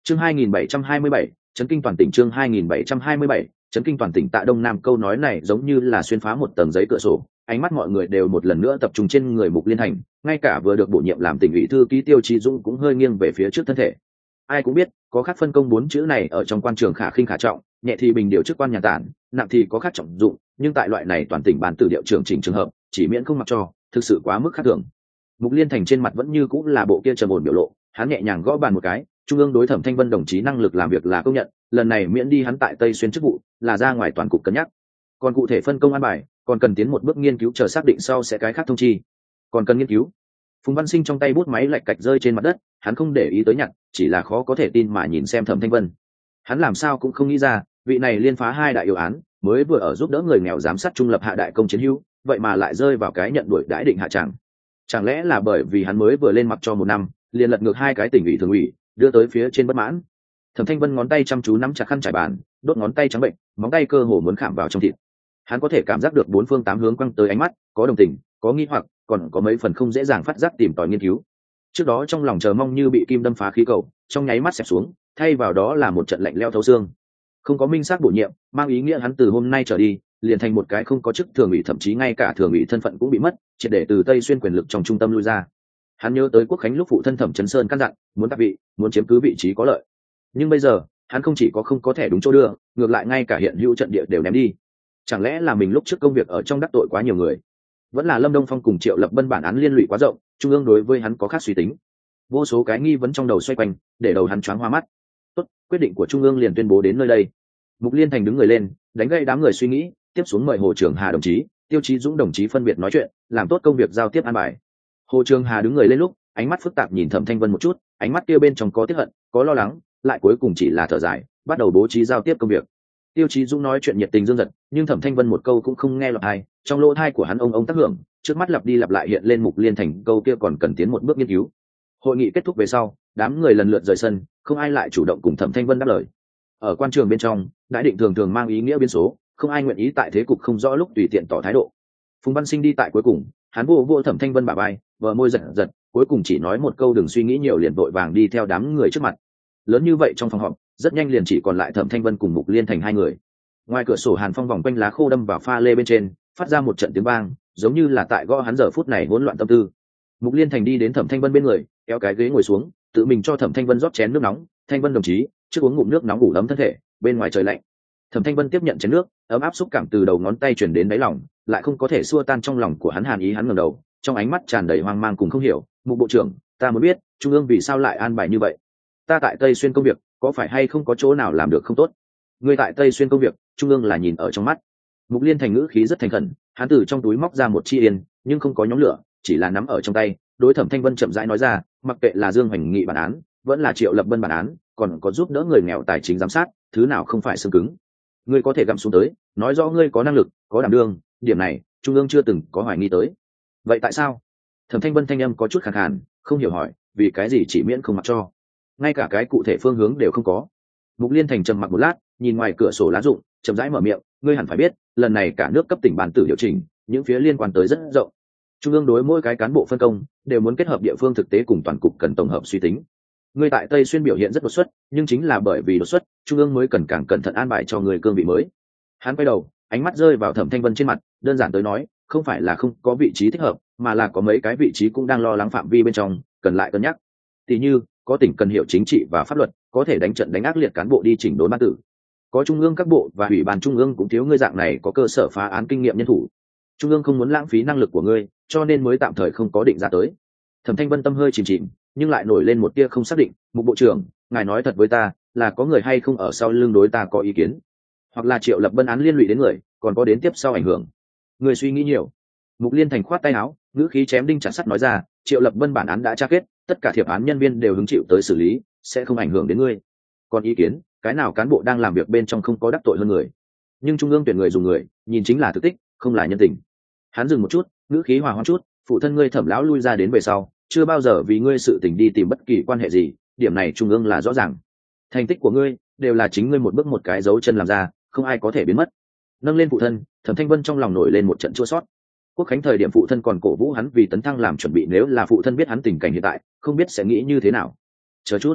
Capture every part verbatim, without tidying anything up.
chương hai nghìn bảy trăm hai mươi bảy, chấn kinh toàn tỉnh. Chương hai nghìn bảy trăm hai mươi bảy, chấn kinh toàn tỉnh. Tạ Đông Nam câu nói này giống như là xuyên phá một tầng giấy cửa sổ, ánh mắt mọi người đều một lần nữa tập trung trên người Mục Liên Thành, ngay cả vừa được bổ nhiệm làm tỉnh ủy thư ký Tiêu Chí Dũng cũng hơi nghiêng về phía trước thân thể. Ai cũng biết, có khác phân công bốn chữ này ở trong quan trường khả khinh khả trọng, nhẹ thì bình điều chức quan nhà tản, nặng thì có khác trọng dụng, nhưng tại loại này toàn tỉnh ban tử điệu trưởng chỉnh trường hợp, chỉ miễn không mặc cho, thực sự quá mức khác thường. Mục Liên Thành trên mặt vẫn như cũng là bộ kia trầm ổn biểu lộ, hắn nhẹ nhàng gõ bàn một cái, trung ương đối Thẩm Thanh Vân đồng chí năng lực làm việc là công nhận, lần này miễn đi hắn tại Tây Xuyên chức vụ, là ra ngoài toàn cục cân nhắc. Còn cụ thể phân công an bài, còn cần tiến một bước nghiên cứu chờ xác định sau sẽ cái khác thông chi. Còn cần nghiên cứu. Phùng Văn Sinh trong tay bút máy lạch cạch rơi trên mặt đất, hắn không để ý tới nhặt, chỉ là khó có thể tin mà nhìn xem Thẩm Thanh Vân. Hắn làm sao cũng không nghĩ ra, vị này liên phá hai đại yêu án, mới vừa ở giúp đỡ người nghèo giám sát trung lập hạ đại công chiến hữu, vậy mà lại rơi vào cái nhận đuổi đãi định hạ tràng. Chẳng lẽ là bởi vì hắn mới vừa lên mặc cho một năm, liền lật ngược hai cái tỉnh ủy thường ủy, đưa tới phía trên bất mãn. Thẩm Thanh Vân ngón tay chăm chú nắm chặt khăn trải bàn, đốt ngón tay trắng bệnh, móng tay cơ hồ muốn khảm vào trong thịt. Hắn có thể cảm giác được bốn phương tám hướng quăng tới ánh mắt, có đồng tình, có nghi hoặc, còn có mấy phần không dễ dàng phát giác tìm tòi nghiên cứu. Trước đó trong lòng chờ mong như bị kim đâm phá khí cầu, trong nháy mắt xẹp xuống, thay vào đó là một trận lạnh lẽo thấu xương. Không có minh xác bổ nhiệm, mang ý nghĩa hắn từ hôm nay trở đi, liền thành một cái không có chức thường ủy, thậm chí ngay cả thường ủy thân phận cũng bị mất, triệt để từ Tây Xuyên quyền lực trong trung tâm lui ra. Hắn nhớ tới Quốc Khánh lúc phụ thân Thẩm Chấn Sơn căn dặn, muốn tác vị, muốn chiếm cứ vị trí có lợi. Nhưng bây giờ, hắn không chỉ có không có thẻ đúng chỗ đưa, ngược lại ngay cả hiện hữu trận địa đều ném đi. Chẳng lẽ là mình lúc trước công việc ở trong đắc tội quá nhiều người, vẫn là Lâm Đông Phong cùng Triệu Lập Bân bản án liên lụy quá rộng, trung ương đối với hắn có khác suy tính. Vô số cái nghi vấn trong đầu xoay quanh, để đầu hắn choáng hoa mắt. Tốt, quyết định của trung ương liền tuyên bố đến nơi đây. Mục Liên Thành đứng người lên, đánh gây đám người suy nghĩ, tiếp xuống mời Hồ Trường Hà đồng chí, Tiêu Chí Dũng đồng chí phân biệt nói chuyện, làm tốt công việc giao tiếp an bài. Hồ Trường Hà đứng người lên lúc, ánh mắt phức tạp nhìn Thẩm Thanh Vân một chút, ánh mắt kia bên trong có tiếc hận, có lo lắng, lại cuối cùng chỉ là thở dài, bắt đầu bố trí giao tiếp công việc. Tiêu Chí Dũng nói chuyện nhiệt tình dương dật, nhưng Thẩm Thanh Vân một câu cũng không nghe lọt tai, trong lỗ tai của hắn ông ông tác hưởng, trước mắt lặp đi lặp lại hiện lên Mục Liên Thành câu kia còn cần tiến một bước nghiên cứu. Hội nghị kết thúc về sau, đám người lần lượt rời sân, không ai lại chủ động cùng Thẩm Thanh Vân đáp lời. Ở quan trường bên trong, đại định thường thường mang ý nghĩa biến số, không ai nguyện ý tại thế cục không rõ lúc tùy tiện tỏ thái độ. Phùng Văn Sinh đi tại cuối cùng, hắn vô vô Thẩm Thanh Vân bả vai, bờ môi giật giật, cuối cùng chỉ nói một câu đừng suy nghĩ nhiều liền vội vàng đi theo đám người trước mặt. Lớn như vậy trong phòng họp, rất nhanh liền chỉ còn lại Thẩm Thanh Vân cùng Mục Liên Thành hai người. Ngoài cửa sổ hàn phong vòng quanh lá khô đâm vào pha lê bên trên, phát ra một trận tiếng vang, giống như là tại gõ hắn giờ phút này hỗn loạn tâm tư. Mục Liên Thành đi đến Thẩm Thanh Vân bên người, kéo cái ghế ngồi xuống, tự mình cho Thẩm Thanh Vân rót chén nước nóng. Thanh Vân đồng chí, trước uống ngụm nước nóng ủ ấm thân thể, bên ngoài trời lạnh. Thẩm Thanh Vân tiếp nhận chén nước, ấm áp xúc cảm từ đầu ngón tay truyền đến đáy lòng, lại không có thể xua tan trong lòng của hắn hàn ý. Hắn ngẩng đầu, trong ánh mắt tràn đầy hoang mang cùng không hiểu. Mục bộ trưởng, ta muốn biết, trung ương vì sao lại an bài như vậy? Ta tại Tây Xuyên công việc, có phải hay không có chỗ nào làm được không tốt? Người tại Tây Xuyên công việc, trung ương là nhìn ở trong mắt. Mục Liên Thành ngữ khí rất thành khẩn, hắn từ trong túi móc ra một chi yên, nhưng không có nhóm lửa, chỉ là nắm ở trong tay. Đối Thẩm Thanh Vân chậm rãi nói ra, mặc kệ là Dương Hoành Nghị bản án, vẫn là Triệu Lập Bân bản án, còn có giúp đỡ người nghèo tài chính giám sát, thứ nào không phải xương cứng. Ngươi có thể gặm xuống tới, nói rõ ngươi có năng lực, có đảm đương, điểm này trung ương chưa từng có hoài nghi tới. Vậy tại sao? Thẩm Thanh Vân thanh âm có chút khàn khàn, không hiểu hỏi, vì cái gì chỉ miễn không mặc cho, ngay cả cái cụ thể phương hướng đều không có. Mục Liên Thành trầm mặc một lát, nhìn ngoài cửa sổ lá rụng, chậm rãi mở miệng, ngươi hẳn phải biết, lần này cả nước cấp tỉnh ban tử điều chỉnh, những phía liên quan tới rất rộng. Trung ương đối mỗi cái cán bộ phân công đều muốn kết hợp địa phương thực tế cùng toàn cục cần tổng hợp suy tính. Ngươi tại Tây Xuyên biểu hiện rất đột xuất, nhưng chính là bởi vì đột xuất, trung ương mới cần càng cẩn thận an bài cho người cương vị mới. Hắn quay đầu, ánh mắt rơi vào Thẩm Thanh Vân trên mặt, đơn giản tới nói, không phải là không có vị trí thích hợp, mà là có mấy cái vị trí cũng đang lo lắng phạm vi bên trong, cần lại cân nhắc. Tỷ như, có tỉnh cần hiểu chính trị và pháp luật, có thể đánh trận đánh ác liệt cán bộ đi chỉnh đốn ban tử. Có trung ương các bộ và ủy ban trung ương cũng thiếu ngươi dạng này có cơ sở phá án kinh nghiệm nhân thủ. Trung ương không muốn lãng phí năng lực của ngươi, cho nên mới tạm thời không có định ra tới. Thẩm Thanh Vân tâm hơi chìm chìm, nhưng lại nổi lên một tia không xác định. Mục bộ trưởng, ngài nói thật với ta, là có người hay không ở sau lưng đối ta có ý kiến, hoặc là Triệu Lập Bân án liên lụy đến người, còn có đến tiếp sau ảnh hưởng? Người suy nghĩ nhiều. Mục Liên Thành khoát tay áo, ngữ khí chém đinh chặt sắt nói ra, Triệu Lập Bân bản án đã tra kết, tất cả thiệp án nhân viên đều hứng chịu tới xử lý, sẽ không ảnh hưởng đến ngươi. Còn ý kiến, cái nào cán bộ đang làm việc bên trong không có đắc tội hơn người, nhưng trung ương tuyển người dùng người, nhìn chính là thực tích, không là nhân tình. Hắn dừng một chút, ngữ khí hòa hoãn chút, phụ thân ngươi Thẩm lão lui ra đến về sau, chưa bao giờ vì ngươi sự tình đi tìm bất kỳ quan hệ gì, điểm này trung ương là rõ ràng. Thành tích của ngươi đều là chính ngươi một bước một cái dấu chân làm ra, không ai có thể biến mất. Nâng lên phụ thân, Thẩm Thanh Vân trong lòng nổi lên một trận chua xót. Quốc khánh thời điểm phụ thân còn cổ vũ hắn vì tấn thăng làm chuẩn bị, nếu là phụ thân biết hắn tình cảnh hiện tại, không biết sẽ nghĩ như thế nào. Chờ chút,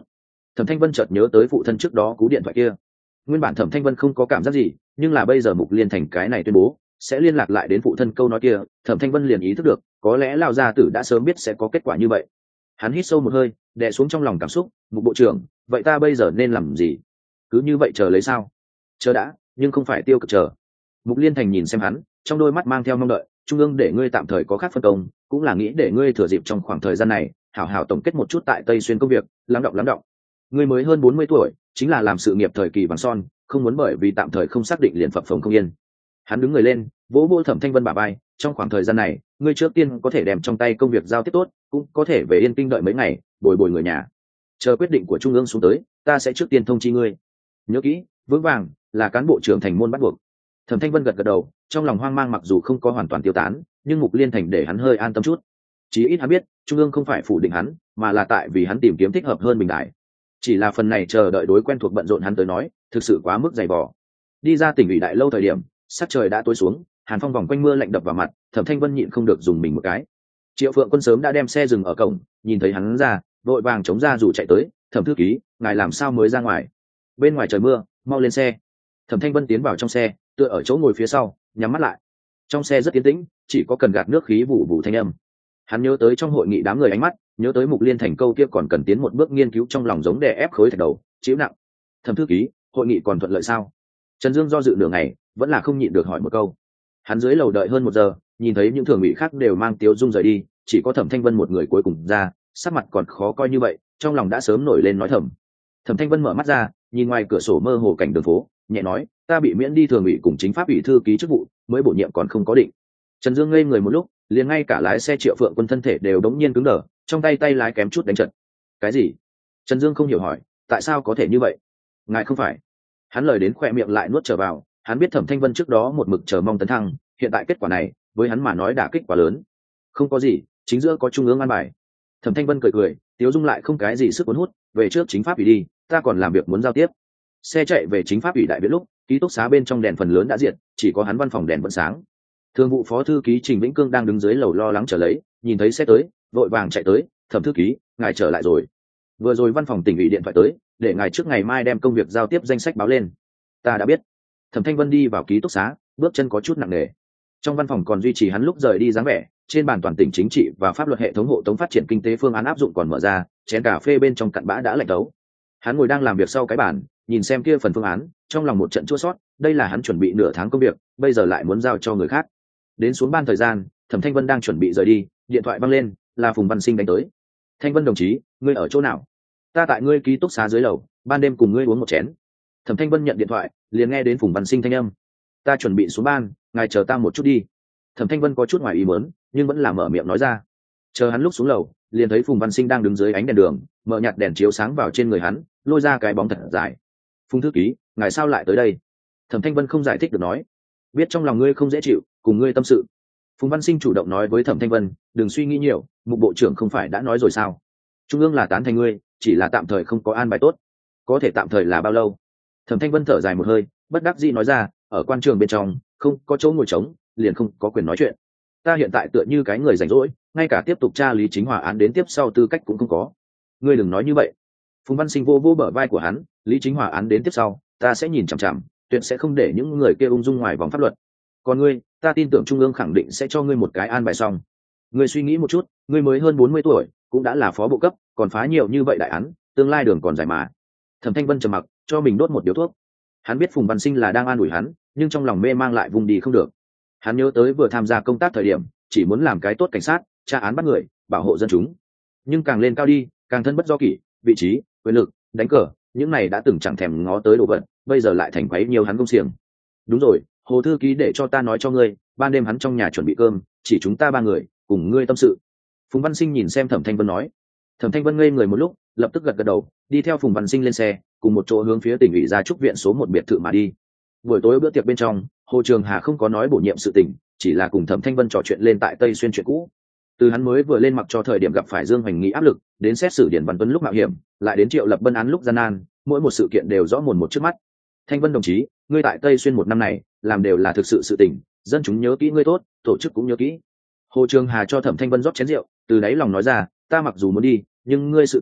Thẩm Thanh Vân chợt nhớ tới phụ thân trước đó cú điện thoại kia. Nguyên bản Thẩm Thanh Vân không có cảm giác gì, nhưng là bây giờ Mục Liên Thành cái này tuyên bố sẽ liên lạc lại đến phụ thân câu nói kia, Thẩm Thanh Vân liền ý thức được, có lẽ lão gia tử đã sớm biết sẽ có kết quả như vậy. Hắn hít sâu một hơi, đè xuống trong lòng cảm xúc, "Mục bộ trưởng, vậy ta bây giờ nên làm gì? Cứ như vậy chờ lấy sao?" "Chờ đã, nhưng không phải tiêu cực chờ." Mục Liên Thành nhìn xem hắn, trong đôi mắt mang theo mong đợi, "Trung ương để ngươi tạm thời có khác phân công, cũng là nghĩ để ngươi thừa dịp trong khoảng thời gian này, hảo hảo tổng kết một chút tại Tây Xuyên công việc, lắng đọng lắng đọng. Ngươi mới hơn bốn mươi tuổi, chính là làm sự nghiệp thời kỳ vàng son, không muốn bởi vì tạm thời không xác định liền phập phồng không yên." Hắn đứng người lên, vỗ vỗ Thẩm Thanh Vân bả vai, "Trong khoảng thời gian này, ngươi trước tiên có thể đem trong tay công việc giao tiếp tốt, cũng có thể về Yên Kinh đợi mấy ngày, bồi bồi người nhà. Chờ quyết định của trung ương xuống tới, ta sẽ trước tiên thông chi ngươi. Nhớ kỹ, vững vàng là cán bộ trưởng thành môn bắt buộc." Thẩm Thanh Vân gật gật đầu, trong lòng hoang mang mặc dù không có hoàn toàn tiêu tán, nhưng Mục Liên Thành để hắn hơi an tâm chút. Chí ít hắn biết, trung ương không phải phủ định hắn, mà là tại vì hắn tìm kiếm thích hợp hơn bình đại. Chỉ là phần này chờ đợi đối quen thuộc bận rộn hắn tới nói, thực sự quá mức dày vò. Đi ra tỉnh ủy đại lâu thời điểm, sắc trời đã tối xuống, hàn phong vòng quanh mưa lạnh đập vào mặt, Thẩm Thanh Vân nhịn không được dùng mình một cái. Triệu Phượng Quân sớm đã đem xe dừng ở cổng, nhìn thấy hắn ra, vội vàng chống ra rủ chạy tới, "Thẩm thư ký, ngài làm sao mới ra ngoài? Bên ngoài trời mưa, mau lên xe." Thẩm Thanh Vân tiến vào trong xe, tựa ở chỗ ngồi phía sau, nhắm mắt lại. Trong xe rất yên tĩnh, chỉ có cần gạt nước khí vụ vụ thanh âm. Hắn nhớ tới trong hội nghị đám người ánh mắt, nhớ tới Mục Liên Thành câu kia còn cần tiến một bước nghiên cứu trong lòng giống đè ép khối thạch đầu, chịu nặng. "Thẩm thư ký, hội nghị còn thuận lợi sao?" Trần Dương do dự nửa ngày, vẫn là không nhịn được hỏi một câu. Hắn dưới lầu đợi hơn một giờ, nhìn thấy những thường ủy khác đều mang tiếu dung rời đi, chỉ có Thẩm Thanh Vân một người cuối cùng ra, sắc mặt còn khó coi như vậy, trong lòng đã sớm nổi lên nói thầm. Thẩm Thanh Vân mở mắt ra, nhìn ngoài cửa sổ mơ hồ cảnh đường phố, nhẹ nói, "Ta bị miễn đi thường ủy cùng chính pháp ủy thư ký chức vụ, mới bổ nhiệm còn không có định." Trần Dương ngây người một lúc, liền ngay cả lái xe Triệu Phượng Quân thân thể đều đống nhiên cứng đờ, trong tay tay lái kém chút đánh trật. "Cái gì?" Trần Dương không hiểu hỏi, "Tại sao có thể như vậy?" "Ngài không phải." Hắn lời đến khỏe miệng lại nuốt trở vào, hắn biết Thẩm Thanh Vân trước đó một mực chờ mong tấn thăng, hiện tại kết quả này, với hắn mà nói đả kích quá lớn. "Không có gì, chính giữa có trung ương an bài." Thẩm Thanh Vân cười cười, tiếu dung lại không cái gì sức cuốn hút, "Về trước chính pháp ủy đi, ta còn làm việc muốn giao tiếp." Xe chạy về chính pháp ủy đại viện lúc, ký túc xá bên trong đèn phần lớn đã diệt, chỉ có hắn văn phòng đèn vẫn sáng. Thường vụ phó thư ký Trình Vĩnh Cương đang đứng dưới lầu lo lắng chờ lấy, nhìn thấy xe tới, vội vàng chạy tới, "Thẩm thư ký, ngài trở lại rồi. Vừa rồi văn phòng tỉnh ủy điện thoại tới, để ngài trước ngày mai đem công việc giao tiếp danh sách báo lên." "Ta đã biết." Thẩm Thanh Vân đi vào ký túc xá, bước chân có chút nặng nề. Trong văn phòng còn duy trì hắn lúc rời đi dáng vẻ, trên bàn toàn tỉnh chính trị và pháp luật hệ thống hộ tống phát triển kinh tế phương án áp dụng còn mở ra, chén cà phê bên trong cặn bã đã lạnh tấu. Hắn ngồi đang làm việc sau cái bàn, nhìn xem kia phần phương án, trong lòng một trận chua xót, đây là hắn chuẩn bị nửa tháng công việc, bây giờ lại muốn giao cho người khác. Đến xuống ban thời gian, Thẩm Thanh Vân đang chuẩn bị rời đi, điện thoại vang lên, là Phùng Văn Sinh đánh tới. "Thanh Vân đồng chí, ngươi ở chỗ nào?" "Ta tại ngươi ký túc xá dưới lầu, ban đêm cùng ngươi uống một chén." Thẩm Thanh Vân nhận điện thoại, liền nghe đến Phùng Văn Sinh thanh âm. "Ta chuẩn bị xuống ban, ngài chờ ta một chút đi." Thẩm Thanh Vân có chút ngoài ý muốn, nhưng vẫn là mở miệng nói ra. Chờ hắn lúc xuống lầu, liền thấy Phùng Văn Sinh đang đứng dưới ánh đèn đường, mở nhạt đèn chiếu sáng vào trên người hắn, lôi ra cái bóng thật dài. "Phùng thư ký, ngài sao lại tới đây?" Thẩm Thanh Vân không giải thích được nói. "Biết trong lòng ngươi không dễ chịu, cùng ngươi tâm sự." Phùng Văn Sinh chủ động nói với Thẩm Thanh Vân, "Đừng suy nghĩ nhiều, Mục bộ trưởng không phải đã nói rồi sao? Trung ương là tán thành ngươi, chỉ là tạm thời không có an bài tốt." "Có thể tạm thời là bao lâu?" Thẩm Thanh Vân thở dài một hơi, bất đắc dĩ nói ra, "Ở quan trường bên trong, không có chỗ ngồi trống, liền không có quyền nói chuyện. Ta hiện tại tựa như cái người rảnh rỗi, ngay cả tiếp tục tra lý chính hòa án đến tiếp sau tư cách cũng không có." "Ngươi đừng nói như vậy." Phùng Văn Sinh vô vô bờ vai của hắn, "Lý chính hòa án đến tiếp sau, ta sẽ nhìn chằm chằm, tuyệt sẽ không để những người kia ung dung ngoài vòng pháp luật. Còn ngươi, ta tin tưởng trung ương khẳng định sẽ cho ngươi một cái an bài xong. Ngươi suy nghĩ một chút, ngươi mới hơn bốn mươi tuổi, cũng đã là phó bộ cấp, còn phá nhiều như vậy đại án, tương lai đường còn dài mà." Thẩm Thanh Vân trầm mặc, cho mình đốt một điếu thuốc. Hắn biết Phùng Văn Sinh là đang an ủi hắn, nhưng trong lòng mê mang lại vùng đi không được. Hắn nhớ tới vừa tham gia công tác thời điểm, chỉ muốn làm cái tốt cảnh sát, tra án bắt người, bảo hộ dân chúng. Nhưng càng lên cao đi, càng thân bất do kỷ, vị trí, quyền lực, đánh cờ, những này đã từng chẳng thèm ngó tới đồ vật, bây giờ lại thành quấy nhiều hắn công xiềng. "Đúng rồi, Hồ thư ký để cho ta nói cho ngươi, ban đêm hắn trong nhà chuẩn bị cơm, chỉ chúng ta ba người, cùng ngươi tâm sự." Phùng Văn Sinh nhìn xem Thẩm Thanh Vân nói. Thẩm Thanh Vân ngây người một lúc, lập tức gật gật đầu, đi theo Phùng Văn Sinh lên xe, cùng một chỗ hướng phía tỉnh ủy gia trúc viện số một biệt thự mà đi. Buổi tối bữa tiệc bên trong, Hồ Trường Hà không có nói bổ nhiệm sự tình, chỉ là cùng Thẩm Thanh Vân trò chuyện lên tại Tây Xuyên chuyện cũ. Từ hắn mới vừa lên mặc cho thời điểm gặp phải Dương Hoành Nghị áp lực, đến xét xử Điền Văn Tuấn lúc mạo hiểm, lại đến Triệu Lập Bân án lúc gian nan, mỗi một sự kiện đều rõ mồn một trước mắt. "Thanh Vân đồng chí, ngươi tại Tây Xuyên một năm này, làm đều là thực sự sự tình, dân chúng nhớ kỹ ngươi tốt, tổ chức cũng nhớ kỹ." Hồ Trường Hà cho Thẩm Thanh Vân rót chén rượu, từ đáy lòng nói ra, "Ta mặc dù muốn đi, nhưng ngươi sự tình,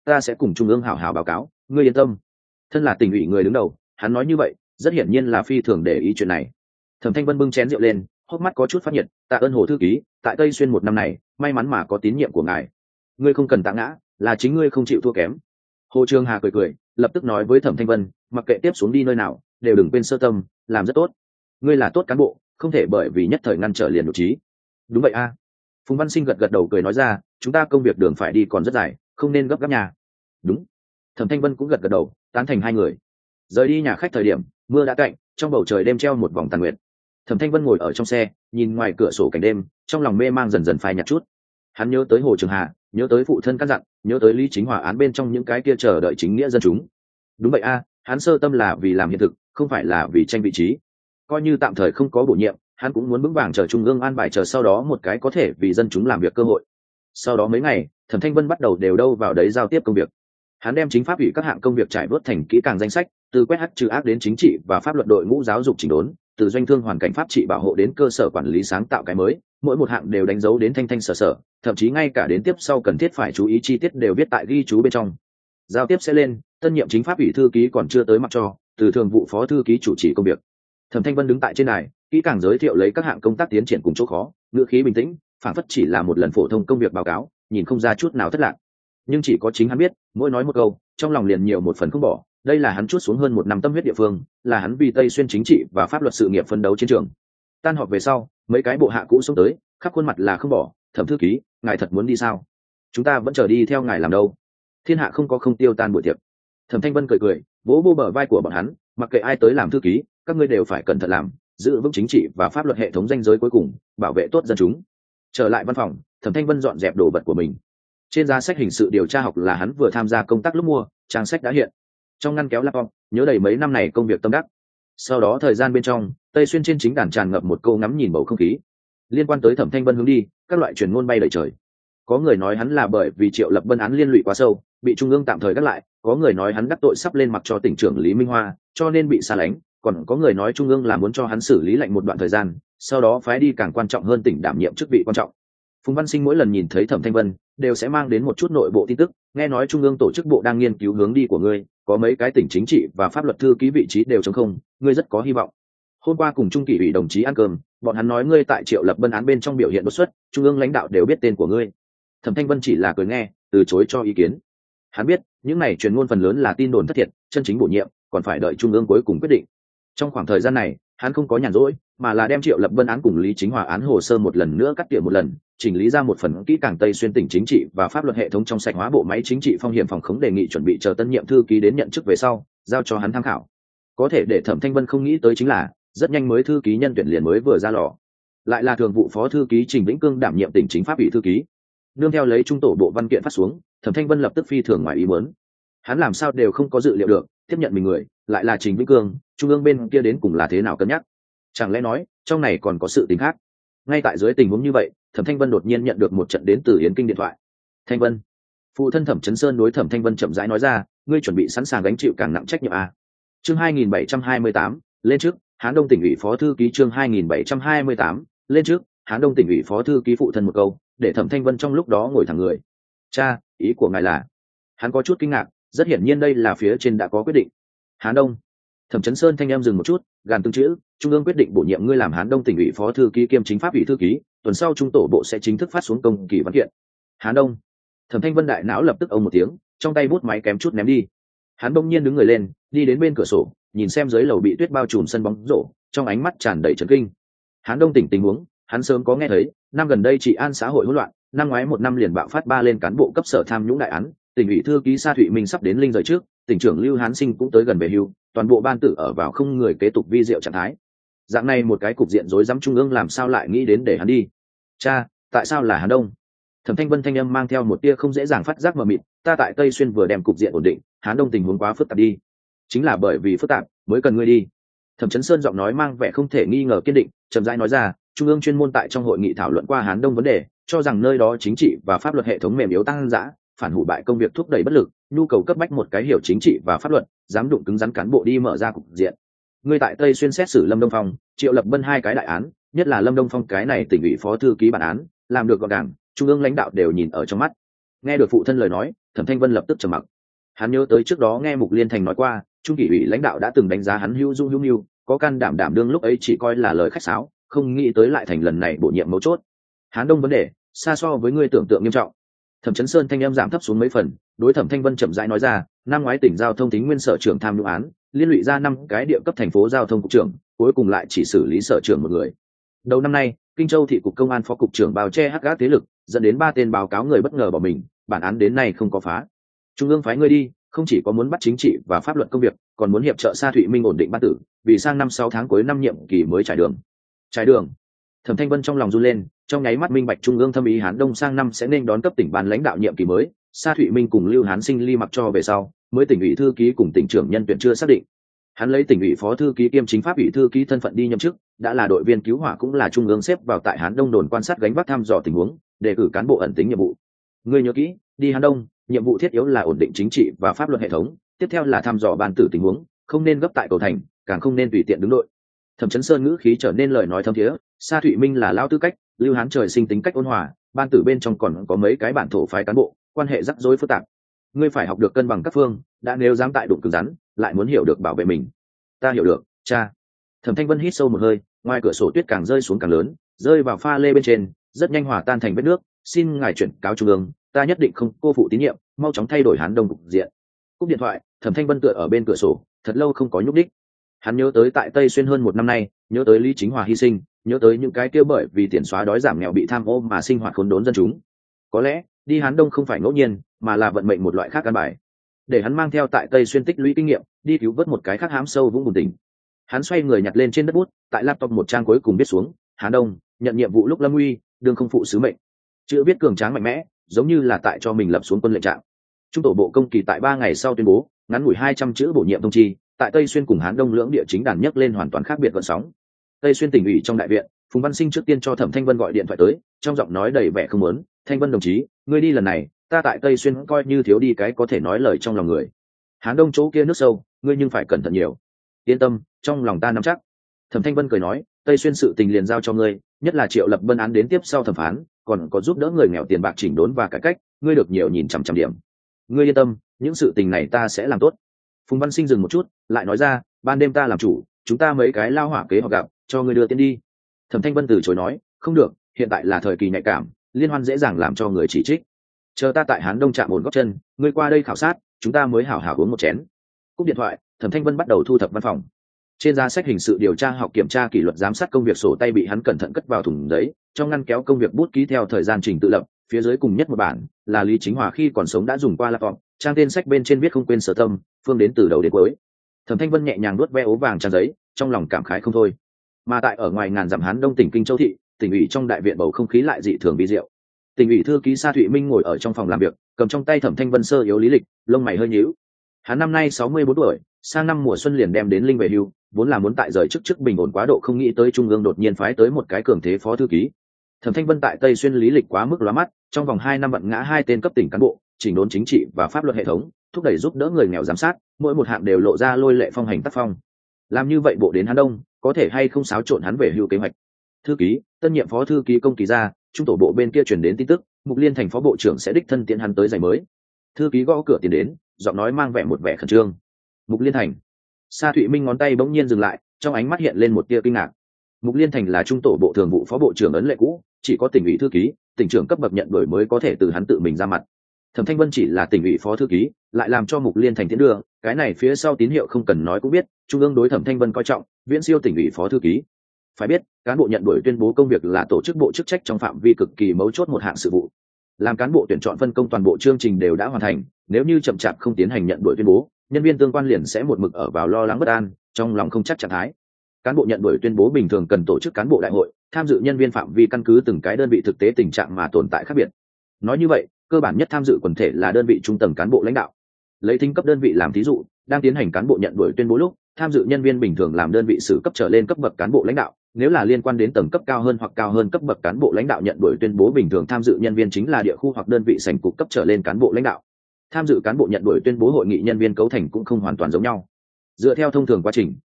ta sẽ cùng trung ương hảo hảo báo cáo, ngươi yên tâm. Thân là tỉnh ủy người đứng đầu, hắn nói như vậy rất hiển nhiên là phi thường để ý chuyện này. Thẩm Thanh Vân bưng chén rượu lên, hốc mắt có chút phát nhiệt. Tạ ơn Hồ thư ký, tại Tây Xuyên một năm này may mắn mà có tín nhiệm của ngài. Ngươi không cần tạ ngã, là chính ngươi không chịu thua kém. Hồ Trường Hà cười cười, lập tức nói với Thẩm Thanh Vân, mặc kệ tiếp xuống đi nơi nào đều đừng quên sơ tâm, làm rất tốt. Ngươi là tốt cán bộ, không thể bởi vì nhất thời ngăn trở liền nội trí. Đúng vậy a. Phùng Văn Sinh gật gật đầu cười nói ra, chúng ta công việc đường phải đi còn rất dài, không nên gấp gáp nhà. Đúng. Thẩm Thanh Vân cũng gật gật đầu, tán thành hai người. Rời đi nhà khách thời điểm, mưa đã cạnh, trong bầu trời đêm treo một vòng tàn nguyệt. Thẩm Thanh Vân ngồi ở trong xe, nhìn ngoài cửa sổ cảnh đêm, trong lòng mê mang dần dần phai nhạt chút. Hắn nhớ tới Hồ Trường Hà, nhớ tới phụ thân căn dặn, nhớ tới Lý Chính Hòa án bên trong những cái kia chờ đợi chính nghĩa dân chúng. Đúng vậy a, hắn sơ tâm là vì làm hiện thực, không phải là vì tranh vị trí. Coi như tạm thời không có bổ nhiệm, hắn cũng muốn vững vàng chờ trung ương an bài, chờ sau đó một cái có thể vì dân chúng làm việc cơ hội. Sau đó mấy ngày, Thẩm Thanh Vân bắt đầu đều đâu vào đấy giao tiếp công việc. Hắn đem chính pháp ủy các hạng công việc trải vớt thành kỹ càng danh sách, từ quét hắc trừ ác đến chính trị và pháp luật đội ngũ giáo dục chỉnh đốn, từ doanh thương hoàn cảnh pháp trị bảo hộ đến cơ sở quản lý sáng tạo cái mới, mỗi một hạng đều đánh dấu đến thanh thanh sở sở, thậm chí ngay cả đến tiếp sau cần thiết phải chú ý chi tiết đều viết tại ghi chú bên trong. Giao tiếp sẽ lên, tân nhiệm chính pháp ủy thư ký còn chưa tới mặc cho, từ thường vụ phó thư ký chủ trì công việc. Thẩm Thanh Vân đứng tại trên đài, kỹ càng giới thiệu lấy các hạng công tác tiến triển cùng chỗ khó, ngữ khí bình tĩnh, phản phất chỉ là một lần phổ thông công việc báo cáo, nhìn không ra chút nào thất lạc. Nhưng chỉ có chính hắn biết, mỗi nói một câu, trong lòng liền nhiều một phần không bỏ. Đây là hắn chuốt xuống hơn một năm tâm huyết địa phương, là hắn vì Tây Xuyên chính trị và pháp luật sự nghiệp phân đấu chiến trường. Tan họp về sau, mấy cái bộ hạ cũ xuống tới, khắp khuôn mặt là không bỏ. Thẩm thư ký, ngài thật muốn đi sao? Chúng ta vẫn chờ đi theo ngài làm đâu? Thiên hạ không có không tiêu tan buổi tiệc. Thẩm Thanh Vân cười cười, vỗ vô bờ vai của bọn hắn, mặc kệ ai tới làm thư ký, các ngươi đều phải cẩn thận làm, giữ vững chính trị và pháp luật hệ thống ranh giới cuối cùng, bảo vệ tốt dân chúng. Trở lại văn phòng, Thẩm Thanh Vân dọn dẹp đồ vật của mình. Trên giá sách hình sự điều tra học là hắn vừa tham gia công tác lúc mua, trang sách đã hiện. Trong ngăn kéo laptop, nhớ đầy mấy năm này công việc tâm đắc. Sau đó thời gian bên trong, Tây Xuyên trên chính đàn tràn ngập một câu ngắm nhìn bầu không khí. Liên quan tới Thẩm Thanh Vân hướng đi, các loại truyền ngôn bay đầy trời. Có người nói hắn là bởi vì Triệu Lập Bân án liên lụy quá sâu, bị trung ương tạm thời gác lại, có người nói hắn đắc tội sắp lên mặc cho tỉnh trưởng Lý Minh Hoa, cho nên bị xa lánh, còn có người nói trung ương là muốn cho hắn xử lý lệnh một đoạn thời gian, sau đó phái đi càng quan trọng hơn tỉnh đảm nhiệm chức vị quan trọng. Phùng Văn Sinh mỗi lần nhìn thấy Thẩm Thanh Vân, đều sẽ mang đến một chút nội bộ tin tức, nghe nói trung ương tổ chức bộ đang nghiên cứu hướng đi của ngươi, có mấy cái tỉnh chính trị và pháp luật thư ký vị trí đều trống không, ngươi rất có hy vọng. Hôm qua cùng trung kỷ ủy đồng chí ăn cơm, bọn hắn nói ngươi tại Triệu Lập Bân án bên trong biểu hiện đột xuất, trung ương lãnh đạo đều biết tên của ngươi. Thẩm Thanh Vân chỉ là cười nghe, từ chối cho ý kiến. Hắn biết, những này truyền ngôn phần lớn là tin đồn thất thiệt, chân chính bổ nhiệm còn phải đợi trung ương cuối cùng quyết định. Trong khoảng thời gian này, hắn không có nhàn rỗi, mà là đem Triệu Lập Bân án cùng Lý Chính Hòa án hồ sơ một lần nữa cắt tỉa một lần, chỉnh lý ra một phần kỹ càng Tây Xuyên tỉnh chính trị và pháp luật hệ thống trong sạch hóa bộ máy chính trị phong hiểm phòng khống, đề nghị chuẩn bị chờ tân nhiệm thư ký đến nhận chức về sau, giao cho hắn tham khảo. Có thể để Thẩm Thanh Vân không nghĩ tới chính là, rất nhanh mới thư ký nhân tuyển liền mới vừa ra lò, lại là thường vụ phó thư ký Trình Vĩnh Cương đảm nhiệm tỉnh chính pháp ủy thư ký. Nương theo lấy trung tổ bộ văn kiện phát xuống, Thẩm Thanh Vân lập tức phi thường ngoài ý muốn. Hắn làm sao đều không có dự liệu được, tiếp nhận mình người lại là Trình Vĩnh Cương, trung ương bên kia đến cùng là thế nào cân nhắc? Chẳng lẽ nói, trong này còn có sự tình khác? Ngay tại dưới tình huống như vậy, Thẩm Thanh Vân đột nhiên nhận được một trận đến từ Yến Kinh điện thoại. Thanh Vân, phụ thân Thẩm Chấn Sơn đối Thẩm Thanh Vân chậm rãi nói ra, ngươi chuẩn bị sẵn sàng gánh chịu càng nặng trách nhiệm a. Chương hai nghìn bảy trăm hai mươi tám, lên trước, Hán Đông tỉnh ủy phó thư ký. Chương hai nghìn bảy trăm hai mươi tám, lên trước, Hán Đông tỉnh ủy phó thư ký phụ thân một câu, để Thẩm Thanh Vân trong lúc đó ngồi thẳng người. Cha, ý của ngài là? Hắn có chút kinh ngạc, rất hiển nhiên đây là phía trên đã có quyết định. Hán Đông. Thẩm Chấn Sơn thanh em dừng một chút, gàn từng chữ, trung ương quyết định bổ nhiệm ngươi làm Hán Đông tỉnh ủy phó thư ký kiêm chính pháp ủy thư ký, tuần sau trung tổ bộ sẽ chính thức phát xuống công kỳ văn kiện. Hán Đông. Thẩm Thanh Vân đại não lập tức ông một tiếng, trong tay bút máy kém chút ném đi. Hắn bỗng nhiên đứng người lên, đi đến bên cửa sổ, nhìn xem dưới lầu bị tuyết bao trùm sân bóng rổ, trong ánh mắt tràn đầy chấn kinh. Hán Đông tỉnh tình huống, hắn sớm có nghe thấy, năm gần đây trị an xã hội hỗn loạn, năm ngoái một năm liền bạo phát ba lên cán bộ cấp sở tham nhũng đại án, tỉnh ủy thư ký Sa Thụy Minh sắp đến linh rời trước, tỉnh trưởng Lưu Hán Sinh cũng tới gần về hưu, toàn bộ ban tử ở vào không người kế tục vi diệu trạng thái. Dạng này một cái cục diện rối rắm, trung ương làm sao lại nghĩ đến để hắn đi? Cha, tại sao là Hán Đông? Thẩm Thanh Vân thanh âm mang theo một tia không dễ dàng phát giác mờ mịt, ta tại Tây Xuyên vừa đem cục diện ổn định, Hán Đông tình huống quá phức tạp đi. Chính là bởi vì phức tạp mới cần ngươi đi. Thẩm Chấn Sơn giọng nói mang vẻ không thể nghi ngờ kiên định, chậm rãi nói ra, trung ương chuyên môn tại trong hội nghị thảo luận qua Hán Đông vấn đề, cho rằng nơi đó chính trị và pháp luật hệ thống mềm yếu tăng dã, phản hủ bại công việc thúc đẩy bất lực, nhu cầu cấp bách một cái hiểu chính trị và pháp luật, dám đụng cứng rắn cán bộ đi mở ra cục diện. Ngươi tại Tây Xuyên xét xử Lâm Đông Phong, Triệu Lập Bân hai cái đại án, nhất là Lâm Đông Phong cái này tỉnh ủy phó thư ký bản án, làm được gọn gàng, trung ương lãnh đạo đều nhìn ở trong mắt. Nghe được phụ thân lời nói, Thẩm Thanh Vân lập tức trầm mặc. Hắn nhớ tới trước đó nghe Mục Liên Thành nói qua, trung kỷ ủy lãnh đạo đã từng đánh giá hắn hữu dung hữu nhu, có can đảm đảm đương lúc ấy chỉ coi là lời khách sáo, không nghĩ tới lại thành lần này bổ nhiệm mấu chốt. Hán Đông vấn đề xa so với ngươi tưởng tượng nghiêm trọng. Thẩm Chấn Sơn thanh âm giảm thấp xuống mấy phần, đối Thẩm Thanh Vân chậm rãi nói ra, năm ngoái tỉnh giao thông tính nguyên sở trưởng tham nhũng án, liên lụy ra năm cái địa cấp thành phố giao thông cục trưởng, cuối cùng lại chỉ xử lý sở trưởng một người. Đầu năm nay, Kinh Châu thị cục công an phó cục trưởng bào che hắc gác thế lực, dẫn đến ba tên báo cáo người bất ngờ bỏ mình, bản án đến nay không có phá. Trung ương phái ngươi đi, không chỉ có muốn bắt chính trị và pháp luật công việc, còn muốn hiệp trợ Sa Thụy Minh ổn định ban tử, vì sang năm sáu tháng cuối năm nhiệm kỳ mới trải đường. Trải đường. Thẩm Thanh Vân trong lòng run lên, trong nháy mắt minh bạch trung ương thâm ý Hán Đông sang năm sẽ nên đón cấp tỉnh ban lãnh đạo nhiệm kỳ mới, Sa Thụy Minh cùng Lưu Hán Sinh ly mặc cho về sau, mới tỉnh ủy thư ký cùng tỉnh trưởng nhân tuyển chưa xác định. Hắn lấy tỉnh ủy phó thư ký kiêm chính pháp ủy thư ký thân phận đi nhậm chức, đã là đội viên cứu hỏa cũng là trung ương xếp vào tại Hán Đông đồn quan sát gánh vác thăm dò tình huống, đề cử cán bộ ẩn tính nhiệm vụ. Ngươi nhớ kỹ, đi Hán Đông, nhiệm vụ thiết yếu là ổn định chính trị và pháp luật hệ thống, tiếp theo là thăm dò ban tử tình huống, không nên gấp tại cầu thành, càng không nên tùy tiện đứng đội. Thẩm Chấn Sơn ngữ khí trở nên lời nói thâm thiế, Sa Thụy Minh là lão tư cách, Lưu Hán trời sinh tính cách ôn hòa, ban tử bên trong còn có mấy cái bản thổ phái cán bộ, quan hệ rắc rối phức tạp. Ngươi phải học được cân bằng các phương, đã nếu dám tại đụng cứng rắn, lại muốn hiểu được bảo vệ mình. Ta hiểu được, cha. Thẩm Thanh Vân hít sâu một hơi, ngoài cửa sổ tuyết càng rơi xuống càng lớn, rơi vào pha lê bên trên, rất nhanh hòa tan thành vết nước. Xin ngài chuyển cáo trung ương, ta nhất định không cô phụ tín nhiệm, mau chóng thay đổi Hán Đông cục diện. Cúp điện thoại, Thẩm Thanh Vân tựa ở bên cửa sổ, thật lâu không có nhúc đích. Hắn nhớ tới tại Tây Xuyên hơn một năm nay, nhớ tới Lý Chính Hòa hy sinh, nhớ tới những cái kia bởi vì tiền xóa đói giảm nghèo bị tham ô mà sinh hoạt khốn đốn dân chúng. Có lẽ đi Hán Đông không phải ngẫu nhiên, mà là vận mệnh một loại khác căn bài, để hắn mang theo tại Tây Xuyên tích lũy kinh nghiệm, đi cứu vớt một cái khác hám sâu vũng bùn tỉnh. Hắn xoay người nhặt lên trên đất bút, tại laptop một trang cuối cùng viết xuống: Hán Đông, nhận nhiệm vụ lúc lâm nguy, đương không phụ sứ mệnh. Chữ viết cường tráng mạnh mẽ, giống như là tại cho mình lập xuống quân lệnh trạng. Trung tổ bộ công kỳ tại ba ngày sau tuyên bố, ngắn ngủi hai trăm chữ bổ nhiệm thông chi, tại Tây Xuyên cùng Hán Đông lưỡng địa chính đàn nhấc lên hoàn toàn khác biệt gợn sóng. Tây Xuyên tỉnh ủy trong đại viện, Phùng Văn Sinh trước tiên cho Thẩm Thanh Vân gọi điện thoại tới, trong giọng nói đầy vẻ không muốn. Thanh Vân đồng chí, ngươi đi lần này, ta tại Tây Xuyên coi như thiếu đi cái có thể nói lời trong lòng người. Hán Đông chỗ kia nước sâu, ngươi nhưng phải cẩn thận nhiều. Yên tâm, trong lòng ta nắm chắc. Thẩm Thanh Vân cười nói, Tây Xuyên sự tình liền giao cho ngươi, nhất là Triệu Lập Bân án đến tiếp sau thẩm phán, còn có giúp đỡ người nghèo tiền bạc chỉnh đốn và cải cách, ngươi được nhiều nhìn chằm chằm điểm. Ngươi yên tâm, những sự tình này ta sẽ làm tốt. Phùng Văn Sinh dừng một chút, lại nói ra, ban đêm ta làm chủ, chúng ta mấy cái lao hỏa kế họ gặp, cho ngươi đưa tiền đi. Thẩm Thanh Vân từ chối nói, không được, hiện tại là thời kỳ nhạy cảm, liên hoan dễ dàng làm cho người chỉ trích. Chờ ta tại Hán Đông chạm ổn gót chân, ngươi qua đây khảo sát, chúng ta mới hảo hảo uống một chén. Cúp điện thoại, Thẩm Thanh Vân bắt đầu thu thập văn phòng. Trên giá sách hình sự điều tra học kiểm tra kỷ luật giám sát công việc sổ tay bị hắn cẩn thận cất vào thùng giấy, trong ngăn kéo công việc bút ký theo thời gian trình tự lập, phía dưới cùng nhất một bản là Lý Chính Hòa khi còn sống đã dùng qua laptop, trang tên sách bên trên viết không quên sở tâm, phương đến từ đầu đến cuối. Thẩm Thanh Vân nhẹ nhàng nuốt ve ố vàng trang giấy, trong lòng cảm khái không thôi. Mà tại ở ngoài ngàn dặm Hán Đông tỉnh Kinh Châu thị, tỉnh ủy trong đại viện bầu không khí lại dị thường vi diệu. Tỉnh ủy thư ký Sa Thụy Minh ngồi ở trong phòng làm việc, cầm trong tay Thẩm Thanh Vân sơ yếu lý lịch, lông mày hơi nhíu. Hắn năm nay sáu mươi bốn tuổi, sang năm mùa xuân liền đem đến linh về hưu, vốn là muốn tại rời chức chức bình ổn quá độ, không nghĩ tới trung ương đột nhiên phái tới một cái cường thế phó thư ký. Thẩm Thanh Vân tại Tây Xuyên lý lịch quá mức lóa mắt, trong vòng hai năm vận ngã hai tên cấp tỉnh cán bộ, chỉnh đốn chính trị và pháp luật hệ thống, thúc đẩy giúp đỡ người nghèo giám sát, mỗi một hạng đều lộ ra lôi lệ phong hành tác phong. Làm như vậy bộ đến Hán Đông, có thể hay không xáo trộn hắn về hưu kế hoạch. Thư ký, tân nhiệm phó thư ký công kỳ ra, trung tổ bộ bên kia truyền đến tin tức, Mục Liên thành phó bộ trưởng sẽ đích thân tiễn hắn tới giày mới. Thư ký gõ cửa tiến đến, giọng nói mang vẻ một vẻ khẩn trương. Mục Liên thành. Sa Thụy Minh ngón tay bỗng nhiên dừng lại, trong ánh mắt hiện lên một tia kinh ngạc. Mục Liên thành là trung tổ bộ thường vụ phó bộ trưởng ấn lệ cũ, chỉ có tỉnh ủy thư ký, tỉnh trưởng cấp bậc nhận đổi mới có thể từ hắn tự mình ra mặt. Thẩm Thanh Vân chỉ là tỉnh ủy phó thư ký, lại làm cho Mục Liên thành tiến đưa, cái này phía sau tín hiệu không cần nói cũng biết, trung ương đối Thẩm Thanh Vân coi trọng, viễn siêu tỉnh ủy phó thư ký. Phải biết, cán bộ nhận đổi tuyên bố công việc là tổ chức bộ chức trách trong phạm vi cực kỳ mấu chốt một hạng sự vụ. Làm cán bộ tuyển chọn phân công toàn bộ chương trình đều đã hoàn thành, nếu như chậm chạp không tiến hành nhận đổi tuyên bố, nhân viên tương quan liền sẽ một mực ở vào lo lắng bất an, trong lòng không chắc trạng thái. Cán bộ nhận đổi tuyên bố bình thường cần tổ chức cán bộ đại hội, tham dự nhân viên phạm vi căn cứ từng cái đơn vị thực tế tình trạng mà tồn tại khác biệt. Nói như vậy, cơ bản nhất tham dự quần thể là đơn vị trung tầng cán bộ lãnh đạo. Lấy thính cấp đơn vị làm thí dụ, đang tiến hành cán bộ nhận đổi tuyên bố lúc, tham dự nhân viên bình thường làm đơn vị sử cấp trở lên cấp bậc cán bộ lãnh đạo, nếu là liên quan đến tầng cấp cao hơn hoặc cao hơn cấp bậc cán bộ lãnh đạo nhận đổi tuyên bố bình thường tham dự nhân viên chính là địa khu hoặc đơn vị sảnh cục cấp trở lên cán bộ lãnh đạo. Tham dự cán bộ nhận đổi tuyên bố hội nghị nhân viên cấu thành cũng không hoàn toàn giống nhau. Dựa theo thông thường quá trình,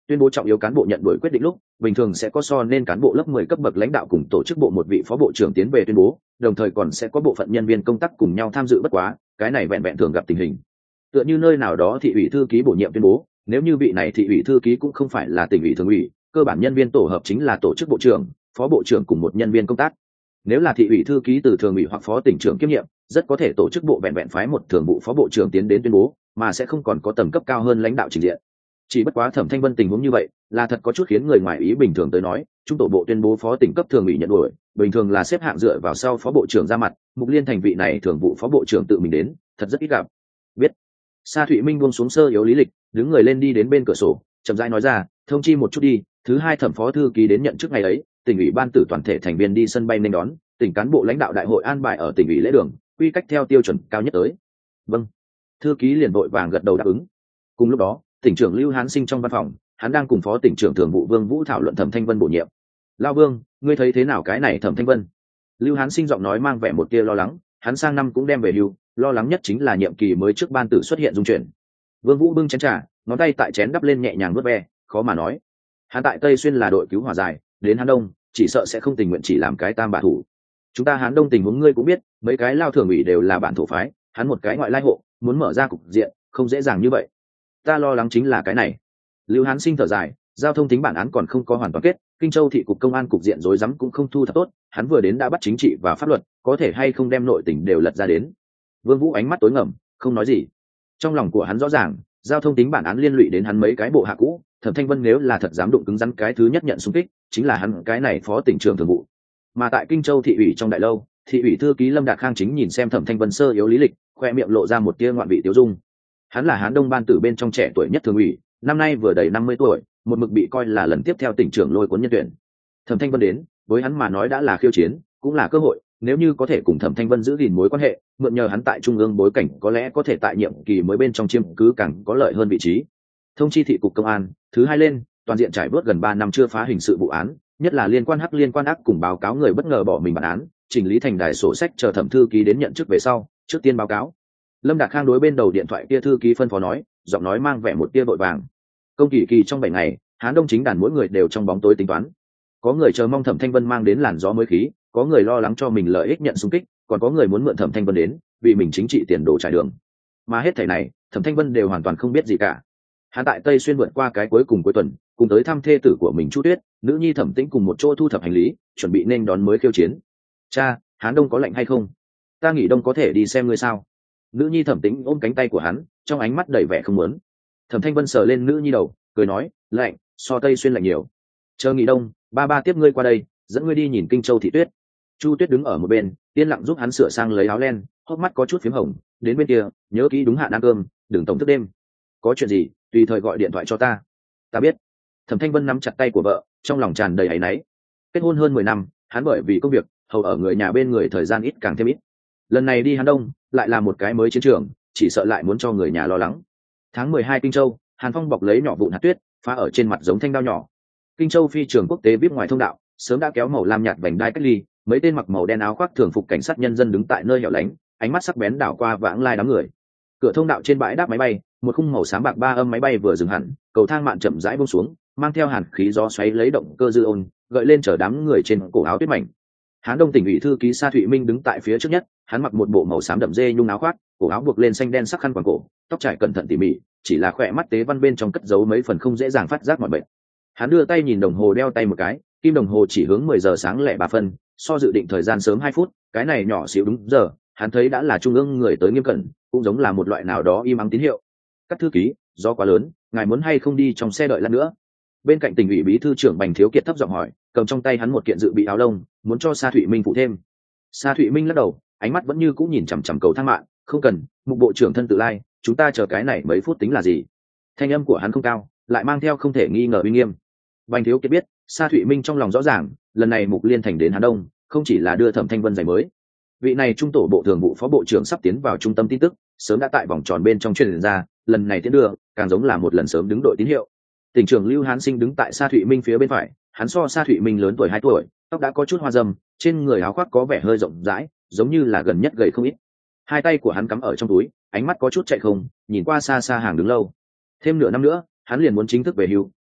tuyên bố trọng yếu cán bộ nhận đuổi quyết định lúc, bình thường sẽ có so nên cán bộ lớp mười cấp bậc lãnh đạo cùng tổ chức bộ một vị phó bộ trưởng tiến về tuyên bố, đồng thời còn sẽ có bộ phận nhân viên công tác cùng nhau tham dự, bất quá cái này vẹn vẹn thường gặp tình hình. Tựa như nơi nào đó thị ủy thư ký bổ nhiệm tuyên bố, nếu như vị này thị ủy thư ký cũng không phải là tỉnh ủy thường ủy, cơ bản nhân viên tổ hợp chính là tổ chức bộ trưởng, phó bộ trưởng cùng một nhân viên công tác. Nếu là thị ủy thư ký từ thường ủy hoặc phó tỉnh trưởng kiêm nhiệm, rất có thể tổ chức bộ vẹn vẹn phái một thường vụ phó bộ trưởng tiến đến tuyên bố, mà sẽ không còn có tầm cấp cao hơn lãnh đạo trình diện. Chỉ bất quá Thẩm Thanh Vân tình huống như vậy, là thật có chút khiến người ngoài ý. Bình thường tới nói, trung tổ bộ tuyên bố phó tỉnh cấp thường ủy nhận đuổi, bình thường là xếp hạng dựa vào sau phó bộ trưởng ra mặt, Mục Liên Thành vị này thường vụ phó bộ trưởng tự mình đến, thật rất ít gặp. Biết. Sa Thụy Minh buông xuống sơ yếu lý lịch, đứng người lên đi đến bên cửa sổ, chậm rãi nói ra, thông chi một chút đi, thứ hai Thẩm phó thư ký đến nhận chức ngày ấy, tỉnh ủy ban tử toàn thể thành viên đi sân bay nên đón, tỉnh cán bộ lãnh đạo đại hội an bài ở tỉnh ủy lễ đường, quy cách theo tiêu chuẩn cao nhất tới. Vâng. Thư ký liền vội vàng gật đầu đáp ứng. Cùng lúc đó, tỉnh trưởng Lưu Hán Sinh trong văn phòng, hắn đang cùng phó tỉnh trưởng thường vụ Vương Vũ thảo luận Thẩm Thanh Vân bổ nhiệm. Lao Vương, ngươi thấy thế nào cái này Thẩm Thanh Vân? Lưu Hán Sinh giọng nói mang vẻ một tia lo lắng, hắn sang năm cũng đem về hưu, lo lắng nhất chính là nhiệm kỳ mới trước ban tử xuất hiện dung chuyển. Vương Vũ bưng chén trà, ngón tay tại chén đắp lên nhẹ nhàng vớt ve, khó mà nói. Hắn tại Tây Xuyên là đội cứu hỏa dài, đến Hán Đông, chỉ sợ sẽ không tình nguyện chỉ làm cái tam bạ thủ. Chúng ta Hán Đông tình huống ngươi cũng biết, mấy cái lao thường ủy đều là bản thổ phái, hắn một cái ngoại lai hộ, muốn mở ra cục diện, không dễ dàng như vậy. Ta lo lắng chính là cái này. Lưu Hán Sinh thở dài, giao thông tính bản án còn không có hoàn toàn kết, Kinh Châu thị cục công an cục diện rối rắm cũng không thu thập tốt, hắn vừa đến đã bắt chính trị và pháp luật, có thể hay không đem nội tình đều lật ra đến. Vương Vũ ánh mắt tối ngầm, không nói gì. Trong lòng của hắn rõ ràng, giao thông tính bản án liên lụy đến hắn mấy cái bộ hạ cũ, Thẩm Thanh Vân nếu là thật dám đụng cứng rắn cái thứ nhất nhận xung kích, chính là hắn cái này phó tỉnh trưởng thường vụ. Mà tại Kinh Châu thị ủy trong đại lâu, thị ủy thư ký Lâm Đạt Khang chính nhìn xem Thẩm Thanh Vân sơ yếu lý lịch, khoe miệng lộ ra một tia ngoạn vị tiêu dung. Hắn là Hán Đông ban tử bên trong trẻ tuổi nhất thường ủy, năm nay vừa đầy năm mươi tuổi, một mực bị coi là lần tiếp theo tỉnh trưởng lôi cuốn nhân tuyển. Thẩm Thanh Vân đến, với hắn mà nói đã là khiêu chiến, cũng là cơ hội, nếu như có thể cùng Thẩm Thanh Vân giữ gìn mối quan hệ, mượn nhờ hắn tại trung ương bối cảnh có lẽ có thể tại nhiệm kỳ mới bên trong chiêm cứ càng có lợi hơn vị trí. Thông chi thị cục công an, thứ hai lên, toàn diện trải bớt gần ba năm chưa phá hình sự vụ án, nhất là liên quan hắc liên quan ác cùng báo cáo người bất ngờ bỏ mình bản án, chỉnh lý thành đài sổ sách chờ Thẩm thư ký đến nhận chức về sau, trước tiên báo cáo. Lâm Đạt Khang đối bên đầu điện thoại kia thư ký phân phó nói, giọng nói mang vẻ một tia vội vàng. Công kỳ kỳ trong bảy ngày, Hán Đông chính đàn mỗi người đều trong bóng tối tính toán. Có người chờ mong Thẩm Thanh Vân mang đến làn gió mới khí, có người lo lắng cho mình lợi ích nhận xung kích, còn có người muốn mượn Thẩm Thanh Vân đến, vì mình chính trị tiền đồ trải đường. Mà hết thảy này, Thẩm Thanh Vân đều hoàn toàn không biết gì cả. Hắn tại Tây Xuyên vượt qua cái cuối cùng cuối tuần, cùng tới thăm thê tử của mình Chu Tuyết, nữ nhi Thẩm Tĩnh cùng một chỗ thu thập hành lý, chuẩn bị nên đón mới khiêu chiến. Cha, Hán Đông có lạnh hay không? Ta nghĩ Đông có thể đi xem ngươi sao? Nữ nhi Thẩm Tĩnh ôm cánh tay của hắn, trong ánh mắt đầy vẻ không muốn. Thẩm Thanh Vân sờ lên nữ nhi đầu, cười nói, lạnh, so Tây Xuyên lạnh nhiều. Chờ nghỉ đông, ba ba tiếp ngươi qua đây, dẫn ngươi đi nhìn Kinh Châu thị tuyết. Chu Tuyết đứng ở một bên, yên lặng giúp hắn sửa sang lấy áo len, hốc mắt có chút phím hồng. Đến bên kia, nhớ kỹ đúng hạn ăn cơm, đừng tổng thức đêm. Có chuyện gì, tùy thời gọi điện thoại cho ta. Ta biết. Thẩm Thanh Vân nắm chặt tay của vợ, trong lòng tràn đầy áy náy. Kết hôn hơn mười năm, hắn bởi vì công việc, hầu ở người nhà bên người thời gian ít càng thêm ít. Lần này đi Hán Đông, lại là một cái mới chiến trường, chỉ sợ lại muốn cho người nhà lo lắng. Tháng mười hai Kinh Châu, Hàn Phong bọc lấy nhỏ vụn hạt tuyết, phá ở trên mặt giống thanh đao nhỏ. Kinh Châu phi trường quốc tế vip ngoài thông đạo, sớm đã kéo màu lam nhạt vành đai cách ly, mấy tên mặc màu đen áo khoác thường phục cảnh sát nhân dân đứng tại nơi hẻo lánh, ánh mắt sắc bén đảo qua vãng lai đám người. Cửa thông đạo trên bãi đáp máy bay, một khung màu xám bạc ba âm máy bay vừa dừng hẳn, cầu thang mạn chậm rãi buông xuống, mang theo hàn khí gió xoáy lấy động cơ dư ôn, gợi lên chở đám người trên cổ áo tuyết mảnh. Hán Đông tỉnh ủy thư ký Sa Thụy Minh đứng tại phía trước nhất, hắn mặc một bộ màu xám đậm dê nhung áo khoác, cổ áo buộc lên xanh đen sắc khăn quàng cổ, tóc trải cẩn thận tỉ mỉ, chỉ là khỏe mắt tế văn bên trong cất giấu mấy phần không dễ dàng phát giác mọi bệnh. Hắn đưa tay nhìn đồng hồ đeo tay một cái, kim đồng hồ chỉ hướng mười giờ sáng lẻ ba phân, so dự định thời gian sớm hai phút, cái này nhỏ xíu đúng giờ, hắn thấy đã là trung ương người tới nghiêm cẩn, cũng giống là một loại nào đó im ắng tín hiệu. Các thư ký, do quá lớn, ngài muốn hay không đi trong xe đợi lát nữa? Bên cạnh tỉnh ủy bí thư trưởng Bành Thiếu Kiệt thấp giọng hỏi, cầm trong tay hắn một kiện dự bị áo lông, muốn cho Sa Thụy Minh phụ thêm. Sa Thụy Minh lắc đầu, ánh mắt vẫn như cũng nhìn chằm chằm cầu thang mạng, không cần, Mục bộ trưởng thân tự lai, chúng ta chờ cái này mấy phút tính là gì? Thanh âm của hắn không cao, lại mang theo không thể nghi ngờ uy nghiêm. Bành Thiếu Kiệt biết, Sa Thụy Minh trong lòng rõ ràng, lần này Mục Liên Thành đến Hán Đông, không chỉ là đưa Thẩm Thanh Vân giày mới. Vị này trung tổ bộ thường vụ phó bộ trưởng sắp tiến vào trung tâm tin tức, sớm đã tại vòng tròn bên trong truyền ra, lần này tiến đưa, càng giống là một lần sớm đứng đội tín hiệu. Tỉnh trưởng Lưu Hán Sinh đứng tại Sa Thụy Minh phía bên phải, hắn so Sa Thụy Minh lớn tuổi hai tuổi, tóc đã có chút hoa râm, trên người áo khoác có vẻ hơi rộng rãi, giống như là gần nhất gầy không ít. Hai tay của hắn cắm ở trong túi, ánh mắt có chút chạy không, nhìn qua xa xa hàng đứng lâu. Thêm nửa năm nữa, hắn liền muốn chính thức về hưu,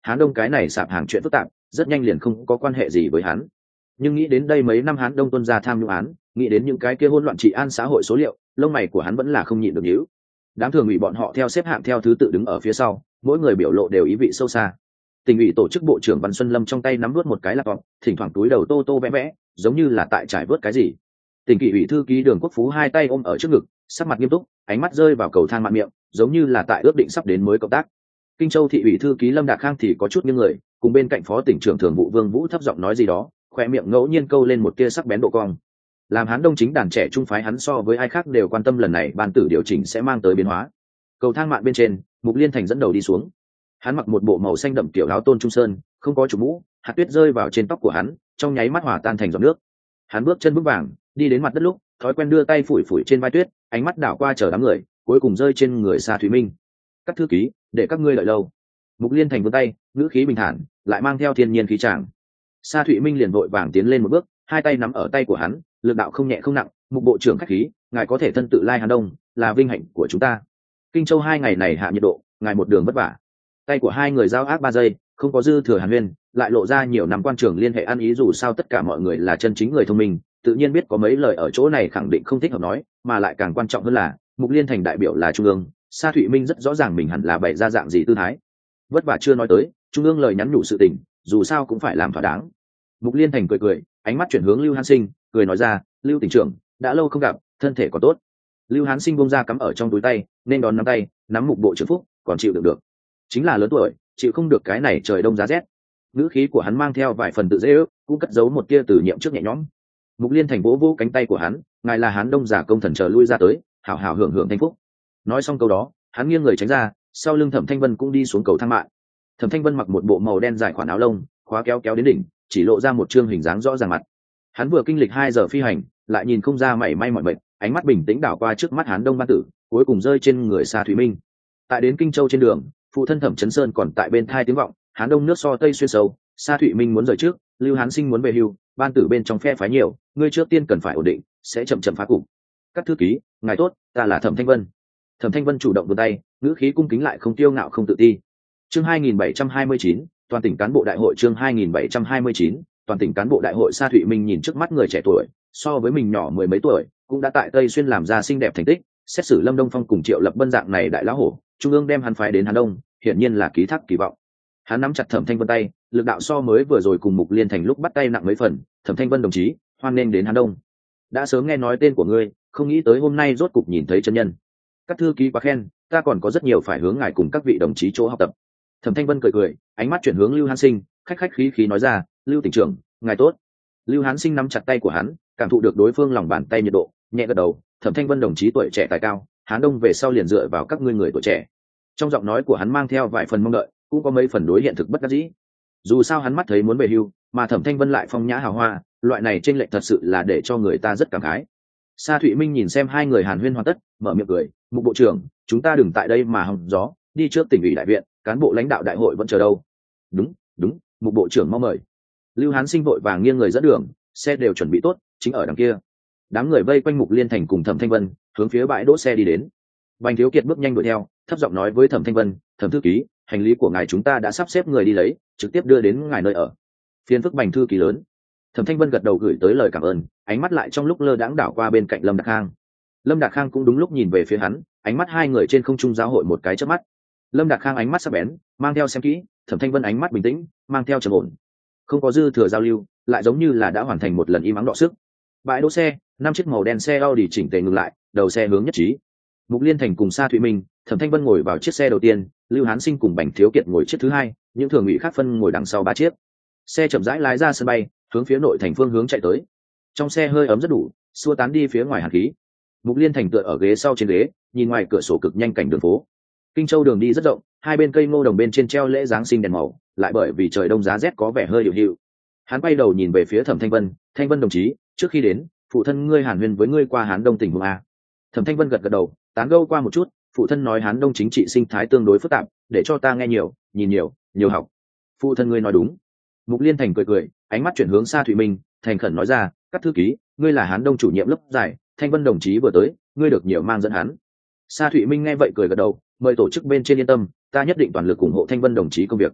Hán Đông cái này sạp hàng chuyện phức tạp, rất nhanh liền không có quan hệ gì với hắn. Nhưng nghĩ đến đây mấy năm Hán Đông tuân ra tham nhũng án, nghĩ đến những cái kia hỗn loạn trị an xã hội số liệu, lông mày của hắn vẫn là không nhịn được nhíu. Đám thường ủy bọn họ theo xếp hạng theo thứ tự đứng ở phía sau, mỗi người biểu lộ đều ý vị sâu xa. Tỉnh ủy tổ chức bộ trưởng Văn Xuân Lâm trong tay nắm vớt một cái laptop, thỉnh thoảng túi đầu tô tô vẽ vẽ, giống như là tại trải vớt cái gì. Tỉnh kỷ ủy thư ký Đường Quốc Phú hai tay ôm ở trước ngực, sắc mặt nghiêm túc, ánh mắt rơi vào cầu thang mạn miệng, giống như là tại ước định sắp đến mới cộng tác. Kinh Châu thị ủy thư ký Lâm Đạt Khang thì có chút nghiêng người, cùng bên cạnh phó tỉnh trưởng thường vụ Vương Vũ thấp giọng nói gì đó, khoe miệng ngẫu nhiên câu lên một tia sắc bén độ cong. Làm Hán Đông chính đàn trẻ trung phái hắn so với ai khác đều quan tâm lần này ban tử điều chỉnh sẽ mang tới biến hóa. Cầu thang mạn bên trên, Mục Liên Thành dẫn đầu đi xuống. Hắn mặc một bộ màu xanh đậm kiểu áo tôn trung sơn, không có chủ mũ, hạt tuyết rơi vào trên tóc của hắn, trong nháy mắt hòa tan thành giọt nước. Hắn bước chân vững vàng, đi đến mặt đất lúc, thói quen đưa tay phủi phủi trên vai tuyết, ánh mắt đảo qua chờ đám người, cuối cùng rơi trên người Sa Thụy Minh. Các thư ký, để các ngươi đợi lâu. Mục Liên Thành vươn tay, ngữ khí bình thản, lại mang theo thiên nhiên khí tràng. Sa Thụy Minh liền vội vàng tiến lên một bước, hai tay nắm ở tay của hắn, lực đạo không nhẹ không nặng. Mục bộ trưởng khách khí, ngài có thể thân tự lai Hán Đông, là vinh hạnh của chúng ta. Kinh Châu hai ngày này hạ nhiệt độ, ngài một đường vất vả. Tay của hai người giao ác ba giây, không có dư thừa hàn huyên, lại lộ ra nhiều năm quan trường liên hệ ăn ý, dù sao tất cả mọi người là chân chính người thông minh, tự nhiên biết có mấy lời ở chỗ này khẳng định không thích hợp nói, mà lại càng quan trọng hơn là Mục Liên Thành đại biểu là trung ương, Sa Thụy Minh rất rõ ràng mình hẳn là bày ra dạng gì tư thái. Vất vả chưa nói tới, trung ương lời nhắn nhủ sự tình, dù sao cũng phải làm thỏa đáng. Mục Liên Thành cười cười, ánh mắt chuyển hướng Lưu Hán Sinh, cười nói ra, Lưu tỉnh trưởng, đã lâu không gặp, thân thể còn tốt. Lưu Hán Sinh bông ra cắm ở trong túi tay, nên đón nắm tay, nắm Mục bộ trưởng phúc, còn chịu đựng được. Chính là lớn tuổi, chịu không được cái này trời đông giá rét. Ngữ khí của hắn mang theo vài phần tự dễ ước, cũng cất giấu một tia từ nhiệm trước nhẹ nhõm. Mục Liên Thành vỗ vỗ cánh tay của hắn, ngài là Hán Đông giả công thần chờ lui ra tới, hảo hảo hưởng hưởng thanh phúc. Nói xong câu đó, hắn nghiêng người tránh ra, sau lưng Thẩm Thanh Vân cũng đi xuống cầu thang mạng. Thẩm Thanh Vân mặc một bộ màu đen dài khoản áo lông, khóa kéo kéo đến đỉnh, chỉ lộ ra một trương hình dáng rõ ràng mặt. Hắn vừa kinh lịch hai giờ phi hành, lại nhìn không ra mảy may mỏi mệt, ánh mắt bình tĩnh đảo qua trước mắt Hán Đông ban tử, cuối cùng rơi trên người Sa Thụy Minh. Tại đến Kinh Châu trên đường, phụ thân Thẩm Chấn Sơn còn tại bên thai tiếng vọng, Hán Đông nước so tây xuyên sâu, Sa Thụy Minh muốn rời trước, Lưu Hán Sinh muốn về hưu, ban tử bên trong phe phái nhiều, ngươi trước tiên cần phải ổn định, sẽ chậm chậm phá cục. Các thư ký, ngài tốt, ta là Thẩm Thanh Vân. Thẩm Thanh Vân chủ động vươn tay, ngữ khí cung kính lại không tiêu ngạo không tự ti. Chương hai nghìn bảy trăm hai mươi chín, toàn tỉnh cán bộ đại hội. Chương hai nghìn bảy trăm hai mươi chín, toàn tỉnh cán bộ đại hội. Sa Thụy Minh nhìn trước mắt người trẻ tuổi, so với mình nhỏ mười mấy tuổi, cũng đã tại Tây Xuyên làm ra xinh đẹp thành tích, xét xử Lâm Đông Phong cùng Triệu Lập Bân dạng này đại lão hổ, trung ương đem hắn phái đến Hán Đông, hiển nhiên là ký thác kỳ vọng. Hắn nắm chặt Thẩm Thanh Vân tay, lực đạo so mới vừa rồi cùng Mục Liên Thành lúc bắt tay nặng mấy phần. Thẩm Thanh Vân đồng chí, hoan nghênh đến Hán Đông. Đã sớm nghe nói tên của ngươi, không nghĩ tới hôm nay rốt cục nhìn thấy chân nhân. Các thư ký quá khen, ta còn có rất nhiều phải hướng ngài cùng các vị đồng chí chỗ học tập. Thẩm Thanh Vân cười cười, ánh mắt chuyển hướng Lưu Hán Sinh, khách khách khí khí nói ra, Lưu tỉnh trưởng, ngài tốt. Lưu Hán Sinh nắm chặt tay của hắn, cảm thụ được đối phương lòng bàn tay nhiệt độ, nhẹ gật đầu. Thẩm Thanh Vân đồng chí tuổi trẻ tài cao, Hán Đông về sau liền dựa vào các ngươi người tuổi trẻ. Trong giọng nói của hắn mang theo vài phần mong đợi, cũng có mấy phần đối hiện thực bất đắc dĩ. Dù sao hắn mắt thấy muốn về hưu, mà Thẩm Thanh Vân lại phong nhã hào hoa, loại này chênh lệch thật sự là để cho người ta rất cảm khái. Sa Thụy Minh nhìn xem hai người hàn huyên hoàn tất, mở miệng cười, Mục bộ trưởng, chúng ta đừng tại đây mà hòng gió, đi trước tỉnh ủy đại viện, cán bộ lãnh đạo đại hội vẫn chờ đâu. Đúng, đúng, Mục bộ trưởng mong mời. Lưu Hán Sinh vội vàng nghiêng người dẫn đường, xe đều chuẩn bị tốt, chính ở đằng kia. Đám người vây quanh Mục Liên Thành cùng Thẩm Thanh Vân, hướng phía bãi đỗ xe đi đến. Bành Thiếu Kiệt bước nhanh đuổi theo, thấp giọng nói với Thẩm Thanh Vân, Thẩm thư ký, hành lý của ngài chúng ta đã sắp xếp người đi lấy, trực tiếp đưa đến ngài nơi ở. Phiền phức Bành thư ký lớn. Thẩm Thanh Vân gật đầu gửi tới lời cảm ơn, ánh mắt lại trong lúc lơ đãng đảo qua bên cạnh Lâm Đạt Khang. Lâm Đạt Khang cũng đúng lúc nhìn về phía hắn, ánh mắt hai người trên không trung giao hội một cái chớp mắt. Lâm Đạt Khang ánh mắt sắc bén, mang theo xem kỹ, Thẩm Thanh Vân ánh mắt bình tĩnh, mang theo trầm ổn. Không có dư thừa giao lưu, lại giống như là đã hoàn thành một lần im ắng đọ sức. Bãi đỗ xe, năm chiếc màu đen xe Audi chỉnh tề ngừng lại, đầu xe hướng nhất trí. Mục Liên Thành cùng Sa Thụy Minh, Thẩm Thanh Vân ngồi vào chiếc xe đầu tiên, Lưu Hán Sinh cùng Bành Thiếu Kiệt ngồi chiếc thứ hai, những thường ủy khác phân ngồi đằng sau ba chiếc. Xe chậm rãi lái ra sân bay, hướng phía nội thành phương hướng chạy tới. Trong xe hơi ấm rất đủ, xua tán đi phía ngoài hàn khí. Mục Liên Thành tựa ở ghế sau trên ghế, nhìn ngoài cửa sổ cực nhanh cảnh đường phố. Kinh Châu đường đi rất rộng, hai bên cây ngô đồng bên trên treo lễ giáng sinh đèn màu, lại bởi vì trời đông giá rét có vẻ hơi điều hiệu. Hắn quay đầu nhìn về phía Thẩm Thanh Vân, Thanh Vân đồng chí, trước khi đến, phụ thân ngươi hàn huyên với ngươi qua Hán Đông tỉnh huống a. Thẩm Thanh Vân gật gật đầu, tán gẫu qua một chút, phụ thân nói Hán Đông chính trị sinh thái tương đối phức tạp, để cho ta nghe nhiều, nhìn nhiều, nhiều học. Phụ thân ngươi nói đúng. Mục Liên Thành cười cười, ánh mắt chuyển hướng Sa Thụy Minh, thành khẩn nói ra, các thư ký, ngươi là Hán Đông chủ nhiệm lớp giải, Thanh Vân đồng chí vừa tới, ngươi được nhiều mang dẫn hắn. Sa Thụy Minh nghe vậy cười gật đầu, mời tổ chức bên trên yên tâm, ta nhất định toàn lực ủng hộ Thanh Vân đồng chí công việc.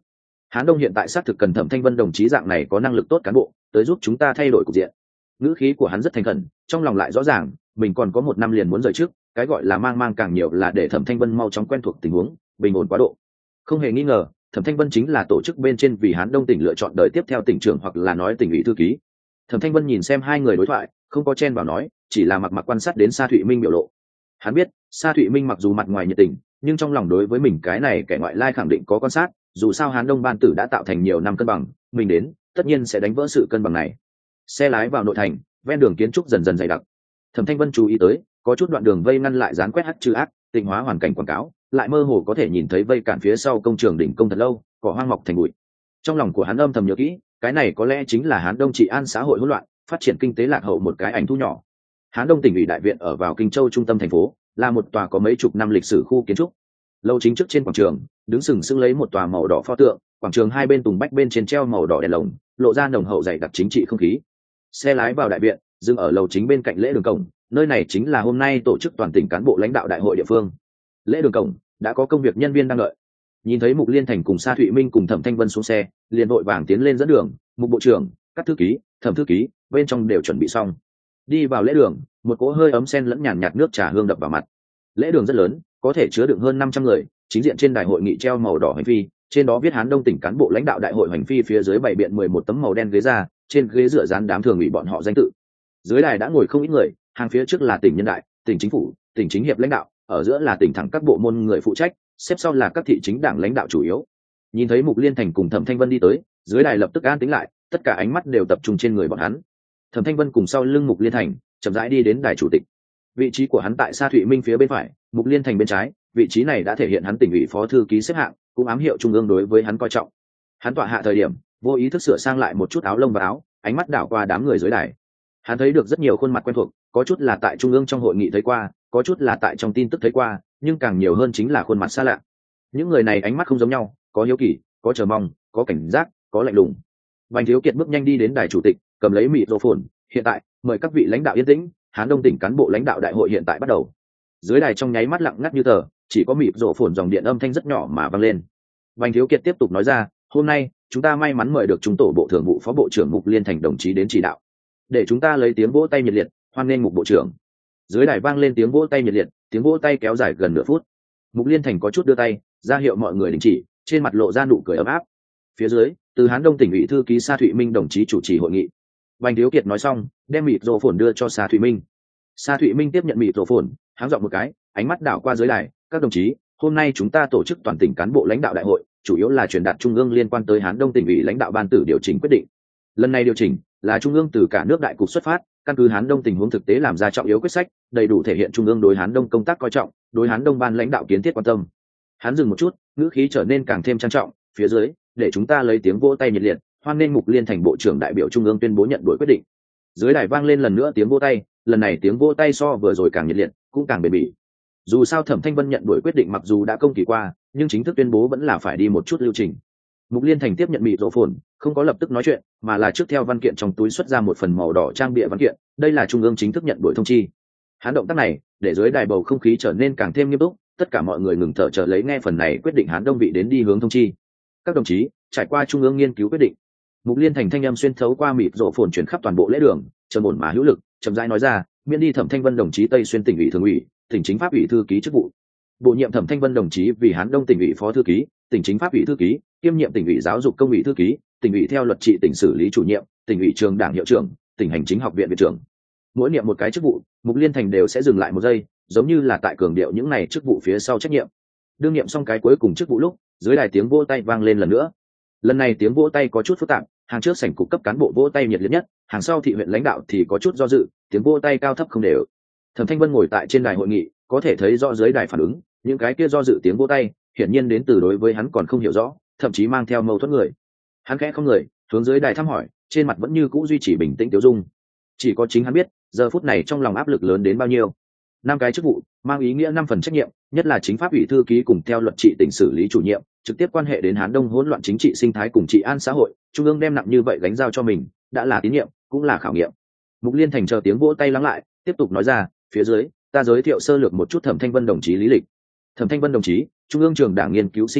Hán Đông hiện tại xác thực cần Thẩm Thanh Vân đồng chí dạng này có năng lực tốt cán bộ tới giúp chúng ta thay đổi cục diện. Ngữ khí của hắn rất thành khẩn, trong lòng lại rõ ràng mình còn có một năm liền muốn rời trước, cái gọi là mang mang càng nhiều là để Thẩm Thanh Vân mau chóng quen thuộc tình huống, bình ổn quá độ. Không hề nghi ngờ, Thẩm Thanh Vân chính là tổ chức bên trên vì Hán Đông tỉnh lựa chọn đời tiếp theo tỉnh trưởng hoặc là nói tỉnh ủy thư ký. Thẩm Thanh Vân nhìn xem hai người đối thoại, không có chen vào nói, chỉ là mặc mặc quan sát đến Sa Thụy Minh biểu lộ. Hắn biết, Sa Thụy Minh mặc dù mặt ngoài nhiệt tình, nhưng trong lòng đối với mình cái này kẻ ngoại lai khẳng định có quan sát, dù sao Hán Đông ban tử đã tạo thành nhiều năm cân bằng, mình đến, tất nhiên sẽ đánh vỡ sự cân bằng này. Xe lái vào nội thành, ven đường kiến trúc dần dần dày đặc. Thẩm Thanh Vân chú ý tới, có chút đoạn đường vây ngăn lại dán quét hắc trừ ác, tịnh hóa hoàn cảnh quảng cáo, lại mơ hồ có thể nhìn thấy vây cản phía sau công trường đỉnh công thật lâu, cỏ hoang mọc thành bụi. Trong lòng của hắn âm thầm nhớ kỹ, cái này có lẽ chính là Hán Đông trị an xã hội hỗn loạn, phát triển kinh tế lạc hậu một cái ảnh thu nhỏ. Hán Đông tỉnh ủy đại viện ở vào Kinh Châu trung tâm thành phố, là một tòa có mấy chục năm lịch sử khu kiến trúc. Lâu chính trước trên quảng trường, đứng sừng sững lấy một tòa màu đỏ pho tượng, quảng trường hai bên tùng bách bên trên treo màu đỏ đèn lồng, lộ ra nồng hậu dày đặc chính trị không khí. Xe lái vào đại viện, dừng ở lầu chính bên cạnh lễ đường cổng, nơi này chính là hôm nay tổ chức toàn tỉnh cán bộ lãnh đạo đại hội địa phương. Lễ đường cổng đã có công việc nhân viên đang đợi. Nhìn thấy Mục Liên Thành cùng Sa Thụy Minh cùng Thẩm Thanh Vân xuống xe, liền vội vàng tiến lên dẫn đường. Mục bộ trưởng, các thư ký, Thẩm thư ký, bên trong đều chuẩn bị xong. Đi vào lễ đường, một cỗ hơi ấm sen lẫn nhàn nhạt nước trà hương đập vào mặt. Lễ đường rất lớn, có thể chứa đựng hơn năm trăm người. Chính diện trên đài hội nghị treo màu đỏ hành phi, trên đó viết Hán Đông tỉnh cán bộ lãnh đạo đại hội hành phi, phía dưới bày biện mười một tấm màu đen ghế ra, trên ghế dựa dán đám thường ủy bọn họ danh tự. Dưới đài đã ngồi không ít người, hàng phía trước là tỉnh nhân đại, tỉnh chính phủ, tỉnh chính hiệp lãnh đạo, ở giữa là tỉnh thẳng các bộ môn người phụ trách, xếp sau là các thị chính đảng lãnh đạo chủ yếu. Nhìn thấy Mục Liên Thành cùng Thẩm Thanh Vân đi tới, dưới đài lập tức an tĩnh lại, tất cả ánh mắt đều tập trung trên người bọn hắn. Thẩm Thanh Vân cùng sau lưng Mục Liên Thành, chậm rãi đi đến đài chủ tịch. Vị trí của hắn tại Sa Thụy Minh phía bên phải, Mục Liên Thành bên trái, vị trí này đã thể hiện hắn tỉnh ủy phó thư ký xếp hạng, cũng ám hiệu trung ương đối với hắn coi trọng. Hắn tọa hạ thời điểm, vô ý thức sửa sang lại một chút áo lông và áo, ánh mắt đảo qua đám người dưới đài. Hắn thấy được rất nhiều khuôn mặt quen thuộc, có chút là tại trung ương trong hội nghị thấy qua, có chút là tại trong tin tức thấy qua, nhưng càng nhiều hơn chính là khuôn mặt xa lạ. Những người này ánh mắt không giống nhau, có hiếu kỳ, có chờ mong, có cảnh giác, có lạnh lùng. Bành Thiếu Kiệt bước nhanh đi đến đài chủ tịch, cầm lấy mịt rô phồn. Hiện tại, mời các vị lãnh đạo yên tĩnh, Hán Đông tỉnh cán bộ lãnh đạo đại hội hiện tại bắt đầu. Dưới đài trong nháy mắt lặng ngắt như tờ, chỉ có mịt rô phồn dòng điện âm thanh rất nhỏ mà vang lên. Bành Thiếu Kiệt tiếp tục nói ra, hôm nay chúng ta may mắn mời được trung tổ bộ thường vụ phó bộ trưởng Mục Liên Thành đồng chí đến chỉ đạo, để chúng ta lấy tiếng vỗ tay nhiệt liệt hoan nghênh Mục bộ trưởng. Dưới đài vang lên tiếng vỗ tay nhiệt liệt, tiếng vỗ tay kéo dài gần nửa phút. Mục Liên Thành có chút đưa tay ra hiệu mọi người đình chỉ, trên mặt lộ ra nụ cười ấm áp. Phía dưới, từ Hán Đông tỉnh ủy thư ký Sa Thụy Minh đồng chí chủ trì hội nghị. Bành Thiếu Kiệt nói xong, đem mịt rô phồn đưa cho Sa Thụy Minh. Sa Thụy Minh tiếp nhận mịt rô phồn, háng giọng một cái, ánh mắt đảo qua dưới đài. Các đồng chí, hôm nay chúng ta tổ chức toàn tỉnh cán bộ lãnh đạo đại hội, chủ yếu là truyền đạt trung ương liên quan tới Hán Đông tỉnh ủy lãnh đạo ban tử điều chỉnh quyết định. Lần này điều chỉnh là trung ương từ cả nước đại cục xuất phát, căn cứ Hán Đông tình huống thực tế làm ra trọng yếu quyết sách, đầy đủ thể hiện trung ương đối Hán Đông công tác coi trọng, đối Hán Đông ban lãnh đạo kiến thiết quan tâm. Hắn dừng một chút, ngữ khí trở nên càng thêm trang trọng, phía dưới, để chúng ta lấy tiếng vỗ tay nhiệt liệt, hoan nghênh Mục Liên Thành bộ trưởng đại biểu trung ương tuyên bố nhận đổi quyết định. Dưới đài vang lên lần nữa tiếng vỗ tay, lần này tiếng vỗ tay so vừa rồi càng nhiệt liệt, cũng càng bền bỉ. Dù sao Thẩm Thanh Vân nhận đổi quyết định mặc dù đã công kỳ qua, nhưng chính thức tuyên bố vẫn là phải đi một chút lưu trình. Mục Liên Thành tiếp nhận mịt rô phồn, không có lập tức nói chuyện, mà là trước theo văn kiện trong túi xuất ra một phần màu đỏ trang bìa văn kiện, đây là trung ương chính thức nhận đổi thông chi. Hắn động tác này, để dưới đài bầu không khí trở nên càng thêm nghiêm túc, tất cả mọi người ngừng thở chờ lấy nghe phần này quyết định Hán Đông vị đến đi hướng thông chi. Các đồng chí, trải qua trung ương nghiên cứu quyết định. Mục Liên Thành thanh âm xuyên thấu qua mịt rô phồn chuyển khắp toàn bộ lễ đường, trầm ổn mà hữu lực, chậm rãi nói ra, miễn đi Thẩm Thanh Vân đồng chí Tây Xuyên tỉnh ủy thường ủy, tỉnh chính pháp ủy thư ký chức vụ. Bổ nhiệm Thẩm Thanh Vân đồng chí vì Hán Đông tỉnh ủy phó thư ký, tỉnh chính pháp ủy thư ký, kiêm nhiệm tỉnh ủy giáo dục công ủy thư ký, tỉnh ủy theo luật trị tỉnh xử lý chủ nhiệm, tỉnh ủy trường đảng hiệu trưởng, tỉnh hành chính học viện viện trưởng. Mỗi niệm một cái chức vụ, Mục Liên Thành đều sẽ dừng lại một giây, giống như là tại cường điệu những này chức vụ phía sau trách nhiệm. Đương nhiệm xong cái cuối cùng chức vụ lúc, dưới đài tiếng vỗ tay vang lên lần nữa. Lần này tiếng vỗ tay có chút phức tạp, hàng trước sảnh cục cấp cán bộ vỗ tay nhiệt liệt nhất, hàng sau thị huyện lãnh đạo thì có chút do dự, tiếng vỗ tay cao thấp không đều. Thẩm Thanh Vân ngồi tại trên đài hội nghị, có thể thấy rõ dưới đài phản ứng, những cái kia do dự tiếng vỗ tay, hiển nhiên đến từ đối với hắn còn không hiểu rõ, thậm chí mang theo mâu thuẫn người. Hắn khẽ không người, hướng dưới đài thăm hỏi, trên mặt vẫn như cũ duy trì bình tĩnh tiêu dung. Chỉ có chính hắn biết, giờ phút này trong lòng áp lực lớn đến bao nhiêu. Năm cái chức vụ, mang ý nghĩa năm phần trách nhiệm, nhất là chính pháp ủy thư ký cùng theo luật trị tỉnh xử lý chủ nhiệm, trực tiếp quan hệ đến Hán Đông hỗn loạn chính trị sinh thái cùng trị an xã hội, trung ương đem nặng như vậy gánh giao cho mình, đã là tín nhiệm, cũng là khảo nghiệm. Mục Liên Thành chờ tiếng vỗ tay lắng lại, tiếp tục nói ra, phía dưới, ta giới thiệu sơ lược một chút Thẩm Thanh Vân đồng chí lý lịch. Thẩm Thanh Vân đồng chí, trung ương trường đảng nghiên cứu sinh trình độ,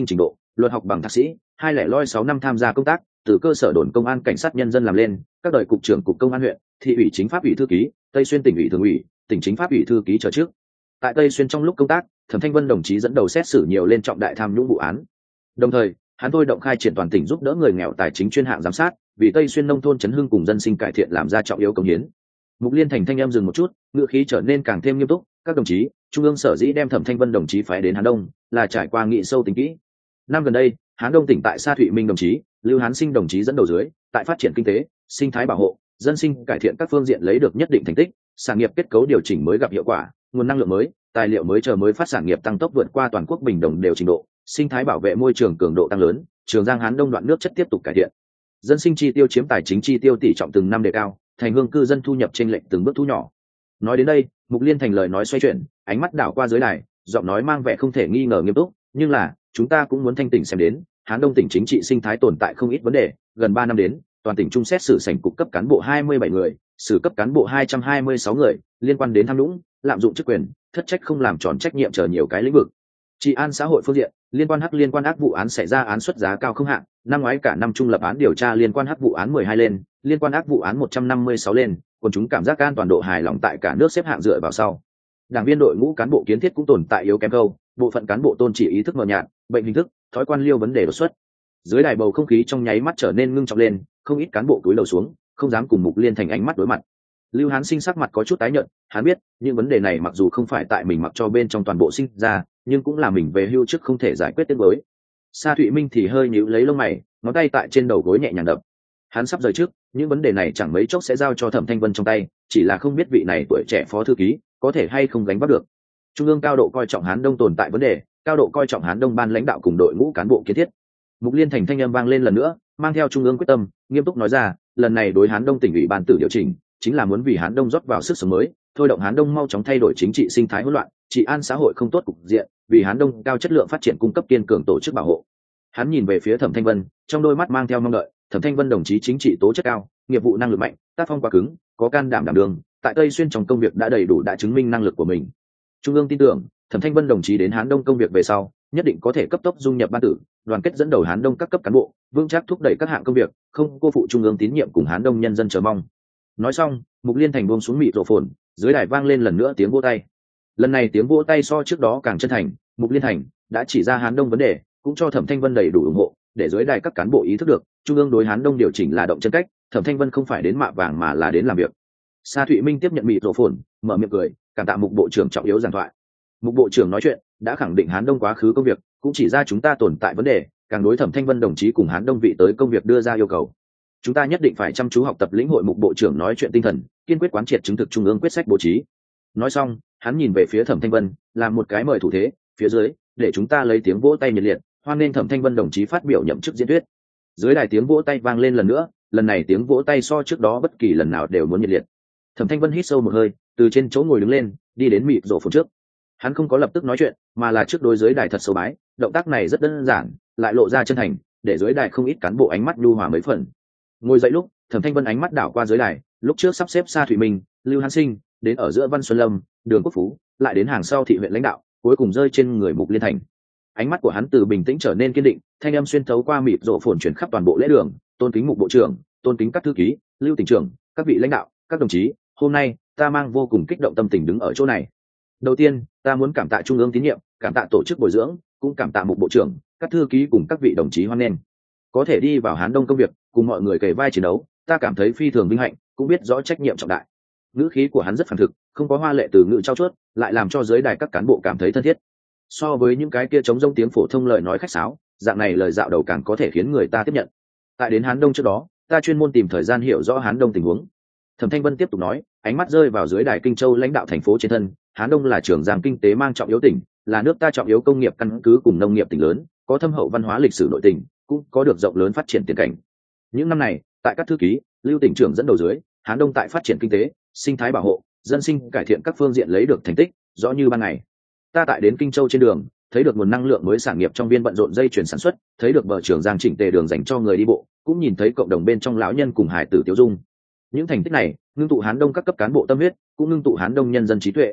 luật học bằng thạc sĩ, hai lẻ loi sáu năm tham gia công tác, từ cơ sở đồn công an cảnh sát nhân dân làm lên, các đời cục trưởng cục công an huyện, thị ủy chính pháp ủy thư ký, Tây Xuyên tỉnh ủy thường ủy, tỉnh chính pháp ủy thư ký trở trước. Tại Tây Xuyên trong lúc công tác, Thẩm Thanh Vân đồng chí dẫn đầu xét xử nhiều lên trọng đại tham nhũng vụ án. Đồng thời, hắn thôi động khai triển toàn tỉnh giúp đỡ người nghèo tài chính chuyên hạng giám sát, vì Tây Xuyên nông thôn chấn hưng cùng dân sinh cải thiện làm ra trọng yếu công hiến. Mục Liên Thành thanh em dừng một chút, ngữ khí trở nên càng thêm nghiêm túc, các đồng chí, trung ương sở dĩ đem Thẩm Thanh Vân đồng chí phái đến Hán Đông, là trải qua nghị sâu tính kỹ. Năm gần đây, Hán Đông tỉnh tại Sa Thụy Minh đồng chí, Lưu Hán Sinh đồng chí dẫn đầu dưới, tại phát triển kinh tế, sinh thái bảo hộ, dân sinh cải thiện các phương diện lấy được nhất định thành tích, sản nghiệp kết cấu điều chỉnh mới gặp hiệu quả, nguồn năng lượng mới, tài liệu mới chờ mới phát sản nghiệp tăng tốc vượt qua toàn quốc bình đồng đều trình độ, sinh thái bảo vệ môi trường cường độ tăng lớn, Trường Giang Hán Đông đoạn nước chất tiếp tục cải thiện. Dân sinh chi tiêu chiếm tài chính chi tiêu tỷ trọng từng năm đề cao, thành hương cư dân thu nhập chênh lệch từng bước thu nhỏ. Nói đến đây, Mục Liên Thành lời nói xoay chuyển, ánh mắt đảo qua dưới đài, giọng nói mang vẻ không thể nghi ngờ nghiêm túc, nhưng là, chúng ta cũng muốn thanh tỉnh xem đến, Hán Đông tỉnh chính trị sinh thái tồn tại không ít vấn đề, gần ba năm đến, toàn tỉnh trung xét xử sảnh cục cấp cán bộ hai mươi bảy người, xử cấp cán bộ hai trăm hai mươi sáu người, liên quan đến tham nhũng, lạm dụng chức quyền, thất trách không làm tròn trách nhiệm chờ nhiều cái lĩnh vực. Trị an xã hội phương diện, liên quan hắc liên quan ác vụ án xảy ra án xuất giá cao không hạn, năm ngoái cả năm trung lập án điều tra liên quan hắc vụ án mười hai lên, liên quan ác vụ án một trăm năm mươi sáu lên, còn chúng cảm giác an toàn độ hài lòng tại cả nước xếp hạng dựa vào sau. Đảng viên đội ngũ cán bộ kiến thiết cũng tồn tại yếu kém câu, bộ phận cán bộ tôn chỉ ý thức mờ nhạt, bệnh hình thức, thói quan liêu vấn đề đột xuất. Dưới đài bầu không khí trong nháy mắt trở nên ngưng trọng lên, không ít cán bộ cúi đầu xuống, không dám cùng Mục Liên Thành ánh mắt đối mặt. Lưu Hán Sinh sắc mặt có chút tái nhợt, hắn biết, những vấn đề này mặc dù không phải tại mình mặc cho bên trong toàn bộ sinh ra, nhưng cũng là mình về hưu trước không thể giải quyết tiếp với. Sa Thụy Minh thì hơi nhíu lấy lông mày, ngón tay tại trên đầu gối nhẹ nhàng đập. Hắn sắp rời trước, những vấn đề này chẳng mấy chốc sẽ giao cho Thẩm Thanh Vân trong tay, chỉ là không biết vị này tuổi trẻ phó thư ký có thể hay không gánh vác được. Trung ương cao độ coi trọng Hán Đông tồn tại vấn đề, cao độ coi trọng Hán Đông ban lãnh đạo cùng đội ngũ cán bộ kiến thiết. Mục Liên Thành thanh âm vang lên lần nữa, mang theo trung ương quyết tâm, nghiêm túc nói ra, lần này đối Hán Đông tỉnh ủy ban tử điều chỉnh, chính là muốn vì Hán Đông rót vào sức sống mới, thôi động Hán Đông mau chóng thay đổi chính trị sinh thái hỗn loạn, trị an xã hội không tốt cục diện, vì Hán Đông cao chất lượng phát triển cung cấp kiên cường tổ chức bảo hộ. Hắn nhìn về phía Thẩm Thanh Vân, trong đôi mắt mang theo mong đợi. Thẩm Thanh Vân đồng chí chính trị tố chất cao, nghiệp vụ năng lực mạnh, tác phong quá cứng, có can đảm đảm đường, tại Tây Xuyên trong công việc đã đầy đủ đã chứng minh năng lực của mình. Trung ương tin tưởng, Thẩm Thanh Vân đồng chí đến Hán Đông công việc về sau, nhất định có thể cấp tốc dung nhập ban tử, đoàn kết dẫn đầu Hán Đông các cấp cán bộ, vững chắc thúc đẩy các hạng công việc, không cô phụ trung ương tín nhiệm cùng Hán Đông nhân dân chờ mong. Nói xong, Mục Liên Thành buông xuống mịt rộ phồn, dưới đài vang lên lần nữa tiếng vỗ tay. Lần này tiếng vỗ tay so trước đó càng chân thành, Mục Liên Thành đã chỉ ra Hán Đông vấn đề, cũng cho Thẩm Thanh Vân đầy đủ ủng hộ, để dưới đài các cán bộ ý thức được, trung ương đối Hán Đông điều chỉnh là động chân cách, Thẩm Thanh Vân không phải đến mạ vàng mà là đến làm việc. Sa Thụy Minh tiếp nhận mịt rộ phồn, mở miệng cười, cảm tạ Mục bộ trưởng trọng yếu giảng thoại. Mục bộ trưởng nói chuyện, đã khẳng định Hán Đông quá khứ công việc, cũng chỉ ra chúng ta tồn tại vấn đề, càng đối Thẩm Thanh Vân đồng chí cùng Hán Đông vị tới công việc đưa ra yêu cầu. Chúng ta nhất định phải chăm chú học tập lĩnh hội Mục bộ trưởng nói chuyện tinh thần, kiên quyết quán triệt chứng thực trung ương quyết sách bố trí. Nói xong, hắn nhìn về phía Thẩm Thanh Vân, làm một cái mời thủ thế, phía dưới, để chúng ta lấy tiếng vỗ tay nhiệt liệt, hoan nghênh Thẩm Thanh Vân đồng chí phát biểu nhậm chức diễn thuyết. Dưới đài tiếng vỗ tay vang lên lần nữa, lần này tiếng vỗ tay so trước đó bất kỳ lần nào đều muốn nhiệt liệt. Thẩm Thanh Vân hít sâu một hơi, từ trên chỗ ngồi đứng lên, đi đến mịt rộ phồn trước. Hắn không có lập tức nói chuyện, mà là trước đối dưới đài thật sâu bái, động tác này rất đơn giản, lại lộ ra chân thành, để dưới đài không ít cán bộ ánh mắt nhu hòa mấy phần. Ngồi dậy lúc, Thẩm Thanh Vân ánh mắt đảo qua dưới đài, lúc trước sắp xếp Sa Thụy Minh, Lưu Hán Sinh, đến ở giữa Văn Xuân Lâm, Đường Quốc Phú, lại đến hàng sau thị huyện lãnh đạo, cuối cùng rơi trên người Mục Liên Thành. Ánh mắt của hắn từ bình tĩnh trở nên kiên định, thanh âm xuyên thấu qua mịt rộ phồn truyền khắp toàn bộ lễ đường, tôn kính Mục bộ trưởng, tôn kính các thư ký, Lưu tỉnh trưởng, các vị lãnh đạo, các đồng chí, hôm nay ta mang vô cùng kích động tâm tình đứng ở chỗ này. Đầu tiên, ta muốn cảm tạ trung ương tín nhiệm, cảm tạ tổ chức bồi dưỡng, cũng cảm tạ Mục bộ trưởng, các thư ký cùng các vị đồng chí hoan nghênh. Có thể đi vào Hán Đông công việc, cùng mọi người kề vai chiến đấu, ta cảm thấy phi thường vinh hạnh, cũng biết rõ trách nhiệm trọng đại. Ngữ khí của hắn rất phản thực, không có hoa lệ từ ngữ trao chuốt, lại làm cho dưới đài các cán bộ cảm thấy thân thiết. So với những cái kia chống rông tiếng phổ thông lời nói khách sáo, dạng này lời dạo đầu càng có thể khiến người ta tiếp nhận. Tại đến Hán Đông trước đó, ta chuyên môn tìm thời gian hiểu rõ Hán Đông tình huống. Thẩm Thanh Vân tiếp tục nói, ánh mắt rơi vào dưới đài Kinh Châu lãnh đạo thành phố trên thân. Hán Đông là Trường Giang kinh tế mang trọng yếu tỉnh, là nước ta trọng yếu công nghiệp căn cứ cùng nông nghiệp tỉnh lớn, có thâm hậu văn hóa lịch sử nội tỉnh, cũng có được rộng lớn phát triển tiền cảnh. Những năm này, tại các thư ký, Lưu tỉnh trưởng dẫn đầu dưới, Hán Đông tại phát triển kinh tế, sinh thái bảo hộ, dân sinh cải thiện các phương diện lấy được thành tích rõ như ban ngày. Ta tại đến Kinh Châu trên đường, thấy được nguồn năng lượng mới sản nghiệp trong viên bận rộn dây chuyển sản xuất, thấy được bờ Trường Giang chỉnh tề đường dành cho người đi bộ, cũng nhìn thấy cộng đồng bên trong lão nhân cùng hải tử tiêu dung. Những thành tích này ngưng tụ Hán Đông các cấp cán bộ tâm huyết, cũng ngưng tụ Hán Đông nhân dân trí tuệ.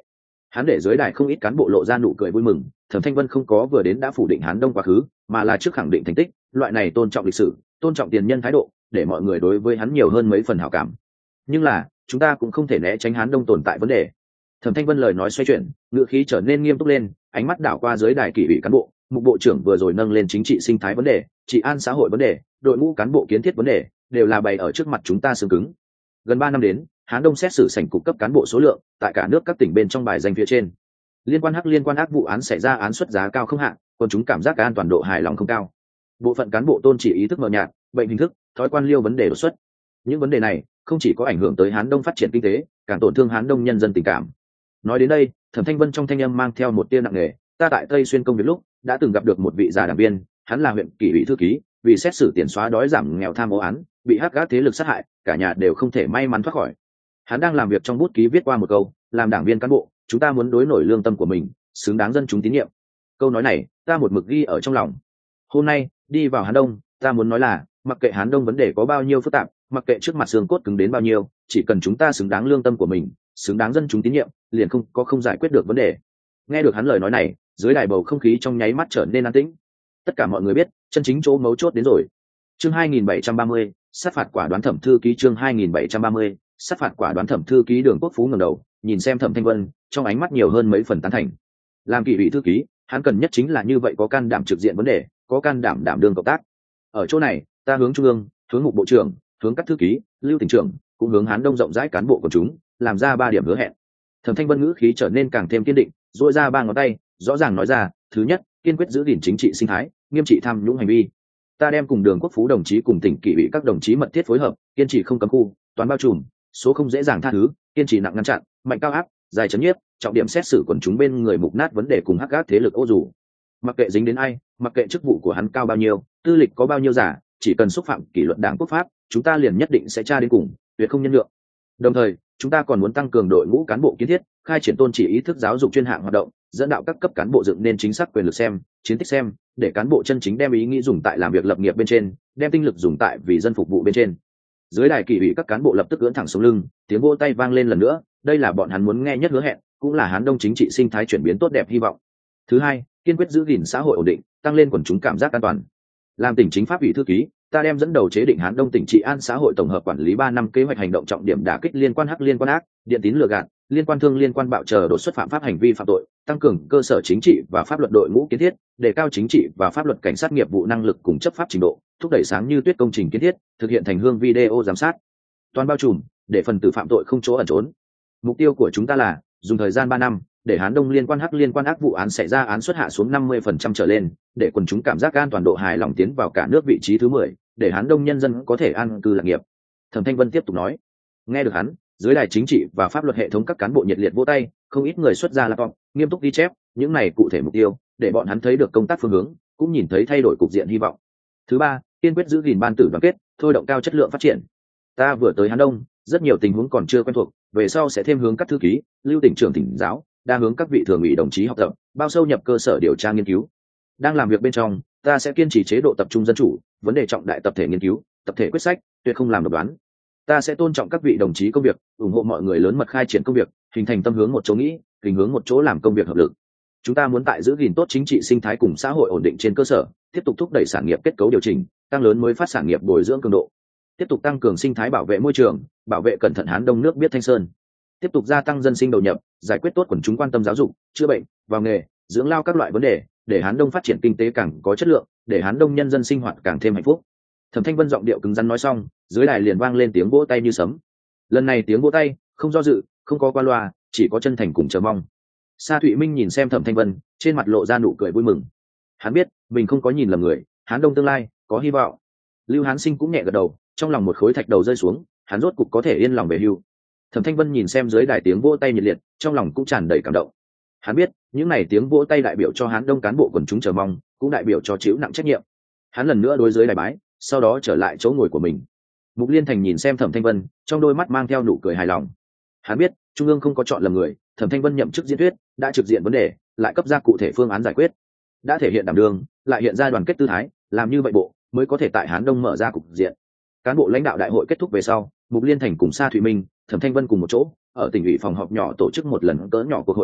Hắn để dưới đài không ít cán bộ lộ ra nụ cười vui mừng. Thẩm Thanh Vân không có vừa đến đã phủ định Hán Đông quá khứ, mà là trước khẳng định thành tích, loại này tôn trọng lịch sử, tôn trọng tiền nhân thái độ, để mọi người đối với hắn nhiều hơn mấy phần hảo cảm. Nhưng là chúng ta cũng không thể né tránh Hán Đông tồn tại vấn đề. Thẩm Thanh Vân lời nói xoay chuyển, ngữ khí trở nên nghiêm túc lên, ánh mắt đảo qua dưới đài kỷ ủy cán bộ. Mục bộ trưởng vừa rồi nâng lên chính trị sinh thái vấn đề, trị an xã hội vấn đề, đội ngũ cán bộ kiến thiết vấn đề, đều là bày ở trước mặt chúng ta xương cứng. Gần ba năm đến, Hán Đông xét xử sảnh cục cấp cán bộ số lượng tại cả nước các tỉnh bên trong bài danh phía trên. Liên quan hắc liên quan ác vụ án xảy ra án suất giá cao không hạn, còn chúng cảm giác an toàn độ hài lòng không cao. Bộ phận cán bộ tôn chỉ ý thức mờ nhạt, bệnh hình thức, thói quan liêu vấn đề đột xuất. Những vấn đề này không chỉ có ảnh hưởng tới Hán Đông phát triển kinh tế, càng tổn thương Hán Đông nhân dân tình cảm. Nói đến đây, Thẩm Thanh Vân trong thanh âm mang theo một tia nặng nề. Ta tại Tây Xuyên công việc lúc đã từng gặp được một vị già đảng viên, hắn là huyện kỷ ủy thư ký, vì xét xử tiền xóa đói giảm nghèo tham ô án, bị hắc gác thế lực sát hại, cả nhà đều không thể may mắn thoát khỏi. Hắn đang làm việc trong bút ký viết qua một câu, làm đảng viên cán bộ, chúng ta muốn đối nổi lương tâm của mình, xứng đáng dân chúng tín nhiệm. Câu nói này ta một mực ghi ở trong lòng. Hôm nay đi vào Hán Đông, ta muốn nói là mặc kệ Hán Đông vấn đề có bao nhiêu phức tạp, mặc kệ trước mặt xương cốt cứng đến bao nhiêu, chỉ cần chúng ta xứng đáng lương tâm của mình, xứng đáng dân chúng tín nhiệm, liền không có không giải quyết được vấn đề. Nghe được hắn lời nói này, dưới đài bầu không khí trong nháy mắt trở nên an tĩnh. Tất cả mọi người biết chân chính chỗ mấu chốt đến rồi. Chương hai nghìn bảy trăm ba mươi, sát phạt quả đoán thẩm thư ký. Chương hai nghìn bảy trăm ba mươi, sát phạt quả đoán thẩm thư ký. Đường Quốc Phú ngẩng đầu nhìn xem Thẩm Thanh Vân, trong ánh mắt nhiều hơn mấy phần tán thành. Làm kỷ ủy thư ký, hắn cần nhất chính là như vậy, có can đảm trực diện vấn đề, có can đảm đảm đương cộng tác. Ở chỗ này, ta hướng trung ương, hướng mục bộ trưởng, hướng các thư ký, lưu tỉnh trưởng, cũng hướng Hán Đông rộng rãi cán bộ của chúng, làm ra ba điểm hứa hẹn. Thẩm Thanh Vân ngữ khí trở nên càng thêm kiên định, duỗi ra ba ngón tay, rõ ràng nói ra, thứ nhất, kiên quyết giữ gìn chính trị sinh thái, nghiêm trị tham nhũng hành vi. Ta đem cùng Đường Quốc Phú đồng chí cùng tỉnh kỷ ủy các đồng chí mật thiết phối hợp, kiên trì không cấm khu, toán bao trùm, số không dễ dàng tha thứ, kiên trì nặng ngăn chặn, mạnh cao áp, dài chấn nhiếp, trọng điểm xét xử quần chúng bên người mục nát vấn đề cùng hắc gác thế lực ô dù. Mặc kệ dính đến ai, mặc kệ chức vụ của hắn cao bao nhiêu, tư lịch có bao nhiêu giả, chỉ cần xúc phạm kỷ luật đảng quốc pháp, chúng ta liền nhất định sẽ tra đến cùng, tuyệt không nhân nhượng. Đồng thời, chúng ta còn muốn tăng cường đội ngũ cán bộ kiến thiết, khai triển tôn chỉ ý thức giáo dục chuyên hạng hoạt động, dẫn đạo các cấp cán bộ dựng nên chính xác quyền lực xem, chiến tích xem, để cán bộ chân chính đem ý nghĩ dùng tại làm việc lập nghiệp bên trên, đem tinh lực dùng tại vì dân phục vụ bên trên. Dưới đài kỷ ủy các cán bộ lập tức ưỡn thẳng sống lưng, tiếng vỗ tay vang lên lần nữa, đây là bọn hắn muốn nghe nhất hứa hẹn, cũng là Hán Đông chính trị sinh thái chuyển biến tốt đẹp hy vọng. Thứ hai, kiên quyết giữ gìn xã hội ổn định, tăng lên quần chúng cảm giác an toàn. Làm tỉnh chính pháp ủy thư ký, ta đem dẫn đầu chế định Hán Đông tỉnh trị an xã hội tổng hợp quản lý ba năm kế hoạch hành động trọng điểm đả kích liên quan hắc liên quan ác, điện tín lừa gạt, liên quan thương liên quan bạo chờ đột xuất phạm pháp hành vi phạm tội, tăng cường cơ sở chính trị và pháp luật đội ngũ kiến thiết, đề cao chính trị và pháp luật cảnh sát nghiệp vụ năng lực cùng chấp pháp trình độ, thúc đẩy sáng như tuyết công trình kiến thiết, thực hiện thành hương video giám sát, toàn bao trùm, để phần tử phạm tội không chỗ ẩn trốn. Mục tiêu của chúng ta là dùng thời gian ba năm, để Hán Đông liên quan hắc liên quan ác vụ án xảy ra án suất hạ xuống năm mươi phần trăm trở lên, để quần chúng cảm giác an toàn độ hài lòng tiến vào cả nước vị trí thứ mười, để Hán Đông nhân dân có thể an cư lạc nghiệp. Thẩm Thanh Vân tiếp tục nói. Nghe được hắn, dưới đài chính trị và pháp luật hệ thống các cán bộ nhiệt liệt vỗ tay, không ít người xuất ra laptop, nghiêm túc ghi chép những này cụ thể mục tiêu, để bọn hắn thấy được công tác phương hướng, cũng nhìn thấy thay đổi cục diện hy vọng. Thứ ba, kiên quyết giữ gìn ban tử đoàn kết, thôi động cao chất lượng phát triển. Ta vừa tới Hán Đông, rất nhiều tình huống còn chưa quen thuộc, về sau sẽ thêm hướng các thư ký, lưu tỉnh trưởng tỉnh giáo, đa hướng các vị thường ủy đồng chí học tập, bao sâu nhập cơ sở điều tra nghiên cứu. Đang làm việc bên trong, ta sẽ kiên trì chế độ tập trung dân chủ, vấn đề trọng đại tập thể nghiên cứu, tập thể quyết sách, tuyệt không làm độc đoán. Ta sẽ tôn trọng các vị đồng chí công việc, ủng hộ mọi người lớn mật khai triển công việc, hình thành tâm hướng một chỗ nghĩ, hình hướng một chỗ làm công việc hợp lực. Chúng ta muốn tại giữ gìn tốt chính trị sinh thái cùng xã hội ổn định trên cơ sở, tiếp tục thúc đẩy sản nghiệp kết cấu điều chỉnh, tăng lớn mới phát sản nghiệp bồi dưỡng cường độ, tiếp tục tăng cường sinh thái bảo vệ môi trường, bảo vệ cẩn thận Hán Đông nước biết thanh sơn, tiếp tục gia tăng dân sinh đầu nhập, giải quyết tốt quần chúng quan tâm giáo dục, chữa bệnh, vào nghề, dưỡng lao các loại vấn đề, để Hán Đông phát triển kinh tế càng có chất lượng, để Hán Đông nhân dân sinh hoạt càng thêm hạnh phúc. Thẩm Thanh Vân giọng điệu cứng rắn nói xong, dưới đài liền vang lên tiếng vỗ tay như sấm. Lần này tiếng vỗ tay không do dự, không có qua loa, chỉ có chân thành cùng chờ mong. Sa Thụy Minh nhìn xem Thẩm Thanh Vân, trên mặt lộ ra nụ cười vui mừng. Hắn biết mình không có nhìn lầm người, Hán Đông tương lai có hy vọng. Lưu Hán Sinh cũng nhẹ gật đầu, trong lòng một khối thạch đầu rơi xuống, hắn rốt cục có thể yên lòng về hưu. Thẩm Thanh Vân nhìn xem dưới đài tiếng vỗ tay nhiệt liệt, trong lòng cũng tràn đầy cảm động. Hắn biết những này tiếng vỗ tay đại biểu cho Hán Đông cán bộ quần chúng chờ mong, cũng đại biểu cho chịu nặng trách nhiệm. Hắn lần nữa đối dưới đài bái, sau đó trở lại chỗ ngồi của mình. Mục Liên Thành nhìn xem Thẩm Thanh Vân, trong đôi mắt mang theo nụ cười hài lòng. Hắn biết trung ương không có chọn lầm người, Thẩm Thanh Vân nhậm chức diễn thuyết, đã trực diện vấn đề, lại cấp ra cụ thể phương án giải quyết, đã thể hiện đảm đương, lại hiện ra đoàn kết tư thái, làm như vậy bộ mới có thể tại Hán Đông mở ra cục diện. Cán bộ lãnh đạo đại hội kết thúc về sau, Mục Liên Thành cùng Sa Thụy Minh, Thẩm Thanh Vân cùng một chỗ ở tỉnh ủy phòng họp nhỏ tổ chức một lần cỡ nhỏ cuộc hội đàm,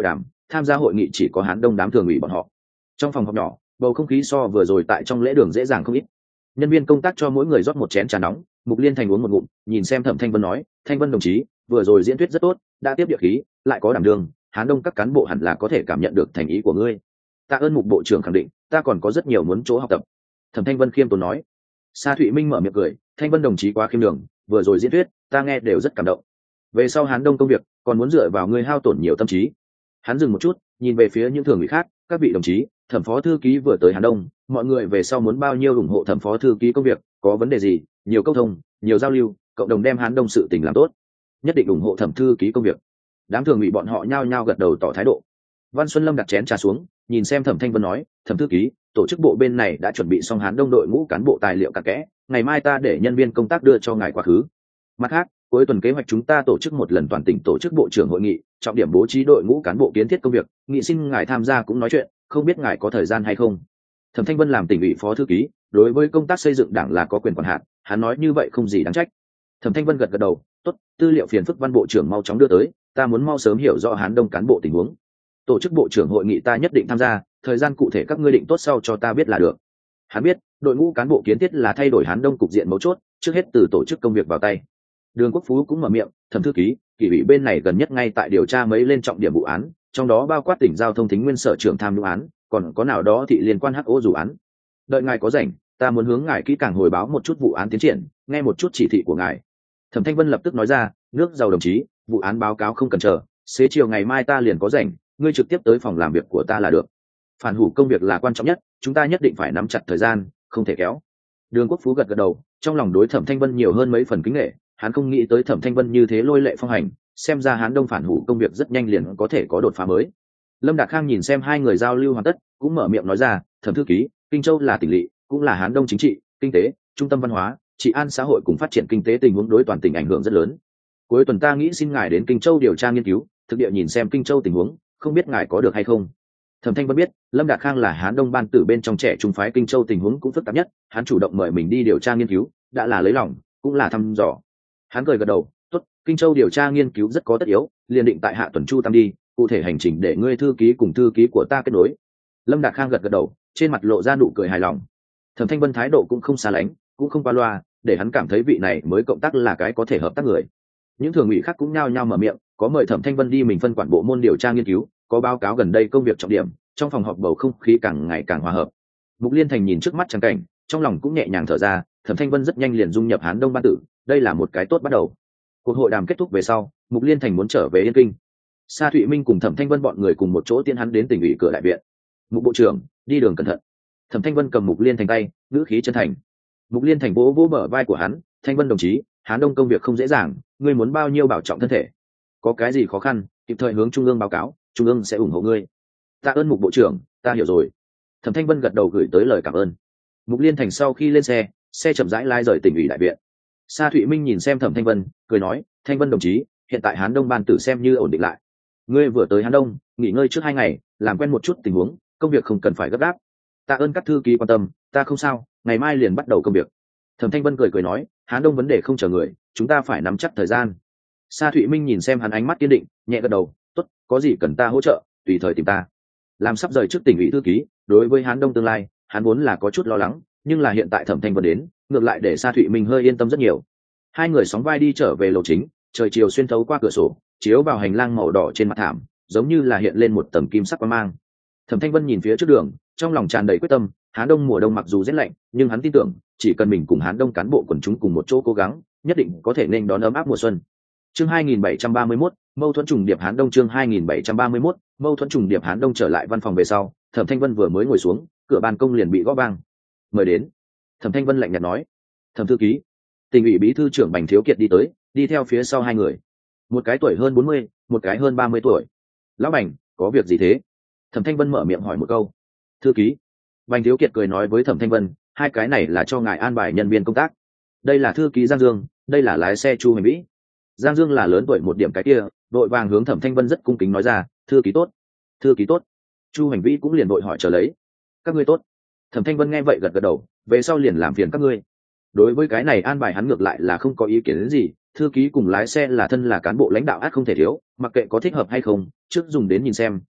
tham gia hội nghị chỉ có Hán Đông đám thường ủy bọn họ. Trong phòng họp nhỏ, bầu không khí so vừa rồi tại trong lễ đường dễ dàng không ít. Nhân viên công tác cho mỗi người rót một chén trà nóng, Mục Liên Thành uống một ngụm, nhìn xem Thẩm Thanh Vân nói, "Thanh Vân đồng chí, vừa rồi diễn thuyết rất tốt, đã tiếp địa khí, lại có đảm đường, Hán Đông các cán bộ hẳn là có thể cảm nhận được thành ý của ngươi. Tạ ơn Mục bộ trưởng khẳng định, ta còn có rất nhiều muốn chỗ học tập." Thẩm Thanh Vân khiêm tốn nói. Sa Thụy Minh mở miệng cười, "Thanh Vân đồng chí quá khiêm đường, vừa rồi diễn thuyết, ta nghe đều rất cảm động. Về sau Hán Đông công việc, còn muốn dựa vào ngươi hao tổn nhiều tâm trí." Hắn dừng một chút, nhìn về phía những thường ủy khác, "Các vị đồng chí, Thẩm phó thư ký vừa tới Hán Đông, mọi người về sau muốn bao nhiêu ủng hộ Thẩm phó thư ký công việc, có vấn đề gì, nhiều câu thông, nhiều giao lưu, cộng đồng đem Hán Đông sự tình làm tốt. Nhất định ủng hộ Thẩm thư ký công việc." Đám thường ủy bọn họ nhao nhao gật đầu tỏ thái độ. Văn Xuân Lâm đặt chén trà xuống, nhìn xem Thẩm Thanh Vân nói, "Thẩm thư ký, tổ chức bộ bên này đã chuẩn bị xong Hán Đông đội ngũ cán bộ tài liệu cặn kẽ, ngày mai ta để nhân viên công tác đưa cho ngài quá khứ. Mặt khác, cuối tuần kế hoạch chúng ta tổ chức một lần toàn tỉnh tổ chức bộ trưởng hội nghị, trọng điểm bố trí đội ngũ cán bộ kiến thiết công việc, nghị xin ngài tham gia cũng nói chuyện, không biết ngài có thời gian hay không?" Thẩm Thanh Vân làm tỉnh ủy phó thư ký, đối với công tác xây dựng đảng là có quyền quản hạt, hắn nói như vậy không gì đáng trách. Thẩm Thanh Vân gật gật đầu, "Tốt, tư liệu phiền phức Văn bộ trưởng mau chóng đưa tới, ta muốn mau sớm hiểu rõ Hán Đông cán bộ tình huống. Tổ chức bộ trưởng hội nghị ta nhất định tham gia, thời gian cụ thể các ngươi định tốt sau cho ta biết là được." Hắn biết, đội ngũ cán bộ kiến thiết là thay đổi Hán Đông cục diện mấu chốt, trước hết từ tổ chức công việc vào tay. Đường Quốc Phú cũng mở miệng, "Thẩm thư ký, kỷ ủy bên này gần nhất ngay tại điều tra mấy lên trọng điểm vụ án, trong đó bao quát tỉnh giao thông thính nguyên sở trưởng tham nhũng án, còn có nào đó thị liên quan hắc ô dù án. Đợi ngài có rảnh, ta muốn hướng ngài kỹ càng hồi báo một chút vụ án tiến triển, nghe một chút chỉ thị của ngài." Thẩm Thanh Vân lập tức nói ra, "Nước giàu đồng chí, vụ án báo cáo không cần chờ, xế chiều ngày mai ta liền có rảnh, ngươi trực tiếp tới phòng làm việc của ta là được. Phản hủ công việc là quan trọng nhất, chúng ta nhất định phải nắm chặt thời gian, không thể kéo." Đường Quốc Phú gật gật đầu, trong lòng đối Thẩm Thanh Vân nhiều hơn mấy phần kính nể, hắn không nghĩ tới Thẩm Thanh Vân như thế lôi lệ phong hành, xem ra Hán Đông phản hủ công việc rất nhanh liền có thể có đột phá mới. Lâm Đạt Khang nhìn xem hai người giao lưu hoàn tất, cũng mở miệng nói ra, "Thẩm thư ký, Kinh Châu là tỉnh lỵ, cũng là Hán Đông chính trị, kinh tế, trung tâm văn hóa, trị an xã hội cùng phát triển kinh tế tình huống đối toàn tỉnh ảnh hưởng rất lớn. Cuối tuần ta nghĩ xin ngài đến Kinh Châu điều tra nghiên cứu, thực địa nhìn xem Kinh Châu tình huống, không biết ngài có được hay không?" Thẩm Thanh Vân biết, Lâm Đạt Khang là Hán Đông ban tử bên trong trẻ trung phái Kinh Châu tình huống cũng phức tạp nhất, hắn chủ động mời mình đi điều tra nghiên cứu, đã là lấy lòng, cũng là thăm dò. Hắn cười gật đầu, "Tốt, Kinh Châu điều tra nghiên cứu rất có tất yếu, liền định tại hạ tuần chu tam đi, cụ thể hành trình để ngươi thư ký cùng thư ký của ta kết nối." Lâm Đạt Khang gật gật đầu, trên mặt lộ ra nụ cười hài lòng. Thẩm Thanh Vân thái độ cũng không xa lánh, cũng không qua loa, để hắn cảm thấy vị này mới cộng tác là cái có thể hợp tác người. Những thường ủy khác cũng nhao nhao mở miệng, có mời Thẩm Thanh Vân đi mình phân quản bộ môn điều tra nghiên cứu, có báo cáo gần đây công việc trọng điểm, trong phòng họp bầu không khí càng ngày càng hòa hợp. Mục Liên Thành nhìn trước mắt trắng cảnh, trong lòng cũng nhẹ nhàng thở ra, Thẩm Thanh Vân rất nhanh liền dung nhập Hán Đông ban tử, đây là một cái tốt bắt đầu. Cuộc hội đàm kết thúc về sau, Mục Liên Thành muốn trở về Yên Kinh. Sa Thụy Minh cùng Thẩm Thanh Vân bọn người cùng một chỗ tiễn hắn đến tỉnh ủy cửa đại viện. "Mục bộ trưởng, đi đường cẩn thận." Thẩm Thanh Vân cầm Mục Liên Thành tay, ngữ khí chân thành. Mục Liên Thành vỗ vỗ bờ vai của hắn, "Thanh Vân đồng chí, Hán Đông công việc không dễ dàng, ngươi muốn bao nhiêu bảo trọng thân thể. Có cái gì khó khăn, kịp thời hướng trung ương báo cáo, trung ương sẽ ủng hộ ngươi." "Tạ ơn Mục bộ trưởng, ta hiểu rồi." Thẩm Thanh Vân gật đầu gửi tới lời cảm ơn. Mục Liên Thành sau khi lên xe, xe chậm rãi lai rời tỉnh ủy đại viện. Sa Thụy Minh nhìn xem Thẩm Thanh Vân, cười nói, "Thanh Vân đồng chí, hiện tại Hán Đông ban tử xem như ổn định lại. Ngươi vừa tới Hán Đông, nghỉ ngơi trước hai ngày, làm quen một chút tình huống, công việc không cần phải gấp gáp. Tạ ơn các thư ký quan tâm, ta không sao, ngày mai liền bắt đầu công việc." Thẩm Thanh Vân cười cười nói, "Hán Đông vấn đề không chờ người, chúng ta phải nắm chắc thời gian." Sa Thụy Minh nhìn xem hắn ánh mắt kiên định, nhẹ gật đầu, "Tốt, có gì cần ta hỗ trợ, tùy thời tìm ta." Làm sắp rời trước tỉnh ủy thư ký, đối với Hán Đông tương lai, hắn vốn là có chút lo lắng, nhưng là hiện tại Thẩm Thanh Vân đến, ngược lại để Sa Thụy Minh hơi yên tâm rất nhiều. Hai người sóng vai đi trở về lầu chính, trời chiều xuyên thấu qua cửa sổ, chiếu vào hành lang màu đỏ trên mặt thảm, giống như là hiện lên một tầng kim sắc quang mang. Thẩm Thanh Vân nhìn phía trước đường, trong lòng tràn đầy quyết tâm, Hán Đông mùa đông mặc dù rét lạnh, nhưng hắn tin tưởng, chỉ cần mình cùng Hán Đông cán bộ quần chúng cùng một chỗ cố gắng, nhất định có thể nên đón ấm áp mùa xuân. Chương hai nghìn bảy trăm ba mươi mốt, mâu thuẫn trùng điệp Hán Đông. Chương hai nghìn bảy trăm ba mươi mốt, mâu thuẫn trùng điệp Hán Đông. Trở lại văn phòng về sau, Thẩm Thanh Vân vừa mới ngồi xuống, cửa ban công liền bị gõ vang. "Mời đến." Thẩm Thanh Vân lạnh nhạt nói. "Thẩm thư ký." Tỉnh ủy bí thư trưởng Bành Thiếu Kiệt đi tới, đi theo phía sau hai người. Một cái tuổi hơn bốn mươi, một cái hơn ba mươi tuổi. "Lão Bành, có việc gì thế?" Thẩm Thanh Vân mở miệng hỏi một câu. "Thư ký." Bành Thiếu Kiệt cười nói với Thẩm Thanh Vân, "Hai cái này là cho ngài an bài nhân viên công tác. Đây là thư ký Giang Dương, đây là lái xe Chu Hành Vĩ." Giang Dương là lớn tuổi một điểm cái kia, đội vàng hướng Thẩm Thanh Vân rất cung kính nói ra, "Thư ký tốt, thư ký tốt." Chu Hành Vĩ cũng liền đội hỏi trở lấy, "Các ngươi tốt." Thẩm Thanh Vân nghe vậy gật gật đầu, "Về sau liền làm phiền các ngươi." Đối với cái này an bài hắn ngược lại là không có ý kiến đến gì, thư ký cùng lái xe là thân là cán bộ lãnh đạo át không thể thiếu, mặc kệ có thích hợp hay không, trước dùng đến nhìn xem,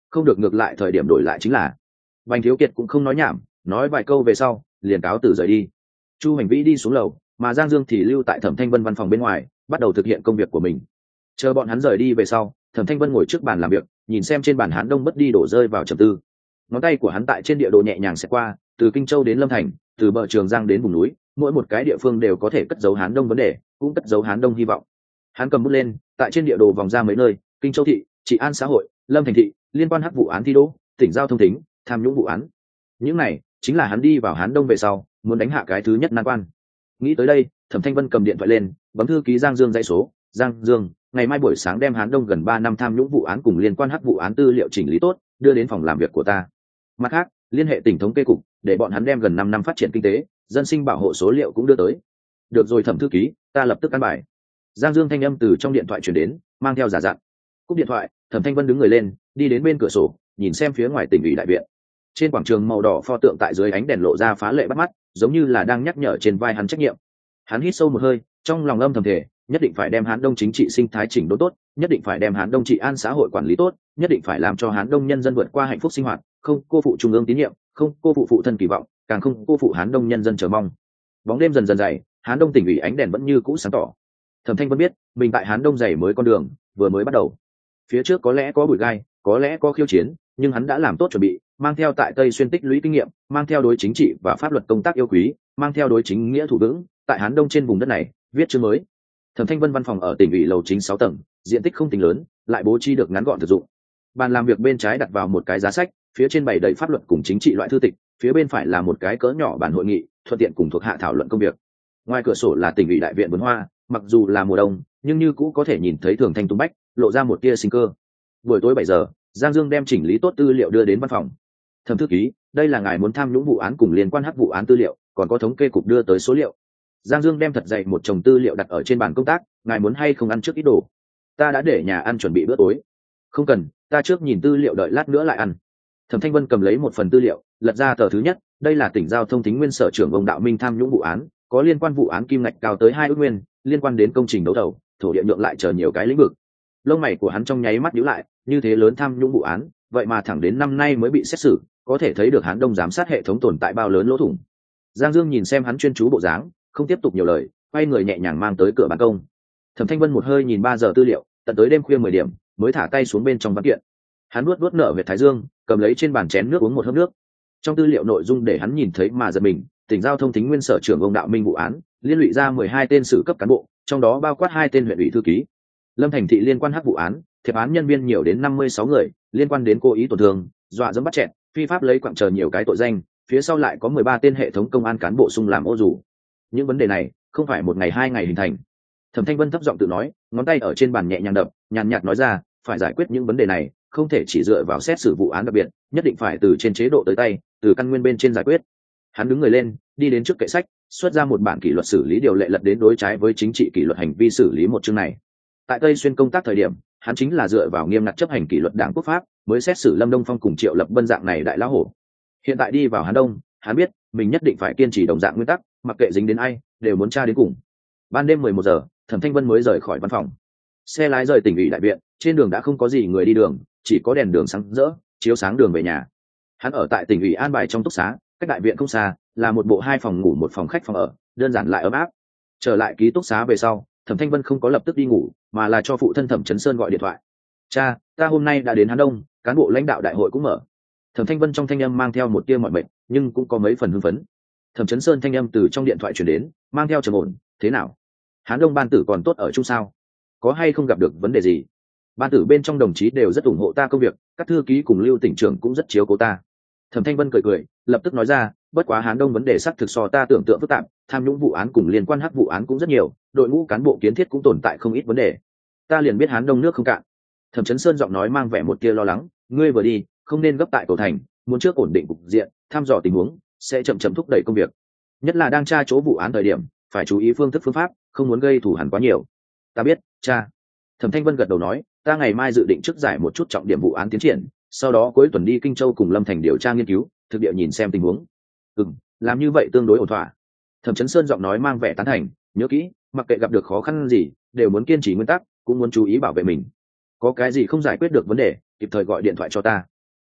không được ngược lại thời điểm đổi lại chính là. Bành Thiếu Kiệt cũng không nói nhảm, nói vài câu về sau liền cáo từ rời đi. Chu Hành Vĩ đi xuống lầu, mà Giang Dương thì lưu tại Thẩm Thanh Vân văn phòng bên ngoài, bắt đầu thực hiện công việc của mình. Chờ bọn hắn rời đi về sau, Thẩm Thanh Vân ngồi trước bàn làm việc, nhìn xem trên bàn Hán Đông bất đi đổ rơi vào trầm tư. Ngón tay của hắn tại trên địa đồ nhẹ nhàng xẹt qua, từ Kinh Châu đến Lâm Thành, từ bờ Trường Giang đến vùng núi, mỗi một cái địa phương đều có thể cất giấu Hán Đông vấn đề, cũng cất giấu Hán Đông hy vọng. Hắn cầm bút lên, tại trên địa đồ vòng ra mấy nơi: Kinh Châu thị, trị an xã hội, Lâm Thành thị, liên quan hắc vụ án thi đỗ, tỉnh giao thông tính, tham nhũng vụ án. Những này chính là hắn đi vào Hán Đông về sau muốn đánh hạ cái thứ nhất nan quan. Nghĩ tới đây, Thẩm Thanh Vân cầm điện thoại lên, bấm thư ký Giang Dương dãy số: Giang Dương, ngày mai buổi sáng đem Hán Đông gần ba năm tham nhũng vụ án cùng liên quan hắc vụ án tư liệu chỉnh lý tốt, đưa đến phòng làm việc của ta. Mặt khác, liên hệ tỉnh thống kê cục, để bọn hắn đem gần năm năm phát triển kinh tế, dân sinh bảo hộ số liệu cũng đưa tới. Được rồi Thẩm thư ký, ta lập tức căn bài. Giang Dương thanh âm từ trong điện thoại truyền đến, mang theo giả dặn. Cúp điện thoại, Thẩm Thanh Vân đứng người lên, đi đến bên cửa sổ, nhìn xem phía ngoài tỉnh ủy đại viện. Trên quảng trường màu đỏ pho tượng tại dưới ánh đèn lộ ra phá lệ bắt mắt, giống như là đang nhắc nhở trên vai hắn trách nhiệm. Hắn hít sâu một hơi, trong lòng âm thầm thể, nhất định phải đem Hán Đông chính trị sinh thái chỉnh đốn tốt, nhất định phải đem Hán Đông trị an xã hội quản lý tốt, nhất định phải làm cho Hán Đông nhân dân vượt qua hạnh phúc sinh hoạt, không cô phụ trung ương tín nhiệm, không cô phụ phụ thân kỳ vọng, càng không cô phụ Hán Đông nhân dân chờ mong. Bóng đêm dần dần dày, Hán Đông tỉnh ủy ánh đèn vẫn như cũ sáng tỏ. Thẩm Thanh Vân biết, mình tại Hán Đông dày mới con đường, vừa mới bắt đầu. Phía trước có lẽ có bụi gai, có lẽ có khiêu chiến, nhưng hắn đã làm tốt chuẩn bị, mang theo tại Tây Xuyên tích lũy kinh nghiệm, mang theo đối chính trị và pháp luật công tác yêu quý, mang theo đối chính nghĩa thủ vững, tại Hán Đông trên vùng đất này, viết chương mới. Thẩm Thanh Vân văn phòng ở tỉnh ủy lầu chính sáu tầng, diện tích không tính lớn, lại bố trí được ngắn gọn thực dụng. Bàn làm việc bên trái đặt vào một cái giá sách, phía trên bày đầy pháp luật cùng chính trị loại thư tịch, phía bên phải là một cái cỡ nhỏ bàn hội nghị, thuận tiện cùng thuộc hạ thảo luận công việc. Ngoài cửa sổ là tỉnh ủy đại viện vườn hoa, mặc dù là mùa đông, nhưng như cũ có thể nhìn thấy thường thanh tung bách, lộ ra một tia sinh cơ. Buổi tối bảy giờ, Giang Dương đem chỉnh lý tốt tư liệu đưa đến văn phòng. Thẩm thư ký, đây là ngài muốn tham nhũng vụ án cùng liên quan hắc vụ án tư liệu, còn có thống kê cục đưa tới số liệu. Giang Dương đem thật dày một chồng tư liệu đặt ở trên bàn công tác, ngài muốn hay không ăn trước ít đồ? Ta đã để nhà ăn chuẩn bị bữa tối. Không cần, ta trước nhìn tư liệu đợi lát nữa lại ăn. Thẩm Thanh Vân cầm lấy một phần tư liệu, lật ra tờ thứ nhất, đây là tỉnh giao thông tính nguyên sở trưởng ông Đạo Minh tham nhũng vụ án, có liên quan vụ án kim ngạch cao tới hai ước nguyên, liên quan đến công trình đấu thầu, thổ địa nhượng lại chờ nhiều cái lĩnh vực. Lông mày của hắn trong nháy mắt nhíu lại, như thế lớn tham nhũng vụ án, vậy mà thẳng đến năm nay mới bị xét xử, có thể thấy được Hán Đông giám sát hệ thống tồn tại bao lớn lỗ thủng. Giang Dương nhìn xem hắn chuyên chú bộ dáng, không tiếp tục nhiều lời, quay người nhẹ nhàng mang tới cửa ban công. Thẩm Thanh Vân một hơi nhìn ba giờ tư liệu, tận tới đêm khuya mười điểm mới thả tay xuống bên trong văn kiện. Hắn nuốt nuốt nở về thái dương, cầm lấy trên bàn chén nước uống một hớp nước. Trong tư liệu nội dung để hắn nhìn thấy mà giật mình, tỉnh giao thông tính nguyên sở trưởng ông Đạo Minh vụ án, liên lụy ra mười hai tên xử cấp cán bộ, trong đó bao quát hai tên huyện ủy thư ký. Lâm Thành thị liên quan hắc vụ án, thiệp án nhân viên nhiều đến năm mươi sáu người, liên quan đến cố ý tổn thương, dọa dẫm bắt chẹt, phi pháp lấy quặng chờ nhiều cái tội danh, phía sau lại có mười ba tên hệ thống công an cán bộ xung làm ô dù. Những vấn đề này không phải một ngày hai ngày hình thành. Thẩm Thanh Vân thấp giọng tự nói, ngón tay ở trên bàn nhẹ nhàng đập, nhàn nhạt nói ra, phải giải quyết những vấn đề này, không thể chỉ dựa vào xét xử vụ án đặc biệt, nhất định phải từ trên chế độ tới tay, từ căn nguyên bên trên giải quyết. Hắn đứng người lên, đi đến trước kệ sách, xuất ra một bản kỷ luật xử lý điều lệ lật đến đối trái với chính trị kỷ luật hành vi xử lý một chương này. Tại Tây Xuyên công tác thời điểm, hắn chính là dựa vào nghiêm ngặt chấp hành kỷ luật đảng quốc pháp, mới xét xử Lâm Đông Phong cùng Triệu Lập Bân dạng này đại lão hổ. Hiện tại đi vào Hán Đông, hắn biết mình nhất định phải kiên trì đồng dạng nguyên tắc, mặc kệ dính đến ai, đều muốn tra đến cùng. Ban đêm mười một giờ, Thẩm Thanh Vân mới rời khỏi văn phòng. Xe lái rời tỉnh ủy đại viện, trên đường đã không có gì người đi đường, chỉ có đèn đường sáng rỡ, chiếu sáng đường về nhà. Hắn ở tại tỉnh ủy an bài trong túc xá, cách đại viện không xa, là một bộ hai phòng ngủ một phòng khách phòng ở, đơn giản lại ấm áp. Trở lại ký túc xá về sau, Thẩm Thanh Vân không có lập tức đi ngủ, mà là cho phụ thân Thẩm Chấn Sơn gọi điện thoại. Cha, ta hôm nay đã đến Hán Đông, cán bộ lãnh đạo đại hội cũng mở. Thẩm Thanh Vân trong thanh âm mang theo một tia mỏi mệt, nhưng cũng có mấy phần hưng phấn. Thẩm Chấn Sơn thanh âm từ trong điện thoại truyền đến, mang theo trầm ổn, thế nào? Hán Đông ban tử còn tốt ở chung sao? Có hay không gặp được vấn đề gì? Ban tử bên trong đồng chí đều rất ủng hộ ta công việc, các thư ký cùng Lưu tỉnh trưởng cũng rất chiếu cố ta. Thẩm Thanh Vân cười cười, lập tức nói ra, bất quá Hán Đông vấn đề xác thực so ta tưởng tượng phức tạp, tham nhũng vụ án cùng liên quan hắc vụ án cũng rất nhiều, đội ngũ cán bộ kiến thiết cũng tồn tại không ít vấn đề. Ta liền biết Hán Đông nước không cạn. Thẩm Chấn Sơn giọng nói mang vẻ một tia lo lắng, ngươi vừa đi, không nên gấp tại cầu thành, muốn trước ổn định cục diện, thăm dò tình huống, sẽ chậm chậm thúc đẩy công việc. Nhất là đang tra chỗ vụ án thời điểm, phải chú ý phương thức phương pháp, không muốn gây thủ hằn quá nhiều. Ta biết, cha. Thẩm Thanh Vân gật đầu nói, ta ngày mai dự định trước giải một chút trọng điểm vụ án tiến triển, sau đó cuối tuần đi Kinh Châu cùng Lâm Thành điều tra nghiên cứu, thực địa nhìn xem tình huống. Ừm, làm như vậy tương đối ổn thỏa. Thẩm Chấn Sơn giọng nói mang vẻ tán thành, nhớ kỹ, mặc kệ gặp được khó khăn gì, đều muốn kiên trì nguyên tắc, cũng muốn chú ý bảo vệ mình. Có cái gì không giải quyết được vấn đề, kịp thời gọi điện thoại cho ta.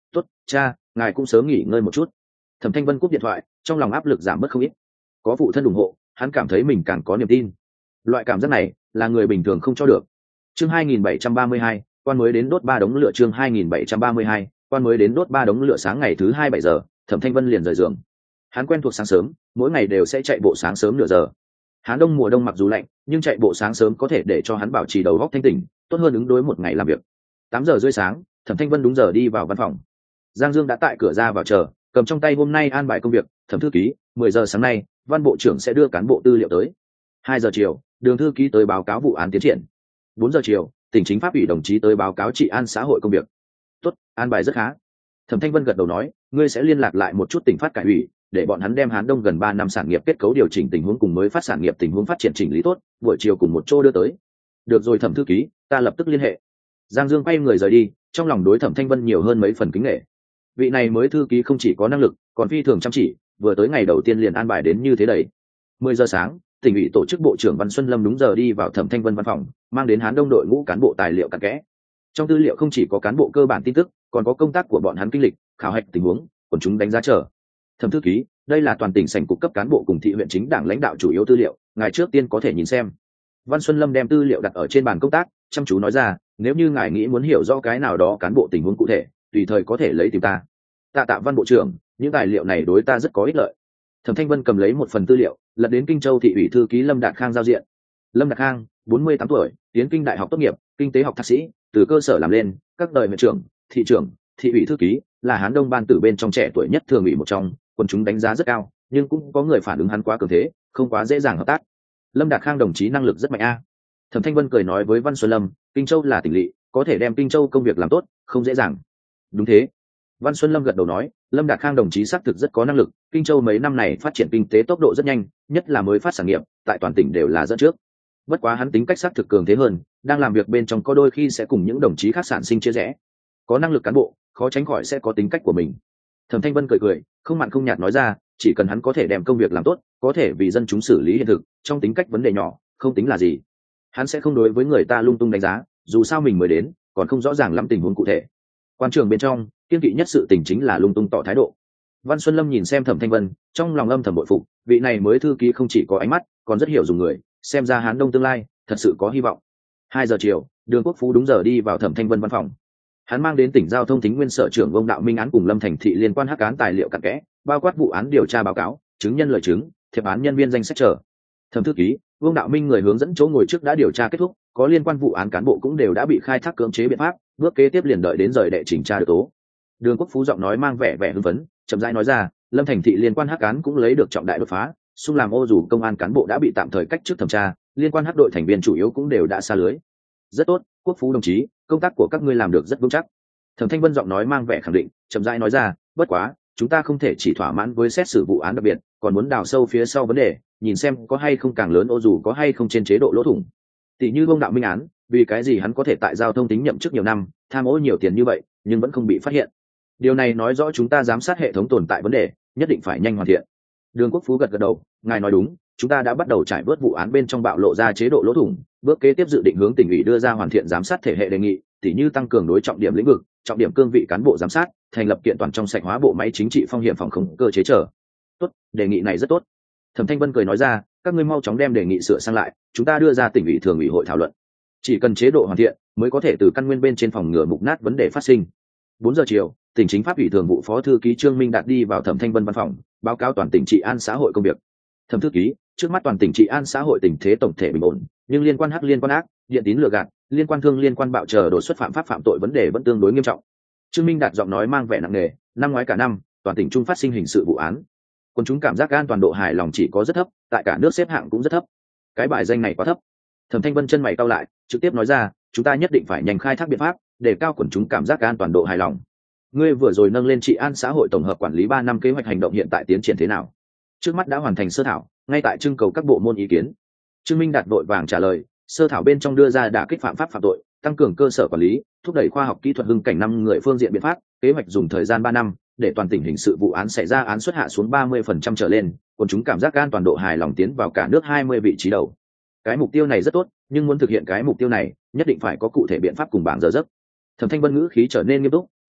Tốt, cha, ngài cũng sớm nghỉ ngơi một chút. Thẩm Thanh Vân cúp điện thoại, trong lòng áp lực giảm bớt không ít. Có phụ thân ủng hộ, hắn cảm thấy mình càng có niềm tin. Loại cảm giác này là người bình thường không cho được. Chương hai nghìn bảy trăm ba mươi hai, quan mới đến đốt ba đống lửa. Chương hai nghìn bảy trăm ba mươi hai, quan mới đến đốt ba đống lửa. Sáng ngày thứ hai bảy giờ, Thẩm Thanh Vân liền rời giường. Hắn quen thuộc sáng sớm, mỗi ngày đều sẽ chạy bộ sáng sớm nửa giờ. Hán Đông mùa đông mặc dù lạnh, nhưng chạy bộ sáng sớm có thể để cho hắn bảo trì đầu óc thanh tỉnh, tốt hơn ứng đối một ngày làm việc. Tám giờ rưỡi sáng, Thẩm Thanh Vân đúng giờ đi vào văn phòng. Giang Dương đã tại cửa ra vào chờ, cầm trong tay hôm nay an bài công việc. Thẩm thư ký, mười giờ sáng nay, Văn bộ trưởng sẽ đưa cán bộ tư liệu tới. Hai giờ chiều, Đường thư ký tới báo cáo vụ án tiến triển. Bốn giờ chiều, tỉnh chính pháp ủy đồng chí tới báo cáo trị an xã hội công việc. Tốt, an bài rất khá. Thẩm Thanh Vân gật đầu nói, ngươi sẽ liên lạc lại một chút tỉnh phát cải ủy, để bọn hắn đem Hán Đông gần ba năm sản nghiệp kết cấu điều chỉnh tình huống cùng mới phát sản nghiệp tình huống phát triển chỉnh lý tốt, buổi chiều cùng một chỗ đưa tới. Được rồi Thẩm thư ký, ta lập tức liên hệ. Giang Dương quay người rời đi, trong lòng đối Thẩm Thanh Vân nhiều hơn mấy phần kính nể. Vị này mới thư ký không chỉ có năng lực, còn phi thường chăm chỉ, vừa tới ngày đầu tiên liền an bài đến như thế đầy. Mười giờ sáng, tỉnh ủy tổ chức bộ trưởng Văn Xuân Lâm đúng giờ đi vào Thẩm Thanh Vân văn phòng, mang đến Hán Đông đội ngũ cán bộ tài liệu cặn kẽ. Trong tư liệu không chỉ có cán bộ cơ bản tin tức, còn có công tác của bọn hắn kinh lịch, khảo hạch tình huống, quần chúng đánh giá trở. Thẩm thư ký, đây là toàn tỉnh sảnh cục cấp cán bộ cùng thị huyện chính đảng lãnh đạo chủ yếu tư liệu, ngài trước tiên có thể nhìn xem. Văn Xuân Lâm đem tư liệu đặt ở trên bàn công tác, chăm chú nói ra, nếu như ngài nghĩ muốn hiểu rõ cái nào đó cán bộ tình huống cụ thể, tùy thời có thể lấy tìm ta. Tạ tạ Văn bộ trưởng, những tài liệu này đối ta rất có ích lợi. Thẩm Thanh Vân cầm lấy một phần tư liệu, lật đến Kinh Châu thị ủy thư ký Lâm Đạt Khang giao diện. Lâm Đạt Khang, bốn mươi tám tuổi, tiến kinh đại học tốt nghiệp, kinh tế học thạc sĩ, từ cơ sở làm lên, các đời huyện trưởng, thị trưởng, thị ủy thư ký, là Hán Đông ban tử bên trong trẻ tuổi nhất thường ủy một trong, quần chúng đánh giá rất cao, nhưng cũng có người phản ứng hắn quá cường thế, không quá dễ dàng hợp tác. Lâm Đạt Khang đồng chí năng lực rất mạnh a. Thẩm Thanh Vân cười nói với Văn Xuân Lâm, Kinh Châu là tỉnh lỵ, có thể đem Kinh Châu công việc làm tốt, không dễ dàng. Đúng thế. Văn Xuân Lâm gật đầu nói, Lâm Đạt Khang đồng chí xác thực rất có năng lực, Kinh Châu mấy năm này phát triển kinh tế tốc độ rất nhanh, nhất là mới phát sản nghiệp, tại toàn tỉnh đều là dẫn trước. Bất quá hắn tính cách xác thực cường thế hơn, đang làm việc bên trong có đôi khi sẽ cùng những đồng chí khác sản sinh chia rẽ. Có năng lực cán bộ, khó tránh khỏi sẽ có tính cách của mình. Thẩm Thanh Vân cười cười, không mặn không nhạt nói ra, chỉ cần hắn có thể đem công việc làm tốt, có thể vì dân chúng xử lý hiện thực, trong tính cách vấn đề nhỏ, không tính là gì. Hắn sẽ không đối với người ta lung tung đánh giá, dù sao mình mới đến, còn không rõ ràng lắm tình huống cụ thể. Quan trường bên trong, kiên kỵ nhất sự tình chính là lung tung tỏ thái độ. Văn Xuân Lâm nhìn xem Thẩm Thanh Vân, trong lòng âm thầm bội phục, vị này mới thư ký không chỉ có ánh mắt, còn rất hiểu dùng người, xem ra Hán Đông tương lai thật sự có hy vọng. Hai giờ chiều, Đường Quốc Phú đúng giờ đi vào Thẩm Thanh Vân văn phòng. Hắn mang đến tỉnh giao thông thính nguyên sở trưởng Vương Đạo Minh án cùng Lâm Thành Thị liên quan hắc án tài liệu cặn kẽ, bao quát vụ án điều tra báo cáo, chứng nhân lời chứng, thiệp án nhân viên danh sách trở. Thẩm thư ký, Vương Đạo Minh người hướng dẫn chỗ ngồi trước đã điều tra kết thúc, có liên quan vụ án cán bộ cũng đều đã bị khai thác cưỡng chế biện pháp, bước kế tiếp liền đợi đến rời đệ chỉnh tra được tố. Đường Quốc Phú giọng nói mang vẻ vẻ hưng phấn, chậm rãi nói ra, Lâm Thành Thị liên quan hắc án cũng lấy được trọng đại đột phá, xung làm ô dù công an cán bộ đã bị tạm thời cách chức thẩm tra, liên quan hắc đội thành viên chủ yếu cũng đều đã xa lưới. Rất tốt, Quốc Phú đồng chí, công tác của các ngươi làm được rất vững chắc. Thẩm Thanh Vân giọng nói mang vẻ khẳng định, chậm rãi nói ra, bất quá, chúng ta không thể chỉ thỏa mãn với xét xử vụ án đặc biệt, còn muốn đào sâu phía sau vấn đề, nhìn xem có hay không càng lớn ô dù có hay không trên chế độ lỗ thủng. Tỷ như Vương Đạo Minh án, vì cái gì hắn có thể tại giao thông tính nhậm chức nhiều năm, tham ô nhiều tiền như vậy, nhưng vẫn không bị phát hiện. Điều này nói rõ chúng ta giám sát hệ thống tồn tại vấn đề, nhất định phải nhanh hoàn thiện. Đường Quốc Phú gật gật đầu, ngài nói đúng, chúng ta đã bắt đầu trải vớt vụ án bên trong bạo lộ ra chế độ lỗ thủng, bước kế tiếp dự định hướng tỉnh ủy đưa ra hoàn thiện giám sát thể hệ đề nghị, tỉ như tăng cường đối trọng điểm lĩnh vực, trọng điểm cương vị cán bộ giám sát, thành lập kiện toàn trong sạch hóa bộ máy chính trị phong hiểm phòng khống cơ chế trở. Tốt, đề nghị này rất tốt. Thẩm Thanh Vân cười nói ra, các ngươi mau chóng đem đề nghị sửa sang lại, chúng ta đưa ra tỉnh ủy thường ủy hội thảo luận. Chỉ cần chế độ hoàn thiện, mới có thể từ căn nguyên bên trên phòng ngừa mục nát vấn đề phát sinh. Bốn giờ chiều, tỉnh chính pháp ủy thường vụ phó thư ký Trương Minh Đạt đi vào Thẩm Thanh Vân văn phòng, báo cáo toàn tỉnh trị an xã hội công việc. Thẩm thư ký, trước mắt toàn tỉnh trị an xã hội tình thế tổng thể bình ổn, nhưng liên quan hắc liên quan ác, điện tín lừa gạt, liên quan thương liên quan bạo chờ đột xuất phạm pháp phạm tội vấn đề vẫn tương đối nghiêm trọng. Trương Minh Đạt giọng nói mang vẻ nặng nề, năm ngoái cả năm, toàn tỉnh trung phát sinh hình sự vụ án. Quân chúng cảm giác an toàn độ hài lòng chỉ có rất thấp, tại cả nước xếp hạng cũng rất thấp. Cái bài danh này quá thấp. Thẩm Thanh Vân chân mày cau lại, trực tiếp nói ra, chúng ta nhất định phải nhanh khai thác biện pháp, để cao quần chúng cảm giác an toàn độ hài lòng. Ngươi vừa rồi nâng lên trị an xã hội tổng hợp quản lý ba năm kế hoạch hành động hiện tại tiến triển thế nào? Trước mắt đã hoàn thành sơ thảo, ngay tại trưng cầu các bộ môn ý kiến. Trương Minh Đạt vội vàng trả lời, sơ thảo bên trong đưa ra đả kích phạm pháp phạm tội, tăng cường cơ sở quản lý, thúc đẩy khoa học kỹ thuật hưng cảnh năm người phương diện biện pháp, kế hoạch dùng thời gian ba năm, để toàn tỉnh hình sự vụ án xảy ra án suất hạ xuống ba mươi phần trăm trở lên, quần chúng cảm giác an toàn độ hài lòng tiến vào cả nước hai mươi vị trí đầu. Cái mục tiêu này rất tốt, nhưng muốn thực hiện cái mục tiêu này, nhất định phải có cụ thể biện pháp cùng bảng giờ giấc. Thẩm Thanh Vân ngữ khí trở nên nghiêm túc,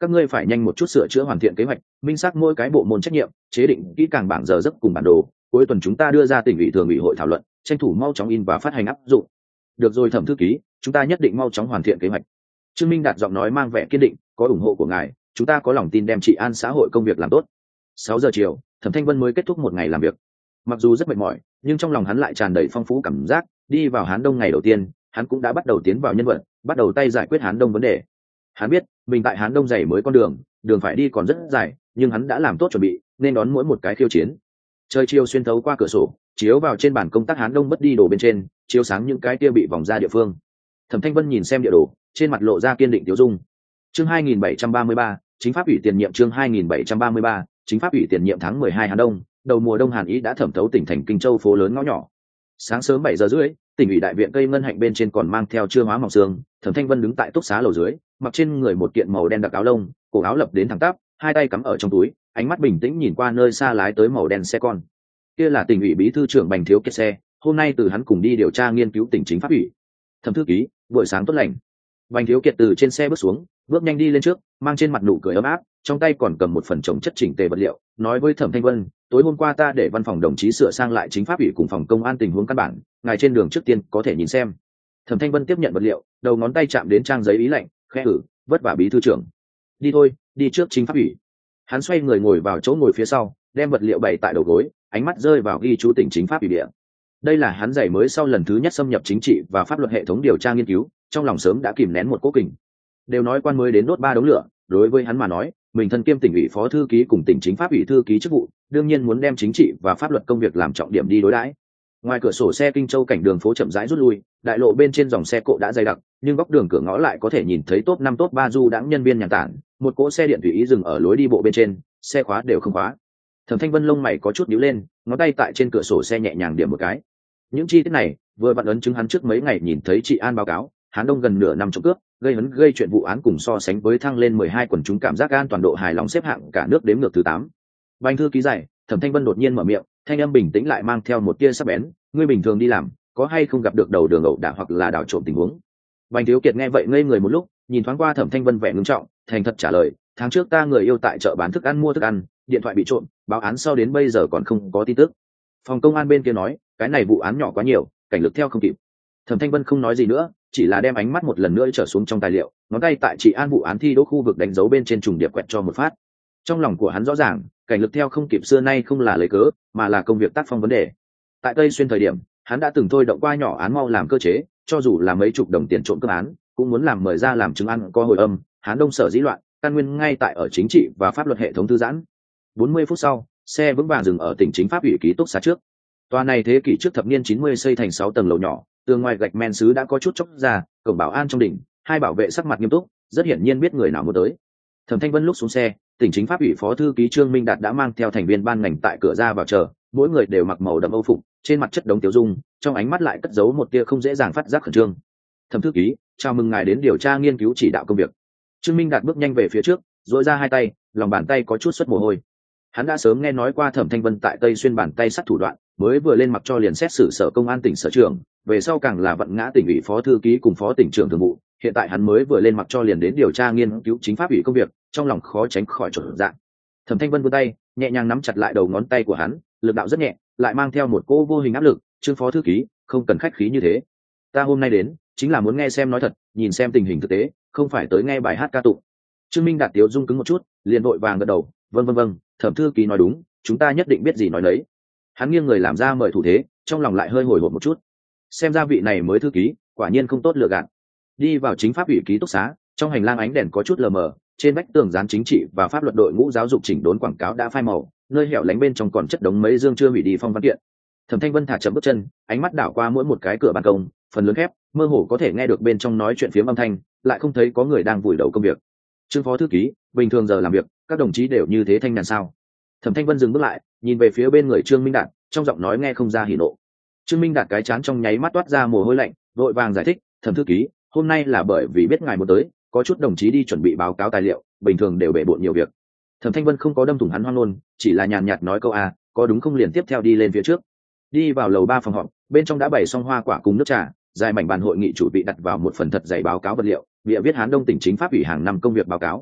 các ngươi phải nhanh một chút sửa chữa hoàn thiện kế hoạch, minh xác mỗi cái bộ môn trách nhiệm, chế định kỹ càng bảng giờ giấc cùng bản đồ, cuối tuần chúng ta đưa ra tỉnh ủy thường ủy hội thảo luận, tranh thủ mau chóng in và phát hành áp dụng. Được rồi thẩm thư ký, chúng ta nhất định mau chóng hoàn thiện kế hoạch. Trương Minh Đạt giọng nói mang vẻ kiên định, có ủng hộ của ngài, chúng ta có lòng tin đem trị an xã hội công việc làm tốt. Sáu giờ chiều, Thẩm Thanh Vân mới kết thúc một ngày làm việc. Mặc dù rất mệt mỏi, nhưng trong lòng hắn lại tràn đầy phong phú cảm giác. Đi vào Hán Đông ngày đầu tiên, hắn cũng đã bắt đầu tiến vào nhân vật, bắt đầu tay giải quyết Hán Đông vấn đề. Hắn biết, mình tại Hán Đông dày mới con đường, đường phải đi còn rất dài, nhưng hắn đã làm tốt chuẩn bị, nên đón mỗi một cái khiêu chiến. Trời chiều xuyên thấu qua cửa sổ, chiếu vào trên bàn công tác Hán Đông mất đi đồ bên trên, chiếu sáng những cái kia bị vòng ra địa phương. Thẩm Thanh Vân nhìn xem địa đồ, trên mặt lộ ra kiên định tiêu dung. Chương hai nghìn bảy trăm ba mươi ba, chính pháp ủy tiền nhiệm chương hai nghìn bảy trăm ba mươi ba, chính pháp ủy tiền nhiệm tháng mười hai Hán Đông, đầu mùa đông hàn ý đã thẩm thấu tỉnh thành Kinh Châu phố lớn ngõ nhỏ. Sáng sớm bảy giờ rưỡi, tỉnh ủy đại viện cây ngân hạnh bên trên còn mang theo chưa hóa mỏng sương, Thẩm Thanh Vân đứng tại túc xá lầu dưới, mặc trên người một kiện màu đen đặc áo lông, cổ áo lập đến thẳng tắp, hai tay cắm ở trong túi, ánh mắt bình tĩnh nhìn qua nơi xa lái tới màu đen xe con. Kia là tỉnh ủy bí thư trưởng Bành Thiếu Kiệt xe, hôm nay từ hắn cùng đi điều tra nghiên cứu tỉnh chính pháp ủy. Thẩm thư ký, buổi sáng tốt lành. Bành Thiếu Kiệt từ trên xe bước xuống, bước nhanh đi lên trước, mang trên mặt nụ cười ấm áp, trong tay còn cầm một phần chồng chất chỉnh tề vật liệu, nói với Thẩm Thanh Vân, tối hôm qua ta để văn phòng đồng chí sửa sang lại chính pháp ủy cùng phòng công an tình huống căn bản, ngài trên đường trước tiên có thể nhìn xem. Thẩm Thanh Vân tiếp nhận vật liệu, đầu ngón tay chạm đến trang giấy ý lệnh, khẽ ử, vất vả bí thư trưởng. Đi thôi, đi trước chính pháp ủy. Hắn xoay người ngồi vào chỗ ngồi phía sau, đem vật liệu bày tại đầu gối, ánh mắt rơi vào ghi chú tỉnh chính pháp ủy địa. Đây là hắn giày mới sau lần thứ nhất xâm nhập chính trị và pháp luật hệ thống điều tra nghiên cứu, trong lòng sớm đã kìm nén một cố kình. Đều nói quan mới đến đốt ba đống lửa, đối với hắn mà nói, mình thân kiêm tỉnh ủy phó thư ký cùng tỉnh chính pháp ủy thư ký chức vụ, đương nhiên muốn đem chính trị và pháp luật công việc làm trọng điểm đi đối đãi. Ngoài cửa sổ xe Kinh Châu cảnh đường phố chậm rãi rút lui, đại lộ bên trên dòng xe cộ đã dày đặc, nhưng góc đường cửa ngõ lại có thể nhìn thấy top năm top ba du đãng nhân viên nhàn tản, một cỗ xe điện tùy ý dừng ở lối đi bộ bên trên, xe khóa đều không khóa. Thẩm Thanh Vân lông mày có chút nhíu lên, ngón tay tại trên cửa sổ xe nhẹ nhàng điểm một cái. Những chi tiết này vừa vặn ấn chứng hắn trước mấy ngày nhìn thấy chị An báo cáo, Hán Đông gần nửa năm trộm cướp, gây hấn gây chuyện vụ án cùng so sánh với thăng lên mười hai quần chúng cảm giác an toàn độ hài lòng xếp hạng cả nước đếm ngược thứ tám. Bành thư ký giải, Thẩm Thanh Vân đột nhiên mở miệng, thanh âm bình tĩnh lại mang theo một tia sắc bén, ngươi bình thường đi làm, có hay không gặp được đầu đường ẩu đả hoặc là đảo trộm tình huống? Bành Thiếu Kiệt nghe vậy ngây người một lúc, nhìn thoáng qua Thẩm Thanh Vân vẻ ngưng trọng, thành thật trả lời, tháng trước ta người yêu tại chợ bán thức ăn mua thức ăn, điện thoại bị trộm, báo án sau đến bây giờ còn không có tin tức. Phòng công an bên kia nói, cái này vụ án nhỏ quá nhiều, cảnh lực theo không kịp. Thẩm Thanh Vân không nói gì nữa, chỉ là đem ánh mắt một lần nữa trở xuống trong tài liệu, ngón tay tại chị An vụ án thi đỗ khu vực đánh dấu bên trên trùng điệp quẹt cho một phát. Trong lòng của hắn rõ ràng, cảnh lực theo không kịp xưa nay không là lấy cớ, mà là công việc tác phong vấn đề. Tại Tây Xuyên thời điểm, hắn đã từng thôi động qua nhỏ án mau làm cơ chế, cho dù là mấy chục đồng tiền trộm cướp án, cũng muốn làm mời ra làm chứng ăn có hồi âm. Hán Đông sở dĩ loạn, căn nguyên ngay tại ở chính trị và pháp luật hệ thống thư giãn. bốn mươi phút sau, xe vững vàng dừng ở tỉnh chính pháp ủy ký túc xá trước. Tòa này thế kỷ trước thập niên chín mươi xây thành sáu tầng lầu nhỏ, tường ngoài gạch men sứ đã có chút chóc ra, cổng bảo an trong đỉnh, hai bảo vệ sắc mặt nghiêm túc, rất hiển nhiên biết người nào muốn tới. Thẩm Thanh Vân lúc xuống xe, tỉnh chính pháp ủy phó thư ký Trương Minh Đạt đã mang theo thành viên ban ngành tại cửa ra vào chờ, mỗi người đều mặc màu đậm âu phục, trên mặt chất đống tiêu dung, trong ánh mắt lại cất giấu một tia không dễ dàng phát giác khẩn trương. Thẩm thư ký, chào mừng ngài đến điều tra nghiên cứu chỉ đạo công việc. Trương Minh Đạt bước nhanh về phía trước, duỗi ra hai tay, lòng bàn tay có chút xuất mồ hôi. Hắn đã sớm nghe nói qua Thẩm Thanh Vân tại Tây Xuyên bàn tay sắt thủ đoạn, mới vừa lên mặc cho liền xét xử sở công an tỉnh sở trưởng, về sau càng là vận ngã tỉnh ủy phó thư ký cùng phó tỉnh trưởng thường vụ, hiện tại hắn mới vừa lên mặc cho liền đến điều tra nghiên cứu chính pháp ủy công việc, trong lòng khó tránh khỏi chột dạ. Thẩm Thanh Vân vươn tay, nhẹ nhàng nắm chặt lại đầu ngón tay của hắn, lực đạo rất nhẹ, lại mang theo một cô vô hình áp lực, "Trương phó thư ký, không cần khách khí như thế. Ta hôm nay đến, chính là muốn nghe xem nói thật, nhìn xem tình hình thực tế, không phải tới nghe bài hát ca tụng." Trương Minh Đạt tiếu dung cứng một chút, liền vội vàng gật đầu, "Vâng vâng vâng, Thẩm thư ký nói đúng, chúng ta nhất định biết gì nói nấy." Hắn nghiêng người làm ra mời thủ thế, trong lòng lại hơi hồi hộp một chút. Xem ra vị này mới thư ký, quả nhiên không tốt lựa gạt. Đi vào chính pháp ủy ký túc xá, trong hành lang ánh đèn có chút lờ mờ, trên vách tường dán chính trị và pháp luật đội ngũ giáo dục chỉnh đốn quảng cáo đã phai màu, nơi hẻo lánh bên trong còn chất đống mấy dương chưa hủy đi phong văn kiện. Thẩm Thanh Vân thả chậm bước chân, ánh mắt đảo qua mỗi một cái cửa ban công, phần lớn khép, mơ hồ có thể nghe được bên trong nói chuyện phiếm âm thanh, lại không thấy có người đang vùi đầu công việc. Trương phó thư ký, bình thường giờ làm việc, các đồng chí đều như thế thanh nhàn sao? Thẩm Thanh Vân dừng bước lại, nhìn về phía bên người Trương Minh Đạt, trong giọng nói nghe không ra hỉ nộ. Trương Minh Đạt cái chán trong nháy mắt toát ra mồ hôi lạnh, vội vàng giải thích, "Thẩm thư ký, hôm nay là bởi vì biết ngài muốn tới, có chút đồng chí đi chuẩn bị báo cáo tài liệu, bình thường đều bể bộn nhiều việc." Thẩm Thanh Vân không có đâm thủng hắn hoang ngôn, chỉ là nhàn nhạt nói câu a, có đúng không liền tiếp theo đi lên phía trước. Đi vào lầu ba phòng họp, bên trong đã bày xong hoa quả cùng nước trà, dài mảnh bàn hội nghị chủ bị đặt vào một phần thật dày báo cáo vật liệu, bìa viết Hán Đông tỉnh chính pháp ủy hàng năm công việc báo cáo.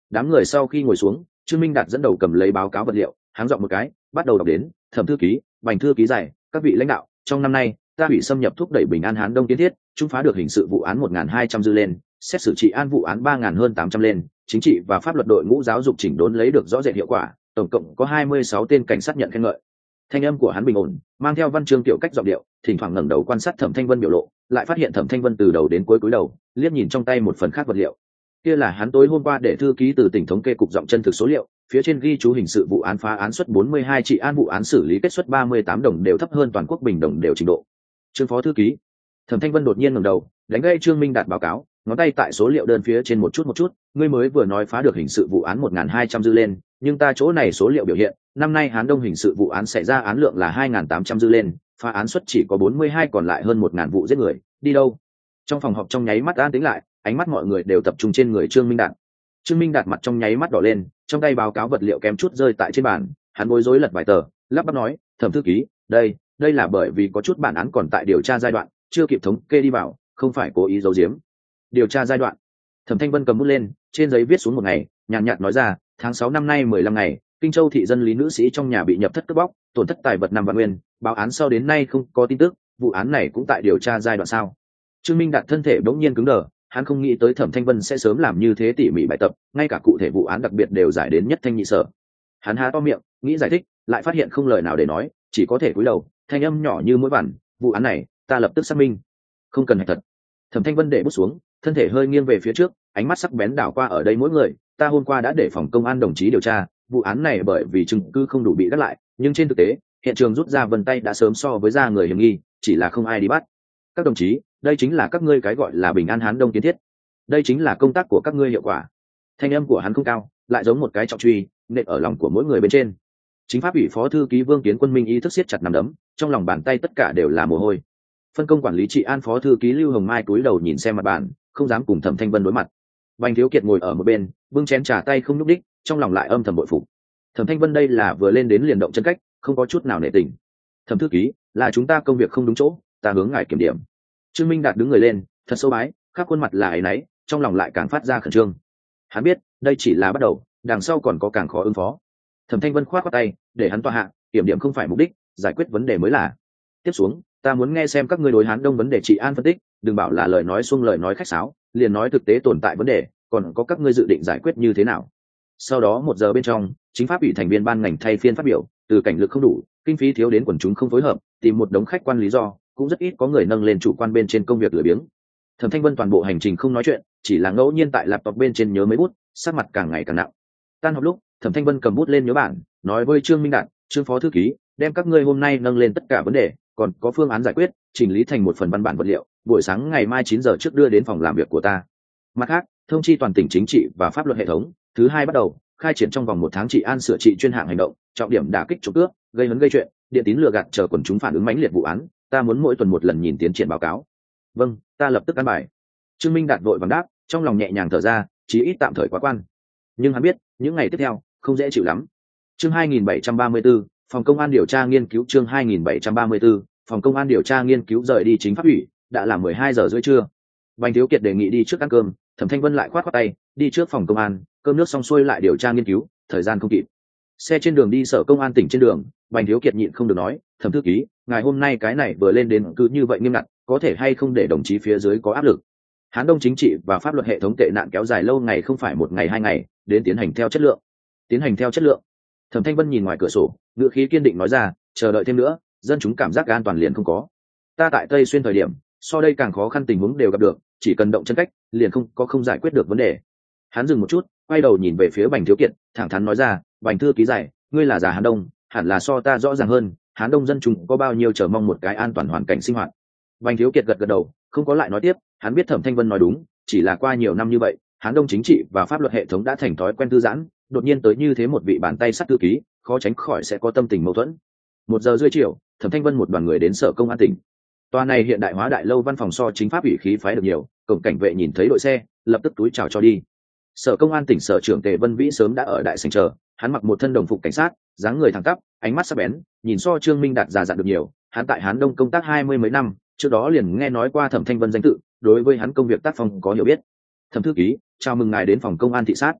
Đám người sau khi ngồi xuống, Trương Minh Đạt dẫn đầu cầm lấy báo cáo vật liệu, háng giọng một cái, bắt đầu đọc đến. Thẩm thư ký, Bành thư ký giải, các vị lãnh đạo, trong năm nay ta bị xâm nhập thúc đẩy bình an Hán Đông kiến thiết, trung phá được hình sự vụ án một nghìn hai trăm dư lên, xét xử trị an vụ án ba nghìn hơn tám trăm lên, chính trị và pháp luật đội ngũ giáo dục chỉnh đốn lấy được rõ rệt hiệu quả, tổng cộng có hai mươi sáu tên cảnh sát nhận khen ngợi. Thanh âm của hắn bình ổn, mang theo văn chương tiểu cách giọng điệu, thỉnh thoảng ngẩng đầu quan sát Thẩm Thanh Vân biểu lộ, lại phát hiện Thẩm Thanh Vân từ đầu đến cuối cúi đầu, liếc nhìn trong tay một phần khác vật liệu. Kia là hắn tối hôm qua để thư ký từ tỉnh thống kê cục giọng chân thực số liệu, phía trên ghi chú hình sự vụ án phá án suất bốn mươi hai, trị an vụ án xử lý kết suất ba mươi tám đồng đều thấp hơn toàn quốc bình đồng đều trình độ. Trương phó thư ký. Thẩm Thanh Vân đột nhiên ngẩng đầu, đánh gây Trương Minh Đạt báo cáo, ngón tay tại số liệu đơn phía trên một chút một chút, ngươi mới vừa nói phá được hình sự vụ án một nghìn hai trăm dư lên, nhưng ta chỗ này số liệu biểu hiện, năm nay Hán Đông hình sự vụ án xảy ra án lượng là hai nghìn tám trăm dư lên, phá án suất chỉ có bốn mươi hai, còn lại hơn một nghìn vụ giết người, đi đâu? Trong phòng họp trong nháy mắt an tĩnh lại, ánh mắt mọi người đều tập trung trên người Trương Minh Đạt. Trương Minh Đạt mặt trong nháy mắt đỏ lên, trong tay báo cáo vật liệu kém chút rơi tại trên bàn, hắn bối rối lật vài tờ, lắp bắp nói, Thẩm thư ký, đây, đây là bởi vì có chút bản án còn tại điều tra giai đoạn, chưa kịp thống kê đi vào, không phải cố ý giấu giếm. Điều tra giai đoạn. Thẩm Thanh Vân cầm bút lên, trên giấy viết xuống một ngày, nhàn nhạt nói ra, tháng sáu năm nay mười lăm ngày, Kinh Châu thị dân lý nữ sĩ trong nhà bị nhập thất cướp bóc, tổn thất tài vật năm vạn nguyên, báo án sau đến nay không có tin tức, vụ án này cũng tại điều tra giai đoạn sao? Trương Minh Đạt thân thể bỗng nhiên cứng đờ, hắn không nghĩ tới Thẩm Thanh Vân sẽ sớm làm như thế tỉ mỉ bài tập, ngay cả cụ thể vụ án đặc biệt đều giải đến nhất thanh nhị sở. Hắn há to miệng, nghĩ giải thích, lại phát hiện không lời nào để nói, chỉ có thể cúi đầu, thanh âm nhỏ như mũi vằn, vụ án này, ta lập tức xác minh. Không cần hạch thật. Thẩm Thanh Vân để bút xuống, thân thể hơi nghiêng về phía trước, ánh mắt sắc bén đảo qua ở đây mỗi người, ta hôm qua đã để phòng công an đồng chí điều tra, vụ án này bởi vì chứng cứ không đủ bị gác lại, nhưng trên thực tế, hiện trường rút ra vân tay đã sớm so với ra người hiểm nghi, chỉ là không ai đi bắt. Các đồng chí, đây chính là các ngươi cái gọi là bình an Hán Đông kiến thiết, đây chính là công tác của các ngươi hiệu quả. Thanh âm của hắn không cao, lại giống một cái trọng truy nện ở lòng của mỗi người bên trên. Chính pháp ủy phó thư ký Vương Kiến Quân minh ý thức siết chặt nắm đấm, trong lòng bàn tay tất cả đều là mồ hôi. Phân công quản lý trị an phó thư ký Lưu Hồng Mai cúi đầu nhìn xem mặt bàn, không dám cùng Thẩm Thanh Vân đối mặt. Bành Thiếu Kiệt ngồi ở một bên, bưng chén trà tay không nhúc đích, trong lòng lại âm thầm bội phục. Thẩm Thanh Vân đây là vừa lên đến liền động chân cách, không có chút nào nể tình. Thẩm thư ký, là chúng ta công việc không đúng chỗ, ta hướng ngài kiểm điểm. Trương Minh Đạt đứng người lên, thật sâu bái, khắp khuôn mặt là áy náy, trong lòng lại càng phát ra khẩn trương. Hắn biết, đây chỉ là bắt đầu, đằng sau còn có càng khó ứng phó. Thẩm Thanh Vân khoát qua tay, để hắn tọa hạ, kiểm điểm không phải mục đích, giải quyết vấn đề mới là. Tiếp xuống, ta muốn nghe xem các ngươi đối Hán Đông vấn đề trị an phân tích, đừng bảo là lời nói xuông lời nói khách sáo, liền nói thực tế tồn tại vấn đề, còn có các ngươi dự định giải quyết như thế nào. Sau đó một giờ bên trong, chính pháp ủy thành viên ban ngành thay phiên phát biểu, từ cảnh lực không đủ, kinh phí thiếu đến quần chúng không phối hợp, tìm một đống khách quan lý do, cũng rất ít có người nâng lên chủ quan bên trên công việc lười biếng. Thẩm Thanh Vân toàn bộ hành trình không nói chuyện, chỉ là ngẫu nhiên tại laptop bên trên nhớ mấy bút, sắc mặt càng ngày càng nặng. Tan họp lúc, Thẩm Thanh Vân cầm bút lên nhớ bản, nói với Trương Minh Đạt, Trương phó thư ký, đem các ngươi hôm nay nâng lên tất cả vấn đề, còn có phương án giải quyết, chỉnh lý thành một phần văn bản vật liệu, buổi sáng ngày mai chín giờ trước đưa đến phòng làm việc của ta. Mặt khác, thông chi toàn tỉnh chính trị và pháp luật hệ thống, thứ hai bắt đầu khai triển trong vòng một tháng trị an sửa trị chuyên hạng hành động, trọng điểm đả kích trộm cướp, gây hấn gây chuyện, điện tín lừa gạt chờ quần chúng phản ứng mãnh liệt vụ án, ta muốn mỗi tuần một lần nhìn tiến triển báo cáo. Vâng, ta lập tức ăn bài. Trương Minh Đạt vội vàng đáp, trong lòng nhẹ nhàng thở ra, chí ít tạm thời quá quan. Nhưng hắn biết, những ngày tiếp theo không dễ chịu lắm. Chương hai nghìn bảy trăm ba mươi 734, phòng công an điều tra nghiên cứu chương hai nghìn bảy trăm ba mươi 734, phòng công an điều tra nghiên cứu rời đi chính pháp ủy, đã là mười hai giờ rưỡi trưa. Bành Thiếu Kiệt đề nghị đi trước ăn cơm, Thẩm Thanh Vân lại khoát khoát tay, đi trước phòng công an, cơm nước xong xuôi lại điều tra nghiên cứu, thời gian không kịp. Xe trên đường đi sở công an tỉnh trên đường, Bành Thiếu Kiệt nhịn không được nói, Thẩm thư ký, ngài hôm nay cái này vừa lên đến cứ như vậy nghiêm ngặt, có thể hay không để đồng chí phía dưới có áp lực. Hán Đông chính trị và pháp luật hệ thống tệ nạn kéo dài lâu ngày không phải một ngày hai ngày, đến tiến hành theo chất lượng. Tiến hành theo chất lượng. Thẩm Thanh Vân nhìn ngoài cửa sổ, ngữ khí kiên định nói ra, chờ đợi thêm nữa, dân chúng cảm giác an toàn liền không có. Ta tại Tây Xuyên thời điểm, so đây càng khó khăn tình huống đều gặp được, chỉ cần động chân cách, liền không có không giải quyết được vấn đề. Hắn dừng một chút, quay đầu nhìn về phía Bành Thiếu Kiệt, thẳng thắn nói ra, Bành thư ký giải, ngươi là già Hán Đông, hẳn là so ta rõ ràng hơn, Hán Đông dân chúng có bao nhiêu chờ mong một cái an toàn hoàn cảnh sinh hoạt. Bành Thiếu Kiệt gật gật đầu, không có lại nói tiếp, hắn biết Thẩm Thanh Vân nói đúng, chỉ là qua nhiều năm như vậy, Hán Đông chính trị và pháp luật hệ thống đã thành thói quen thư giãn, đột nhiên tới như thế một vị bàn tay sắt thư ký, khó tránh khỏi sẽ có tâm tình mâu thuẫn. Một giờ rưỡi chiều, Thẩm Thanh Vân một đoàn người đến sở công an tỉnh. Tòa này hiện đại hóa đại lâu văn phòng so chính pháp ủy khí phái được nhiều, cổng cảnh vệ nhìn thấy đội xe, lập tức túi chào cho đi. Sở công an tỉnh sở trưởng Tề Vân Vĩ sớm đã ở đại sảnh chờ, hắn mặc một thân đồng phục cảnh sát, dáng người thẳng tắp, ánh mắt sắc bén, nhìn so Trương Minh Đạt già dặn được nhiều. Hắn tại Hán Đông công tác hai mươi mấy năm, trước đó liền nghe nói qua Thẩm Thanh Vân danh tự, đối với hắn công việc tác phong có hiểu biết. Thẩm thư ký, chào mừng ngài đến phòng công an thị sát.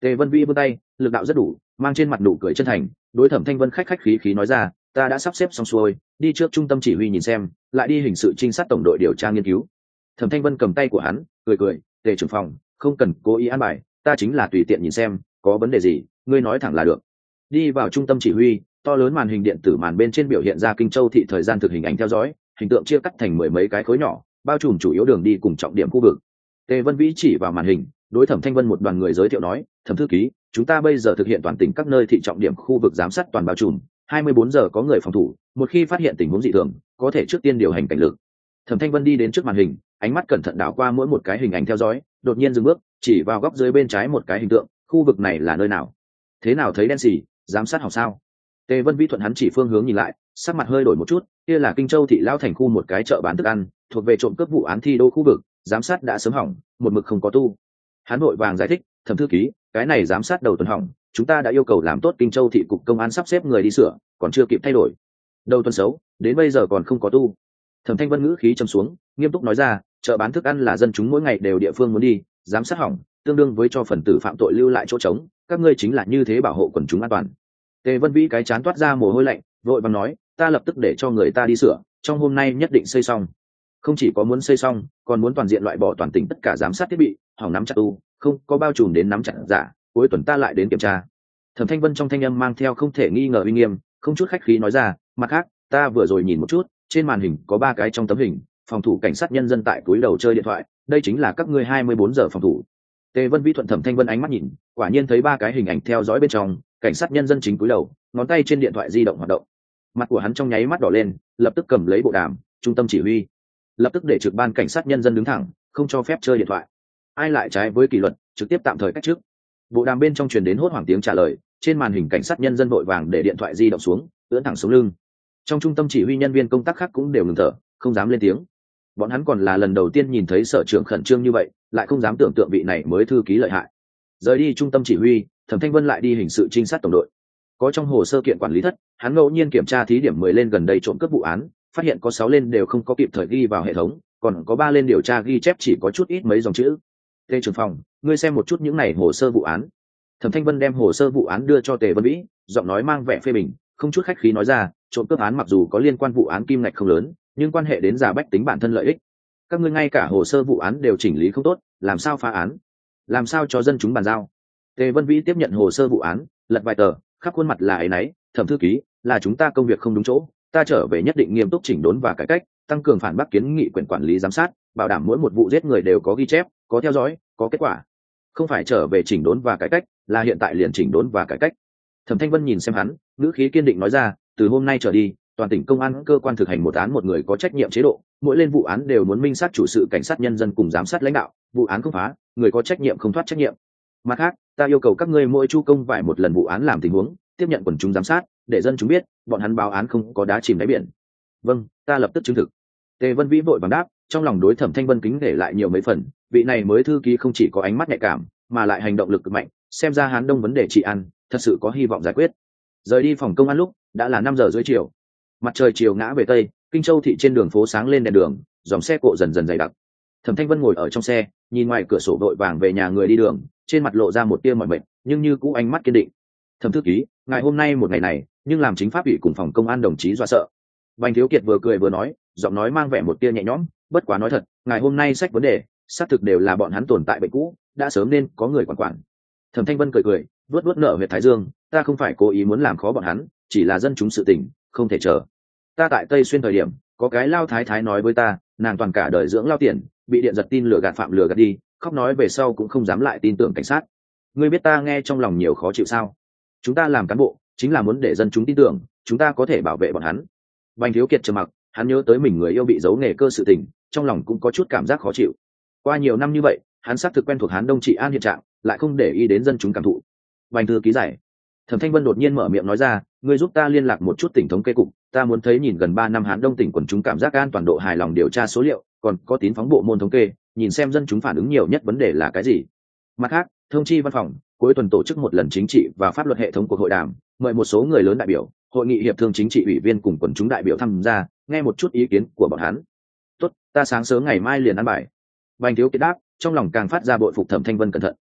Tề Vân Vĩ vươn tay, lực đạo rất đủ, mang trên mặt nụ cười chân thành, đối Thẩm Thanh Vân khách khách khí khí nói ra, ta đã sắp xếp xong xuôi, đi trước trung tâm chỉ huy nhìn xem, lại đi hình sự trinh sát tổng đội điều tra nghiên cứu. Thẩm Thanh Vân cầm tay của hắn, cười cười, Tề trưởng phòng, không cần cố ý an bài, ta chính là tùy tiện nhìn xem, có vấn đề gì, ngươi nói thẳng là được. Đi vào trung tâm chỉ huy, to lớn màn hình điện tử màn bên trên biểu hiện ra Kinh Châu thị thời gian thực hình ảnh theo dõi, hình tượng chia cắt thành mười mấy cái khối nhỏ, bao trùm chủ yếu đường đi cùng trọng điểm khu vực. Tề Vân Vĩ chỉ vào màn hình, đối Thẩm Thanh Vân một đoàn người giới thiệu nói, Thẩm thư ký, chúng ta bây giờ thực hiện toàn tỉnh các nơi thị trọng điểm khu vực giám sát toàn bao trùm, hai mươi bốn giờ có người phòng thủ, một khi phát hiện tình huống dị thường, có thể trước tiên điều hành cảnh lực. Thẩm Thanh Vân đi đến trước màn hình, ánh mắt cẩn thận đảo qua mỗi một cái hình ảnh theo dõi, đột nhiên dừng bước, chỉ vào góc dưới bên trái một cái hình tượng, khu vực này là nơi nào? Thế nào thấy đen xì, giám sát học sao? Tề Vân Vĩ thuận hắn chỉ phương hướng nhìn lại, sắc mặt hơi đổi một chút, kia là Kinh Châu thị lao thành khu một cái chợ bán thức ăn, thuộc về trộm cướp vụ án thi đô khu vực, giám sát đã sớm hỏng, một mực không có tu. Hắn vội vàng giải thích, Thẩm thư ký, cái này giám sát đầu tuần hỏng, chúng ta đã yêu cầu làm tốt Kinh Châu thị cục công an sắp xếp người đi sửa, còn chưa kịp thay đổi. Đầu tuần xấu, đến bây giờ còn không có tu. Thẩm Thanh Vân ngữ khí trầm xuống, nghiêm túc nói ra, chợ bán thức ăn là dân chúng mỗi ngày đều địa phương muốn đi, giám sát hỏng, tương đương với cho phần tử phạm tội lưu lại chỗ trống, các ngươi chính là như thế bảo hộ quần chúng an toàn. Tề Vân Vĩ cái chán toát ra mồ hôi lạnh, vội vàng nói, ta lập tức để cho người ta đi sửa, trong hôm nay nhất định xây xong. Không chỉ có muốn xây xong, còn muốn toàn diện loại bỏ toàn tỉnh tất cả giám sát thiết bị, hỏng nắm chặt tu, không có bao trùm đến nắm chặt giả, cuối tuần ta lại đến kiểm tra. Thẩm Thanh Vân trong thanh âm mang theo không thể nghi ngờ uy nghiêm, không chút khách khí nói ra, mặt khác, ta vừa rồi nhìn một chút, trên màn hình có ba cái trong tấm hình, phòng thủ cảnh sát nhân dân tại túi đầu chơi điện thoại, đây chính là các ngươi hai mươi bốn giờ phòng thủ. Tề Vân Vĩ thuận Thẩm Thanh Vân ánh mắt nhìn, quả nhiên thấy ba cái hình ảnh theo dõi bên trong, cảnh sát nhân dân chính túi đầu, ngón tay trên điện thoại di động hoạt động. Mặt của hắn trong nháy mắt đỏ lên, lập tức cầm lấy bộ đàm, trung tâm chỉ huy, lập tức để trực ban cảnh sát nhân dân đứng thẳng, không cho phép chơi điện thoại. Ai lại trái với kỷ luật, trực tiếp tạm thời cách chức. Bộ đàm bên trong truyền đến hốt hoảng tiếng trả lời, trên màn hình cảnh sát nhân dân vội vàng để điện thoại di động xuống, ưỡn thẳng sống lưng. Trong trung tâm chỉ huy nhân viên công tác khác cũng đều ngừng thở, không dám lên tiếng. Bọn hắn còn là lần đầu tiên nhìn thấy sở trưởng khẩn trương như vậy, lại không dám tưởng tượng vị này mới thư ký lợi hại. Rời đi trung tâm chỉ huy, Thẩm Thanh Vân lại đi hình sự trinh sát tổng đội. Có trong hồ sơ kiện quản lý thất, hắn ngẫu nhiên kiểm tra thí điểm mười lên gần đây trộm cướp vụ án, phát hiện có sáu lên đều không có kịp thời ghi vào hệ thống, còn có ba lên điều tra ghi chép chỉ có chút ít mấy dòng chữ. Tề trưởng phòng, ngươi xem một chút những này hồ sơ vụ án. Thẩm Thanh Vân đem hồ sơ vụ án đưa cho Tề Vân Vĩ, giọng nói mang vẻ phê bình, không chút khách khí nói ra, trộm cướp án mặc dù có liên quan vụ án kim ngạch không lớn, nhưng quan hệ đến giả bách tính bản thân lợi ích. Các ngươi ngay cả hồ sơ vụ án đều chỉnh lý không tốt, làm sao phá án? Làm sao cho dân chúng bàn giao? Tề Vân Vĩ tiếp nhận hồ sơ vụ án, lật vài tờ, khắp khuôn mặt là áy náy, Thẩm thư ký, là chúng ta công việc không đúng chỗ, ta trở về nhất định nghiêm túc chỉnh đốn và cải cách, tăng cường phản bác kiến nghị quyền quản lý giám sát, bảo đảm mỗi một vụ giết người đều có ghi chép, có theo dõi, có kết quả. Không phải trở về chỉnh đốn và cải cách, là hiện tại liền chỉnh đốn và cải cách. Thẩm Thanh Vân nhìn xem hắn, ngữ khí kiên định nói ra, từ hôm nay trở đi, toàn tỉnh công an cơ quan thực hành một án một người có trách nhiệm chế độ, mỗi lên vụ án đều muốn minh sát chủ sự cảnh sát nhân dân cùng giám sát lãnh đạo, vụ án không phá, người có trách nhiệm không thoát trách nhiệm. Mặt khác, ta yêu cầu các ngươi mỗi chu công vài một lần vụ án làm tình huống, tiếp nhận quần chúng giám sát, để dân chúng biết, bọn hắn báo án không có đá chìm đáy biển. Vâng, ta lập tức chứng thực. Tề Vân Vĩ vội vàng đáp, trong lòng đối Thẩm Thanh Vân kính để lại nhiều mấy phần, vị này mới thư ký không chỉ có ánh mắt nhạy cảm, mà lại hành động lực cực mạnh, xem ra Hán Đông vấn đề trị ăn, thật sự có hy vọng giải quyết. Rời đi phòng công an lúc đã là năm giờ rưỡi chiều. Mặt trời chiều ngã về tây, Kinh Châu thị trên đường phố sáng lên đèn đường, dòng xe cộ dần dần dày đặc. Thẩm Thanh Vân ngồi ở trong xe, nhìn ngoài cửa sổ vội vàng về nhà người đi đường, trên mặt lộ ra một tia mỏi mệt, nhưng như cũ ánh mắt kiên định. Thẩm thư ký, ngày hôm nay một ngày này, nhưng làm chính pháp ủy cùng phòng công an đồng chí dọa sợ. Bành Thiếu Kiệt vừa cười vừa nói, giọng nói mang vẻ một tia nhẹ nhõm, bất quá nói thật, ngày hôm nay sách vấn đề, xác thực đều là bọn hắn tồn tại bệnh cũ, đã sớm nên có người quản quản. Thẩm Thanh Vân cười cười, vuốt vuốt nợ huyệt thái dương, ta không phải cố ý muốn làm khó bọn hắn, chỉ là dân chúng sự tình, không thể chờ. Ta tại Tây Xuyên thời điểm, có cái lao thái thái nói với ta, nàng toàn cả đời dưỡng lao tiền, bị điện giật tin lừa gạt phạm lừa gạt đi, khóc nói về sau cũng không dám lại tin tưởng cảnh sát. Ngươi biết ta nghe trong lòng nhiều khó chịu sao? Chúng ta làm cán bộ, chính là muốn để dân chúng tin tưởng, chúng ta có thể bảo vệ bọn hắn. Bành Thiếu Kiệt trầm mặc, hắn nhớ tới mình người yêu bị giấu nghề cơ sự tình, trong lòng cũng có chút cảm giác khó chịu. Qua nhiều năm như vậy, hắn xác thực quen thuộc Hán Đông trị an hiện trạng, lại không để ý đến dân chúng cảm thụ. Bành thư ký giải. Thẩm Thanh Vân đột nhiên mở miệng nói ra, ngươi giúp ta liên lạc một chút tỉnh thống kê cục, ta muốn thấy nhìn gần ba năm Hán Đông tỉnh quần chúng cảm giác an toàn độ hài lòng điều tra số liệu, còn có tín phóng bộ môn thống kê, nhìn xem dân chúng phản ứng nhiều nhất vấn đề là cái gì. Mặt khác, thông chi văn phòng, cuối tuần tổ chức một lần chính trị và pháp luật hệ thống cuộc hội đàm, mời một số người lớn đại biểu, hội nghị hiệp thương chính trị ủy viên cùng quần chúng đại biểu tham gia, nghe một chút ý kiến của bọn hắn. Tốt, ta sáng sớm ngày mai liền ăn bài. Bành Thiếu Kiệt đáp, trong lòng càng phát ra bội phục Thẩm Thanh Vân cẩn thận.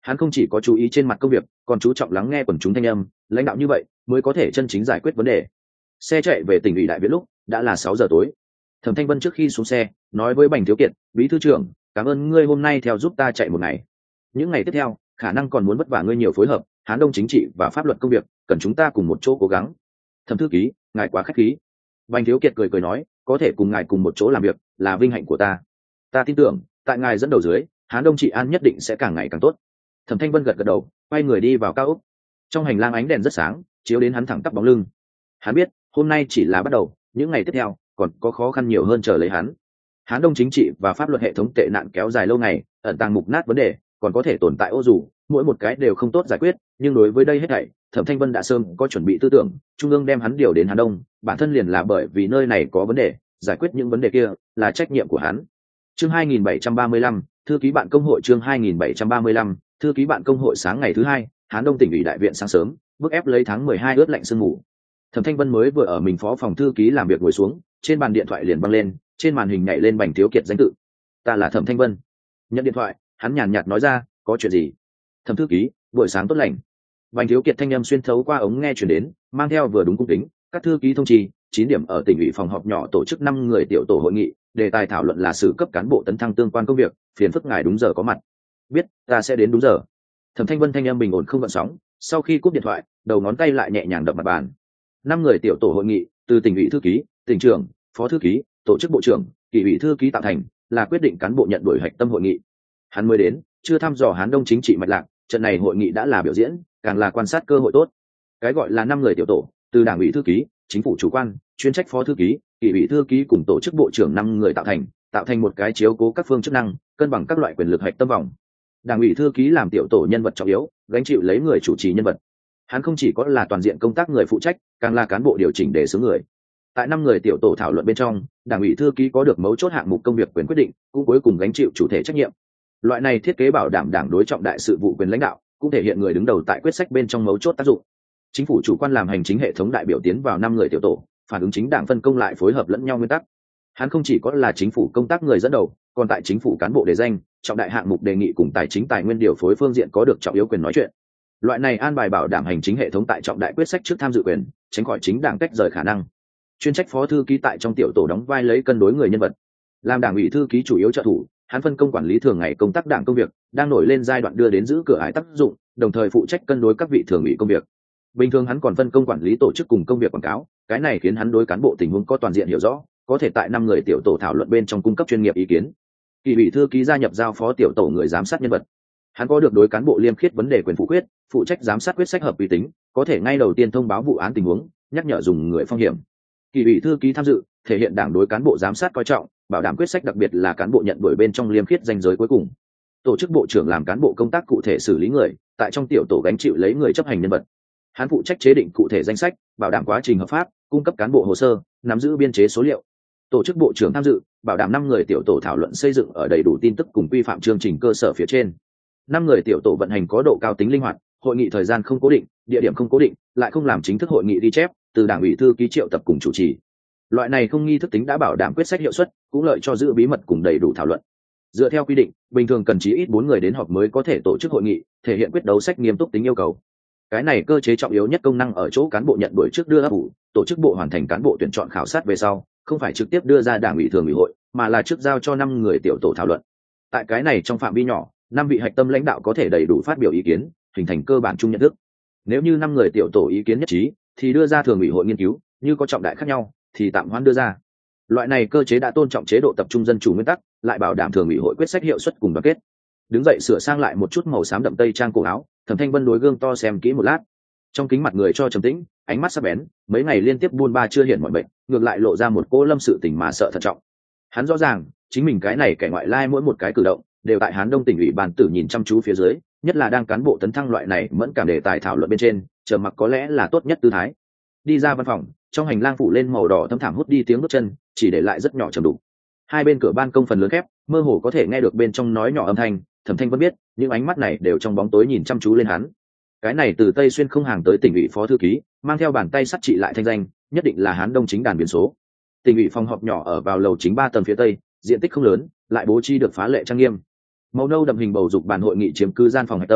Hắn không chỉ có chú ý trên mặt công việc, còn chú trọng lắng nghe quần chúng thanh âm, lãnh đạo như vậy mới có thể chân chính giải quyết vấn đề. Xe chạy về tỉnh ủy đại viện lúc đã là sáu giờ tối. Thẩm Thanh Vân trước khi xuống xe nói với Bành Thiếu Kiệt, bí thư trưởng, cảm ơn ngươi hôm nay theo giúp ta chạy một ngày, những ngày tiếp theo khả năng còn muốn vất vả ngươi nhiều phối hợp, Hán Đông chính trị và pháp luật công việc cần chúng ta cùng một chỗ cố gắng. Thẩm thư ký, ngài quá khách khí. Bành Thiếu Kiệt cười cười nói, có thể cùng ngài cùng một chỗ làm việc là vinh hạnh của ta. Ta tin tưởng tại ngài dẫn đầu dưới, Hán Đông trị an nhất định sẽ càng ngày càng tốt. Thẩm Thanh Vân gật gật đầu, quay người đi vào cao ốc. Trong hành lang ánh đèn rất sáng, chiếu đến hắn thẳng tắp bóng lưng. Hắn biết hôm nay chỉ là bắt đầu, những ngày tiếp theo còn có khó khăn nhiều hơn chờ lấy hắn. Hán Đông chính trị và pháp luật hệ thống tệ nạn kéo dài lâu ngày, ẩn tàng mục nát vấn đề còn có thể tồn tại ô dù, mỗi một cái đều không tốt giải quyết, nhưng đối với đây hết thảy Thẩm Thanh Vân đã sớm có chuẩn bị tư tưởng. Trung ương đem hắn điều đến Hán Đông, bản thân liền là bởi vì nơi này có vấn đề, giải quyết những vấn đề kia là trách nhiệm của hắn. Chương hai nghìn bảy trăm ba mươi lăm, thư ký bạn công hội. Chương hai nghìn bảy trăm ba mươi lăm, thư ký bạn công hội. Sáng ngày thứ hai, Hán Đông tỉnh ủy đại viện sáng sớm, bức ép lấy tháng mười hai ướt lạnh sương mù. Thẩm Thanh Vân mới vừa ở mình phó phòng thư ký làm việc ngồi xuống, trên bàn điện thoại liền văng lên, trên màn hình nhảy lên Bành Thiếu Kiệt danh tự. Ta là Thẩm Thanh Vân. Nhận điện thoại, hắn nhàn nhạt nói ra, có chuyện gì? Thẩm thư ký, buổi sáng tốt lành. Bành Thiếu Kiệt thanh âm xuyên thấu qua ống nghe truyền đến, mang theo vừa đúng cung kính, các thư ký thông trì, chín điểm ở tỉnh ủy phòng họp nhỏ tổ chức năm người tiểu tổ hội nghị, đề tài thảo luận là sự cấp cán bộ tấn thăng tương quan công việc, phiền phức ngài đúng giờ có mặt. Biết, ta sẽ đến đúng giờ. Thẩm Thanh Vân thanh âm bình ổn không gợn sóng, sau khi cúp điện thoại, đầu ngón tay lại nhẹ nhàng đập mặt bàn. Năm người tiểu tổ hội nghị, từ tỉnh ủy thư ký, tỉnh trưởng, phó thư ký, tổ chức bộ trưởng, kỷ ủy thư ký tạo thành, là quyết định cán bộ nhận đổi hạch tâm hội nghị. Hắn mới đến, chưa thăm dò Hán Đông chính trị mạch lạc, trận này hội nghị đã là biểu diễn, càng là quan sát cơ hội tốt. Cái gọi là năm người tiểu tổ, từ đảng ủy thư ký, chính phủ chủ quan, chuyên trách phó thư ký, kỷ ủy thư ký cùng tổ chức bộ trưởng năm người tạo thành, tạo thành một cái chiếu cố các phương chức năng, cân bằng các loại quyền lực hạch tâm vòng. Đảng ủy thư ký làm tiểu tổ nhân vật trọng yếu, gánh chịu lấy người chủ trì nhân vật. Hắn không chỉ có là toàn diện công tác người phụ trách, càng là cán bộ điều chỉnh để số người. Tại năm người tiểu tổ thảo luận bên trong, đảng ủy thư ký có được mấu chốt hạng mục công việc quyền quyết định, cũng cuối cùng gánh chịu chủ thể trách nhiệm. Loại này thiết kế bảo đảm đảng đối trọng đại sự vụ quyền lãnh đạo, cũng thể hiện người đứng đầu tại quyết sách bên trong mấu chốt tác dụng. Chính phủ chủ quan làm hành chính hệ thống đại biểu tiến vào năm người tiểu tổ, phản ứng chính đảng phân công lại phối hợp lẫn nhau nguyên tắc. Hắn không chỉ có là chính phủ công tác người dẫn đầu, còn tại chính phủ cán bộ đề danh, trọng đại hạng mục đề nghị cùng tài chính tài nguyên điều phối phương diện có được trọng yếu quyền nói chuyện. Loại này an bài bảo đảm hành chính hệ thống tại trọng đại quyết sách trước tham dự quyền, tránh khỏi chính đảng tách rời khả năng. Chuyên trách phó thư ký tại trong tiểu tổ đóng vai lấy cân đối người nhân vật, làm đảng ủy thư ký chủ yếu trợ thủ. Hắn phân công quản lý thường ngày công tác đảng công việc, đang nổi lên giai đoạn đưa đến giữ cửa ải tác dụng, đồng thời phụ trách cân đối các vị thường ủy công việc. Bình thường hắn còn phân công quản lý tổ chức cùng công việc quảng cáo, cái này khiến hắn đối cán bộ tình huống có toàn diện hiểu rõ, có thể tại năm người tiểu tổ thảo luận bên trong cung cấp chuyên nghiệp ý kiến. Kỷ ủy thư ký gia nhập giao phó tiểu tổ người giám sát nhân vật. Hắn có được đối cán bộ liêm khiết vấn đề quyền phụ quyết, phụ trách giám sát quyết sách hợp uy tín, có thể ngay đầu tiên thông báo vụ án tình huống, nhắc nhở dùng người phong hiểm. Kỷ ủy thư ký tham dự, thể hiện đảng đối cán bộ giám sát coi trọng, bảo đảm quyết sách đặc biệt là cán bộ nhận đổi bên trong liêm khiết danh giới cuối cùng. Tổ chức bộ trưởng làm cán bộ công tác cụ thể xử lý người, tại trong tiểu tổ gánh chịu lấy người chấp hành nhân vật. Hắn phụ trách chế định cụ thể danh sách, bảo đảm quá trình hợp pháp, cung cấp cán bộ hồ sơ, nắm giữ biên chế số liệu. Tổ chức bộ trưởng tham dự, bảo đảm năm người tiểu tổ thảo luận xây dựng ở đầy đủ tin tức cùng quy phạm chương trình cơ sở phía trên. Năm người tiểu tổ vận hành có độ cao tính linh hoạt, hội nghị thời gian không cố định, địa điểm không cố định, lại không làm chính thức hội nghị ghi chép, từ đảng ủy thư ký triệu tập cùng chủ trì. Loại này không nghi thức tính đã bảo đảm quyết sách hiệu suất, cũng lợi cho giữ bí mật cùng đầy đủ thảo luận. Dựa theo quy định, bình thường cần chí ít bốn người đến họp mới có thể tổ chức hội nghị, thể hiện quyết đấu sách nghiêm túc tính yêu cầu. Cái này cơ chế trọng yếu nhất công năng ở chỗ cán bộ nhận đổi trước đưa ấp ủ, tổ chức bộ hoàn thành cán bộ tuyển chọn khảo sát về sau, không phải trực tiếp đưa ra đảng ủy thường ủy hội, mà là trước giao cho năm người tiểu tổ thảo luận. Tại cái này trong phạm vi nhỏ, năm vị hạch tâm lãnh đạo có thể đầy đủ phát biểu ý kiến, hình thành cơ bản chung nhận thức. Nếu như năm người tiểu tổ ý kiến nhất trí, thì đưa ra thường ủy hội nghiên cứu, như có trọng đại khác nhau thì tạm hoãn đưa ra. Loại này cơ chế đã tôn trọng chế độ tập trung dân chủ nguyên tắc, lại bảo đảm thường ủy hội quyết sách hiệu suất cùng đoàn kết. Đứng dậy sửa sang lại một chút màu xám đậm tây trang cổ áo, Thẩm Thanh Vân đối gương to xem kỹ một lát. Trong kính mặt người cho trầm tĩnh, ánh mắt sắc bén, mấy ngày liên tiếp buôn ba chưa hiện mọi bệnh, ngược lại lộ ra một cô lâm sự tình mà sợ thận trọng. Hắn rõ ràng, chính mình cái này kẻ ngoại lai mỗi một cái cử động, đều tại Hán Đông tỉnh ủy bàn tử nhìn chăm chú phía dưới, nhất là đang cán bộ tấn thăng loại này mẫn cảm đề tài thảo luận bên trên, chờ mặc có lẽ là tốt nhất tư thái. Đi ra văn phòng, trong hành lang phủ lên màu đỏ thâm thảm hút đi tiếng bước chân, chỉ để lại rất nhỏ trầm đục. Hai bên cửa ban công phần lớn khép, mơ hồ có thể nghe được bên trong nói nhỏ âm thanh. Thẩm Thanh Vân biết, những ánh mắt này đều trong bóng tối nhìn chăm chú lên hắn. Cái này từ Tây Xuyên không hàng tới tỉnh ủy phó thư ký, mang theo bàn tay sắt trị lại thanh danh, nhất định là Hán Đông chính đàn biến số. Tỉnh ủy phòng họp nhỏ ở vào lầu chính ba tầng phía tây, diện tích không lớn, lại bố trí được phá lệ trang nghiêm. Màu nâu đậm hình bầu dục bàn hội nghị chiếm cứ gian phòng hạch tâm,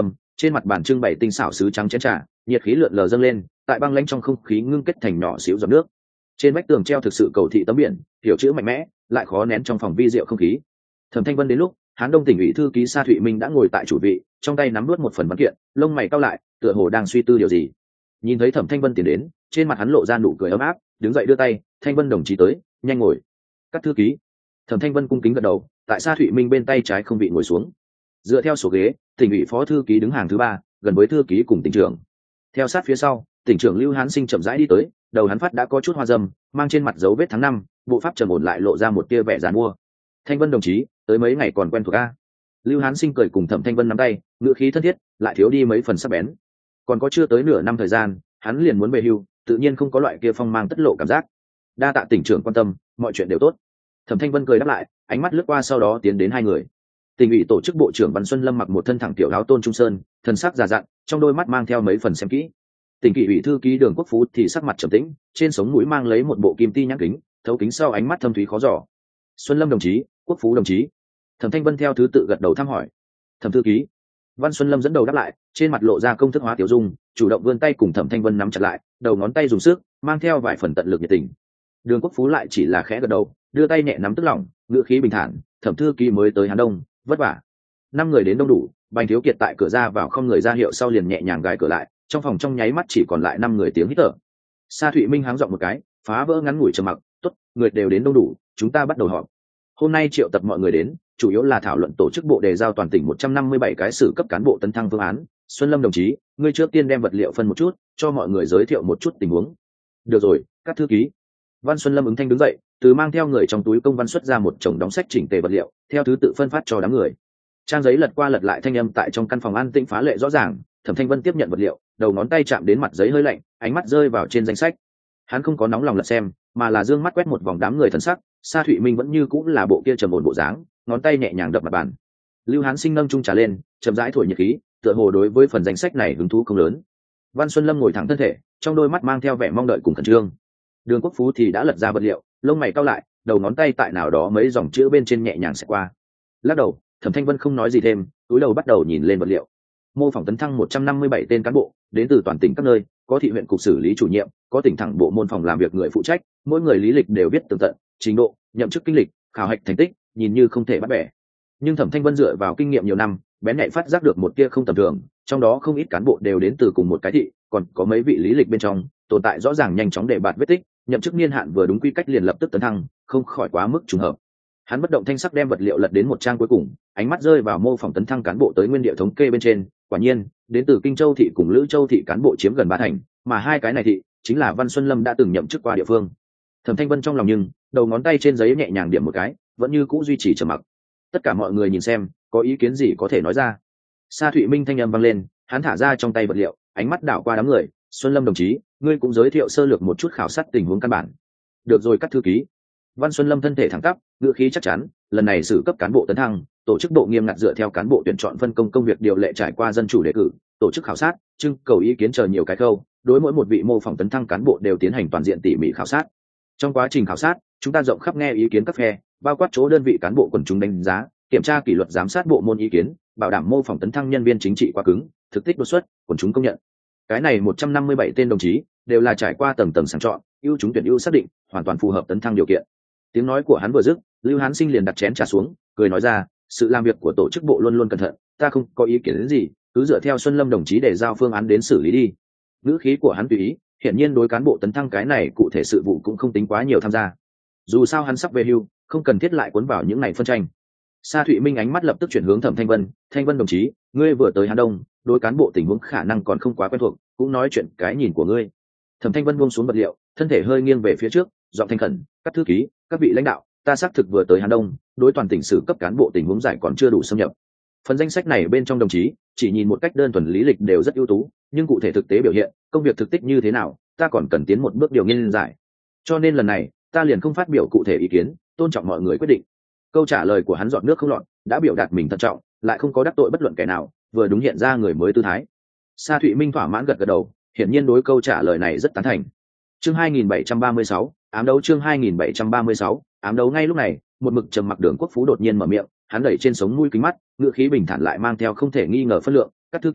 trên mặt bàn trưng bày tinh xảo sứ trắng chén trà, nhiệt khí lượn lờ dâng lên, tại băng lãnh trong không khí ngưng kết thành nhỏ xíu giọt nước. Trên vách tường treo thực sự cầu thị tấm biển, kiểu chữ mạnh mẽ, lại khó nén trong phòng vi diệu không khí. Thẩm Thanh Vân đến lúc, Hán Đông tỉnh ủy thư ký Sa Thụy Minh đã ngồi tại chủ vị, trong tay nắm nuốt một phần văn kiện, lông mày cau lại, tựa hồ đang suy tư điều gì. Nhìn thấy Thẩm Thanh Vân tiến đến, trên mặt hắn lộ ra nụ cười ấm áp, đứng dậy đưa tay, "Thanh Vân đồng chí tới, nhanh ngồi." Các thư ký. Thẩm Thanh Vân cung kính gật đầu, tại Sa Thụy Minh bên tay trái không vị ngồi xuống. Dựa theo số ghế, tỉnh ủy phó thư ký đứng hàng thứ ba, gần với thư ký cùng tỉnh trưởng. Theo sát phía sau, tỉnh trưởng Lưu Hán Sinh chậm rãi đi tới, đầu hắn phát đã có chút hoa râm, mang trên mặt dấu vết tháng năm, bộ pháp trầm ổn lại lộ ra một tia vẻ giàn mua. "Thanh Vân đồng chí, tới mấy ngày còn quen thuộc a?" Lưu Hán Sinh cười cùng Thẩm Thanh Vân nắm tay, ngữ khí thân thiết, lại thiếu đi mấy phần sắc bén. Còn có chưa tới nửa năm thời gian, hắn liền muốn về hưu, tự nhiên không có loại kia phong mang tất lộ cảm giác. "Đa tạ tỉnh trưởng quan tâm, mọi chuyện đều tốt." Thẩm Thanh Vân cười đáp lại, ánh mắt lướt qua sau đó tiến đến hai người. Tỉnh ủy tổ chức bộ trưởng Văn Xuân Lâm mặc một thân thẳng tiểu áo tôn trung sơn, thần sắc già dặn, trong đôi mắt mang theo mấy phần xem kỹ. Tỉnh kỷ ủy thư ký Đường Quốc Phú thì sắc mặt trầm tĩnh, trên sống mũi mang lấy một bộ kim ti nhãn kính, thấu kính sau ánh mắt thâm thúy khó dò. "Xuân Lâm đồng chí, Quốc Phú đồng chí." Thẩm Thanh Vân theo thứ tự gật đầu thăm hỏi. "Thẩm thư ký." Văn Xuân Lâm dẫn đầu đáp lại, trên mặt lộ ra công thức hóa tiểu dung, chủ động vươn tay cùng Thẩm Thanh Vân nắm chặt lại, đầu ngón tay dùng sức, mang theo vài phần tận lực nhiệt tình. Đường Quốc Phú lại chỉ là khẽ gật đầu, đưa tay nhẹ nắm tức lỏng, ngữ khí bình thản, "Thẩm thư ký mới tới Hán Đông, vất vả." Năm người đến đông đủ, Bành Thiếu Kiệt tại cửa ra vào không người ra hiệu sau liền nhẹ nhàng gài cửa lại, trong phòng trong nháy mắt chỉ còn lại năm người tiếng hít thở. Sa Thụy Minh háng giọng một cái, phá vỡ ngắn ngủi trầm mặc, "Tốt, người đều đến đông đủ, chúng ta bắt đầu họp. Hôm nay triệu tập mọi người đến, chủ yếu là thảo luận tổ chức bộ đề giao toàn tỉnh một trăm năm mươi bảy cái sử cấp cán bộ tấn thăng phương án. Xuân Lâm đồng chí, ngươi trước tiên đem vật liệu phân một chút, cho mọi người giới thiệu một chút tình huống." "Được rồi, các thư ký." Văn Xuân Lâm ứng thanh đứng dậy, từ mang theo người trong túi công văn xuất ra một chồng đóng sách chỉnh tề vật liệu, theo thứ tự phân phát cho đám người. Trang giấy lật qua lật lại thanh âm tại trong căn phòng an tĩnh phá lệ rõ ràng. Thẩm Thanh Vân tiếp nhận vật liệu, đầu ngón tay chạm đến mặt giấy hơi lạnh, ánh mắt rơi vào trên danh sách. Hắn không có nóng lòng lật xem, mà là dương mắt quét một vòng đám người thần sắc. Sa Thụy Minh vẫn như cũng là bộ kia trầm ổn bộ dáng, ngón tay nhẹ nhàng đập mặt bàn. Lưu Hán Sinh nâng chung trà lên, chậm rãi thổi nhiệt khí, tựa hồ đối với phần danh sách này hứng thú không lớn. Văn Xuân Lâm ngồi thẳng thân thể, trong đôi mắt mang theo vẻ mong đợi cùng khẩn trương. Đường Quốc Phú thì đã lật ra vật liệu, lông mày cau lại, đầu ngón tay tại nào đó mấy dòng chữ bên trên nhẹ nhàng xẹt qua. Lắc đầu, Thẩm Thanh Vân không nói gì thêm, túi đầu bắt đầu nhìn lên vật liệu. Mô phỏng tấn thăng một trăm năm mươi bảy tên cán bộ, đến từ toàn tỉnh các nơi, có thị huyện cục xử lý chủ nhiệm, có tỉnh thẳng bộ môn phòng làm việc người phụ trách, mỗi người lý lịch đều viết tường tận, trình độ, nhậm chức kinh lịch, khảo hạch thành tích, nhìn như không thể bắt bẻ. Nhưng Thẩm Thanh Vân dựa vào kinh nghiệm nhiều năm, bén nhạy phát giác được một tia không tầm thường, trong đó không ít cán bộ đều đến từ cùng một cái thị, còn có mấy vị lý lịch bên trong tồn tại rõ ràng nhanh chóng để bạt vết tích, nhậm chức niên hạn vừa đúng quy cách liền lập tức tấn thăng, không khỏi quá mức trùng hợp. Hắn bất động thanh sắc đem vật liệu lật đến một trang cuối cùng, ánh mắt rơi vào mô phỏng tấn thăng cán bộ tới nguyên địa thống kê bên trên. Quả nhiên, đến từ Kinh Châu thị cùng Lữ Châu thị cán bộ chiếm gần ba thành, mà hai cái này thị chính là Văn Xuân Lâm đã từng nhậm chức qua địa phương. Thẩm Thanh Vân trong lòng nhưng đầu ngón tay trên giấy nhẹ nhàng điểm một cái, vẫn như cũ duy trì trầm mặc. Tất cả mọi người nhìn xem, có ý kiến gì có thể nói ra. Sa Thụy Minh thanh âm vang lên, hắn thả ra trong tay vật liệu, ánh mắt đảo qua đám người. "Xuân Lâm đồng chí, ngươi cũng giới thiệu sơ lược một chút khảo sát tình huống căn bản." "Được rồi các thư ký." Văn Xuân Lâm thân thể thẳng tắp, ngữ khí chắc chắn, lần này xử cấp cán bộ tấn thăng, tổ chức bộ nghiêm ngặt dựa theo cán bộ tuyển chọn phân công công việc điều lệ trải qua dân chủ đề cử, tổ chức khảo sát, trưng cầu ý kiến chờ nhiều cái khâu, đối mỗi một vị mô phỏng tấn thăng cán bộ đều tiến hành toàn diện tỉ mỉ khảo sát. Trong quá trình khảo sát, chúng ta rộng khắp nghe ý kiến các phe, bao quát chỗ đơn vị cán bộ quần chúng đánh giá, kiểm tra kỷ luật giám sát bộ môn ý kiến, bảo đảm mô phỏng tấn thăng nhân viên chính trị quá cứng, thực tích đột xuất, quần chúng công nhận. Cái này một trăm năm mươi bảy tên đồng chí đều là trải qua tầng tầng sàng chọn, ưu chúng tuyển ưu xác định, hoàn toàn phù hợp tấn thăng điều kiện. Tiếng nói của hắn vừa dứt, Lưu Hán Sinh liền đặt chén trà xuống, cười nói ra, "Sự làm việc của tổ chức bộ luôn luôn cẩn thận, ta không có ý kiến đến gì, cứ dựa theo Xuân Lâm đồng chí để giao phương án đến xử lý đi." Ngữ khí của hắn tùy ý, hiển nhiên đối cán bộ tấn thăng cái này cụ thể sự vụ cũng không tính quá nhiều tham gia. Dù sao hắn sắp về hưu, không cần thiết lại cuốn vào những này phân tranh. Sa Thụy Minh ánh mắt lập tức chuyển hướng Thẩm Thanh Vân, "Thanh Vân đồng chí, ngươi vừa tới Hán Đông, đối cán bộ tình huống khả năng còn không quá quen thuộc, cũng nói chuyện cái nhìn của ngươi." Thẩm Thanh Vân buông xuống vật liệu, thân thể hơi nghiêng về phía trước, giọng thanh khẩn, "Các thư ký, các vị lãnh đạo, ta xác thực vừa tới Hán Đông, đối toàn tỉnh sử cấp cán bộ tình huống giải còn chưa đủ xâm nhập. Phần danh sách này bên trong đồng chí, chỉ nhìn một cách đơn thuần lý lịch đều rất ưu tú, nhưng cụ thể thực tế biểu hiện, công việc thực tích như thế nào, ta còn cần tiến một bước điều nghiên giải. Cho nên lần này, ta liền không phát biểu cụ thể ý kiến, tôn trọng mọi người quyết định." Câu trả lời của hắn giọt nước không lọt, đã biểu đạt mình thận trọng, lại không có đắc tội bất luận kẻ nào, vừa đúng hiện ra người mới tư thái. Sa Thụy Minh thỏa mãn gật gật đầu, hiển nhiên đối câu trả lời này rất tán thành. Chương hai nghìn bảy trăm ba mươi sáu, ám đấu chương hai nghìn bảy trăm ba mươi sáu, ám đấu. Ngay lúc này, một mực trầm mặc Đường Quốc Phú đột nhiên mở miệng, hắn đẩy trên sống mũi kính mắt, ngữ khí bình thản lại mang theo không thể nghi ngờ phân lượng, "Các thư ký,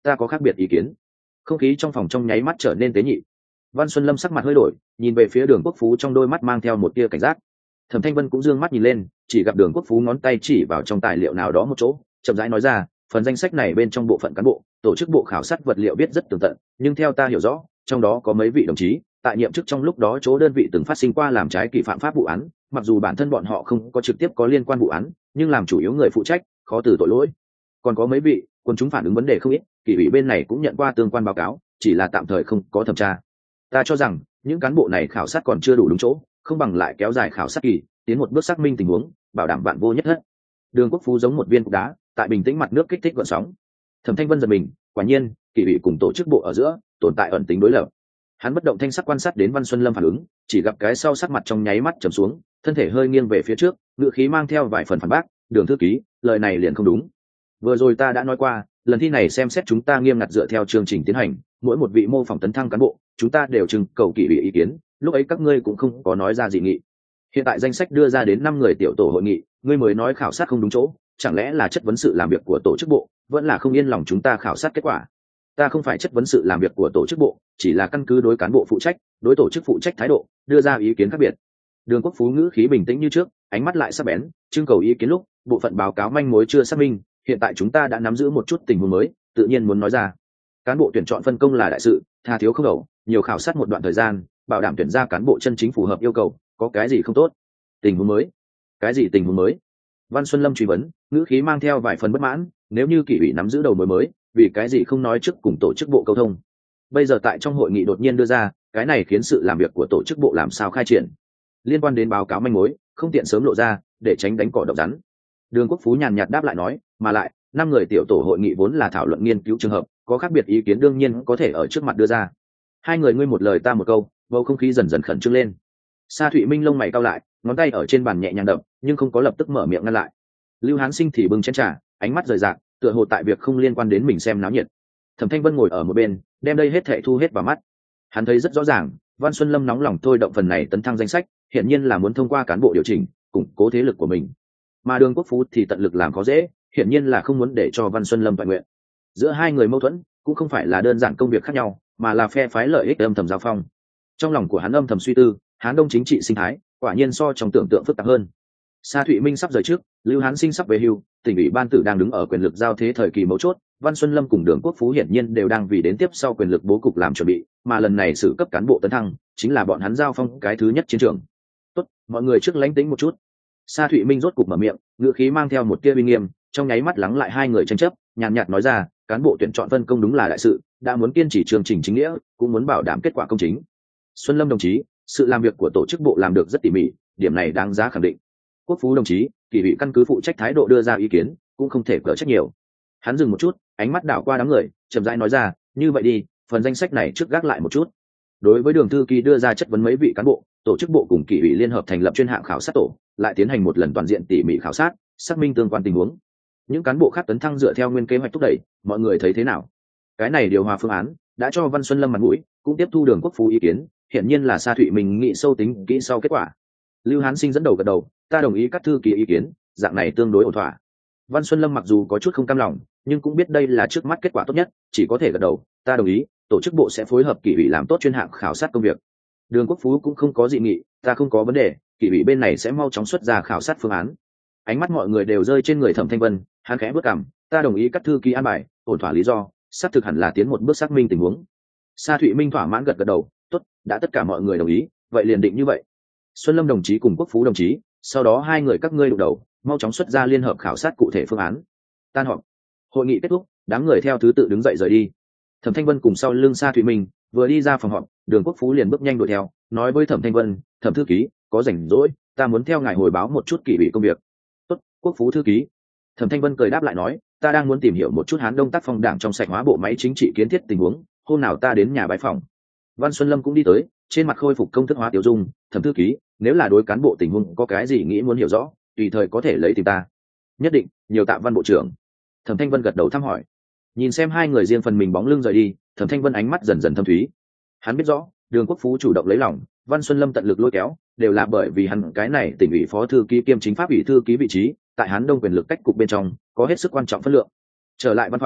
ta có khác biệt ý kiến. Không khí trong phòng trong nháy mắt trở nên tế nhị. Văn Xuân Lâm sắc mặt hơi đổi, nhìn về phía Đường Quốc Phú trong đôi mắt mang theo một tia cảnh giác. Thẩm Thanh Vân cũng dương mắt nhìn lên, chỉ gặp Đường Quốc Phú ngón tay chỉ vào trong tài liệu nào đó một chỗ, chậm rãi nói ra, phần danh sách này bên trong bộ phận cán bộ, tổ chức bộ khảo sát vật liệu viết rất tường tận, nhưng theo ta hiểu rõ, trong đó có mấy vị đồng chí tại nhiệm chức trong lúc đó chỗ đơn vị từng phát sinh qua làm trái kỷ phạm pháp vụ án, mặc dù bản thân bọn họ không có trực tiếp có liên quan vụ án, nhưng làm chủ yếu người phụ trách, khó từ tội lỗi. Còn có mấy vị quân chúng phản ứng vấn đề không ít, kỷ ủy bên này cũng nhận qua tương quan báo cáo, chỉ là tạm thời không có thẩm tra. Ta cho rằng những cán bộ này khảo sát còn chưa đủ đúng chỗ, không bằng lại kéo dài khảo sát kỳ, tiến một bước xác minh tình huống, bảo đảm vạn vô nhất thất. Đường Quốc Phú giống một viên cục đá, tại bình tĩnh mặt nước kích thích gợn sóng. Thẩm Thanh Vân giật mình, quả nhiên, kỷ ủy cùng tổ chức bộ ở giữa tồn tại ẩn tính đối lập. Hắn bất động thanh sắc quan sát đến Văn Xuân Lâm phản ứng, chỉ gặp cái sau sắc mặt trong nháy mắt trầm xuống, thân thể hơi nghiêng về phía trước, ngữ khí mang theo vài phần phản bác, "Đường thư ký, lời này liền không đúng. Vừa rồi ta đã nói qua, lần thi này xem xét chúng ta nghiêm ngặt dựa theo chương trình tiến hành, mỗi một vị mô phỏng tấn thăng cán bộ, chúng ta đều trưng cầu kỷ ủy ý kiến, lúc ấy các ngươi cũng không có nói ra dị nghị. Hiện tại danh sách đưa ra đến năm người tiểu tổ hội nghị, ngươi mới nói khảo sát không đúng chỗ, chẳng lẽ là chất vấn sự làm việc của tổ chức bộ, vẫn là không yên lòng chúng ta khảo sát kết quả?" Ta không phải chất vấn sự làm việc của tổ chức bộ, chỉ là căn cứ đối cán bộ phụ trách, đối tổ chức phụ trách thái độ, đưa ra ý kiến khác biệt. Đường Quốc Phú ngữ khí bình tĩnh như trước, ánh mắt lại sắc bén, trưng cầu ý kiến lúc, bộ phận báo cáo manh mối chưa xác minh, hiện tại chúng ta đã nắm giữ một chút tình huống mới, tự nhiên muốn nói ra. Cán bộ tuyển chọn phân công là đại sự, tha thiếu không đầu, nhiều khảo sát một đoạn thời gian, bảo đảm tuyển ra cán bộ chân chính phù hợp yêu cầu, có cái gì không tốt? Tình huống mới? Cái gì tình huống mới? Văn Xuân Lâm truy vấn, ngữ khí mang theo vài phần bất mãn, nếu như kỷ ủy nắm giữ đầu mối mới, vì cái gì không nói trước cùng tổ chức bộ câu thông? Bây giờ tại trong hội nghị đột nhiên đưa ra, cái này khiến sự làm việc của tổ chức bộ làm sao khai triển? Liên quan đến báo cáo manh mối, không tiện sớm lộ ra, để tránh đánh cỏ độc rắn. Đường Quốc Phú nhàn nhạt đáp lại nói, mà lại, năm người tiểu tổ hội nghị vốn là thảo luận nghiên cứu trường hợp, có khác biệt ý kiến đương nhiên có thể ở trước mặt đưa ra. Hai người ngươi một lời ta một câu, bầu không khí dần dần khẩn trương lên. Sa Thụy Minh lông mày cau lại, ngón tay ở trên bàn nhẹ nhàng đập, nhưng không có lập tức mở miệng ngăn lại. Lưu Hán Sinh thì bưng chén trà, ánh mắt rời rạc, tựa hồ tại việc không liên quan đến mình xem náo nhiệt. Thẩm Thanh Vân ngồi ở một bên, đem đây hết thảy thu hết vào mắt. Hắn thấy rất rõ ràng, Văn Xuân Lâm nóng lòng thôi động phần này tấn thăng danh sách, hiện nhiên là muốn thông qua cán bộ điều chỉnh, củng cố thế lực của mình. Mà Đường Quốc Phú thì tận lực làm khó dễ, hiện nhiên là không muốn để cho Văn Xuân Lâm toàn nguyện. Giữa hai người mâu thuẫn, cũng không phải là đơn giản công việc khác nhau, mà là phe phái lợi ích âm thầm giao phong. Trong lòng của hắn âm thầm suy tư, Hán Đông chính trị sinh thái, quả nhiên so trong tưởng tượng phức tạp hơn. Sa Thụy Minh sắp rời trước, Lưu Hán Sinh sắp về hưu, tỉnh ủy ban tử đang đứng ở quyền lực giao thế thời kỳ mấu chốt, Văn Xuân Lâm cùng Đường Quốc Phú hiển nhiên đều đang vì đến tiếp sau quyền lực bố cục làm chuẩn bị, mà lần này sự cấp cán bộ tấn thăng, chính là bọn hắn giao phong cái thứ nhất chiến trường. Tốt, mọi người trước lánh tĩnh một chút. Sa Thụy Minh rốt cục mở miệng, ngữ khí mang theo một tia uy nghiêm, trong nháy mắt lắng lại hai người tranh chấp, nhàn nhạt nói ra, cán bộ tuyển chọn phân công đúng là đại sự, đã muốn kiên trì chương trình chính nghĩa, cũng muốn bảo đảm kết quả công chính. Xuân Lâm đồng chí, sự làm việc của tổ chức bộ làm được rất tỉ mỉ, điểm này đáng giá khẳng định. Quốc Phú đồng chí, kỷ ủy căn cứ phụ trách thái độ đưa ra ý kiến, cũng không thể cỡ trách nhiều. Hắn dừng một chút, ánh mắt đảo qua đám người, chậm rãi nói ra, như vậy đi, phần danh sách này trước gác lại một chút. Đối với Đường thư ký đưa ra chất vấn mấy vị cán bộ, tổ chức bộ cùng kỷ ủy liên hợp thành lập chuyên hạng khảo sát tổ, lại tiến hành một lần toàn diện tỉ mỉ khảo sát, xác minh tương quan tình huống. Những cán bộ khác tấn thăng dựa theo nguyên kế hoạch thúc đẩy, mọi người thấy thế nào? Cái này điều hòa phương án đã cho Văn Xuân Lâm mặt mũi, cũng tiếp thu Đường Quốc Phú ý kiến, hiển nhiên là Sa Thụy mình nghĩ sâu tính kỹ sau kết quả. Lưu Hán Sinh dẫn đầu gật đầu, ta đồng ý các thư ký ý kiến, dạng này tương đối ổn thỏa. Văn Xuân Lâm mặc dù có chút không cam lòng, nhưng cũng biết đây là trước mắt kết quả tốt nhất, chỉ có thể gật đầu, ta đồng ý, tổ chức bộ sẽ phối hợp kỷ ủy làm tốt chuyên hạng khảo sát công việc. Đường Quốc Phú cũng không có dị nghị, ta không có vấn đề, kỷ ủy bên này sẽ mau chóng xuất ra khảo sát phương án. Ánh mắt mọi người đều rơi trên người Thẩm Thanh Vân, hắn khẽ bước cằm, ta đồng ý các thư ký an bài, ổn thỏa lý do, xác thực hẳn là tiến một bước xác minh tình huống. Sa Thụy Minh thỏa mãn gật gật đầu, tốt, đã tất cả mọi người đồng ý, vậy liền định như vậy. Xuân Lâm đồng chí cùng Quốc Phú đồng chí, sau đó hai người các ngươi đụng đầu, mau chóng xuất ra liên hợp khảo sát cụ thể phương án. Tan họp. Hội nghị kết thúc, đám người theo thứ tự đứng dậy rời đi. Thẩm Thanh Vân cùng sau lưng Sa Thụy Minh, vừa đi ra phòng họp, Đường Quốc Phú liền bước nhanh đuổi theo, nói với Thẩm Thanh Vân, Thẩm thư ký, có rảnh rỗi, ta muốn theo ngài hồi báo một chút kỷ ủy công việc. Tốt, Quốc Phú thư ký. Thẩm Thanh Vân cười đáp lại nói, ta đang muốn tìm hiểu một chút Hán Đông tác phong đảng trong sạch hóa bộ máy chính trị kiến thiết tình huống, hôm nào ta đến nhà bái phòng. Văn Xuân Lâm cũng đi tới, trên mặt khôi phục công thức hóa tiểu dung, Thẩm thư ký, nếu là đối cán bộ tình huống có cái gì nghĩ muốn hiểu rõ, tùy thời có thể lấy tìm ta. Nhất định, nhiều tạ Văn bộ trưởng. Thẩm Thanh Vân gật đầu thăm hỏi. Nhìn xem hai người riêng phần mình bóng lưng rời đi, Thẩm Thanh Vân ánh mắt dần dần thâm thúy. Hắn biết rõ, Đường Quốc Phú chủ động lấy lòng, Văn Xuân Lâm tận lực lôi kéo, đều là bởi vì hắn cái này tỉnh ủy phó thư ký kiêm chính pháp ủy thư ký vị trí, tại Hán Đông quyền lực cách cục bên trong, có hết sức quan trọng phân lượng. Trở lại văn phòng,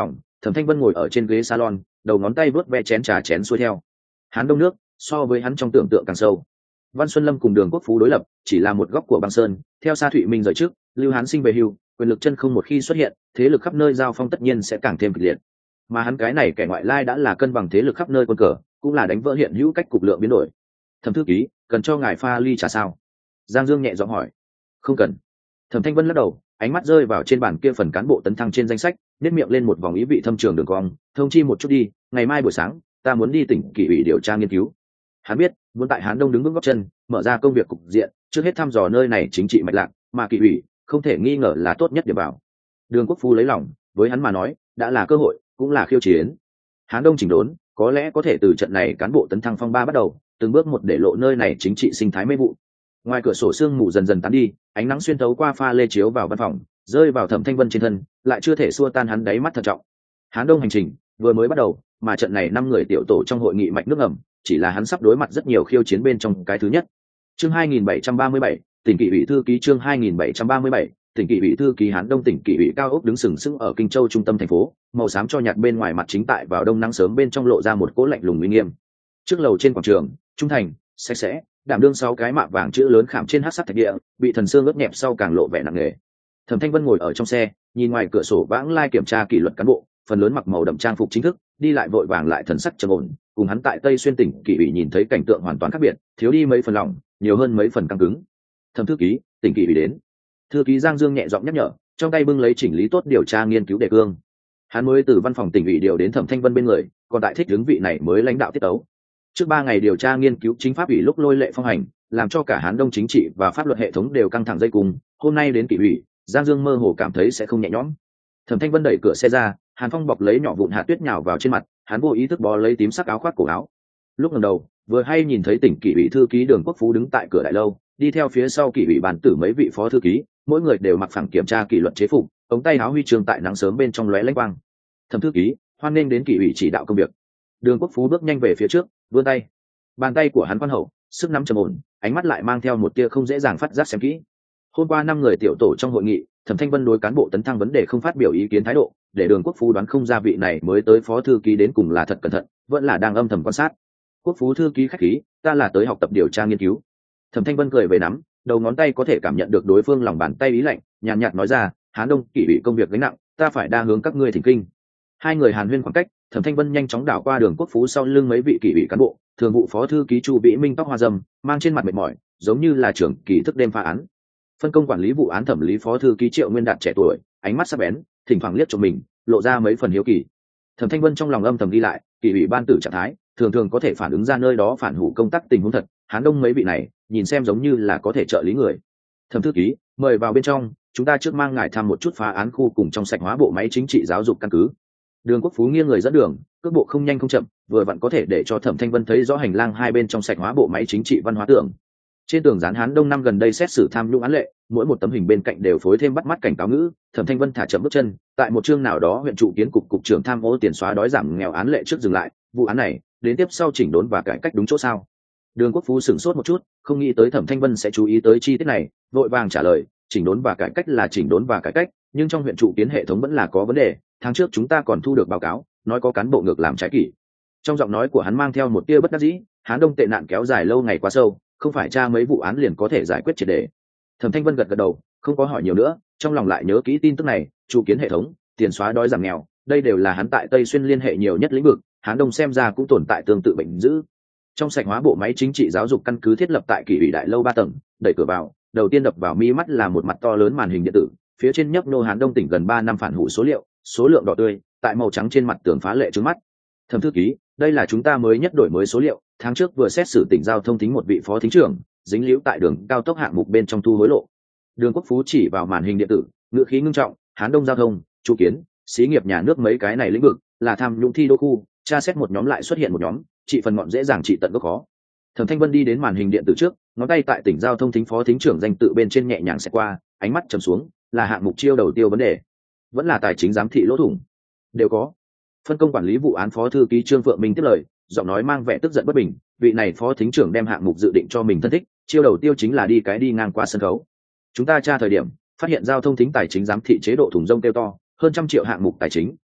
Thẩm Thanh Vân ngồi ở trên ghế salon, đầu ngón tay vớt ve chén trà chén xuôi theo. Hán Đông nước so với hắn trong tưởng tượng càng sâu. Văn Xuân Lâm cùng Đường Quốc Phú đối lập chỉ là một góc của băng sơn, theo Sa Thụy Minh rời trước, Lưu Hán Sinh về hưu, quyền lực chân không một khi xuất hiện, thế lực khắp nơi giao phong tất nhiên sẽ càng thêm kịch liệt. Mà hắn cái này kẻ ngoại lai đã là cân bằng thế lực khắp nơi quân cờ, cũng là đánh vỡ hiện hữu cách cục lượng biến đổi. Thẩm thư ký, cần cho ngài pha ly trà sao? Giang Dương nhẹ giọng hỏi. Không cần. Thẩm Thanh Vân lắc đầu, ánh mắt rơi vào trên bàn kia phần cán bộ tấn thăng trên danh sách, nét miệng lên một vòng ý vị thâm trường đường cong, thông chi một chút đi, ngày mai buổi sáng ta muốn đi tỉnh kỷ ủy điều tra nghiên cứu. Hắn biết muốn tại Hán Đông đứng vững gót chân, mở ra công việc cục diện, trước hết thăm dò nơi này chính trị mạch lạc, mà kỷ ủy không thể nghi ngờ là tốt nhất để bảo. Đường Quốc Phu lấy lòng, với hắn mà nói đã là cơ hội, cũng là khiêu chiến. Hán Đông chỉnh đốn, có lẽ có thể từ trận này cán bộ tấn thăng phong ba bắt đầu, từng bước một để lộ nơi này chính trị sinh thái mê vụ. Ngoài cửa sổ sương mù dần dần tán đi, ánh nắng xuyên thấu qua pha lê chiếu vào văn phòng, rơi vào Thẩm Thanh Vân trên thân, lại chưa thể xua tan hắn đáy mắt thận trọng. Hán Đông hành trình vừa mới bắt đầu, mà trận này năm người tiểu tổ trong hội nghị mạch nước ngầm, chỉ là hắn sắp đối mặt rất nhiều khiêu chiến bên trong cái thứ nhất. Chương hai nghìn bảy trăm ba mươi bảy, tỉnh kỷ ủy thư ký chương hai nghìn bảy trăm ba mươi bảy, tỉnh kỷ ủy thư ký Hán Đông tỉnh kỷ ủy cao ốc đứng sừng sững ở Kinh Châu trung tâm thành phố, màu xám cho nhạt bên ngoài mặt chính tại vào đông nắng sớm bên trong lộ ra một cỗ lạnh lùng uy nghiêm. Trước lầu trên quảng trường, trung thành, sạch sẽ, đảm đương sáu cái mạ vàng chữ lớn khảm trên hắc sắt thạch địa, bị thần xương ướt nhẹp sau càng lộ vẻ nặng nề. Thẩm Thanh Vân ngồi ở trong xe, nhìn ngoài cửa sổ vãng lai kiểm tra kỷ luật cán bộ, phần lớn mặc màu đậm trang phục chính thức, đi lại vội vàng lại thần sắc trầm ổn, cùng hắn tại Tây Xuyên tỉnh kỷ ủy nhìn thấy cảnh tượng hoàn toàn khác biệt, thiếu đi mấy phần lòng, nhiều hơn mấy phần căng cứng. Thẩm thư ký, tỉnh kỷ ủy đến. Thư ký Giang Dương nhẹ giọng nhắc nhở, trong tay bưng lấy chỉnh lý tốt điều tra nghiên cứu đề cương. Hắn mới từ văn phòng tỉnh ủy điều đến Thẩm Thanh Vân bên người, còn tại thích hướng vị này mới lãnh đạo tiết tấu. Trước ba ngày điều tra nghiên cứu chính pháp ủy lúc lôi lệ phong hành, làm cho cả Hán Đông chính trị và pháp luật hệ thống đều căng thẳng dây cùng, hôm nay đến kỷ ủy, Giang Dương mơ hồ cảm thấy sẽ không nhẹ nhõm. Thẩm Thanh Vân đẩy cửa xe ra, Hàn Phong bọc lấy nhỏ vụn hạt tuyết nhào vào trên mặt, hắn vô ý thức bó lấy tím sắc áo khoác cổ áo. Lúc ngẩng đầu, vừa hay nhìn thấy tỉnh kỷ ủy thư ký Đường Quốc Phú đứng tại cửa đại lâu, đi theo phía sau kỷ ủy bàn tử mấy vị phó thư ký, mỗi người đều mặc phẳng kiểm tra kỷ luật chế phục, ống tay áo huy chương tại nắng sớm bên trong lóe lanh quang. Thẩm thư ký, hoan nghênh đến kỷ ủy chỉ đạo công việc. Đường Quốc Phú bước nhanh về phía trước, vươn tay. Bàn tay của hắn quan hậu, sức nắm trầm ổn, ánh mắt lại mang theo một tia không dễ dàng phát giác xem kỹ. Hôm qua năm người tiểu tổ trong hội nghị, Thẩm Thanh Vân đối cán bộ tấn thăng vấn đề không phát biểu ý kiến thái độ, để Đường Quốc Phú đoán không ra vị này mới tới phó thư ký đến cùng là thật cẩn thận, vẫn là đang âm thầm quan sát. Quốc Phú thư ký khách khí, ta là tới học tập điều tra nghiên cứu. Thẩm Thanh Vân cười về nắm, đầu ngón tay có thể cảm nhận được đối phương lòng bàn tay ý lạnh, nhàn nhạt nói ra, Hán Đông kỷ ủy công việc gánh nặng, ta phải đa hướng các ngươi thỉnh kinh. Hai người hàn huyên khoảng cách, Thẩm Thanh Vân nhanh chóng đảo qua Đường Quốc Phú sau lưng mấy vị kỷ ủy cán bộ, thường vụ phó thư ký Chu Vĩ Minh tóc hoa râm, mang trên mặt mệt mỏi, giống như là trưởng kỳ thức đêm phá án. Phân công quản lý vụ án thẩm lý phó thư ký Triệu Nguyên Đạt trẻ tuổi, ánh mắt sắc bén, thỉnh thoảng liếc cho mình, lộ ra mấy phần hiếu kỳ. Thẩm Thanh Vân trong lòng âm thầm đi lại, kỷ ủy ban tử trạng thái, thường thường có thể phản ứng ra nơi đó phản hủ công tác tình huống thật, Hán Đông mấy vị này, nhìn xem giống như là có thể trợ lý người. Thẩm thư ký, mời vào bên trong, chúng ta trước mang ngài thăm một chút phá án khu cùng trong sạch hóa bộ máy chính trị giáo dục căn cứ. Đường Quốc Phú nghiêng người dẫn đường, cước bộ không nhanh không chậm, vừa vặn có thể để cho Thẩm Thanh Vân thấy rõ hành lang hai bên trong sạch hóa bộ máy chính trị văn hóa tường. Trên tường dán Hán Đông năm gần đây xét xử tham nhũng án lệ, mỗi một tấm hình bên cạnh đều phối thêm bắt mắt cảnh cáo ngữ. Thẩm Thanh Vân thả chậm bước chân, tại một chương nào đó huyện trụ kiến cục cục trưởng tham ô tiền xóa đói giảm nghèo án lệ trước dừng lại. Vụ án này đến tiếp sau chỉnh đốn và cải cách đúng chỗ sao? Đường Quốc Phú sửng sốt một chút, không nghĩ tới Thẩm Thanh Vân sẽ chú ý tới chi tiết này, vội vàng trả lời, chỉnh đốn và cải cách là chỉnh đốn và cải cách, nhưng trong huyện trụ kiến hệ thống vẫn là có vấn đề. Tháng trước chúng ta còn thu được báo cáo, nói có cán bộ ngược làm trái kỷ. Trong giọng nói của hắn mang theo một tia bất đắc dĩ, Hán Đông tệ nạn kéo dài lâu ngày quá sâu, không phải tra mấy vụ án liền có thể giải quyết triệt để. Thẩm Thanh Vân gật gật đầu, không có hỏi nhiều nữa, trong lòng lại nhớ kỹ tin tức này, trụ kiến hệ thống, tiền xóa đói giảm nghèo, đây đều là hắn tại Tây Xuyên liên hệ nhiều nhất lĩnh vực, Hán Đông xem ra cũng tồn tại tương tự bệnh dữ. Trong sạch hóa bộ máy chính trị giáo dục căn cứ thiết lập tại kỷ ủy đại lâu ba tầng, đẩy cửa vào, đầu tiên đập vào mi mắt là một mặt to lớn màn hình điện tử, phía trên nhấp nô Hán Đông tỉnh gần ba năm phản hủ số liệu, số lượng đỏ tươi, tại màu trắng trên mặt tường phá lệ trước mắt. Thẩm thư ký, đây là chúng ta mới nhất đổi mới số liệu, tháng trước vừa xét xử tỉnh giao thông thính một vị phó thính trưởng, dính líu tại đường cao tốc hạng mục bên trong thu hối lộ. Đường Quốc Phú chỉ vào màn hình điện tử, ngữ khí ngưng trọng, Hán Đông giao thông, trụ kiến, xí nghiệp nhà nước mấy cái này lĩnh vực, là tham nhũng thi đô khu, tra xét một nhóm lại xuất hiện một nhóm, trị phần ngọn dễ dàng trị tận gốc khó. Thẩm Thanh Vân đi đến màn hình điện tử trước, ngón tay tại tỉnh giao thông thính phó thính trưởng danh tự bên trên nhẹ nhàng xẹt qua, ánh mắt trầm xuống, là hạng mục chiêu đầu tiêu vấn đề, vẫn là tài chính giám thị lỗ thủng, đều có. Phân công quản lý vụ án phó thư ký Trương Phượng Minh tiếp lời, giọng nói mang vẻ tức giận bất bình, vị này phó thính trưởng đem hạng mục dự định cho mình thân thích, chiêu đầu tiêu chính là đi cái đi ngang qua sân khấu. Chúng ta tra thời điểm, phát hiện giao thông thính tài chính giám thị chế độ thủng rông tiêu to, hơn trăm triệu hạng mục tài chính,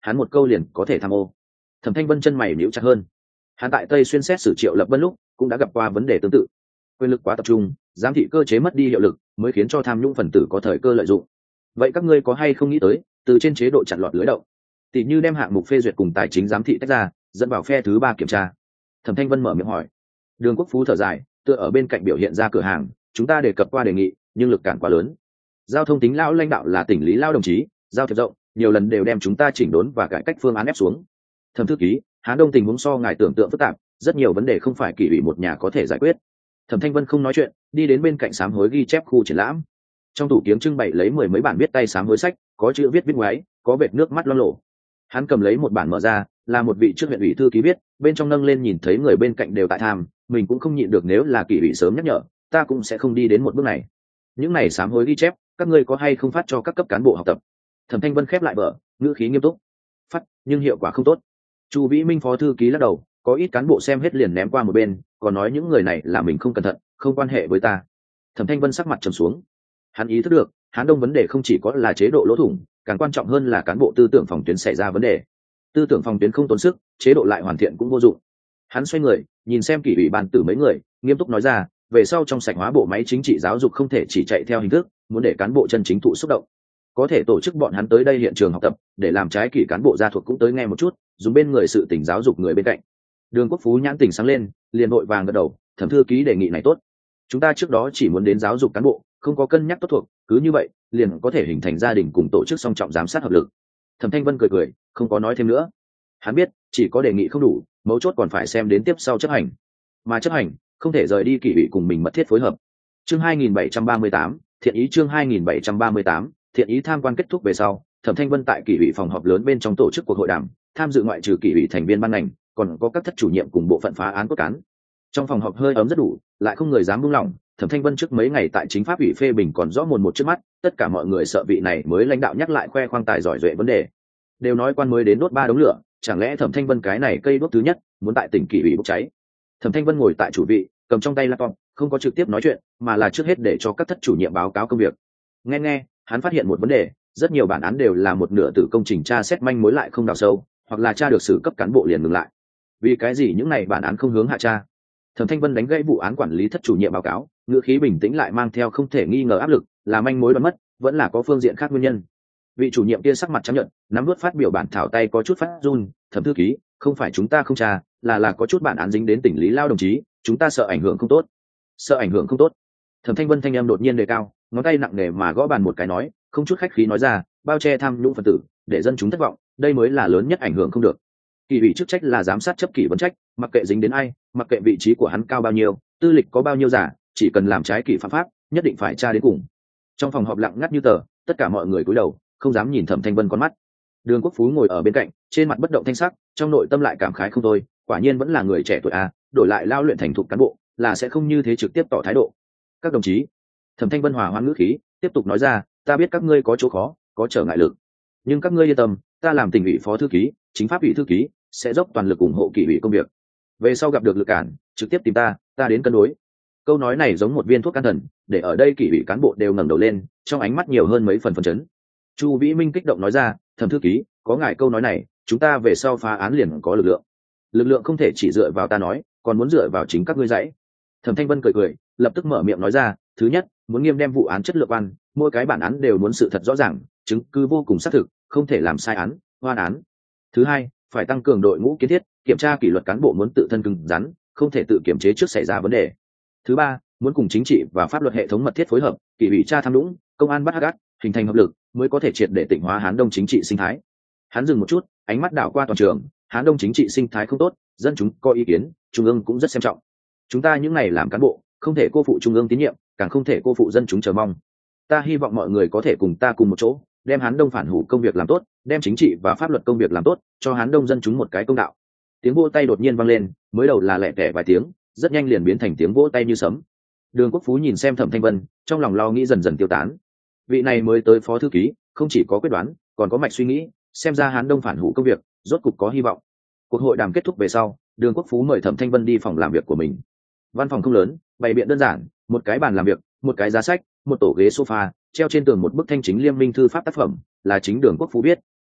hắn một câu liền có thể tham ô. Thẩm Thanh Vân chân mày nhíu chặt hơn. Hắn tại Tây Xuyên xét xử Triệu Lập Vân lúc cũng đã gặp qua vấn đề tương tự, quyền lực quá tập trung, giám thị cơ chế mất đi hiệu lực, mới khiến cho tham nhũng phần tử có thời cơ lợi dụng. Vậy các ngươi có hay không nghĩ tới, từ trên chế độ chặn lọt lưới đậu, tỷ như đem hạng mục phê duyệt cùng tài chính giám thị tách ra, dẫn vào phe thứ ba kiểm tra? Thẩm Thanh Vân mở miệng hỏi. Đường Quốc Phú thở dài, tựa ở bên cạnh biểu hiện ra cửa hàng, chúng ta đề cập qua đề nghị, nhưng lực cản quá lớn. Giao thông tính lão lãnh đạo là tỉnh lý lao đồng chí, giao thiệp rộng, nhiều lần đều đem chúng ta chỉnh đốn và cải cách phương án ép xuống. Thẩm thư ký, Hán Đông tình huống so ngài tưởng tượng phức tạp, rất nhiều vấn đề không phải kỷ ủy một nhà có thể giải quyết. Thẩm Thanh Vân không nói chuyện, đi đến bên cạnh sám hối ghi chép khu triển lãm. Trong tủ kiếm trưng bày lấy mười mấy bản viết tay sám hối sách, có chữ viết viết ngoáy, có vệt nước mắt loang lổ. Hắn cầm lấy một bản mở ra, là một vị trước huyện ủy thư ký viết, bên trong nâng lên nhìn thấy người bên cạnh đều tại tham, mình cũng không nhịn được, nếu là kỷ ủy sớm nhắc nhở, ta cũng sẽ không đi đến một bước này. Những này sám hối ghi chép, các ngươi có hay không phát cho các cấp cán bộ học tập? Thẩm Thanh Vân khép lại vở, ngữ khí nghiêm túc. Phát, nhưng hiệu quả không tốt. Chu Vĩ Minh phó thư ký lắc đầu, có ít cán bộ xem hết liền ném qua một bên, còn nói những người này là mình không cẩn thận, không quan hệ với ta. Thẩm Thanh Vân sắc mặt trầm xuống. Hắn ý thức được, Hán Đông vấn đề không chỉ có là chế độ lỗ thủng, càng quan trọng hơn là cán bộ tư tưởng phòng tuyến xảy ra vấn đề. Tư tưởng phòng tuyến không tốn sức, chế độ lại hoàn thiện cũng vô dụng. Hắn xoay người, nhìn xem kỷ ủy ban tử mấy người, nghiêm túc nói ra, về sau trong sạch hóa bộ máy chính trị giáo dục không thể chỉ chạy theo hình thức, muốn để cán bộ chân chính thụ xúc động. Có thể tổ chức bọn hắn tới đây hiện trường học tập, để làm trái kỷ cán bộ gia thuộc cũng tới nghe một chút, dùng bên người sự tỉnh giáo dục người bên cạnh. Đường Quốc Phú nhãn tỉnh sáng lên, liền vội vàng gật đầu, Thẩm thư ký đề nghị này tốt. Chúng ta trước đó chỉ muốn đến giáo dục cán bộ, không có cân nhắc tốt thuộc, cứ như vậy, liền có thể hình thành gia đình cùng tổ chức song trọng giám sát hợp lực. Thẩm Thanh Vân cười cười, không có nói thêm nữa. Hắn biết, chỉ có đề nghị không đủ, mấu chốt còn phải xem đến tiếp sau chấp hành. Mà chấp hành, không thể rời đi kỷ ủy cùng mình mật thiết phối hợp. Chương hai nghìn bảy trăm ba mươi tám, thiện ý chương hai nghìn bảy trăm ba mươi tám, thiện ý tham quan kết thúc về sau, Thẩm Thanh Vân tại kỷ ủy phòng họp lớn bên trong tổ chức cuộc hội đàm, tham dự ngoại trừ kỷ ủy thành viên ban ngành, còn có các thất chủ nhiệm cùng bộ phận phá án cốt cán. Trong phòng họp hơi ấm rất đủ, lại không người dám buông lỏng. Thẩm Thanh Vân trước mấy ngày tại chính pháp ủy phê bình còn rõ mồn một trước mắt, tất cả mọi người sợ vị này mới lãnh đạo nhắc lại khoe khoang tài giỏi duệ vấn đề. Đều nói quan mới đến đốt ba đống lửa, chẳng lẽ Thẩm Thanh Vân cái này cây đốt thứ nhất, muốn tại tỉnh kỷ ủy bốc cháy? Thẩm Thanh Vân ngồi tại chủ vị, cầm trong tay laptop, không có trực tiếp nói chuyện, mà là trước hết để cho các thất chủ nhiệm báo cáo công việc. Nghe nghe, hắn phát hiện một vấn đề, rất nhiều bản án đều là một nửa từ công trình tra xét manh mối lại không đào sâu, hoặc là tra được xử cấp cán bộ liền ngừng lại. Vì cái gì những này bản án không hướng hạ tra? Thẩm Thanh Vân đánh gãy vụ án quản lý thất chủ nhiệm báo cáo, ngữ khí bình tĩnh lại mang theo không thể nghi ngờ áp lực, là manh mối đoán mất, vẫn là có phương diện khác nguyên nhân. Vị chủ nhiệm kia sắc mặt trắng nhợt, nắm vớt phát biểu bản thảo tay có chút phát run, Thẩm thư ký, không phải chúng ta không tra, là là có chút bản án dính đến tỉnh lý lao đồng chí, chúng ta sợ ảnh hưởng không tốt. Sợ ảnh hưởng không tốt. Thẩm Thanh Vân thanh em đột nhiên đề cao, ngón tay nặng nề mà gõ bàn một cái nói, không chút khách khí nói ra, bao che tham nhũng phần tử, để dân chúng thất vọng, đây mới là lớn nhất ảnh hưởng không được. Kỷ ủy chức trách là giám sát chấp kỷ vấn trách, mặc kệ dính đến ai, mặc kệ vị trí của hắn cao bao nhiêu, tư lịch có bao nhiêu giả, chỉ cần làm trái kỷ phạm pháp, nhất định phải tra đến cùng. Trong phòng họp lặng ngắt như tờ, tất cả mọi người cúi đầu, không dám nhìn Thẩm Thanh Vân con mắt. Đường Quốc Phú ngồi ở bên cạnh, trên mặt bất động thanh sắc, trong nội tâm lại cảm khái không thôi, quả nhiên vẫn là người trẻ tuổi à, đổi lại lao luyện thành thục cán bộ, là sẽ không như thế trực tiếp tỏ thái độ. Các đồng chí, Thẩm Thanh Vân hòa hoãn ngữ khí, tiếp tục nói ra, ta biết các ngươi có chỗ khó, có trở ngại lực, nhưng các ngươi yên tâm, ta làm tỉnh ủy phó thư ký, chính pháp ủy thư ký, sẽ dốc toàn lực ủng hộ kỷ ủy công việc. Về sau gặp được lực cản, trực tiếp tìm ta, ta đến cân đối. Câu nói này giống một viên thuốc can thần, để ở đây kỷ ủy cán bộ đều ngẩng đầu lên, trong ánh mắt nhiều hơn mấy phần phấn chấn. Chu Vĩ Minh kích động nói ra, Thẩm thư ký, có ngài câu nói này, chúng ta về sau phá án liền có lực lượng. Lực lượng không thể chỉ dựa vào ta nói, còn muốn dựa vào chính các ngươi dãy. Thẩm Thanh Vân cười cười, lập tức mở miệng nói ra, thứ nhất, muốn nghiêm đem vụ án chất lượng ăn, mỗi cái bản án đều muốn sự thật rõ ràng, chứng cứ vô cùng xác thực, không thể làm sai án, hoan án. Thứ hai, phải tăng cường đội ngũ kiến thiết, kiểm tra kỷ luật cán bộ muốn tự thân cứng rắn, không thể tự kiểm chế trước xảy ra vấn đề. Thứ ba, muốn cùng chính trị và pháp luật hệ thống mật thiết phối hợp, kỷ ủy tra tham nhũng, công an bắt hắc ác, hình thành hợp lực, mới có thể triệt để tịnh hóa Hán Đông chính trị sinh thái. Hắn dừng một chút, ánh mắt đảo qua toàn trường, Hán Đông chính trị sinh thái không tốt, dân chúng có ý kiến, trung ương cũng rất xem trọng. Chúng ta những ngày làm cán bộ, không thể cô phụ trung ương tín nhiệm, càng không thể cô phụ dân chúng chờ mong. Ta hy vọng mọi người có thể cùng ta cùng một chỗ, đem Hán Đông phản hủ công việc làm tốt, đem chính trị và pháp luật công việc làm tốt, cho Hán Đông dân chúng một cái công đạo. Tiếng vỗ tay đột nhiên vang lên, mới đầu là lẹ tẻ vài tiếng, rất nhanh liền biến thành tiếng vỗ tay như sấm. Đường Quốc Phú nhìn xem Thẩm Thanh Vân, trong lòng lo nghĩ dần dần tiêu tán. Vị này mới tới phó thư ký, không chỉ có quyết đoán, còn có mạch suy nghĩ, xem ra Hán Đông phản hủ công việc, rốt cục có hy vọng. Cuộc hội đàm kết thúc về sau, Đường Quốc Phú mời Thẩm Thanh Vân đi phòng làm việc của mình. Văn phòng không lớn, bày biện đơn giản, một cái bàn làm việc, một cái giá sách, một tổ ghế sofa, treo trên tường một bức thanh chính liêm minh thư pháp tác phẩm, là chính Đường Quốc Phú viết.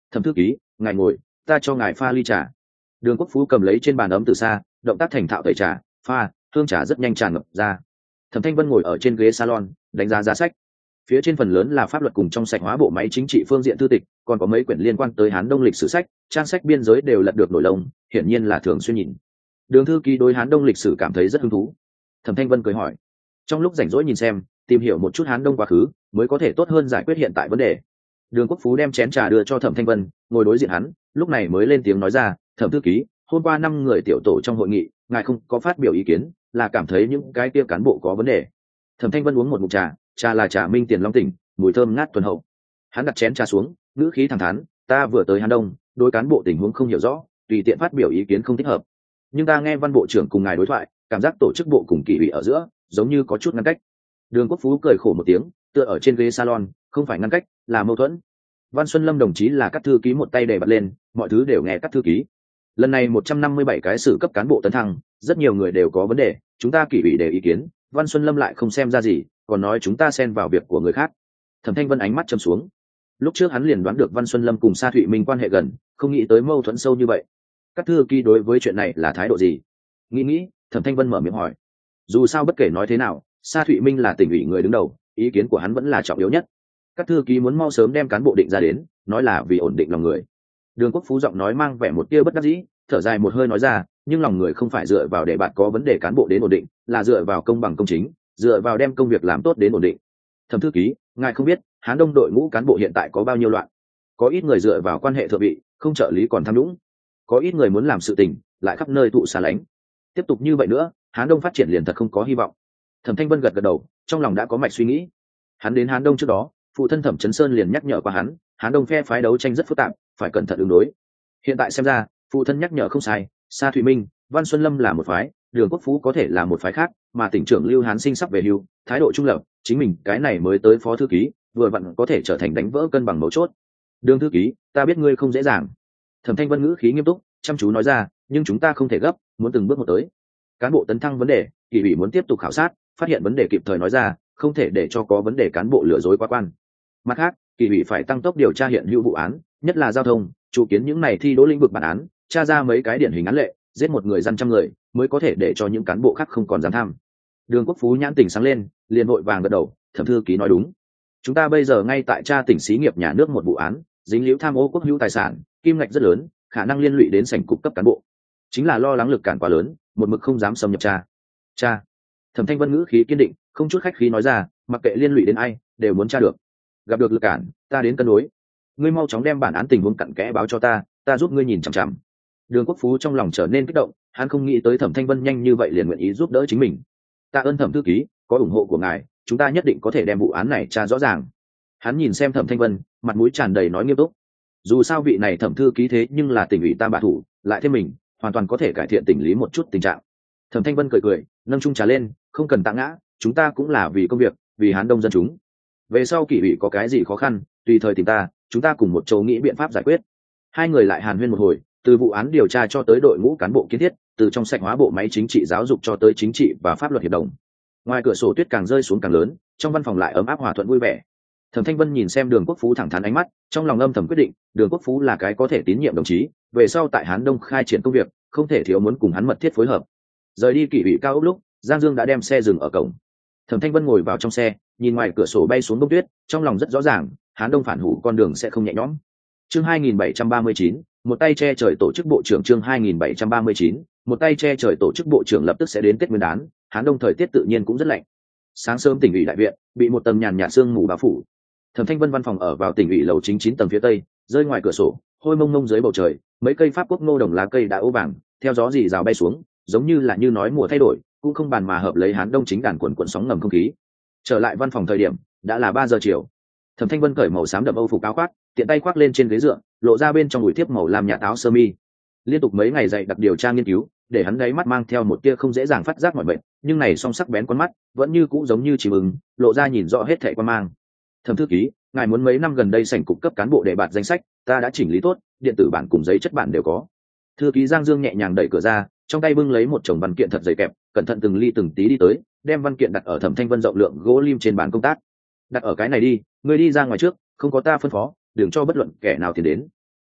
Thẩm thư ký, ngài ngồi, ta cho ngài pha ly trà. Đường Quốc Phú cầm lấy trên bàn ấm từ xa, động tác thành thạo tẩy trà, pha, hương trà rất nhanh tràn ngập ra. Thẩm Thanh Vân ngồi ở trên ghế salon, đánh giá giá sách. Phía trên phần lớn là pháp luật cùng trong sạch hóa bộ máy chính trị phương diện thư tịch, còn có mấy quyển liên quan tới Hán Đông lịch sử sách, trang sách biên giới đều lật được nổi lông, hiển nhiên là thường xuyên nhìn. Đường thư ký đối Hán Đông lịch sử cảm thấy rất hứng thú. Thẩm Thanh Vân cười hỏi, trong lúc rảnh rỗi nhìn xem, tìm hiểu một chút Hán Đông quá khứ, mới có thể tốt hơn giải quyết hiện tại vấn đề. Đường Quốc Phú đem chén trà đưa cho Thẩm Thanh Vân, ngồi đối diện hắn, lúc này mới lên tiếng nói ra, Thẩm thư ký, hôm qua năm người tiểu tổ trong hội nghị, ngài không có phát biểu ý kiến, là cảm thấy những cái kia cán bộ có vấn đề. Thẩm Thanh Vân uống một ngụm trà, trà là trà Minh Tiền Long tỉnh, mùi thơm ngát tuần hậu. Hắn đặt chén trà xuống, ngữ khí thẳng thắn, ta vừa tới Hán Đông, đối cán bộ tình huống không hiểu rõ, tùy tiện phát biểu ý kiến không thích hợp. Nhưng ta nghe Văn bộ trưởng cùng ngài đối thoại, cảm giác tổ chức bộ cùng kỷ ủy ở giữa, giống như có chút ngăn cách. Đường Quốc Phú cười khổ một tiếng, tựa ở trên ghế salon, không phải ngăn cách, là mâu thuẫn. Văn Xuân Lâm đồng chí là Cát thư ký một tay đề bật lên, mọi thứ đều nghe Cát thư ký. Lần này một trăm năm mươi bảy cái sự cấp cán bộ tấn thăng, rất nhiều người đều có vấn đề, chúng ta kỷ ủy đề ý kiến, Văn Xuân Lâm lại không xem ra gì, còn nói chúng ta xen vào việc của người khác. Thẩm Thanh Vân ánh mắt châm xuống. Lúc trước hắn liền đoán được Văn Xuân Lâm cùng Sa Thụy Minh quan hệ gần, không nghĩ tới mâu thuẫn sâu như vậy. Cát thư ký đối với chuyện này là thái độ gì? Nghĩ nghĩ, Thẩm Thanh Vân mở miệng hỏi. Dù sao bất kể nói thế nào, Sa Thụy Minh là tỉnh ủy người đứng đầu, ý kiến của hắn vẫn là trọng yếu nhất. Các thư ký muốn mau sớm đem cán bộ định ra đến, nói là vì ổn định lòng người. Đường Quốc Phú giọng nói mang vẻ một tia bất đắc dĩ, thở dài một hơi nói ra, nhưng lòng người không phải dựa vào để bạn có vấn đề cán bộ đến ổn định, là dựa vào công bằng công chính, dựa vào đem công việc làm tốt đến ổn định. Thẩm thư ký, ngài không biết, Hán Đông đội ngũ cán bộ hiện tại có bao nhiêu loạn. Có ít người dựa vào quan hệ thượng vị, không trợ lý còn tham nhũng. Có ít người muốn làm sự tình, lại khắp nơi thụ xa lánh. Tiếp tục như vậy nữa, Hán Đông phát triển liền thật không có hy vọng. Thẩm Thanh Vân gật gật đầu, trong lòng đã có mạch suy nghĩ. Hắn đến Hán Đông trước đó, phụ thân Thẩm Chấn Sơn liền nhắc nhở qua hắn, Hán Đông phe phái đấu tranh rất phức tạp, phải cẩn thận ứng đối. Hiện tại xem ra, phụ thân nhắc nhở không sai, Sa Thụy Minh, Văn Xuân Lâm là một phái, Đường Quốc Phú có thể là một phái khác, mà tỉnh trưởng Lưu Hán Sinh sắp về hưu, thái độ trung lập, chính mình cái này mới tới phó thư ký, vừa vặn có thể trở thành đánh vỡ cân bằng mấu chốt. Đường thư ký, ta biết ngươi không dễ dàng. Thẩm Thanh Vân ngữ khí nghiêm túc, chăm chú nói ra, nhưng chúng ta không thể gấp, muốn từng bước một tới. Cán bộ tấn thăng vấn đề, kỷ ủy muốn tiếp tục khảo sát, phát hiện vấn đề kịp thời nói ra, không thể để cho có vấn đề cán bộ lừa dối quá quan. Mặt khác, kỷ ủy phải tăng tốc điều tra hiện hữu vụ án, nhất là giao thông, chủ kiến những này thi đỗ lĩnh vực bản án, tra ra mấy cái điển hình án lệ, giết một người dân trăm người, mới có thể để cho những cán bộ khác không còn dám tham. Đường Quốc Phú nhãn tỉnh sáng lên, liền vội vàng gật đầu, Thẩm thư ký nói đúng. Chúng ta bây giờ ngay tại tra tỉnh xí nghiệp nhà nước một vụ án, dính líu tham ô quốc hữu tài sản, kim ngạch rất lớn, khả năng liên lụy đến sảnh cục cấp cán bộ. Chính là lo lắng lực cản quá lớn, một mực không dám xâm nhập tra. Tra. Thẩm Thanh Vân ngữ khí kiên định, không chút khách khí nói ra, mặc kệ liên lụy đến ai, đều muốn tra được. Gặp được lực cản, ta đến cân đối. Ngươi mau chóng đem bản án tình huống cặn kẽ báo cho ta, ta giúp ngươi nhìn chằm chằm. Đường Quốc Phú trong lòng trở nên kích động, hắn không nghĩ tới Thẩm Thanh Vân nhanh như vậy liền nguyện ý giúp đỡ chính mình. Ta ơn Thẩm thư ký, có ủng hộ của ngài, chúng ta nhất định có thể đem vụ án này tra rõ ràng. Hắn nhìn xem Thẩm Thanh Vân, mặt mũi tràn đầy nói nghiêm túc. Dù sao vị này Thẩm thư ký thế nhưng là tỉnh ủy tam bạ thủ, lại thêm mình, hoàn toàn có thể cải thiện tình lý một chút tình trạng. Thẩm Thanh Vân cười cười, nâng chung trà lên, không cần tạ ngã, chúng ta cũng là vì công việc, vì Hán Đông dân chúng. Về sau kỷ ủy có cái gì khó khăn, tùy thời tìm ta, chúng ta cùng một chỗ nghĩ biện pháp giải quyết. Hai người lại hàn huyên một hồi, từ vụ án điều tra cho tới đội ngũ cán bộ kiến thiết, từ trong sạch hóa bộ máy chính trị giáo dục cho tới chính trị và pháp luật hiệp đồng. Ngoài cửa sổ tuyết càng rơi xuống càng lớn, trong văn phòng lại ấm áp hòa thuận vui vẻ. Thẩm Thanh Vân nhìn xem Đường Quốc Phú thẳng thắn ánh mắt, trong lòng âm thầm quyết định, Đường Quốc Phú là cái có thể tín nhiệm đồng chí, về sau tại Hán Đông khai triển công việc, không thể thiếu muốn cùng hắn mật thiết phối hợp. Rời đi kỷ ủy cao ốc lúc, Giang Dương đã đem xe dừng ở cổng. Thẩm Thanh Vân ngồi vào trong xe, nhìn ngoài cửa sổ bay xuống bông tuyết, trong lòng rất rõ ràng, Hán Đông phản hủ con đường sẽ không nhẹ nhõm. Chương hai nghìn bảy trăm ba mươi chín, một tay che trời tổ chức bộ trưởng chương hai nghìn bảy trăm ba mươi chín, một tay che trời tổ chức bộ trưởng lập tức sẽ đến Tết Nguyên đán, Hán Đông thời tiết tự nhiên cũng rất lạnh. Sáng sớm tỉnh ủy đại viện bị một tầng nhàn nhạt sương mù bao phủ. Thẩm Thanh Vân văn phòng ở vào tỉnh ủy lầu chính chín tầng phía tây, rơi ngoài cửa sổ, hôi mông mông dưới bầu trời, mấy cây pháp quốc ngô đồng lá cây đã ố vàng, theo gió rì rào bay xuống, giống như là như nói mùa thay đổi, cũng không bàn mà hợp lấy Hán Đông chính đàn quần quần sóng ngầm không khí. Trở lại văn phòng thời điểm đã là ba giờ chiều. Thẩm Thanh Vân cởi màu xám đậm âu phục áo khoác, tiện tay khoác lên trên ghế dựa, lộ ra bên trong ủi thiếp màu lam nhạt áo sơ mi. Liên tục mấy ngày dạy đặc điều tra nghiên cứu, để hắn đáy mắt mang theo một tia không dễ dàng phát giác mọi bệnh, nhưng này song sắc bén con mắt vẫn như cũ giống như chỉ mừng, lộ ra nhìn rõ hết thảy quan mang. Thẩm thư ký, ngài muốn mấy năm gần đây sảnh cục cấp cán bộ đề bạt danh sách, ta đã chỉnh lý tốt, điện tử bản cùng giấy chất bản đều có. Thư ký Giang Dương nhẹ nhàng đẩy cửa ra, trong tay bưng lấy một chồng văn kiện thật dày kẹp, cẩn thận từng ly từng tí đi tới, đem văn kiện đặt ở Thẩm Thanh Vân rộng lượng gỗ lim trên bàn công tác. Đặt ở cái này đi, ngươi đi ra ngoài trước, không có ta phân phó, đừng cho bất luận kẻ nào tiến đến.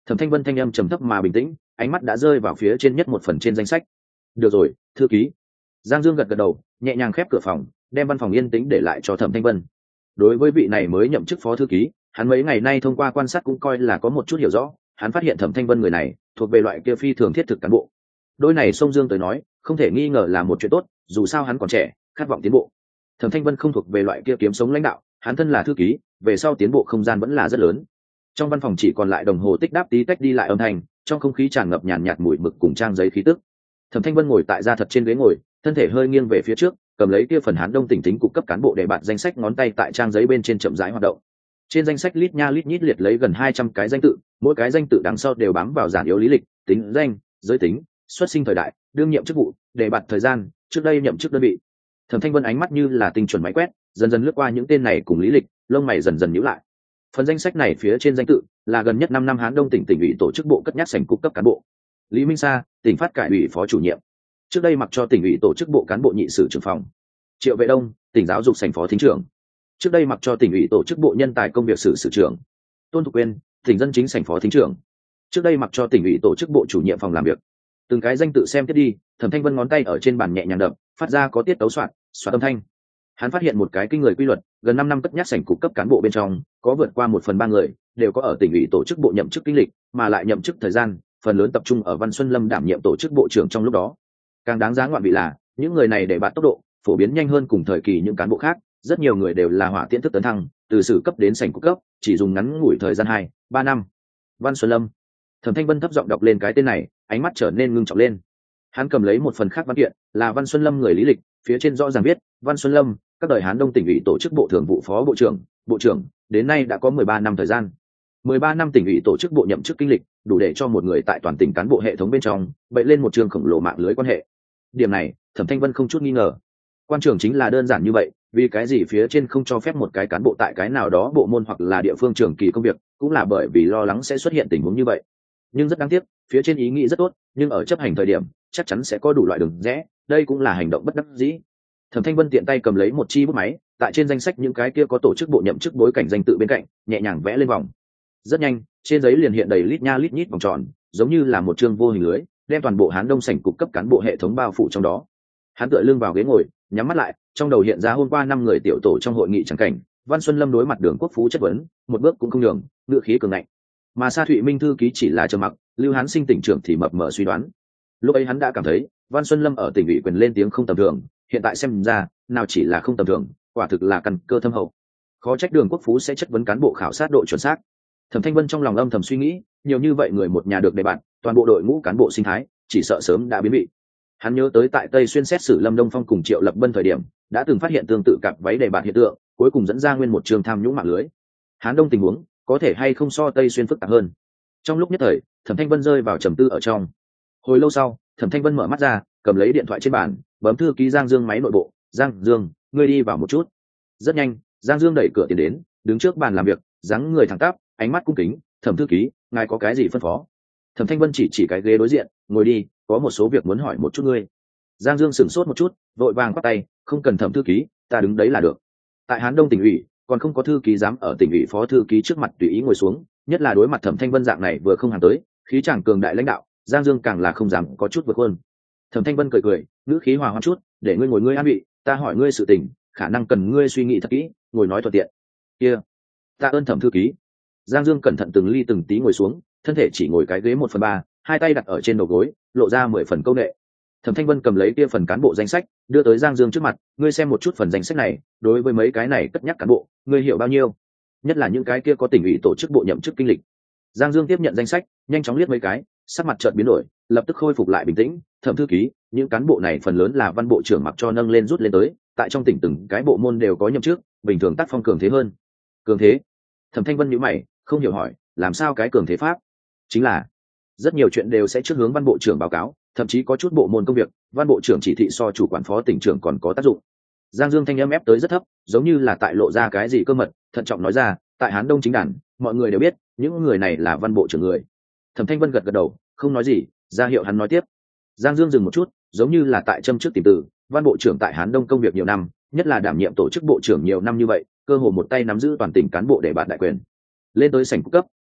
Thẩm Thanh Vân thanh âm trầm thấp mà bình tĩnh, ánh mắt đã rơi vào phía trên nhất một phần trên danh sách. Được rồi, thư ký. Giang Dương gật gật đầu, nhẹ nhàng khép cửa phòng, đem văn phòng yên tĩnh để lại cho Thẩm Thanh Vân. Đối với vị này mới nhậm chức phó thư ký, hắn mấy ngày nay thông qua quan sát cũng coi là có một chút hiểu rõ. Hắn phát hiện Thẩm Thanh Vân người này thuộc về loại kia phi thường thiết thực cán bộ. Đôi này Song Dương tới nói, không thể nghi ngờ là một chuyện tốt, dù sao hắn còn trẻ, khát vọng tiến bộ. Thẩm Thanh Vân không thuộc về loại kia kiếm sống lãnh đạo, hắn thân là thư ký, về sau tiến bộ không gian vẫn là rất lớn. Trong văn phòng chỉ còn lại đồng hồ tích đáp tí tách đi lại âm thanh, trong không khí tràn ngập nhàn nhạt mùi mực cùng trang giấy khí tức. Thẩm Thanh Vân ngồi tại gia thật trên ghế ngồi, thân thể hơi nghiêng về phía trước, cầm lấy kia phần Hán Đông tỉnh tính cục cấp cán bộ để bạt danh sách, ngón tay tại trang giấy bên trên chậm rãi hoạt động. Trên danh sách lít nha lít nhít liệt lấy gần hai trăm cái danh tự, mỗi cái danh tự đằng sau đều bám vào giản yếu lý lịch, tính danh, giới tính, xuất sinh thời đại, đương nhiệm chức vụ, để bạt thời gian, trước đây nhậm chức đơn vị. Thẩm Thanh Vân ánh mắt như là tinh chuẩn máy quét, dần dần lướt qua những tên này cùng lý lịch, lông mày dần dần nhíu lại. Phần danh sách này phía trên danh tự là gần nhất năm năm Hán Đông tỉnh tỉnh ủy tổ chức bộ cất nhắc sảnh cục cấp cán bộ. Lý Minh Sa, tỉnh phát cải ủy phó chủ nhiệm. Trước đây mặc cho tỉnh ủy tổ chức bộ cán bộ nhị sử trưởng phòng. Triệu Vệ Đông, tỉnh giáo dục sảnh phó thính trưởng. Trước đây mặc cho tỉnh ủy tổ chức bộ nhân tài công việc sử sử trưởng. Tôn Thục Quyên, tỉnh dân chính sảnh phó thính trưởng. Trước đây mặc cho tỉnh ủy tổ chức bộ chủ nhiệm phòng làm việc. Từng cái danh tự xem tiếp đi, Thẩm Thanh Vân ngón tay ở trên bàn nhẹ nhàng đập, phát ra có tiết tấu soạn, soạn âm thanh. Hắn phát hiện một cái kinh người quy luật, gần năm năm cất nhắc sảnh cục cấp cán bộ bên trong, có vượt qua một phần ba người đều có ở tỉnh ủy tổ chức bộ nhậm chức kinh lịch, mà lại nhậm chức thời gian phần lớn tập trung ở Văn Xuân Lâm đảm nhiệm tổ chức bộ trưởng trong lúc đó. Càng đáng giá ngoạn vị là, những người này để bạt tốc độ phổ biến nhanh hơn cùng thời kỳ những cán bộ khác, rất nhiều người đều là hỏa tiễn thức tấn thăng, từ sử cấp đến sảnh cục cấp, chỉ dùng ngắn ngủi thời gian hai, ba năm. Văn Xuân Lâm. Thẩm Thanh Vân thấp giọng đọc lên cái tên này, ánh mắt trở nên ngưng trọng lên. Hắn cầm lấy một phần khác văn kiện, là Văn Xuân Lâm người lý lịch, phía trên rõ ràng viết, Văn Xuân Lâm, các đời Hán Đông tỉnh ủy tổ chức bộ thường vụ phó bộ trưởng, bộ trưởng, đến nay đã có mười ba năm thời gian. mười ba năm tỉnh ủy tổ chức bộ nhậm chức kinh lịch, đủ để cho một người tại toàn tỉnh cán bộ hệ thống bên trong, bậy lên một trường khổng lồ mạng lưới quan hệ. Điểm này, Thẩm Thanh Vân không chút nghi ngờ. Quan trưởng chính là đơn giản như vậy, vì cái gì phía trên không cho phép một cái cán bộ tại cái nào đó bộ môn hoặc là địa phương trưởng kỳ công việc, cũng là bởi vì lo lắng sẽ xuất hiện tình huống như vậy. Nhưng rất đáng tiếc, phía trên ý nghĩ rất tốt, nhưng ở chấp hành thời điểm, chắc chắn sẽ có đủ loại đường rẽ, đây cũng là hành động bất đắc dĩ. Thẩm Thanh Vân tiện tay cầm lấy một chi bút máy, tại trên danh sách những cái kia có tổ chức bộ nhậm chức bối cảnh danh tự bên cạnh, nhẹ nhàng vẽ lên vòng. Rất nhanh, trên giấy liền hiện đầy lít nha lít nhít vòng tròn, giống như là một chương vô hình lưới, đem toàn bộ Hán Đông sảnh cục cấp cán bộ hệ thống bao phủ trong đó. Hắn tựa lưng vào ghế ngồi, nhắm mắt lại, trong đầu hiện ra hôm qua năm người tiểu tổ trong hội nghị chẳng cảnh, Văn Xuân Lâm đối mặt Đường Quốc Phú chất vấn, một bước cũng không nhường, ngựa khí cường ngạnh. Mà Sa Thụy Minh thư ký chỉ là trầm mặc, Lưu Hán Sinh tỉnh trưởng thì mập mờ suy đoán. Lúc ấy hắn đã cảm thấy, Văn Xuân Lâm ở tỉnh ủy quyền lên tiếng không tầm thường, hiện tại xem ra, nào chỉ là không tầm thường, quả thực là căn cơ thâm hậu. Khó trách Đường Quốc Phú sẽ chất vấn cán bộ khảo sát độ chuẩn xác. Thẩm Thanh Vân trong lòng âm thầm suy nghĩ, nhiều như vậy người một nhà được đề bạt, toàn bộ đội ngũ cán bộ sinh thái, chỉ sợ sớm đã biến vị. Hắn nhớ tới tại Tây Xuyên xét xử Lâm Đông Phong cùng Triệu Lập Bân thời điểm, đã từng phát hiện tương tự cặp váy đề bạt hiện tượng, cuối cùng dẫn ra nguyên một trường tham nhũng mạng lưới. Hán Đông tình huống, có thể hay không so Tây Xuyên phức tạp hơn. Trong lúc nhất thời, Thẩm Thanh Vân rơi vào trầm tư ở trong. Hồi lâu sau, Thẩm Thanh Vân mở mắt ra, cầm lấy điện thoại trên bàn, bấm thư ký Giang Dương máy nội bộ. Giang Dương, ngươi đi vào một chút. Rất nhanh, Giang Dương đẩy cửa tiến đến, đứng trước bàn làm việc, dáng người thẳng tắp, ánh mắt cung kính. Thẩm thư ký, ngài có cái gì phân phó? Thẩm Thanh Vân chỉ chỉ cái ghế đối diện, ngồi đi, có một số việc muốn hỏi một chút ngươi. Giang Dương sửng sốt một chút, vội vàng bắt tay, không cần Thẩm thư ký, ta đứng đấy là được. Tại Hán Đông tỉnh ủy, còn không có thư ký dám ở tỉnh ủy phó thư ký trước mặt tùy ý ngồi xuống, nhất là đối mặt Thẩm Thanh Vân dạng này vừa không hàng tới, khí chàng cường đại lãnh đạo, Giang Dương càng là không dám có chút vượt hơn. Thẩm Thanh Vân cười cười, ngữ khí hòa hoãn chút, để ngươi ngồi ngươi an vị, ta hỏi ngươi sự tình, khả năng cần ngươi suy nghĩ thật kỹ, ngồi nói thuận tiện. Kia, ta ơn Thẩm thư ký. Giang Dương cẩn thận từng ly từng tí ngồi xuống, thân thể chỉ ngồi cái ghế một phần ba, hai tay đặt ở trên đầu gối, lộ ra mười phần câu nệ. Thẩm Thanh Vân cầm lấy kia phần cán bộ danh sách, đưa tới Giang Dương trước mặt, ngươi xem một chút phần danh sách này, đối với mấy cái này cất nhắc cán bộ, ngươi hiểu bao nhiêu? Nhất là những cái kia có tỉnh ủy tổ chức bộ nhậm chức kinh lịch. Giang Dương tiếp nhận danh sách, nhanh chóng liếc mấy cái, sắc mặt chợt biến đổi, lập tức khôi phục lại bình tĩnh. Thẩm thư ký, những cán bộ này phần lớn là văn bộ trưởng mặc cho nâng lên rút lên tới, tại trong tỉnh từng cái bộ môn đều có nhậm chức, bình thường tác phong cường thế hơn. Cường thế? Thẩm Thanh Vân nhíu mày, không hiểu hỏi, làm sao cái cường thế pháp? Chính là rất nhiều chuyện đều sẽ trước hướng văn bộ trưởng báo cáo, thậm chí có chút bộ môn công việc, văn bộ trưởng chỉ thị so chủ quản phó tỉnh trưởng còn có tác dụng. Giang Dương thanh âm ép tới rất thấp, giống như là tại lộ ra cái gì cơ mật, thận trọng nói ra, tại Hán Đông chính đàn, mọi người đều biết, những người này là văn bộ trưởng người. Thẩm Thanh Vân gật gật đầu, không nói gì, ra hiệu hắn nói tiếp. Giang Dương dừng một chút, giống như là tại châm trước tìm từ, văn bộ trưởng tại Hán Đông công việc nhiều năm, nhất là đảm nhiệm tổ chức bộ trưởng nhiều năm như vậy, cơ hồ một tay nắm giữ toàn tỉnh cán bộ để bạn đại quyền. Lên tới sảnh cấp,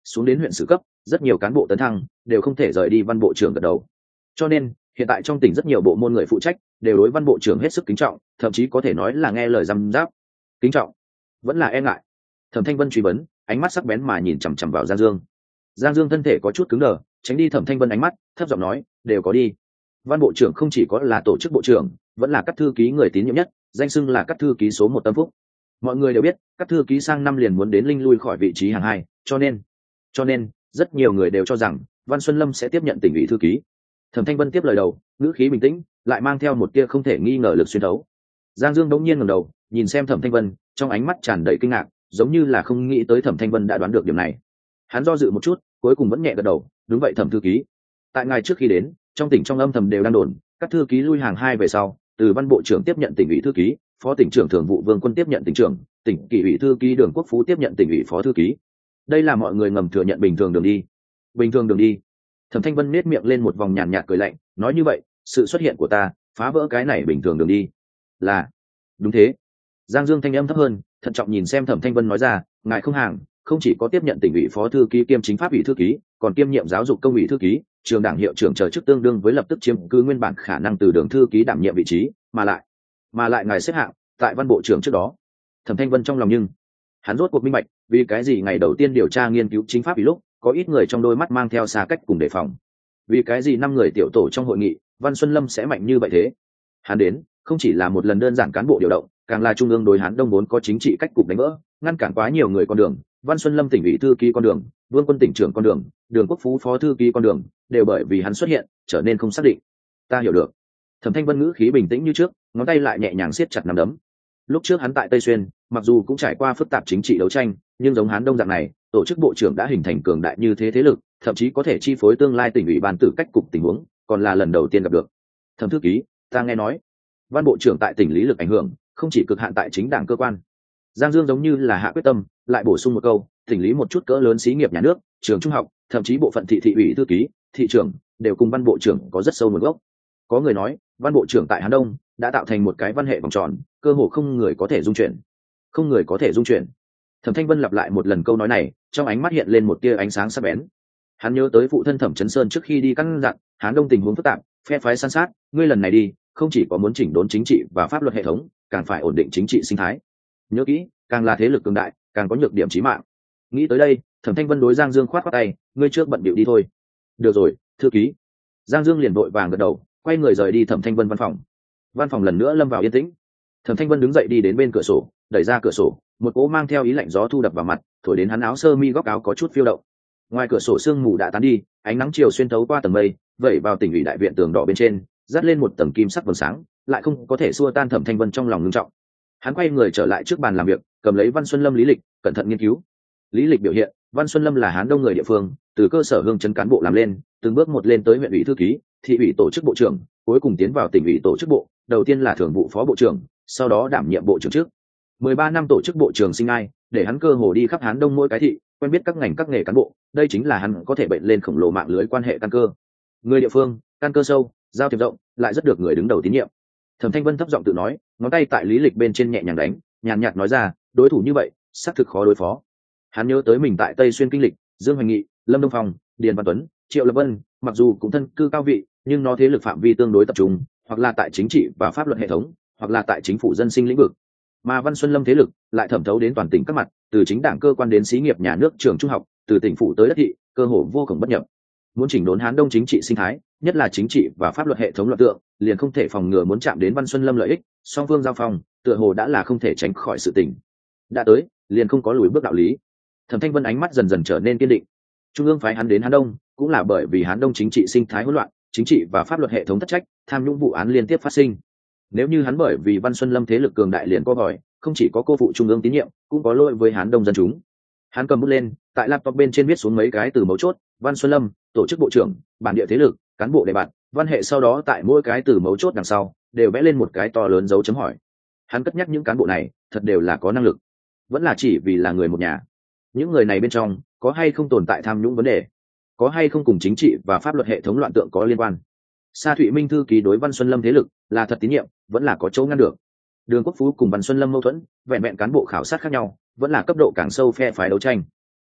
xuống đến huyện sử cấp rất nhiều cán bộ tấn thăng đều không thể rời đi văn bộ trưởng gật đầu. Cho nên hiện tại trong tỉnh rất nhiều bộ môn người phụ trách đều đối văn bộ trưởng hết sức kính trọng, thậm chí có thể nói là nghe lời răm giáp. Kính trọng vẫn là e ngại? Thẩm Thanh Vân truy vấn, ánh mắt sắc bén mà nhìn chằm chằm vào Giang Dương. Giang Dương thân thể có chút cứng đờ, tránh đi Thẩm Thanh Vân ánh mắt, thấp giọng nói, đều có đi. Văn bộ trưởng không chỉ có là tổ chức bộ trưởng, vẫn là các thư ký người tín nhiệm nhất, danh xưng là các thư ký số một tâm phúc. Mọi người đều biết các thư ký sang năm liền muốn đến linh lui khỏi vị trí hàng hai, cho nên cho nên rất nhiều người đều cho rằng Văn Xuân Lâm sẽ tiếp nhận tỉnh ủy thư ký. Thẩm Thanh Vân tiếp lời đầu, ngữ khí bình tĩnh, lại mang theo một tia không thể nghi ngờ lực xuyên thấu. Giang Dương đống nhiên ngẩng đầu, nhìn xem Thẩm Thanh Vân, trong ánh mắt tràn đầy kinh ngạc, giống như là không nghĩ tới Thẩm Thanh Vân đã đoán được điểm này. Hắn do dự một chút, cuối cùng vẫn nhẹ gật đầu, đúng vậy Thẩm thư ký. Tại ngày trước khi đến, trong tỉnh trong âm thầm đều đang đồn, các thư ký lui hàng hai về sau, từ Văn bộ trưởng tiếp nhận tỉnh ủy thư ký, phó tỉnh trưởng thường vụ Vương Quân tiếp nhận tỉnh trưởng, tỉnh kỷ ủy thư ký Đường Quốc Phú tiếp nhận tỉnh ủy phó thư ký. Đây là mọi người ngầm thừa nhận bình thường đường đi. Bình thường đường đi. Thẩm Thanh Vân nét miệng lên một vòng nhàn nhạt cười lạnh, nói như vậy, sự xuất hiện của ta phá vỡ cái này bình thường đường đi. Là, đúng thế. Giang Dương thanh âm thấp hơn, thận trọng nhìn xem Thẩm Thanh Vân nói ra, ngài không hàng, không chỉ có tiếp nhận tỉnh ủy phó thư ký kiêm chính pháp ủy thư ký, còn kiêm nhiệm giáo dục công ủy thư ký, trường đảng hiệu trưởng chờ chức tương đương với lập tức chiếm cứ nguyên bản khả năng từ đường thư ký đảm nhiệm vị trí, mà lại mà lại ngài xếp hạng tại văn bộ trưởng trước đó. Thẩm Thanh Vân trong lòng nhưng hắn rốt cuộc minh bạch vì cái gì ngày đầu tiên điều tra nghiên cứu chính pháp ủy lúc có ít người trong đôi mắt mang theo xa cách cùng đề phòng, vì cái gì năm người tiểu tổ trong hội nghị Văn Xuân Lâm sẽ mạnh như vậy thế. Hắn đến không chỉ là một lần đơn giản cán bộ điều động, càng là trung ương đối hắn đông vốn có chính trị cách cục đánh vỡ, ngăn cản quá nhiều người con đường. Văn Xuân Lâm tỉnh ủy thư ký con đường, Vương Quân tỉnh trưởng con đường, Đường Quốc Phú phó thư ký con đường, đều bởi vì hắn xuất hiện trở nên không xác định. Ta hiểu được. Thẩm Thanh Vân ngữ khí bình tĩnh như trước, ngón tay lại nhẹ nhàng siết chặt nắm đấm. Lúc trước hắn tại Tây Xuyên, mặc dù cũng trải qua phức tạp chính trị đấu tranh, nhưng giống hắn đông dạng này, tổ chức bộ trưởng đã hình thành cường đại như thế thế lực, thậm chí có thể chi phối tương lai tỉnh ủy ban tử cách cục tình huống, còn là lần đầu tiên gặp được. Thẩm thư ký, ta nghe nói, Văn bộ trưởng tại tỉnh lý lực ảnh hưởng, không chỉ cực hạn tại chính đảng cơ quan. Giang Dương giống như là hạ quyết tâm, lại bổ sung một câu, tỉnh lý một chút cỡ lớn xí nghiệp nhà nước, trường trung học, thậm chí bộ phận thị thị ủy thư ký, thị trưởng đều cùng Văn bộ trưởng có rất sâu nguồn gốc. Có người nói, Văn bộ trưởng tại Hà Đông đã tạo thành một cái văn hệ vòng tròn, cơ hồ không người có thể dung chuyển. Không người có thể dung chuyển. Thẩm Thanh Vân lặp lại một lần câu nói này, trong ánh mắt hiện lên một tia ánh sáng sắc bén. Hắn nhớ tới phụ thân Thẩm Chấn Sơn trước khi đi căn dặn, Hà Đông tình huống phức tạp, phe phái san sát, ngươi lần này đi, không chỉ có muốn chỉnh đốn chính trị và pháp luật hệ thống, càng phải ổn định chính trị sinh thái. Nhớ kỹ, càng là thế lực cường đại, càng có nhược điểm chí mạng. Nghĩ tới đây, Thẩm Thanh Vân đối Giang Dương khoát khoát tay, ngươi trước bận bịu đi thôi. Được rồi, thư ký. Giang Dương liền vội vàng gật đầu, quay người rời đi Thẩm Thanh Vân văn phòng. Văn phòng lần nữa lâm vào yên tĩnh. Thẩm Thanh Vân đứng dậy đi đến bên cửa sổ, đẩy ra cửa sổ, một cỗ mang theo ý lạnh gió thu đập vào mặt, thổi đến hắn áo sơ mi góc áo có chút phiêu động. Ngoài cửa sổ sương mù đã tán đi, ánh nắng chiều xuyên thấu qua tầng mây, vẩy vào tỉnh ủy đại viện tường đỏ bên trên, dắt lên một tầng kim sắc vầng sáng, lại không có thể xua tan Thẩm Thanh Vân trong lòng ngưng trọng. Hắn quay người trở lại trước bàn làm việc, cầm lấy Văn Xuân Lâm lý lịch, cẩn thận nghiên cứu. Lý lịch biểu hiện, Văn Xuân Lâm là Hán Đông người địa phương, từ cơ sở hương chấn cán bộ làm lên, từng bước một lên tới huyện ủy thư ký, thị ủy tổ chức bộ trưởng, cuối cùng tiến vào tỉnh ủy tổ chức bộ, đầu tiên là thường vụ phó bộ trưởng, sau đó đảm nhiệm bộ trưởng trước. mười ba năm tổ chức bộ trưởng sinh ai, để hắn cơ hồ đi khắp Hán Đông mỗi cái thị, quen biết các ngành các nghề cán bộ, đây chính là hắn có thể bệnh lên khổng lồ mạng lưới quan hệ căn cơ. Người địa phương, căn cơ sâu, giao thiệp rộng, lại rất được người đứng đầu tín nhiệm. Thẩm Thanh Vân thấp giọng tự nói, ngón tay tại lý lịch bên trên nhẹ nhàng đánh, nhàn nhạt nói ra, đối thủ như vậy, xác thực khó đối phó. Hắn nhớ tới mình tại Tây Xuyên kinh lịch, Dương Hoành Nghị, Lâm Đông Phong, Điền Văn Tuấn, Triệu Lập Vân, mặc dù cũng thân cư cao vị, nhưng nó thế lực phạm vi tương đối tập trung, hoặc là tại chính trị và pháp luật hệ thống, hoặc là tại chính phủ dân sinh lĩnh vực. Mà Văn Xuân Lâm thế lực lại thẩm thấu đến toàn tỉnh các mặt, từ chính đảng cơ quan đến xí nghiệp nhà nước, trường trung học, từ tỉnh phủ tới đất thị, cơ hồ vô cùng bất nhập. Muốn chỉnh đốn Hán Đông chính trị sinh thái, nhất là chính trị và pháp luật hệ thống luận tượng, liền không thể phòng ngừa muốn chạm đến Văn Xuân Lâm lợi ích, song phương giao phong, tựa hồ đã là không thể tránh khỏi sự tình. Đã tới, liền không có lùi bước đạo lý. Thẩm Thanh Vân ánh mắt dần dần trở nên kiên định. Trung ương phái hắn đến Hán Đông, cũng là bởi vì Hán Đông chính trị sinh thái hỗn loạn, chính trị và pháp luật hệ thống thất trách, tham nhũng vụ án liên tiếp phát sinh. Nếu như hắn bởi vì Văn Xuân Lâm thế lực cường đại liền co vòi, không chỉ có cô phụ trung ương tín nhiệm, cũng có lỗi với Hán Đông dân chúng. Hắn cầm bút lên, tại laptop bên trên viết xuống mấy cái từ mấu chốt, Văn Xuân Lâm, tổ chức bộ trưởng, bản địa thế lực, cán bộ đề bạt, văn hệ, sau đó tại mỗi cái từ mấu chốt đằng sau, đều vẽ lên một cái to lớn dấu chấm hỏi. Hắn cất nhắc những cán bộ này, thật đều là có năng lực, vẫn là chỉ vì là người một nhà. Những người này bên trong, có hay không tồn tại tham nhũng vấn đề, có hay không cùng chính trị và pháp luật hệ thống loạn tượng có liên quan. Sa Thụy Minh thư ký đối Văn Xuân Lâm thế lực là thật tín nhiệm, vẫn là có chỗ ngăn được. Đường Quốc Phú cùng Văn Xuân Lâm mâu thuẫn, vẹn vẹn cán bộ khảo sát khác nhau, vẫn là cấp độ càng sâu phe phái đấu tranh.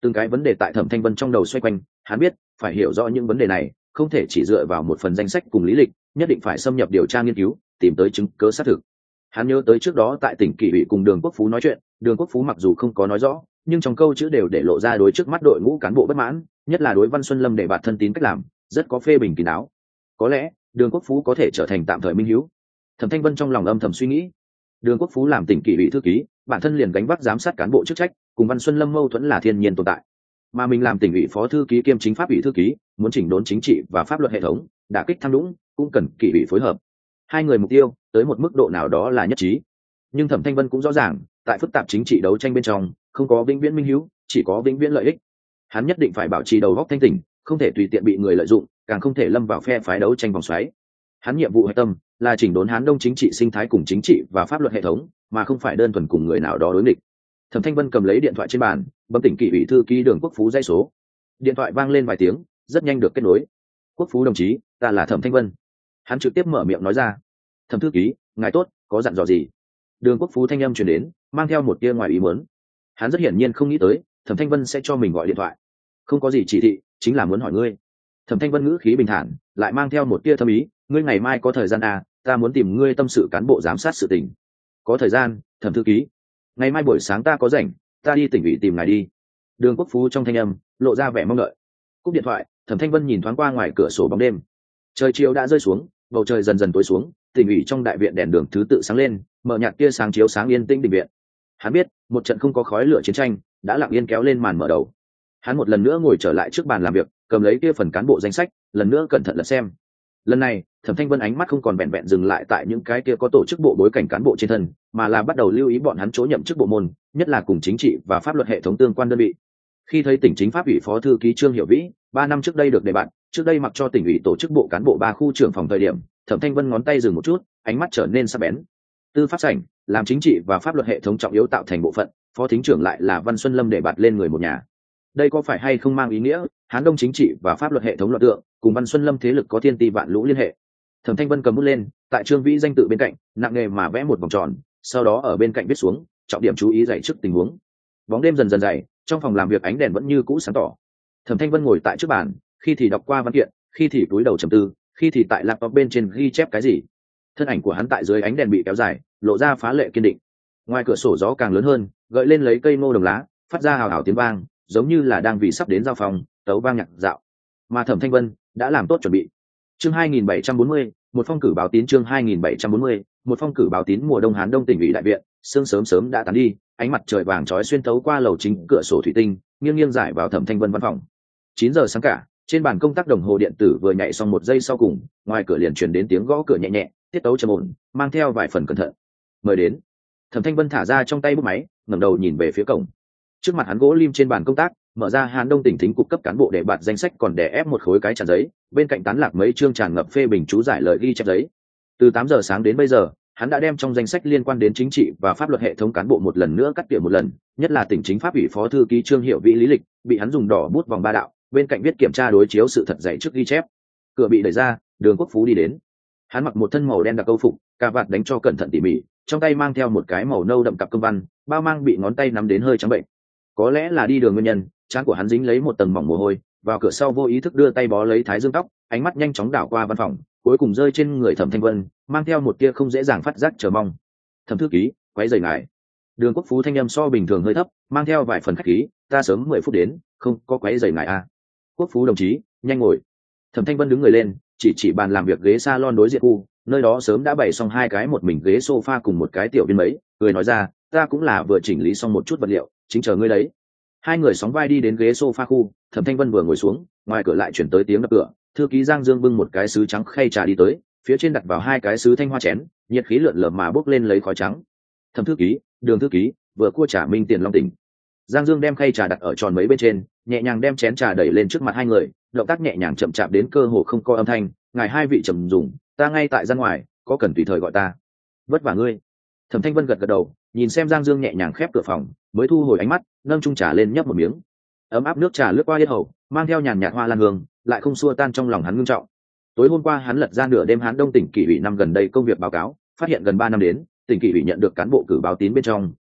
từng cái vấn đề tại Thẩm Thanh Vân trong đầu xoay quanh. Hắn biết phải hiểu rõ những vấn đề này không thể chỉ dựa vào một phần danh sách cùng lý lịch, nhất định phải xâm nhập điều tra nghiên cứu, tìm tới chứng cứ xác thực. Hắn nhớ tới trước đó tại tỉnh Kỷ ủy cùng Đường Quốc Phú nói chuyện, Đường Quốc Phú mặc dù không có nói rõ, nhưng trong câu chữ đều để lộ ra đối trước mắt đội ngũ cán bộ bất mãn, nhất là đối Văn Xuân Lâm để bạt thân tín cách làm, rất có phê bình kín đáo. Có lẽ Đường Quốc Phú có thể trở thành tạm thời minh hữu. Thẩm Thanh Vân trong lòng âm thầm suy nghĩ. Đường Quốc Phú làm tỉnh Kỷ ủy thư ký, bản thân liền gánh vác giám sát cán bộ chức trách, cùng Văn Xuân Lâm mâu thuẫn là thiên nhiên tồn tại. Mà mình làm tỉnh ủy phó thư ký kiêm chính pháp ủy thư ký, muốn chỉnh đốn chính trị và pháp luật hệ thống, đả kích tham nhũng, cũng cần Kỷ ủy phối hợp. Hai người mục tiêu tới một mức độ nào đó là nhất trí. Nhưng Thẩm Thanh Vân cũng rõ ràng, tại phức tạp chính trị đấu tranh bên trong, không có vĩnh viễn minh hữu, chỉ có vĩnh viễn lợi ích. Hắn nhất định phải bảo trì đầu óc thanh tỉnh, không thể tùy tiện bị người lợi dụng, càng không thể lâm vào phe phái đấu tranh vòng xoáy. Hắn nhiệm vụ hệ tâm là chỉnh đốn Hán Đông chính trị sinh thái cùng chính trị và pháp luật hệ thống, mà không phải đơn thuần cùng người nào đó đối nghịch. Thẩm Thanh Vân cầm lấy điện thoại trên bàn, bấm tỉnh Kỷ ủy thư ký Đường Quốc Phú dây số. Điện thoại vang lên vài tiếng, rất nhanh được kết nối. Quốc Phú đồng chí, ta là Thẩm Thanh Vân. Hắn trực tiếp mở miệng nói ra. Thẩm thư ký, ngài tốt, có dặn dò gì? Đường Quốc Phú thanh âm truyền đến, mang theo một tia ngoài ý muốn. Hắn rất hiển nhiên không nghĩ tới Thẩm Thanh Vân sẽ cho mình gọi điện thoại. Không có gì chỉ thị, chính là muốn hỏi ngươi. Thẩm Thanh Vân ngữ khí bình thản, lại mang theo một tia thâm ý, ngươi ngày mai có thời gian à, ta muốn tìm ngươi tâm sự cán bộ giám sát sự tình. Có thời gian, Thẩm thư ký. Ngày mai buổi sáng ta có rảnh, ta đi tỉnh ủy tìm ngài đi. Đường Quốc Phú trong thanh âm lộ ra vẻ mong đợi. Cúp điện thoại, Thẩm Thanh Vân nhìn thoáng qua ngoài cửa sổ bóng đêm. Trời chiều đã rơi xuống, bầu trời dần dần tối xuống, tỉnh ủy trong đại viện đèn đường thứ tự sáng lên, mở nhạt tia sáng chiếu sáng yên tĩnh đình viện. Hắn biết, một trận không có khói lửa chiến tranh đã lặng yên kéo lên màn mở đầu. Hắn một lần nữa ngồi trở lại trước bàn làm việc, cầm lấy kia phần cán bộ danh sách, lần nữa cẩn thận lật xem. Lần này, Thẩm Thanh Vân ánh mắt không còn vẹn vẹn dừng lại tại những cái kia có tổ chức bộ bối cảnh cán bộ trên thân, mà là bắt đầu lưu ý bọn hắn chỗ nhậm chức bộ môn, nhất là cùng chính trị và pháp luật hệ thống tương quan đơn vị. Khi thấy tỉnh chính pháp ủy phó thư ký Trương Hiểu Vĩ, ba năm trước đây được đề bạt, trước đây mặc cho tỉnh ủy tổ chức bộ cán bộ ba khu trưởng phòng thời điểm, Thẩm Thanh Vân ngón tay dừng một chút, ánh mắt trở nên sắc bén. Tư pháp sảnh, làm chính trị và pháp luật hệ thống trọng yếu tạo thành bộ phận, phó thính trưởng lại là Văn Xuân Lâm đề bạt lên người một nhà. Đây có phải hay không mang ý nghĩa Hán Đông chính trị và pháp luật hệ thống luận tượng cùng Văn Xuân Lâm thế lực có thiên ti vạn lũ liên hệ? Thẩm Thanh Vân cầm bút lên, tại Trương Vĩ danh tự bên cạnh, nặng nề mà vẽ một vòng tròn, sau đó ở bên cạnh viết xuống, trọng điểm chú ý dạy trước tình huống. Bóng đêm dần dần dày, trong phòng làm việc ánh đèn vẫn như cũ sáng tỏ. Thẩm Thanh Vân ngồi tại trước bàn, khi thì đọc qua văn kiện, khi thì cúi đầu trầm tư, khi thì tại laptop bên trên ghi chép cái gì. Thân ảnh của hắn tại dưới ánh đèn bị kéo dài, lộ ra phá lệ kiên định. Ngoài cửa sổ gió càng lớn hơn, gợi lên lấy cây ngô đồng lá, phát ra hào hào tiếng vang, giống như là đang vì sắp đến giao phòng, tấu vang nhạc dạo. Mà Thẩm Thanh Vân đã làm tốt chuẩn bị. Chương hai nghìn bảy trăm bốn mươi, một phong cử báo tín. Chương hai nghìn bảy trăm bốn mươi, một phong cử báo tín. Mùa đông Hán Đông tỉnh ủy đại viện, sương sớm sớm đã tàn đi, ánh mặt trời vàng chói xuyên tấu qua lầu chính cửa sổ thủy tinh, nghiêng nghiêng rải vào Thẩm Thanh Vân văn phòng. Chín giờ sáng cả, trên bàn công tác đồng hồ điện tử vừa nhảy xong một giây sau cùng, ngoài cửa liền truyền đến tiếng gõ cửa nhẹ nhẹ, tiết tấu trầm ổn, mang theo vài phần cẩn thận. Mời đến. Thẩm Thanh Vân thả ra trong tay bút máy, ngẩng đầu nhìn về phía cổng. Trước mặt hắn gỗ lim trên bàn công tác, mở ra Hán Đông tỉnh thính cục cấp cán bộ để bạt danh sách, còn đè ép một khối cái tràn giấy, bên cạnh tán lạc mấy chương tràn ngập phê bình chú giải lời ghi chép giấy. Từ tám giờ sáng đến bây giờ, hắn đã đem trong danh sách liên quan đến chính trị và pháp luật hệ thống cán bộ một lần nữa cắt tỉa một lần, nhất là tỉnh chính pháp ủy phó thư ký Trương Hiểu Vĩ lý lịch, bị hắn dùng đỏ bút vòng ba đạo, bên cạnh viết kiểm tra đối chiếu sự thật dạy trước ghi chép. Cửa bị đẩy ra, Đường Quốc Phú đi đến. Hắn mặc một thân màu đen đặc câu phục, cà vạt đánh cho cẩn thận tỉ mỉ, trong tay mang theo một cái màu nâu đậm cặp công văn, bao mang bị ngón tay nắm đến hơi trắng bệnh. Có lẽ là đi đường nguyên nhân, trán của hắn dính lấy một tầng mỏng mồ hôi, vào cửa sau vô ý thức đưa tay bó lấy thái dương tóc, ánh mắt nhanh chóng đảo qua văn phòng, cuối cùng rơi trên người Thẩm Thanh Vân, mang theo một tia không dễ dàng phát giác chờ mong. Thẩm thư ký, quấy rầy ngài. Đường Quốc Phú thanh âm so bình thường hơi thấp, mang theo vài phần khách khí, ta sớm mười phút đến, không có quấy rầy ngài à. Quốc Phú đồng chí, nhanh ngồi. Thẩm Thanh Vân đứng người lên, chỉ chỉ bàn làm việc ghế salon đối diện khu, nơi đó sớm đã bày xong hai cái một mình ghế sofa cùng một cái tiểu viên mấy, người nói ra, ta cũng là vừa chỉnh lý xong một chút vật liệu, chính chờ ngươi đấy. Hai người sóng vai đi đến ghế sofa khu, Thẩm Thanh Vân vừa ngồi xuống, ngoài cửa lại chuyển tới tiếng đập cửa, thư ký Giang Dương bưng một cái sứ trắng khay trà đi tới, phía trên đặt vào hai cái sứ thanh hoa chén, nhiệt khí lượn lờ mà bốc lên lấy khói trắng. Thẩm thư ký, Đường thư ký, vừa cua trà Minh Tiền Long tỉnh. Giang Dương đem khay trà đặt ở tròn mấy bên trên, nhẹ nhàng đem chén trà đẩy lên trước mặt hai người, động tác nhẹ nhàng chậm chạp đến cơ hồ không có âm thanh, ngài hai vị trầm dùng, ta ngay tại ra ngoài, có cần tùy thời gọi ta. Vất vả ngươi. Thẩm Thanh Vân gật gật đầu, nhìn xem Giang Dương nhẹ nhàng khép cửa phòng, mới thu hồi ánh mắt, nâng chung trà lên nhấp một miếng. Ấm áp nước trà lướt qua yết hầu, mang theo nhàn nhạt hoa lan hương, lại không xua tan trong lòng hắn ngưng trọng. Tối hôm qua hắn lật ra nửa đêm Hán Đông tỉnh Kỷ ủy năm gần đây công việc báo cáo, phát hiện gần ba năm đến, tỉnh Kỷ ủy nhận được cán bộ cử báo tín bên trong,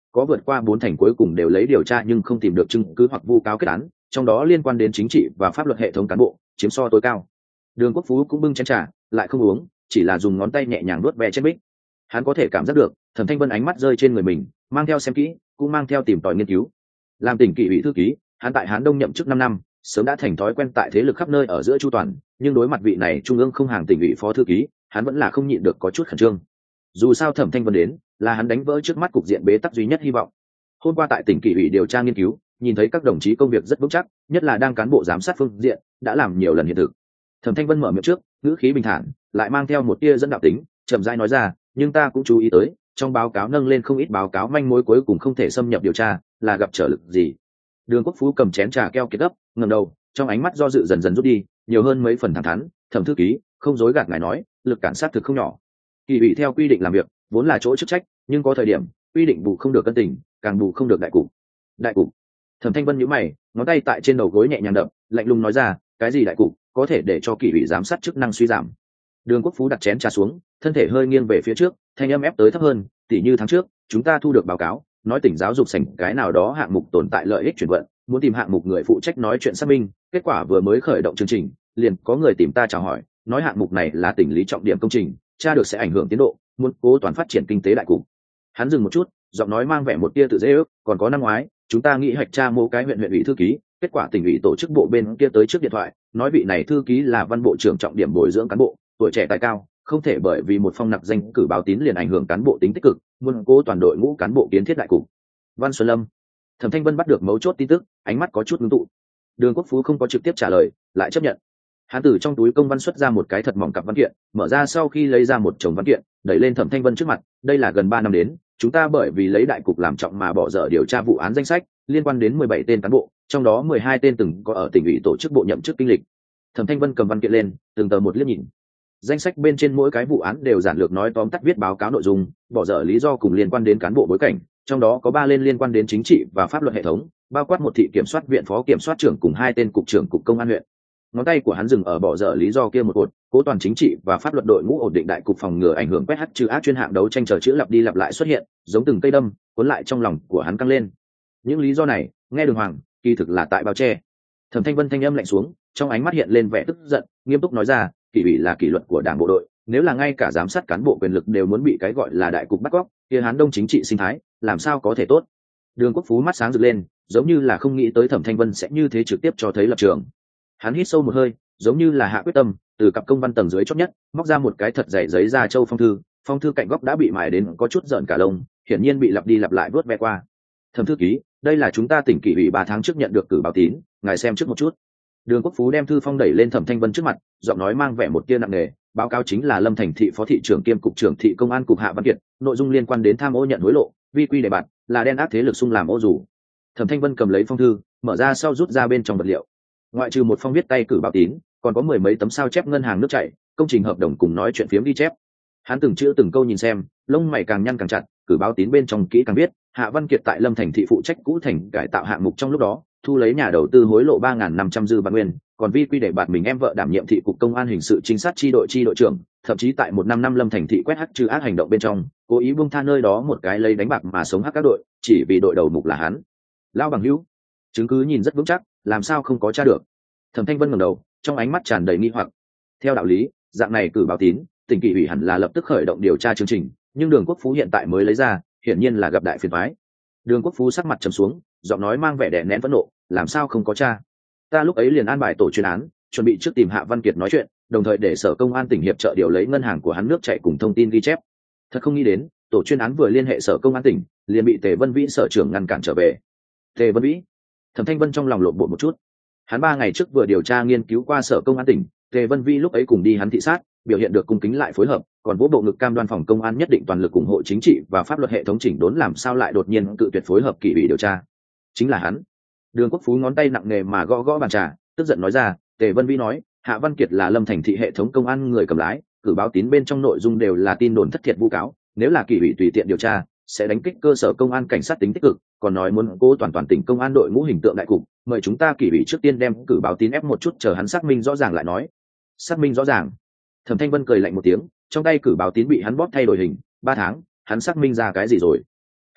có vượt qua bốn thành cuối cùng đều lấy điều tra nhưng không tìm được chứng cứ hoặc vu cáo kết án, trong đó liên quan đến chính trị và pháp luật hệ thống cán bộ chiếm so tối cao. Đường Quốc Phú cũng bưng chén trà lại không uống, chỉ là dùng ngón tay nhẹ nhàng nuốt ve trên bích. Hắn có thể cảm giác được Thẩm Thanh Vân ánh mắt rơi trên người mình, mang theo xem kỹ, cũng mang theo tìm tòi nghiên cứu. Làm tỉnh kỷ ủy thư ký, hắn tại Hán Đông nhậm chức năm năm, sớm đã thành thói quen tại thế lực khắp nơi ở giữa chu toàn, nhưng đối mặt vị này trung ương không hàng tỉnh ủy phó thư ký, hắn vẫn là không nhịn được có chút khẩn trương. Dù sao Thẩm Thanh Vân đến, là hắn đánh vỡ trước mắt cục diện bế tắc duy nhất hy vọng. Hôm qua tại tỉnh kỷ ủy điều tra nghiên cứu, nhìn thấy các đồng chí công việc rất vững chắc, nhất là đang cán bộ giám sát phương diện, đã làm nhiều lần hiện thực. Thẩm Thanh Vân mở miệng trước, ngữ khí bình thản, lại mang theo một tia dẫn đạo tính, chậm rãi nói ra, nhưng ta cũng chú ý tới, trong báo cáo nâng lên không ít báo cáo manh mối cuối cùng không thể xâm nhập điều tra, là gặp trở lực gì. Đường Quốc Phú cầm chén trà keo kiệt gấp, ngẩng đầu, trong ánh mắt do dự dần dần rút đi, nhiều hơn mấy phần thẳng thắn. Thẩm thư ký, không dối gạt ngài nói, lực cản sát thực không nhỏ. Kỳ ủy theo quy định làm việc, vốn là chỗ chức trách, nhưng có thời điểm, quy định bù không được cân tình, càng bù không được đại cục. Đại cục. Thẩm Thanh Vân nhíu mày, ngón tay tại trên đầu gối nhẹ nhàng đập, lạnh lùng nói ra, cái gì đại cục, có thể để cho kỳ ủy giám sát chức năng suy giảm. Đường Quốc Phú đặt chén trà xuống, thân thể hơi nghiêng về phía trước, thanh âm ép tới thấp hơn, tỉ như tháng trước, chúng ta thu được báo cáo, nói tỉnh giáo dục sảnh cái nào đó hạng mục tồn tại lợi ích chuyển vận, muốn tìm hạng mục người phụ trách nói chuyện xác minh, kết quả vừa mới khởi động chương trình, liền có người tìm ta chào hỏi, nói hạng mục này là tỉnh lý trọng điểm công trình, tra được sẽ ảnh hưởng tiến độ, muốn cố toàn phát triển kinh tế đại cục. Hắn dừng một chút, giọng nói mang vẻ một tia tự dễ ước, còn có năm ngoái, chúng ta nghĩ hạch tra mô cái huyện huyện ủy thư ký, kết quả tỉnh ủy tổ chức bộ bên kia tới trước điện thoại, nói vị này thư ký là văn bộ trưởng trọng điểm bồi dưỡng cán bộ, tuổi trẻ tài cao, không thể bởi vì một phong nặc danh cử báo tín liền ảnh hưởng cán bộ tính tích cực, muốn cố toàn đội ngũ cán bộ kiến thiết đại cục. Văn Xuân Lâm. Thẩm Thanh Vân bắt được mấu chốt tin tức, ánh mắt có chút ngưng tụ. Đường Quốc Phú không có trực tiếp trả lời, lại chấp nhận. Hắn từ trong túi công văn xuất ra một cái thật mỏng cặp văn kiện, mở ra sau khi lấy ra một chồng văn kiện, đẩy lên Thẩm Thanh Vân trước mặt, đây là gần ba năm đến, chúng ta bởi vì lấy đại cục làm trọng mà bỏ dở điều tra vụ án danh sách, liên quan đến mười bảy tên cán bộ, trong đó mười hai tên từng có ở tỉnh ủy tổ chức bộ nhậm chức kinh lịch. Thẩm Thanh Vân cầm văn kiện lên, từng tờ một liếc nhìn. Danh sách bên trên mỗi cái vụ án đều giản lược nói tóm tắt viết báo cáo nội dung, bỏ dở lý do cùng liên quan đến cán bộ bối cảnh, trong đó có ba lên liên quan đến chính trị và pháp luật hệ thống, bao quát một thị kiểm soát viện phó kiểm soát trưởng cùng hai tên cục trưởng cục công an huyện. Ngón tay của hắn dừng ở bỏ dở lý do kia một cột, cố toàn chính trị và pháp luật đội ngũ ổn định đại cục phòng ngừa ảnh hưởng quét hắt trừ ác chuyên hạng đấu tranh chờ chữ lặp đi lặp lại xuất hiện, giống từng cây đâm, cuốn lại trong lòng của hắn căng lên. Những lý do này, nghe Đường Hoàng, kỳ thực là tại bao che. Thẩm Thanh Vân thanh âm lạnh xuống, trong ánh mắt hiện lên vẻ tức giận, nghiêm túc nói ra, kỷ ủy là kỷ luật của đảng bộ đội, nếu là ngay cả giám sát cán bộ quyền lực đều muốn bị cái gọi là đại cục bắt cóc, kia Hán Đông chính trị sinh thái, làm sao có thể tốt. Đường Quốc Phú mắt sáng rực lên, giống như là không nghĩ tới Thẩm Thanh Vân sẽ như thế trực tiếp cho thấy lập trường. Hắn hít sâu một hơi, giống như là hạ quyết tâm, từ cặp công văn tầng dưới chót nhất, móc ra một cái thật dày giấy da châu phong thư, phong thư cạnh góc đã bị mài đến có chút rợn cả lông, hiển nhiên bị lặp đi lặp lại vớt ve qua. Thẩm thư ký, đây là chúng ta tỉnh kỷ ủy ba tháng trước nhận được cử báo tín, ngài xem trước một chút. Đường Quốc Phú đem thư phong đẩy lên Thẩm Thanh Vân trước mặt, giọng nói mang vẻ một tia nặng nề, báo cáo chính là Lâm Thành thị phó thị trưởng kiêm cục trưởng thị công an cục Hạ Văn Kiệt, nội dung liên quan đến tham ô nhận hối lộ, vi quy đề bạt, là đen ác thế lực xung làm ô dù. Thẩm Thanh Vân cầm lấy phong thư, mở ra sau rút ra bên trong vật liệu. Ngoại trừ một phong viết tay cử báo tín, còn có mười mấy tấm sao chép ngân hàng nước chảy, công trình hợp đồng cùng nói chuyện phiếm ghi chép. Hắn từng chữ từng câu nhìn xem, lông mày càng nhăn càng chặt, cử báo tín bên trong kỹ càng viết, Hạ Văn Kiệt tại Lâm Thành thị phụ trách cũ thành cải tạo hạng mục trong lúc đó, thu lấy nhà đầu tư hối lộ ba nghìn năm trăm dư bạc nguyên, còn vi quy để bạt mình em vợ đảm nhiệm thị cục công an hình sự trinh sát chi đội chi đội trưởng, thậm chí tại một năm năm Lâm Thành thị quét hắc trừ ác hành động bên trong, cố ý buông tha nơi đó một cái lấy đánh bạc mà sống hắc các đội, chỉ vì đội đầu mục là hắn. Lão bằng hữu, chứng cứ nhìn rất vững chắc, làm sao không có tra được. Thẩm Thanh Vân ngẩng đầu, trong ánh mắt tràn đầy nghi hoặc. Theo đạo lý, dạng này cử báo tín, tỉnh kỷ ủy hẳn là lập tức khởi động điều tra chương trình, nhưng Đường Quốc Phú hiện tại mới lấy ra, hiển nhiên là gặp đại phiền toái. Đường Quốc Phú sắc mặt trầm xuống, giọng nói mang vẻ đè nén phẫn nộ, làm sao không có tra? Ta lúc ấy liền an bài tổ chuyên án, chuẩn bị trước tìm Hạ Văn Kiệt nói chuyện, đồng thời để sở công an tỉnh hiệp trợ điều lấy ngân hàng của hắn nước chạy cùng thông tin ghi chép. Thật không nghĩ đến, tổ chuyên án vừa liên hệ sở công an tỉnh, liền bị Tề Vân Vĩ sở trưởng ngăn cản trở về. Tề Vân Vĩ? Thẩm Thanh Vân trong lòng lộn bộ một chút. Hắn ba ngày trước vừa điều tra nghiên cứu qua sở công an tỉnh, Tề Vân Vĩ lúc ấy cùng đi hắn thị sát, biểu hiện được cung kính lại phối hợp, còn vỗ bộ ngực cam đoan phòng công an nhất định toàn lực ủng hộ chính trị và pháp luật hệ thống chỉnh đốn, làm sao lại đột nhiên cự tuyệt phối hợp kỷ ủy điều tra? Chính là hắn. Đường Quốc Phú ngón tay nặng nề mà gõ gõ bàn trà, tức giận nói ra, Tề Vân Vĩ nói, Hạ Văn Kiệt là Lâm Thành thị hệ thống công an người cầm lái, cử báo tín bên trong nội dung đều là tin đồn thất thiệt vu cáo, nếu là kỷ ủy tùy tiện điều tra, sẽ đánh kích cơ sở công an cảnh sát tính tích cực, còn nói muốn cố toàn toàn tỉnh công an đội ngũ hình tượng đại cục, mời chúng ta kỷ ủy trước tiên đem cử báo tín ép một chút, chờ hắn xác minh rõ ràng lại nói. Xác minh rõ ràng? Thẩm Thanh Vân cười lạnh một tiếng, trong tay cử báo tín bị hắn bóp thay đổi hình, ba tháng, hắn xác minh ra cái gì rồi?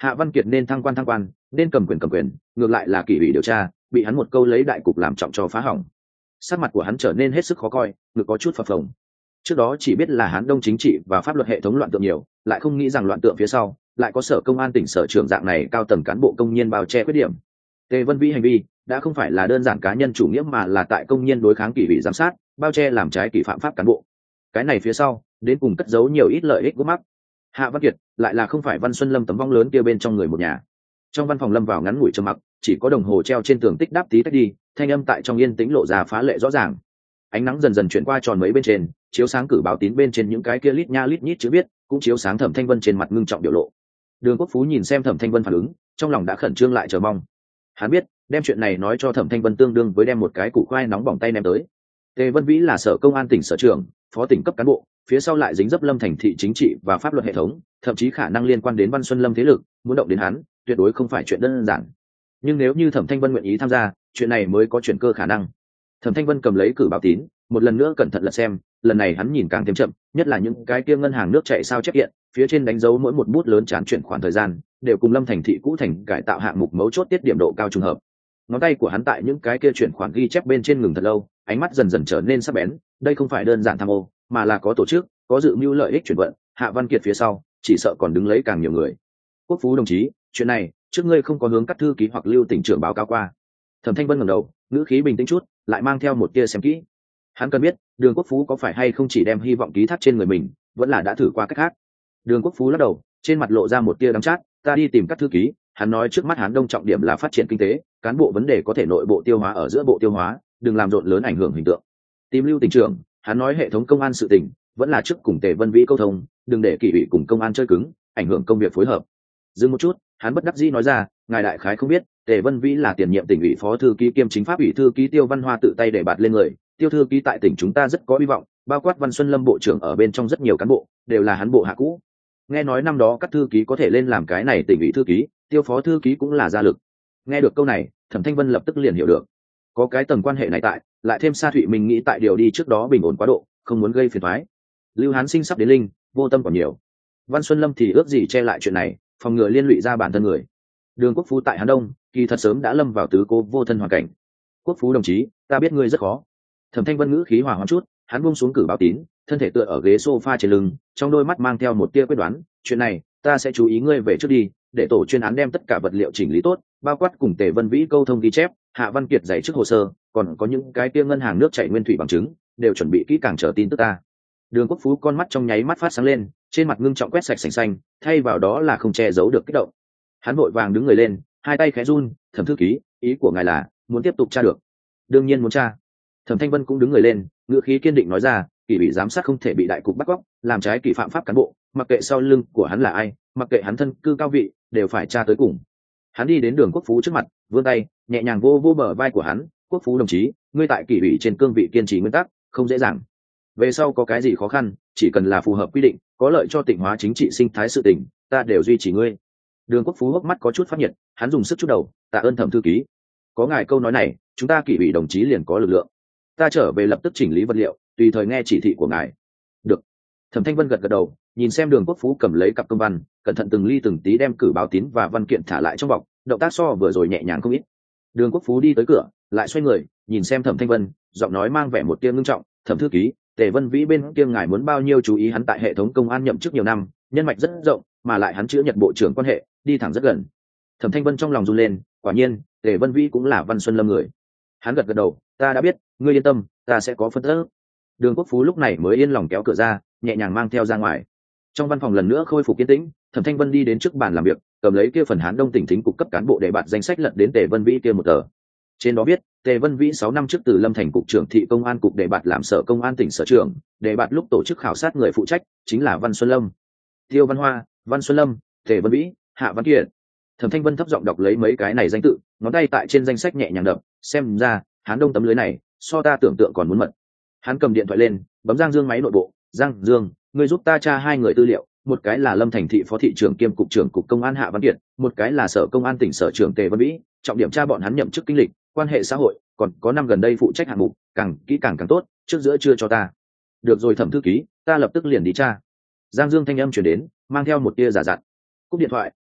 Hạ Văn Kiệt nên thăng quan thăng quan, nên cầm quyền cầm quyền, ngược lại là kỷ ủy điều tra bị hắn một câu lấy đại cục làm trọng cho phá hỏng. Sắc mặt của hắn trở nên hết sức khó coi, ngực có chút phập phồng. Trước đó chỉ biết là Hán Đông chính trị và pháp luật hệ thống loạn tượng nhiều, lại không nghĩ rằng loạn tượng phía sau lại có sở công an tỉnh sở trưởng dạng này cao tầng cán bộ công nhân bao che khuyết điểm. Tề Vân Vĩ hành vi đã không phải là đơn giản cá nhân chủ nghĩa mà là tại công nhân đối kháng kỷ ủy giám sát, bao che làm trái kỷ phạm pháp cán bộ. Cái này phía sau đến cùng cất giấu nhiều ít lợi ích gút mắc. Hạ Văn Kiệt lại là không phải Văn Xuân Lâm tấm vong lớn kia bên trong người một nhà. Trong văn phòng lâm vào ngắn ngủi trầm mặc, chỉ có đồng hồ treo trên tường tích đáp tí tách đi, thanh âm tại trong yên tĩnh lộ ra phá lệ rõ ràng. Ánh nắng dần dần chuyển qua tròn mấy bên trên, chiếu sáng cử báo tín bên trên những cái kia lít nha lít nhít chữ viết, cũng chiếu sáng Thẩm Thanh Vân trên mặt ngưng trọng biểu lộ. Đường Quốc Phú nhìn xem Thẩm Thanh Vân phản ứng, trong lòng đã khẩn trương lại chờ mong. Hắn biết, đem chuyện này nói cho Thẩm Thanh Vân tương đương với đem một cái củ khoai nóng bỏng tay ném tới. Tề Vân Vĩ là sở công an tỉnh sở trưởng, phó tỉnh cấp cán bộ, phía sau lại dính dấp Lâm thành thị chính trị và pháp luật hệ thống, thậm chí khả năng liên quan đến Văn Xuân Lâm thế lực, muốn động đến hắn, tuyệt đối không phải chuyện đơn giản. Nhưng nếu như Thẩm Thanh Vân nguyện ý tham gia, chuyện này mới có chuyển cơ khả năng. Thẩm Thanh Vân cầm lấy cử báo tín, một lần nữa cẩn thận lật xem, lần này hắn nhìn càng thêm chậm, nhất là những cái kia ngân hàng nước chạy sao chép hiện, phía trên đánh dấu mỗi một bút lớn chán chuyển khoản thời gian, đều cùng Lâm thành thị cũ thành cải tạo hạng mục mấu chốt tiết điểm độ cao trùng hợp. Ngón tay của hắn tại những cái kia chuyển khoản ghi chép bên trên ngừng thật lâu, ánh mắt dần dần trở nên sắc bén, đây không phải đơn giản tham ô, mà là có tổ chức, có dự mưu lợi ích chuyển vận, Hạ Văn Kiệt phía sau, chỉ sợ còn đứng lấy càng nhiều người. Quốc Phú đồng chí, chuyện này, trước ngươi không có hướng các thư ký hoặc Lưu tỉnh trưởng báo cáo qua. Thẩm Thanh Vân ngẩng đầu, ngữ khí bình tĩnh chút, lại mang theo một tia xem kỹ. Hắn cần biết, Đường Quốc Phú có phải hay không chỉ đem hy vọng ký thác trên người mình, vẫn là đã thử qua cách khác. Đường Quốc Phú lắc đầu, trên mặt lộ ra một tia đắng chát, ta đi tìm các thư ký, hắn nói trước mắt Hán Đông trọng điểm là phát triển kinh tế, cán bộ vấn đề có thể nội bộ tiêu hóa ở giữa bộ tiêu hóa, đừng làm rộn lớn ảnh hưởng hình tượng. Tìm Lưu tỉnh trưởng, hắn nói hệ thống công an sự tình, vẫn là trước cùng Tề Vân Vĩ câu thông, đừng để kỷ ủy cùng công an chơi cứng, ảnh hưởng công việc phối hợp. Dừng một chút, hắn bất đắc dĩ nói ra, ngài đại khái không biết, Tề Vân Vĩ là tiền nhiệm tỉnh ủy phó thư ký kiêm chính pháp ủy thư ký Tiêu Văn Hoa tự tay để bạt lên người, Tiêu thư ký tại tỉnh chúng ta rất có hy vọng, bao quát Văn Xuân Lâm bộ trưởng ở bên trong rất nhiều cán bộ, đều là hắn bộ hạ cũ. Nghe nói năm đó các thư ký có thể lên làm cái này tỉnh ủy thư ký, Tiêu phó thư ký cũng là gia lực. Nghe được câu này, Thẩm Thanh Vân lập tức liền hiểu được, có cái tầng quan hệ này tại, lại thêm Sa Thụy mình nghĩ tại điều đi trước đó bình ổn quá độ, không muốn gây phiền toái. Lưu Hán Sinh sắp đến linh, vô tâm còn nhiều. Văn Xuân Lâm thì ước gì che lại chuyện này, phòng ngừa liên lụy ra bản thân người. Đường Quốc Phú tại Hán Đông, kỳ thật sớm đã lâm vào tứ cố vô thân hoàn cảnh. Quốc Phú đồng chí, ta biết ngươi rất khó. Thẩm Thanh Vân ngữ khí hòa hoãn chút, hắn buông xuống cử báo tín, thân thể tựa ở ghế sofa trên lưng, trong đôi mắt mang theo một tia quyết đoán, chuyện này, ta sẽ chú ý ngươi về trước đi, để tổ chuyên án đem tất cả vật liệu chỉnh lý tốt, bao quát cùng Tề Vân Vĩ câu thông ghi chép, Hạ Văn Kiệt giấy trước hồ sơ, còn có những cái kia ngân hàng nước chảy nguyên thủy bằng chứng, đều chuẩn bị kỹ càng chờ tin tức ta. Đường Quốc Phú con mắt trong nháy mắt phát sáng lên, trên mặt ngưng trọng quét sạch sành xanh, thay vào đó là không che giấu được kích động. Hắn vội vàng đứng người lên, hai tay khẽ run, Thẩm thư ký, ý của ngài là muốn tiếp tục tra được? Đương nhiên muốn tra. Thẩm Thanh Vân cũng đứng người lên, ngữ khí kiên định nói ra, kỷ ủy giám sát không thể bị đại cục bắt cóc, làm trái kỷ phạm pháp cán bộ, mặc kệ sau lưng của hắn là ai, mặc kệ hắn thân cư cao vị, đều phải tra tới cùng. Hắn đi đến Đường Quốc Phú trước mặt, vươn tay, nhẹ nhàng vô vô bờ vai của hắn, Quốc Phú đồng chí, ngươi tại kỷ ủy trên cương vị kiên trì nguyên tắc, không dễ dàng. Về sau có cái gì khó khăn, chỉ cần là phù hợp quy định, có lợi cho tỉnh hóa chính trị sinh thái sự tỉnh, ta đều duy trì ngươi. Đường Quốc Phú hốc mắt có chút phát nhiệt, hắn dùng sức chút đầu, tạ ơn Thẩm thư ký. Có ngài câu nói này, chúng ta kỷ ủy đồng chí liền có lực lượng. Ta trở về lập tức chỉnh lý vật liệu, tùy thời nghe chỉ thị của ngài. Được. Thẩm Thanh Vân gật gật đầu, nhìn xem Đường Quốc Phú cầm lấy cặp công văn, cẩn thận từng ly từng tí đem cử báo tín và văn kiện thả lại trong bọc, động tác so vừa rồi nhẹ nhàng không ít. Đường Quốc Phú đi tới cửa, lại xoay người, nhìn xem Thẩm Thanh Vân, giọng nói mang vẻ một tia ngưng trọng, "Thẩm thư ký, Tề Vân Vĩ bên kia ngài muốn bao nhiêu chú ý, hắn tại hệ thống công an nhậm chức nhiều năm, nhân mạch rất rộng, mà lại hắn chữa Nhật bộ trưởng quan hệ, đi thẳng rất gần." Thẩm Thanh Vân trong lòng run lên, quả nhiên, Tề Vân Vĩ cũng là Văn Xuân Lâm người. Hắn gật gật đầu, "Ta đã biết, ngươi yên tâm, ta sẽ có phân tích." Đường Quốc Phú lúc này mới yên lòng kéo cửa ra, nhẹ nhàng mang theo ra ngoài. Trong văn phòng lần nữa khôi phục yên tĩnh, Thẩm Thanh Vân đi đến trước bàn làm việc, cầm lấy kia phần Hán Đông tỉnh thính cục cấp cán bộ để bạt danh sách lật đến Tề Vân Vĩ kia một tờ. Trên đó viết, Tề Vân Vĩ sáu năm trước từ Lâm thành cục trưởng thị công an cục để bạt làm sở công an tỉnh sở trưởng, để bạt lúc tổ chức khảo sát người phụ trách chính là Văn Xuân Lâm, Tiêu Văn Hoa, Văn Xuân Lâm, Tề Vân Vĩ, Hạ Văn Kiệt. Thẩm Thanh Vân thấp giọng đọc lấy mấy cái này danh tự, ngón tay tại trên danh sách nhẹ nhàng đập, xem ra, Hán Đông tấm lưới này, so ta tưởng tượng còn muốn mật. Hắn cầm điện thoại lên, bấm Giang Dương máy nội bộ, "Giang Dương, ngươi giúp ta tra hai người tư liệu, một cái là Lâm thành thị phó thị trưởng kiêm cục trưởng cục công an Hạ Văn Kiệt, một cái là sở công an tỉnh sở trưởng Tề Vân Vĩ, trọng điểm tra bọn hắn nhậm chức kinh lịch, quan hệ xã hội, còn có năm gần đây phụ trách hạng mục, càng kỹ càng càng tốt, trước giữa trưa cho ta." "Được rồi Thẩm thư ký, ta lập tức liền đi tra." Giang Dương thanh âm truyền đến, mang theo một tia giả dặn. Cúp điện thoại,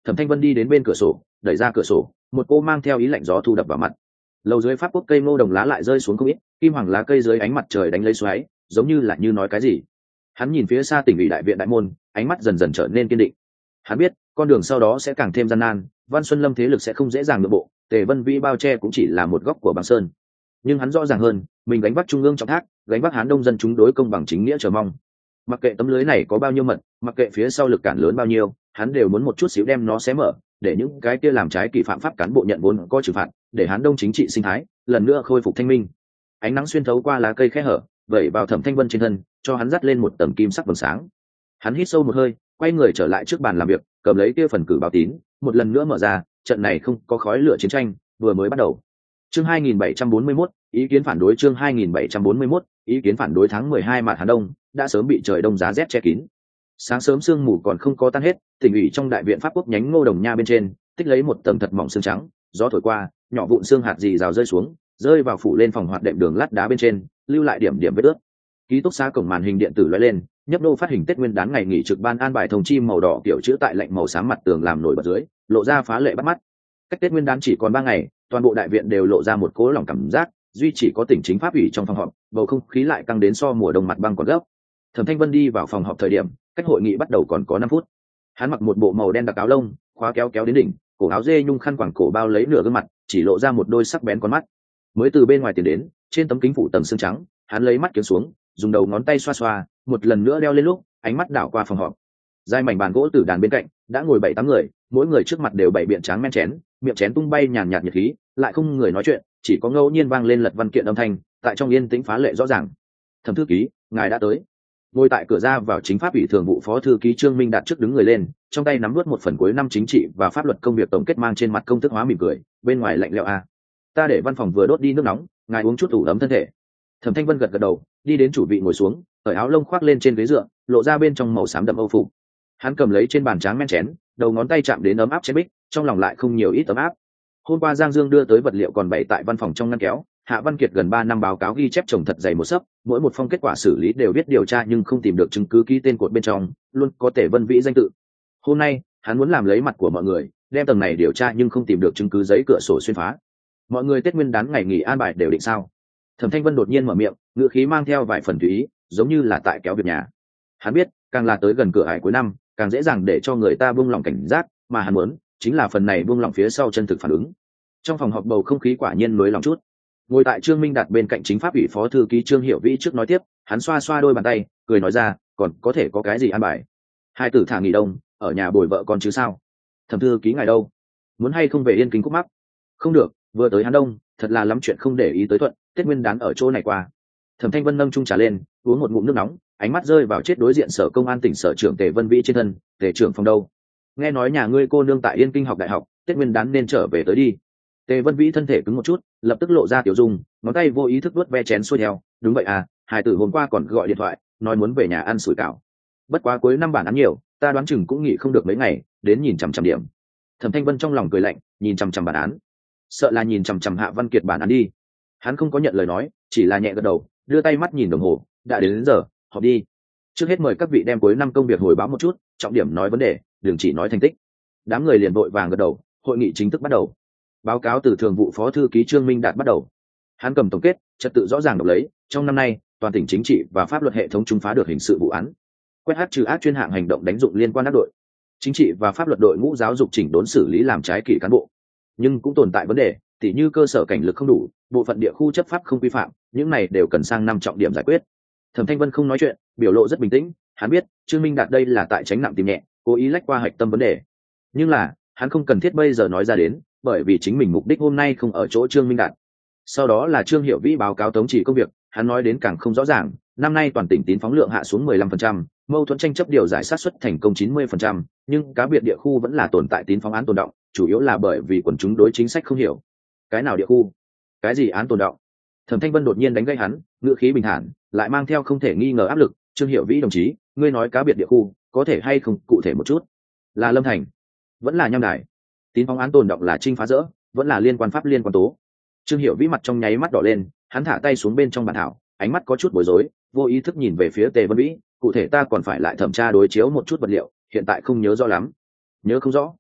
Thẩm Thanh Vân đi đến bên cửa sổ, đẩy ra cửa sổ, một cô mang theo ý lạnh gió thu đập vào mặt. Lầu dưới pháp quốc cây ngô đồng lá lại rơi xuống không ít, kim hoàng lá cây dưới ánh mặt trời đánh lấy xoáy, giống như là như nói cái gì. Hắn nhìn phía xa tỉnh ủy đại viện đại môn, ánh mắt dần dần trở nên kiên định. Hắn biết con đường sau đó sẽ càng thêm gian nan, Văn Xuân Lâm thế lực sẽ không dễ dàng nhượng bộ, Tề Vân Vĩ bao che cũng chỉ là một góc của băng sơn. Nhưng hắn rõ ràng hơn, mình gánh vác trung ương trọng thác, gánh vác Hán Đông dân chúng đối công bằng chính nghĩa chờ mong. Mặc kệ tấm lưới này có bao nhiêu mật, mặc kệ phía sau lực cản lớn bao nhiêu, hắn đều muốn một chút xíu đem nó xé mở, để những cái kia làm trái kỳ phạm pháp cán bộ nhận vốn có trừng phạt, để Hán Đông chính trị sinh thái lần nữa khôi phục thanh minh. Ánh nắng xuyên thấu qua lá cây khe hở, vẩy vào Thẩm Thanh Vân trên thân, cho hắn dắt lên một tầng kim sắc vầng sáng. Hắn hít sâu một hơi, quay người trở lại trước bàn làm việc, cầm lấy kia phần cử báo tín, một lần nữa mở ra. Trận này không có khói lửa chiến tranh, vừa mới bắt đầu. Chương hai nghìn bảy trăm bốn mươi mốt, ý kiến phản đối. Chương hai nghìn bảy trăm bốn mươi mốt, ý kiến phản đối. Tháng mười hai mạt Hán Đông đã sớm bị trời đông giá rét che kín. Sáng sớm sương mù còn không có tan hết, tỉnh ủy trong đại viện pháp quốc nhánh Ngô Đồng Nha bên trên tích lấy một tầng thật mỏng sương trắng, gió thổi qua, nhỏ vụn sương hạt rì rào rơi xuống, rơi vào phủ lên phòng hoạt đệm đường lát đá bên trên, lưu lại điểm điểm vết ướt. Ký túc xá cổng màn hình điện tử lóe lên, nhấp nô phát hình Tết Nguyên đán ngày nghỉ trực ban an bài thông chi màu đỏ kiểu chữ tại lạnh màu xám mặt tường làm nổi bật dưới, lộ ra phá lệ bắt mắt. Cách Tết Nguyên đán chỉ còn ba ngày, toàn bộ đại viện đều lộ ra một cố lòng cảm giác, duy chỉ có tỉnh chính pháp ủy trong phòng họp, bầu không khí lại căng đến so mùa đông mặt băng còn gấp. Thẩm Thanh Vân đi vào phòng họp thời điểm, cách hội nghị bắt đầu còn có năm phút. Hắn mặc một bộ màu đen đặc áo lông, khóa kéo kéo đến đỉnh, cổ áo dê nhung khăn quàng cổ bao lấy nửa gương mặt, chỉ lộ ra một đôi sắc bén con mắt. Mới từ bên ngoài tiến đến, trên tấm kính phủ tầng xương trắng, hắn lấy mắt kiếm xuống, dùng đầu ngón tay xoa xoa, một lần nữa đeo lên lúc, ánh mắt đảo qua phòng họp. Dài mảnh bàn gỗ tử đàn bên cạnh, đã ngồi bảy tám người, mỗi người trước mặt đều bảy biện tráng men chén, miệng chén tung bay nhàn nhạt nhiệt khí, lại không người nói chuyện, chỉ có ngẫu nhiên vang lên lật văn kiện âm thanh, tại trong yên tĩnh phá lệ rõ ràng. Thẩm thư ký, ngài đã tới. Ngồi tại cửa ra vào chính pháp ủy thường vụ phó thư ký Trương Minh Đạt trước đứng người lên, trong tay nắm nuốt một phần cuối năm chính trị và pháp luật công việc tổng kết, mang trên mặt công thức hóa mỉm cười, bên ngoài lạnh lẽo a. Ta để văn phòng vừa đốt đi nước nóng, ngài uống chút ủ ấm thân thể. Thẩm Thanh Vân gật gật đầu, đi đến chủ vị ngồi xuống, cởi áo lông khoác lên trên ghế dựa, lộ ra bên trong màu xám đậm âu phục. Hắn cầm lấy trên bàn tráng men chén, đầu ngón tay chạm đến ấm áp chén bích, trong lòng lại không nhiều ít ấm áp. Hôm qua Giang Dương đưa tới vật liệu còn bày tại văn phòng trong ngăn kéo, Hạ Văn Kiệt gần ba năm báo cáo ghi chép chồng thật dày một sấp, mỗi một phong kết quả xử lý đều biết điều tra nhưng không tìm được chứng cứ ký tên cột bên trong, luôn có Tề Vân Vĩ danh tự. Hôm nay, hắn muốn làm lấy mặt của mọi người, đem tầng này điều tra nhưng không tìm được chứng cứ giấy cửa sổ xuyên phá. Mọi người Tết Nguyên đán ngày nghỉ an bài đều định sao? Thẩm Thanh Vân đột nhiên mở miệng, ngữ khí mang theo vài phần tùy ý, giống như là tại kéo việc nhà. Hắn biết, càng là tới gần cửa ải cuối năm, càng dễ dàng để cho người ta buông lỏng cảnh giác, mà hắn muốn chính là phần này buông lỏng phía sau chân thực phản ứng. Trong phòng họp bầu không khí quả nhiên nới lòng chút. Ngồi tại Trương Minh Đạt bên cạnh chính pháp ủy phó thư ký Trương Hiểu Vĩ trước nói tiếp, hắn xoa xoa đôi bàn tay, cười nói ra, còn có thể có cái gì an bài? Hai tử thả nghỉ đông, ở nhà bồi vợ con chứ sao? Thẩm thư ký ngài đâu? Muốn hay không về Yên Kính Cúc Mắc? Không được, vừa tới Hán Đông, thật là lắm chuyện không để ý tới thuận, Tết Nguyên đán ở chỗ này qua. Thẩm Thanh Vân nâng chung trà lên, uống một ngụm nước nóng, ánh mắt rơi vào chết đối diện sở công an tỉnh sở trưởng Tề Vân Vĩ trên thân. Tề trưởng phòng đâu? Nghe nói nhà ngươi cô nương tại Yên Kinh học đại học, Tết Nguyên đán nên trở về tới đi. Tề Vân Vĩ thân thể cứng một chút, lập tức lộ ra tiểu dung, ngón tay vô ý thức vuốt ve chén xuôi theo. Đúng vậy à, hai tử hôm qua còn gọi điện thoại, nói muốn về nhà ăn sủi cảo. Bất quá cuối năm bản án nhiều, ta đoán chừng cũng nghỉ không được mấy ngày, đến nhìn chằm chằm điểm. Thẩm Thanh Vân trong lòng cười lạnh, nhìn chằm chằm bản án, sợ là nhìn chằm chằm Hạ Văn Kiệt bản án đi. Hắn không có nhận lời nói, chỉ là nhẹ gật đầu, đưa tay mắt nhìn đồng hồ, đã đến, đến giờ, họp đi. Trước hết mời các vị đem cuối năm công việc hồi báo một chút, trọng điểm nói vấn đề, đừng chỉ nói thành tích. Đám người liền vội vàng gật đầu, hội nghị chính thức bắt đầu. Báo cáo từ thường vụ phó thư ký Trương Minh Đạt bắt đầu. Hắn cầm tổng kết, trật tự rõ ràng đọc lấy, trong năm nay, toàn tỉnh chính trị và pháp luật hệ thống trung phá được hình sự vụ án, quét hát trừ ác chuyên hạng hành động đánh dụng liên quan ác đội, chính trị và pháp luật đội ngũ giáo dục chỉnh đốn xử lý làm trái kỷ cán bộ. Nhưng cũng tồn tại vấn đề, tỉ như cơ sở cảnh lực không đủ, bộ phận địa khu chấp pháp không quy phạm, những này đều cần sang năm trọng điểm giải quyết. Thẩm Thanh Vân không nói chuyện, biểu lộ rất bình tĩnh, hắn biết Trương Minh Đạt đây là tại tránh nặng tìm nhẹ, cố ý lách qua hạch tâm vấn đề. Nhưng là hắn không cần thiết bây giờ nói ra đến, bởi vì chính mình mục đích hôm nay không ở chỗ Trương Minh Đạt. Sau đó là Trương Hiểu Vĩ báo cáo tống chỉ công việc, hắn nói đến càng không rõ ràng, năm nay toàn tỉnh tín phóng lượng hạ xuống mười lăm phần trăm, mâu thuẫn tranh chấp điều giải sát suất thành công chín mươi phần trăm, nhưng cá biệt địa khu vẫn là tồn tại tín phóng án tồn động, chủ yếu là bởi vì quần chúng đối chính sách không hiểu. Cái nào địa khu? Cái gì án tồn động? Thẩm Thanh Vân đột nhiên đánh gây hắn, ngữ khí bình thản, lại mang theo không thể nghi ngờ áp lực. Trương Hiểu Vĩ đồng chí, ngươi nói cá biệt địa khu, có thể hay không cụ thể một chút? Là Lâm Thành, vẫn là Nham Đài? Tín phóng án tồn động là trinh phá rỡ, vẫn là liên quan pháp liên quan tố? Trương Hiểu Vĩ mặt trong nháy mắt đỏ lên, hắn thả tay xuống bên trong bản thảo, ánh mắt có chút bối rối, vô ý thức nhìn về phía Tề Vân Vĩ, cụ thể ta còn phải lại thẩm tra đối chiếu một chút vật liệu, hiện tại không nhớ rõ lắm. Nhớ không rõ?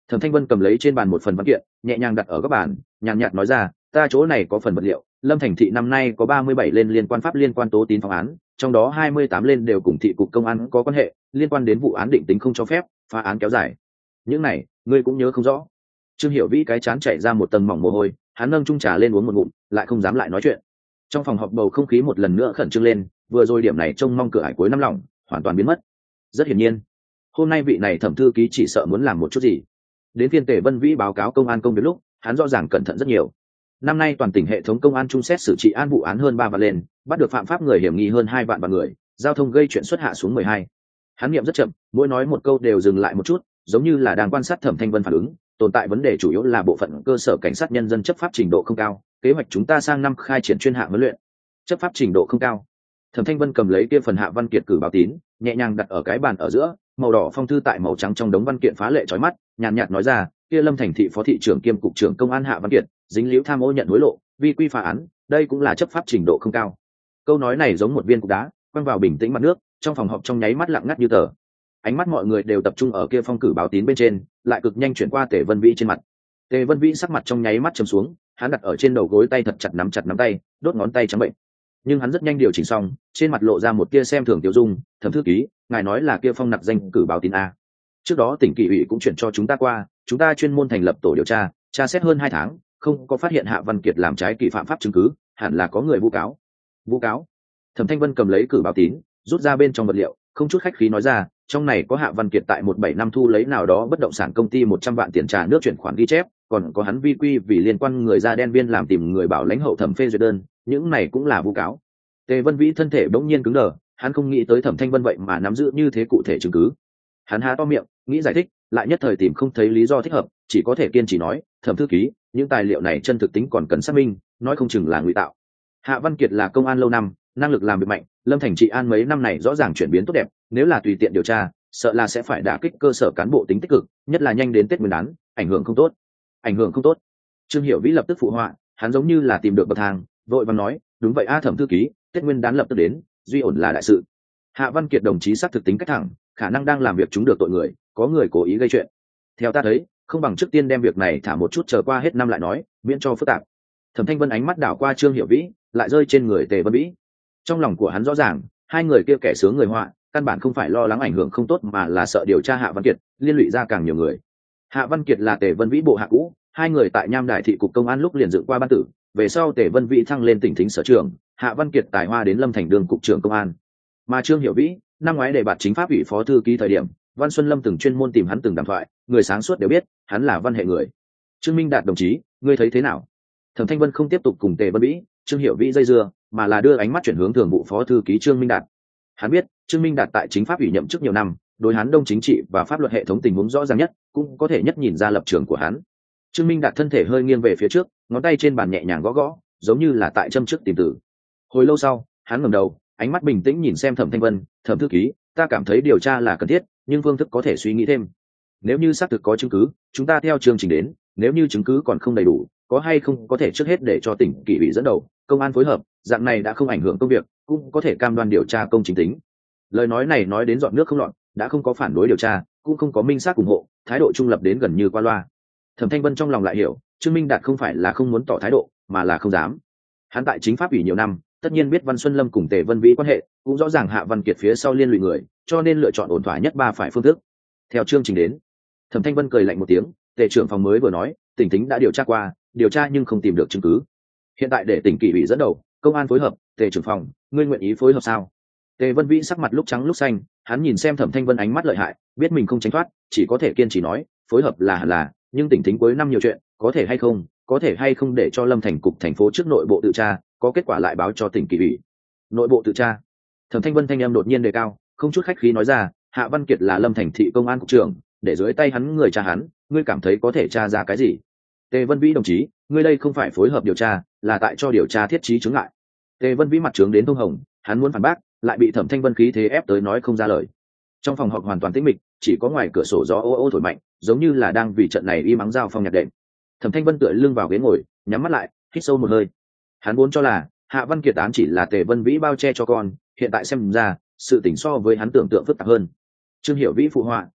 Thẩm Thanh Vân cầm lấy trên bàn một phần văn kiện, nhẹ nhàng đặt ở góc bàn, nhàn nhạt nói ra, ta chỗ này có phần vật liệu, Lâm Thành thị năm nay có ba mươi bảy lên liên quan pháp liên quan tố tín phóng án, trong đó hai mươi tám lên đều cùng thị cục công an có quan hệ, liên quan đến vụ án định tính không cho phép, phá án kéo dài. Những này, ngươi cũng nhớ không rõ. Trương Hiểu Vĩ cái chán chảy ra một tầng mỏng mồ hôi, hắn nâng chung trà lên uống một ngụm, lại không dám lại nói chuyện. Trong phòng họp bầu không khí một lần nữa khẩn trương lên, vừa rồi điểm này trông mong cửa ải cuối năm lỏng, hoàn toàn biến mất. Rất hiển nhiên, hôm nay vị này thẩm thư ký chỉ sợ muốn làm một chút gì. Đến phiên Tề Vân Vĩ báo cáo công an công việc lúc, hắn rõ ràng cẩn thận rất nhiều. Năm nay toàn tỉnh hệ thống công an trung xét xử trị an vụ án hơn ba vạn lên, bắt được phạm pháp người hiểm nghi hơn hai vạn vạn người, giao thông gây chuyện xuất hạ xuống mười hai. Hắn nghiệm rất chậm, mỗi nói một câu đều dừng lại một chút, giống như là đang quan sát Thẩm Thanh Vân phản ứng. Tồn tại vấn đề chủ yếu là bộ phận cơ sở cảnh sát nhân dân chấp pháp trình độ không cao, kế hoạch chúng ta sang năm khai triển chuyên hạng huấn luyện. Chấp pháp trình độ không cao. Thẩm Thanh Vân cầm lấy kia phần hạ văn kiện cử báo tín, nhẹ nhàng đặt ở cái bàn ở giữa, màu đỏ phong thư tại màu trắng trong đống văn kiện phá lệ chói mắt, nhàn nhạt nói ra, kia Lâm Thành thị phó thị trưởng kiêm cục trưởng công an hạ văn kiện, dính líu tham ô nhận hối lộ, vi quy phá án, đây cũng là chấp pháp trình độ không cao. Câu nói này giống một viên cục đá, quăng vào bình tĩnh mặt nước, trong phòng họp trong nháy mắt lặng ngắt như tờ. Ánh mắt mọi người đều tập trung ở kia phong cử báo tín bên trên, lại cực nhanh chuyển qua Tề Vân Vĩ trên mặt. Tề Vân Vĩ sắc mặt trong nháy mắt trầm xuống, hắn đặt ở trên đầu gối tay thật chặt nắm chặt nắm tay, đốt ngón tay trắng bệnh. Nhưng hắn rất nhanh điều chỉnh xong, trên mặt lộ ra một tia xem thường tiêu dung, "Thẩm thư ký, ngài nói là kia phong nặc danh cử báo tín a? Trước đó tỉnh kỷ ủy cũng chuyển cho chúng ta qua, chúng ta chuyên môn thành lập tổ điều tra, tra xét hơn hai tháng, không có phát hiện Hạ Văn Kiệt làm trái kỷ phạm pháp chứng cứ, hẳn là có người vu cáo." Vu cáo? Thẩm Thanh Vân cầm lấy cử báo tín, rút ra bên trong vật liệu, không chút khách khí nói ra, trong này có Hạ Văn Kiệt tại một bảy năm thu lấy nào đó bất động sản công ty một trăm vạn tiền trả nước chuyển khoản ghi chép, còn có hắn vi quy vì liên quan người da đen viên làm tìm người bảo lãnh hậu thẩm phê duyệt đơn, những này cũng là vu cáo. Tề Vân Vĩ thân thể bỗng nhiên cứng đờ, hắn không nghĩ tới Thẩm Thanh Vân vậy mà nắm giữ như thế cụ thể chứng cứ. Hắn há to miệng, nghĩ giải thích, lại nhất thời tìm không thấy lý do thích hợp, chỉ có thể kiên trì nói, "Thẩm thư ký, những tài liệu này chân thực tính còn cần xác minh, nói không chừng là ngụy tạo." Hạ Văn Kiệt là công an lâu năm, năng lực làm việc mạnh, Lâm Thành trị an mấy năm này rõ ràng chuyển biến tốt đẹp, nếu là tùy tiện điều tra, sợ là sẽ phải đả kích cơ sở cán bộ tính tích cực, nhất là nhanh đến Tết Nguyên đán, ảnh hưởng không tốt. Ảnh hưởng không tốt. Trương Hiểu Vĩ lập tức phụ họa, hắn giống như là tìm được bậc thang, vội vàng nói, "Đúng vậy a Thẩm thư ký, Tết Nguyên đán lập tức đến, duy ổn là đại sự." Hạ Văn Kiệt đồng chí xác thực tính cách thẳng, khả năng đang làm việc chúng được tội người, có người cố ý gây chuyện. Theo ta thấy, không bằng trước tiên đem việc này thả một chút chờ qua hết năm lại nói, miễn cho phức tạp. Thẩm Thanh Vân ánh mắt đảo qua Trương Hiểu Vĩ, lại rơi trên người Tề Vân Vĩ. Trong lòng của hắn rõ ràng, hai người kia kẻ sướng người họa, căn bản không phải lo lắng ảnh hưởng không tốt mà là sợ điều tra Hạ Văn Kiệt, liên lụy ra càng nhiều người. Hạ Văn Kiệt là Tề Vân Vĩ bộ hạ cũ, hai người tại Nham Đại thị cục công an lúc liền dựng qua ban tử, về sau Tề Vân Vĩ thăng lên tỉnh thính sở trưởng, Hạ Văn Kiệt tài hoa đến Lâm Thành đường cục trưởng công an. Mà Trương Hiểu Vĩ, năm ngoái đề bạt chính pháp ủy phó thư ký thời điểm, Văn Xuân Lâm từng chuyên môn tìm hắn từng đàm thoại, người sáng suốt đều biết, hắn là văn hệ người. Trương Minh Đạt đồng chí, ngươi thấy thế nào? Thẩm Thanh Vân không tiếp tục cùng Tề Vân Vĩ, Trương Hiểu Vĩ dây dưa, mà là đưa ánh mắt chuyển hướng thường vụ phó thư ký Trương Minh Đạt. Hắn biết, Trương Minh Đạt tại chính pháp ủy nhậm chức nhiều năm, đối hắn đông chính trị và pháp luật hệ thống tình huống rõ ràng nhất, cũng có thể nhất nhìn ra lập trường của hắn. Trương Minh Đạt thân thể hơi nghiêng về phía trước, ngón tay trên bàn nhẹ nhàng gõ gõ, giống như là tại châm trước tìm tử. Hồi lâu sau, hắn ngẩng đầu, ánh mắt bình tĩnh nhìn xem Thẩm Thanh Vân, "Thẩm thư ký, ta cảm thấy điều tra là cần thiết, nhưng phương thức có thể suy nghĩ thêm. Nếu như xác thực có chứng cứ, chúng ta theo chương trình đến, nếu như chứng cứ còn không đầy đủ, có hay không có thể trước hết để cho tỉnh kỷ ủy dẫn đầu, công an phối hợp, dạng này đã không ảnh hưởng công việc, cũng có thể cam đoan điều tra công chính tính." Lời nói này nói đến giọt nước không lọt, đã không có phản đối điều tra, cũng không có minh xác ủng hộ, thái độ trung lập đến gần như qua loa. Thẩm Thanh Vân trong lòng lại hiểu, Trương Minh Đạt không phải là không muốn tỏ thái độ, mà là không dám. Hắn tại chính pháp ủy nhiều năm, tất nhiên biết Văn Xuân Lâm cùng Tề Vân Vĩ quan hệ, cũng rõ ràng Hạ Văn Kiệt phía sau liên lụy người, cho nên lựa chọn ổn thỏa nhất ba phải phương thức. Theo chương trình đến. Thẩm Thanh Vân cười lạnh một tiếng, Tề trưởng phòng mới vừa nói, tỉnh tính đã điều tra qua, điều tra nhưng không tìm được chứng cứ. Hiện tại để tỉnh kỷ ủy dẫn đầu, công an phối hợp, Tề trưởng phòng, ngươi nguyện ý phối hợp sao? Tề Vân Vĩ sắc mặt lúc trắng lúc xanh, hắn nhìn xem Thẩm Thanh Vân ánh mắt lợi hại, biết mình không tránh thoát, chỉ có thể kiên trì nói, phối hợp là hẳn là, nhưng tỉnh tính cuối năm nhiều chuyện, có thể hay không, có thể hay không để cho Lâm Thành cục thành phố trước nội bộ tự tra, có kết quả lại báo cho tỉnh kỷ ủy. Nội bộ tự tra. Thẩm Thanh Vân thanh âm đột nhiên đề cao, không chút khách khí nói ra, Hạ Văn Kiệt là Lâm Thành thị công an cục trưởng, để dưới tay hắn người tra hắn, ngươi cảm thấy có thể tra ra cái gì? Tề Vân Vĩ đồng chí, ngươi đây không phải phối hợp điều tra, là tại cho điều tra thiết trí chứng ngại. Tề Vân Vĩ mặt trướng đến thông hồng, hắn muốn phản bác, lại bị Thẩm Thanh Vân khí thế ép tới nói không ra lời. Trong phòng họp hoàn toàn tĩnh mịch, chỉ có ngoài cửa sổ gió ô ô thổi mạnh, giống như là đang vì trận này y mắng giao phong nhạc đệm. Thẩm Thanh Vân tựa lưng vào ghế ngồi, nhắm mắt lại, hít sâu một hơi. Hắn vốn cho là Hạ Văn Kiệt án chỉ là Tề Vân Vĩ bao che cho con, hiện tại xem ra, sự tình so với hắn tưởng tượng phức tạp hơn. Trương Hiểu Vĩ phụ họa,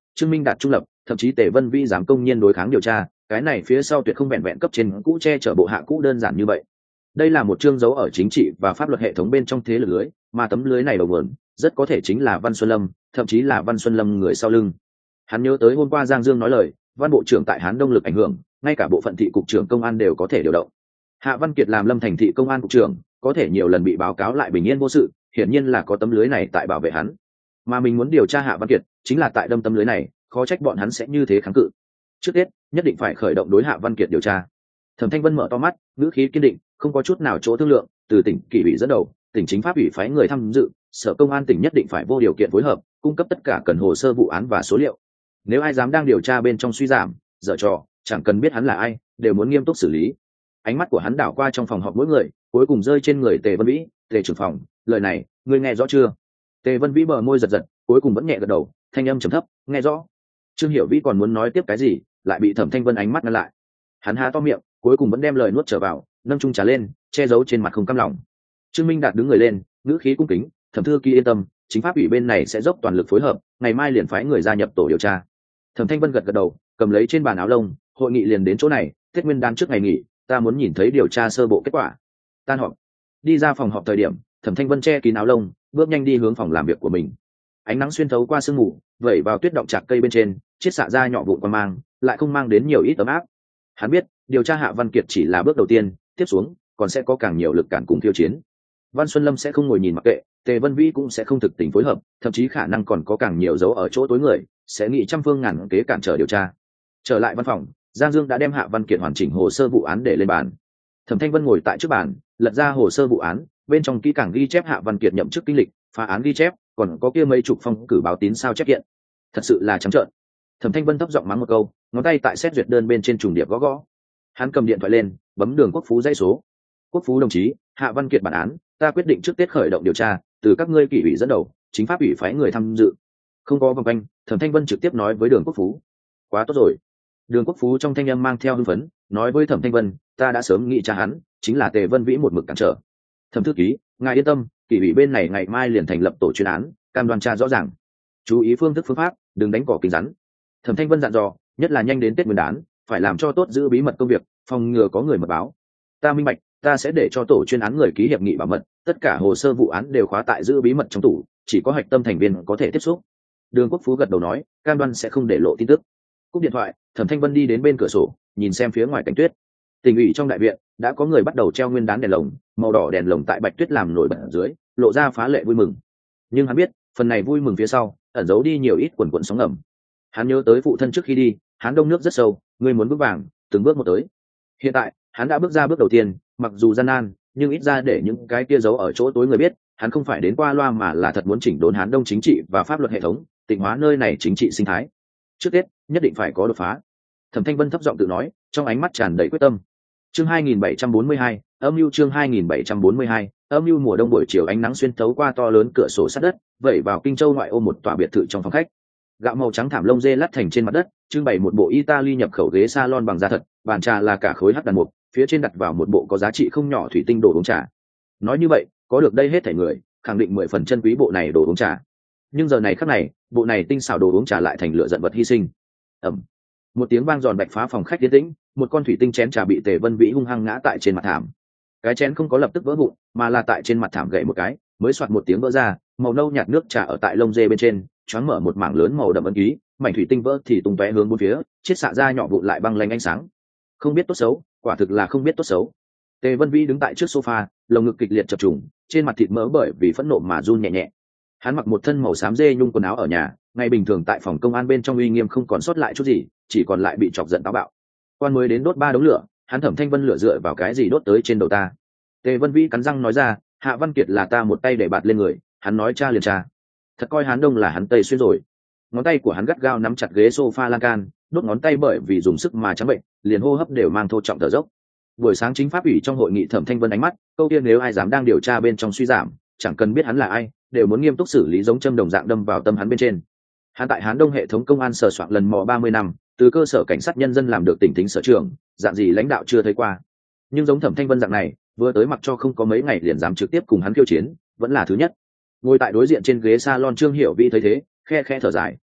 Trương Minh Đạt trung lập, thậm chí Tề Vân Vĩ dám công nhiên đối kháng điều tra, cái này phía sau tuyệt không vẹn vẹn cấp trên cũ che chở bộ hạ cũ đơn giản như vậy. Đây là một chương dấu ở chính trị và pháp luật hệ thống bên trong thế lực lưới, mà tấm lưới này đầu nguồn rất có thể chính là Văn Xuân Lâm, thậm chí là Văn Xuân Lâm người sau lưng. Hắn nhớ tới hôm qua Giang Dương nói lời, Văn bộ trưởng tại Hán Đông lực ảnh hưởng, ngay cả bộ phận thị cục trưởng công an đều có thể điều động. Hạ Văn Kiệt làm Lâm Thành thị công an cục trưởng, có thể nhiều lần bị báo cáo lại bình yên vô sự, hiển nhiên là có tấm lưới này tại bảo vệ hắn. Mà mình muốn điều tra Hạ Văn Kiệt, chính là tại đâm tấm lưới này, khó trách bọn hắn sẽ như thế kháng cự. Trước hết, nhất định phải khởi động đối Hạ Văn Kiệt điều tra. Thẩm Thanh Vân mở to mắt, ngữ khí kiên định, không có chút nào chỗ thương lượng, từ tỉnh kỷ ủy dẫn đầu, tỉnh chính pháp ủy phái người tham dự, sở công an tỉnh nhất định phải vô điều kiện phối hợp, cung cấp tất cả cần hồ sơ vụ án và số liệu. Nếu ai dám đang điều tra bên trong suy giảm, dở trò, chẳng cần biết hắn là ai, đều muốn nghiêm túc xử lý. Ánh mắt của hắn đảo qua trong phòng họp mỗi người, cuối cùng rơi trên người Tề Vân Vĩ, Tề trưởng phòng, lời này, ngươi nghe rõ chưa? Tề Vân Vĩ bờ môi giật giật, cuối cùng vẫn nhẹ gật đầu, thanh âm trầm thấp, nghe rõ. Trương Hiểu Vĩ còn muốn nói tiếp cái gì, lại bị Thẩm Thanh Vân ánh mắt ngăn lại. Hắn há to miệng, cuối cùng vẫn đem lời nuốt trở vào, nâng chung trà lên, che giấu trên mặt không cam lòng. Trương Minh Đạt đứng người lên, ngữ khí cung kính, Thẩm thư ký yên tâm, chính pháp ủy bên này sẽ dốc toàn lực phối hợp, ngày mai liền phái người gia nhập tổ điều tra. Thẩm Thanh Vân gật gật đầu, cầm lấy trên bàn áo lông, hội nghị liền đến chỗ này, Tết Nguyên đán trước ngày nghỉ, ta muốn nhìn thấy điều tra sơ bộ kết quả. Tan họp. Đi ra phòng họp thời điểm, Thẩm Thanh Vân che kín áo lông, bước nhanh đi hướng phòng làm việc của mình. Ánh nắng xuyên thấu qua sương mù, vẩy vào tuyết động chạc cây bên trên, chiết xạ ra nhỏ vụn qua mang, lại không mang đến nhiều ít ấm áp. Hắn biết, điều tra Hạ Văn Kiệt chỉ là bước đầu tiên, tiếp xuống còn sẽ có càng nhiều lực cản cùng tiêu chiến. Văn Xuân Lâm sẽ không ngồi nhìn mặc kệ, Tề Vân Vĩ cũng sẽ không thực tình phối hợp, thậm chí khả năng còn có càng nhiều dấu ở chỗ tối người, sẽ nghĩ trăm phương ngàn kế cản trở điều tra. Trở lại văn phòng, Giang Dương đã đem Hạ Văn Kiệt hoàn chỉnh hồ sơ vụ án để lên bàn. Thẩm Thanh Vân ngồi tại trước bàn, lật ra hồ sơ vụ án, bên trong kỹ càng ghi chép Hạ Văn Kiệt nhậm chức kinh lịch, phá án ghi chép, còn có kia mấy chục phong cử báo tín sao chép kiện. Thật sự là trắng trợn. Thẩm Thanh Vân thấp giọng mắng một câu, ngón tay tại xét duyệt đơn bên trên trùng điệp gõ gõ. Hắn cầm điện thoại lên, bấm Đường Quốc Phú dãy số. Quốc Phú đồng chí, Hạ Văn Kiệt bản án, ta quyết định trước Tết khởi động điều tra, từ các ngươi kỷ ủy dẫn đầu, chính pháp ủy phái người tham dự. Không có vòng quanh, Thẩm Thanh Vân trực tiếp nói với Đường Quốc Phú. Quá tốt rồi. Đường Quốc Phú trong thanh âm mang theo hưng phấn, nói với Thẩm Thanh Vân, ta đã sớm nghĩ cha hắn, chính là Tề Vân Vĩ một mực cản trở. Thẩm thư ký, ngài yên tâm, kỷ ủy bên này ngày mai liền thành lập tổ chuyên án, cam đoan tra rõ ràng. Chú ý phương thức phương pháp, đừng đánh cỏ kính rắn. Thẩm Thanh Vân dặn dò, nhất là nhanh đến Tết Nguyên đán, phải làm cho tốt giữ bí mật công việc, phòng ngừa có người mật báo. Ta minh bạch, ta sẽ để cho tổ chuyên án người ký hiệp nghị bảo mật, tất cả hồ sơ vụ án đều khóa tại giữ bí mật trong tủ, chỉ có hạch tâm thành viên có thể tiếp xúc. Đường Quốc Phú gật đầu nói, cam đoan sẽ không để lộ tin tức. Cúp điện thoại, Thẩm Thanh Vân đi đến bên cửa sổ, nhìn xem phía ngoài cảnh tuyết. Tỉnh ủy trong đại viện đã có người bắt đầu treo nguyên đán đèn lồng, màu đỏ đèn lồng tại bạch tuyết làm nổi bật ở dưới, lộ ra phá lệ vui mừng. Nhưng hắn biết, phần này vui mừng phía sau, ẩn giấu đi nhiều ít quần quần sóng ngầm. Hắn nhớ tới phụ thân trước khi đi, hắn đông nước rất sâu, người muốn bước vàng, từng bước một tới. Hiện tại, hắn đã bước ra bước đầu tiên, mặc dù gian nan, nhưng ít ra để những cái kia giấu ở chỗ tối người biết, hắn không phải đến qua loa mà là thật muốn chỉnh đốn Hán Đông chính trị và pháp luật hệ thống, tịnh hóa nơi này chính trị sinh thái. Trước Tết, nhất định phải có đột phá. Thẩm Thanh Vân thấp giọng tự nói, trong ánh mắt tràn đầy quyết tâm. Chương hai nghìn bảy trăm bốn mươi hai, âm mưu chương hai nghìn bảy trăm bốn mươi hai, âm mưu mùa đông buổi chiều ánh nắng xuyên thấu qua to lớn cửa sổ sắt đất, vẩy vào Kinh Châu ngoại ô một tòa biệt thự trong phòng khách. Gạo màu trắng thảm lông dê lát thành trên mặt đất, trưng bày một bộ Italy nhập khẩu ghế salon bằng da thật, bàn trà là cả khối hắc đàn mục, phía trên đặt vào một bộ có giá trị không nhỏ thủy tinh đồ uống trà. Nói như vậy, có được đây hết thảy người, khẳng định mười phần chân quý bộ này đồ uống trà. Nhưng giờ này khắc này, bộ này tinh xảo đồ uống trà lại thành lựa giận vật hy sinh. Ầm. Một tiếng vang giòn bạch phá phòng khách yên tĩnh, một con thủy tinh chén trà bị Tề Vân Vĩ hung hăng ngã tại trên mặt thảm. Cái chén không có lập tức vỡ vụn, mà là tại trên mặt thảm gậy một cái, mới xoạt một tiếng vỡ ra, màu nâu nhạt nước trà ở tại lông dê bên trên, choáng mở một mảng lớn màu đậm ấn ký, mảnh thủy tinh vỡ thì tung tóe hướng bốn phía, chiết xạ ra nhỏ vụn lại băng lanh ánh sáng. Không biết tốt xấu, quả thực là không biết tốt xấu. Tề Vân Vĩ đứng tại trước sofa, lồng ngực kịch liệt chập trùng, trên mặt thịt mỡ bởi vì phẫn nộ mà run nhẹ nhẹ. Hắn mặc một thân màu xám dê nhung quần áo ở nhà, ngày bình thường tại phòng công an bên trong uy nghiêm không còn sót lại chút gì, chỉ còn lại bị chọc giận táo bạo. Quan mới đến đốt ba đống lửa, hắn Thẩm Thanh Vân lửa dựa vào cái gì đốt tới trên đầu ta. Tề Vân Vĩ cắn răng nói ra, Hạ Văn Kiệt là ta một tay để bạt lên người, hắn nói cha liền cha. Thật coi Hán Đông là hắn Tây xuyên rồi. Ngón tay của hắn gắt gao nắm chặt ghế sofa lan can, đốt ngón tay bởi vì dùng sức mà trắng bệnh, liền hô hấp đều mang thô trọng thở dốc. Buổi sáng chính pháp ủy trong hội nghị Thẩm Thanh Vân ánh mắt, câu tiên nếu ai dám đang điều tra bên trong suy giảm, chẳng cần biết hắn là ai, đều muốn nghiêm túc xử lý giống châm đồng dạng đâm vào tâm hắn bên trên. Hắn tại Hán Đông hệ thống công an sờ soạn lần mò ba mươi năm, từ cơ sở cảnh sát nhân dân làm được tỉnh thính sở trưởng, dạng gì lãnh đạo chưa thấy qua. Nhưng giống Thẩm Thanh Vân dạng này, vừa tới mặc cho không có mấy ngày liền dám trực tiếp cùng hắn khiêu chiến, vẫn là thứ nhất. Ngồi tại đối diện trên ghế salon Trương Hiểu Vi thấy thế, khe khe thở dài.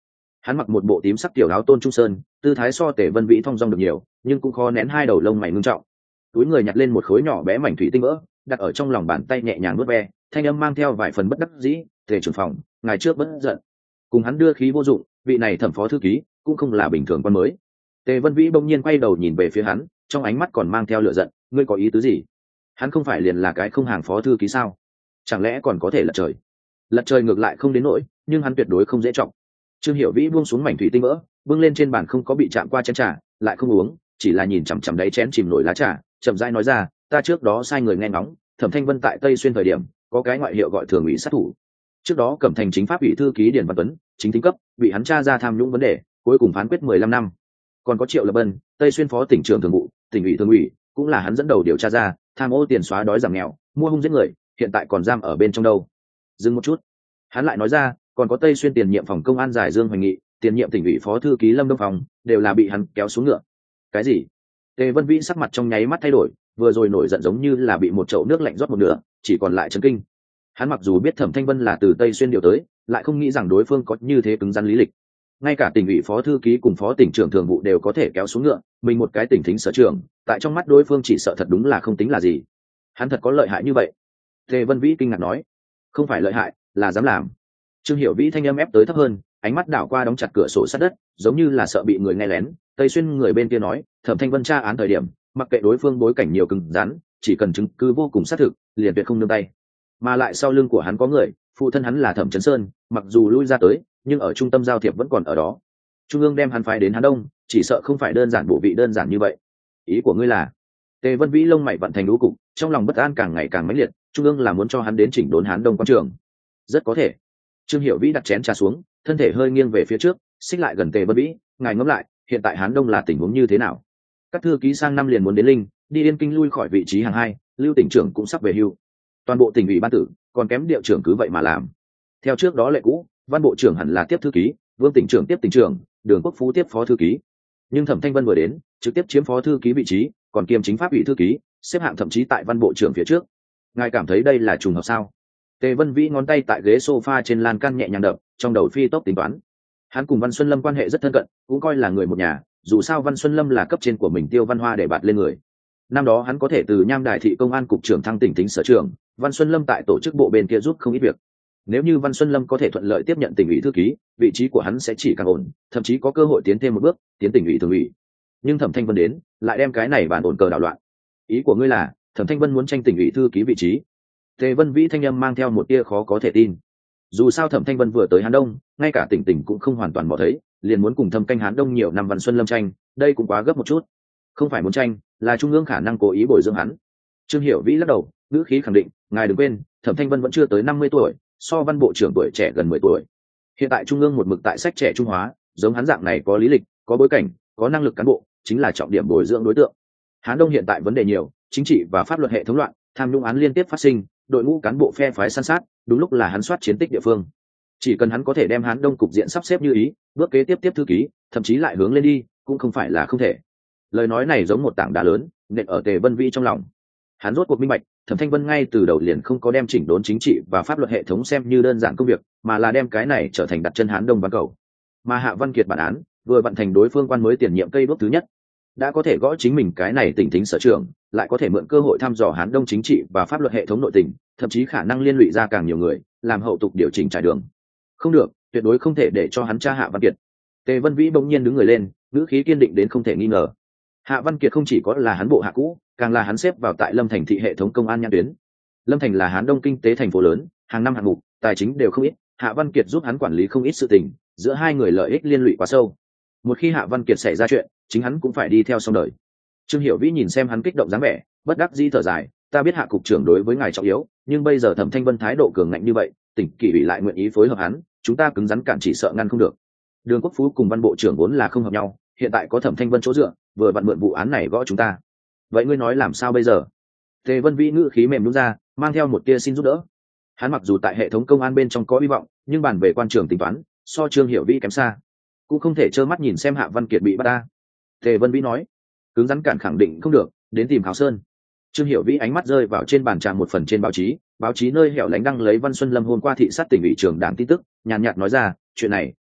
Hắn mặc một bộ tím sắc tiểu áo tôn trung sơn, tư thái so Tề Vân Vĩ thong dong được nhiều, nhưng cũng khó nén hai đầu lông mày ngưng trọng. Túi người nhặt lên một khối nhỏ bé mảnh thủy tinh vỡ, đặt ở trong lòng bàn tay nhẹ nhàng vuốt ve, thanh âm mang theo vài phần bất đắc dĩ, "Tề trưởng phòng, ngài trước bất giận." Cùng hắn đưa khí vô dụng, vị này thẩm phó thư ký cũng không là bình thường quan mới. Tề Vân Vĩ bỗng nhiên quay đầu nhìn về phía hắn, trong ánh mắt còn mang theo lửa giận, "Ngươi có ý tứ gì? Hắn không phải liền là cái không hàng phó thư ký sao? Chẳng lẽ còn có thể lật trời?" Lật trời ngược lại không đến nỗi, nhưng hắn tuyệt đối không dễ trọng. Trương Hiểu Vĩ buông xuống mảnh thủy tinh vỡ, bưng lên trên bàn không có bị chạm qua chén trà, lại không uống, chỉ là nhìn chằm chằm đáy chén chìm nổi lá trà, chậm rãi nói ra, "Ta trước đó sai người nghe ngóng, Thẩm Thanh Vân tại Tây Xuyên thời điểm, có cái ngoại hiệu gọi thường ủy sát thủ. Trước đó Cẩm Thành chính pháp ủy thư ký Điền Văn Tuấn, chính tính cấp, bị hắn tra ra tham nhũng vấn đề, cuối cùng phán quyết mười lăm năm. Còn có Triệu Lập Bân, Tây Xuyên phó tỉnh trưởng thường vụ, tỉnh ủy thường ủy, cũng là hắn dẫn đầu điều tra ra, tham ô tiền xóa đói giảm nghèo, mua hung giết người, hiện tại còn giam ở bên trong đâu." Dừng một chút, hắn lại nói ra, "Còn có Tây Xuyên tiền nhiệm phòng công an Giải Dương Hoành Nghị, tiền nhiệm tỉnh ủy phó thư ký Lâm Đông Phong, đều là bị hắn kéo xuống ngựa." Cái gì? Tề Vân Vĩ sắc mặt trong nháy mắt thay đổi, vừa rồi nổi giận giống như là bị một chậu nước lạnh rót một nửa, chỉ còn lại chấn kinh. Hắn mặc dù biết Thẩm Thanh Vân là từ Tây Xuyên điều tới, lại không nghĩ rằng đối phương có như thế cứng rắn lý lịch. Ngay cả tỉnh ủy phó thư ký cùng phó tỉnh trưởng thường vụ đều có thể kéo xuống ngựa, mình một cái tỉnh thính sở trưởng, tại trong mắt đối phương chỉ sợ thật đúng là không tính là gì. Hắn thật có lợi hại như vậy? Tề Vân Vĩ kinh ngạc nói. "Không phải lợi hại, là dám làm." Trương Hiểu Vĩ thanh âm ép tới thấp hơn, ánh mắt đảo qua đóng chặt cửa sổ sát đất, giống như là sợ bị người nghe lén. Tây Xuyên người bên kia nói, Thẩm Thanh Vân tra án thời điểm, mặc kệ đối phương bối cảnh nhiều cứng rắn, chỉ cần chứng cứ vô cùng xác thực, liền tuyệt không nương tay. Mà lại sau lưng của hắn có người, phụ thân hắn là Thẩm Chấn Sơn, mặc dù lui ra tới, nhưng ở trung tâm giao thiệp vẫn còn ở đó. Trung ương đem hắn phái đến Hán Đông, chỉ sợ không phải đơn giản bộ vị đơn giản như vậy. Ý của ngươi là? Tề Vân Vĩ lông mày vận thành đố cục, trong lòng bất an càng ngày càng mãnh liệt, Trung ương là muốn cho hắn đến chỉnh đốn Hán Đông quan trường. Rất có thể. Trương Hiểu Vĩ đặt chén trà xuống, thân thể hơi nghiêng về phía trước, xích lại gần Tề Vân Vĩ, "Ngài ngẫm lại, hiện tại Hán Đông là tình huống như thế nào? Các thư ký sang năm liền muốn đến Linh, đi Yên Kinh lui khỏi vị trí hàng hai, Lưu tỉnh trưởng cũng sắp về hưu. Toàn bộ tỉnh ủy ban tử, còn kém điệu trưởng cứ vậy mà làm. Theo trước đó lệ cũ, Văn bộ trưởng hẳn là tiếp thư ký, Vương tỉnh trưởng tiếp tỉnh trưởng, Đường Quốc Phú tiếp phó thư ký. Nhưng Thẩm Thanh Vân vừa đến, trực tiếp chiếm phó thư ký vị trí, còn kiêm chính pháp ủy thư ký, xếp hạng thậm chí tại Văn bộ trưởng phía trước. Ngài cảm thấy đây là trùng hợp sao?" Tề Vân Vĩ ngón tay tại ghế sofa trên lan can nhẹ nhàng đập, trong đầu phi tốc tính toán. Hắn cùng Văn Xuân Lâm quan hệ rất thân cận, cũng coi là người một nhà, dù sao Văn Xuân Lâm là cấp trên của mình Tiêu Văn Hoa để bạt lên người. Năm đó hắn có thể từ Nham Đài thị công an cục trưởng thăng tỉnh tính sở trưởng, Văn Xuân Lâm tại tổ chức bộ bên kia giúp không ít việc. Nếu như Văn Xuân Lâm có thể thuận lợi tiếp nhận tỉnh ủy thư ký, vị trí của hắn sẽ chỉ càng ổn, thậm chí có cơ hội tiến thêm một bước, tiến tỉnh ủy thường ủy. Nhưng Thẩm Thanh Vân đến, lại đem cái này bàn ổn cờ đảo loạn. Ý của ngươi là, Thẩm Thanh Vân muốn tranh tỉnh ủy thư ký vị trí? Tề Vân Vĩ thanh âm mang theo một tia khó có thể tin. Dù sao Thẩm Thanh Vân vừa tới Hán Đông, ngay cả tỉnh tỉnh cũng không hoàn toàn bỏ thấy, liền muốn cùng thâm canh Hán Đông nhiều năm Văn Xuân Lâm tranh, đây cũng quá gấp một chút. Không phải muốn tranh, là trung ương khả năng cố ý bồi dưỡng hắn. Trương Hiểu Vĩ lắc đầu, ngữ khí khẳng định, "Ngài đừng quên, Thẩm Thanh Vân vẫn chưa tới năm mươi tuổi, so Văn bộ trưởng tuổi trẻ gần mười tuổi. Hiện tại trung ương một mực tại sách trẻ trung hóa, giống hắn dạng này có lý lịch, có bối cảnh, có năng lực cán bộ, chính là trọng điểm bồi dưỡng đối tượng. Hán Đông hiện tại vấn đề nhiều, chính trị và pháp luật hệ thống loạn, tham nhũng án liên tiếp phát sinh, đội ngũ cán bộ phe phái san sát, đúng lúc là hắn soát chiến tích địa phương. Chỉ cần hắn có thể đem Hán Đông cục diện sắp xếp như ý, bước kế tiếp tiếp thư ký, thậm chí lại hướng lên đi, cũng không phải là không thể." Lời nói này giống một tảng đá lớn, nện ở Tề Vân Vĩ trong lòng. Hắn rốt cuộc minh bạch, Thẩm Thanh Vân ngay từ đầu liền không có đem chỉnh đốn chính trị và pháp luật hệ thống xem như đơn giản công việc, mà là đem cái này trở thành đặt chân Hán Đông ván cầu. Mà Hạ Văn Kiệt bản án, vừa vận thành đối phương quan mới tiền nhiệm cây bước thứ nhất, đã có thể gõ chính mình cái này tỉnh thính sở trưởng, lại có thể mượn cơ hội thăm dò Hán Đông chính trị và pháp luật hệ thống nội tình, thậm chí khả năng liên lụy ra càng nhiều người, làm hậu tục điều chỉnh trải đường. Không được, tuyệt đối không thể để cho hắn tra Hạ Văn Kiệt. Tề Vân Vĩ bỗng nhiên đứng người lên, ngữ khí kiên định đến không thể nghi ngờ. Hạ Văn Kiệt không chỉ có là hắn bộ hạ cũ, càng là hắn xếp vào tại Lâm Thành thị hệ thống công an nhãn tuyến. Lâm Thành là Hán Đông kinh tế thành phố lớn, hàng năm hạng mục, tài chính đều không ít, Hạ Văn Kiệt giúp hắn quản lý không ít sự tình, giữa hai người lợi ích liên lụy quá sâu. Một khi Hạ Văn Kiệt xảy ra chuyện, chính hắn cũng phải đi theo xong đời. Trương Hiểu Vĩ nhìn xem hắn kích động dáng vẻ, bất đắc dĩ thở dài, "Ta biết Hạ cục trưởng đối với ngài trọng yếu, nhưng bây giờ Thẩm Thanh Vân thái độ cường ngạnh như vậy, tỉnh kỷ ủy lại nguyện ý phối hợp hắn, chúng ta cứng rắn cản chỉ sợ ngăn không được. Đường Quốc Phú cùng Văn bộ trưởng vốn là không hợp nhau, hiện tại có Thẩm Thanh Vân chỗ dựa, vừa vặn mượn vụ án này gõ chúng ta. Vậy ngươi nói làm sao bây giờ?" Tề Vân Vĩ ngữ khí mềm nhũn ra, mang theo một tia xin giúp đỡ. Hắn mặc dù tại hệ thống công an bên trong có hy vọng, nhưng bàn về quan trường tính toán, so Trương Hiểu Vĩ kém xa, cũng không thể trơ mắt nhìn xem Hạ Văn Kiệt bị bắt ta. Tề Vân Vĩ nói, cứng rắn cản khẳng định không được, đến tìm Kháo Sơn. Trương Hiểu Vĩ ánh mắt rơi vào trên bàn trà một phần trên báo chí, báo chí nơi hẻo lánh đăng lấy Văn Xuân Lâm hôm qua thị sát tỉnh ủy trưởng đảng tin tức, nhàn nhạt nói ra, chuyện này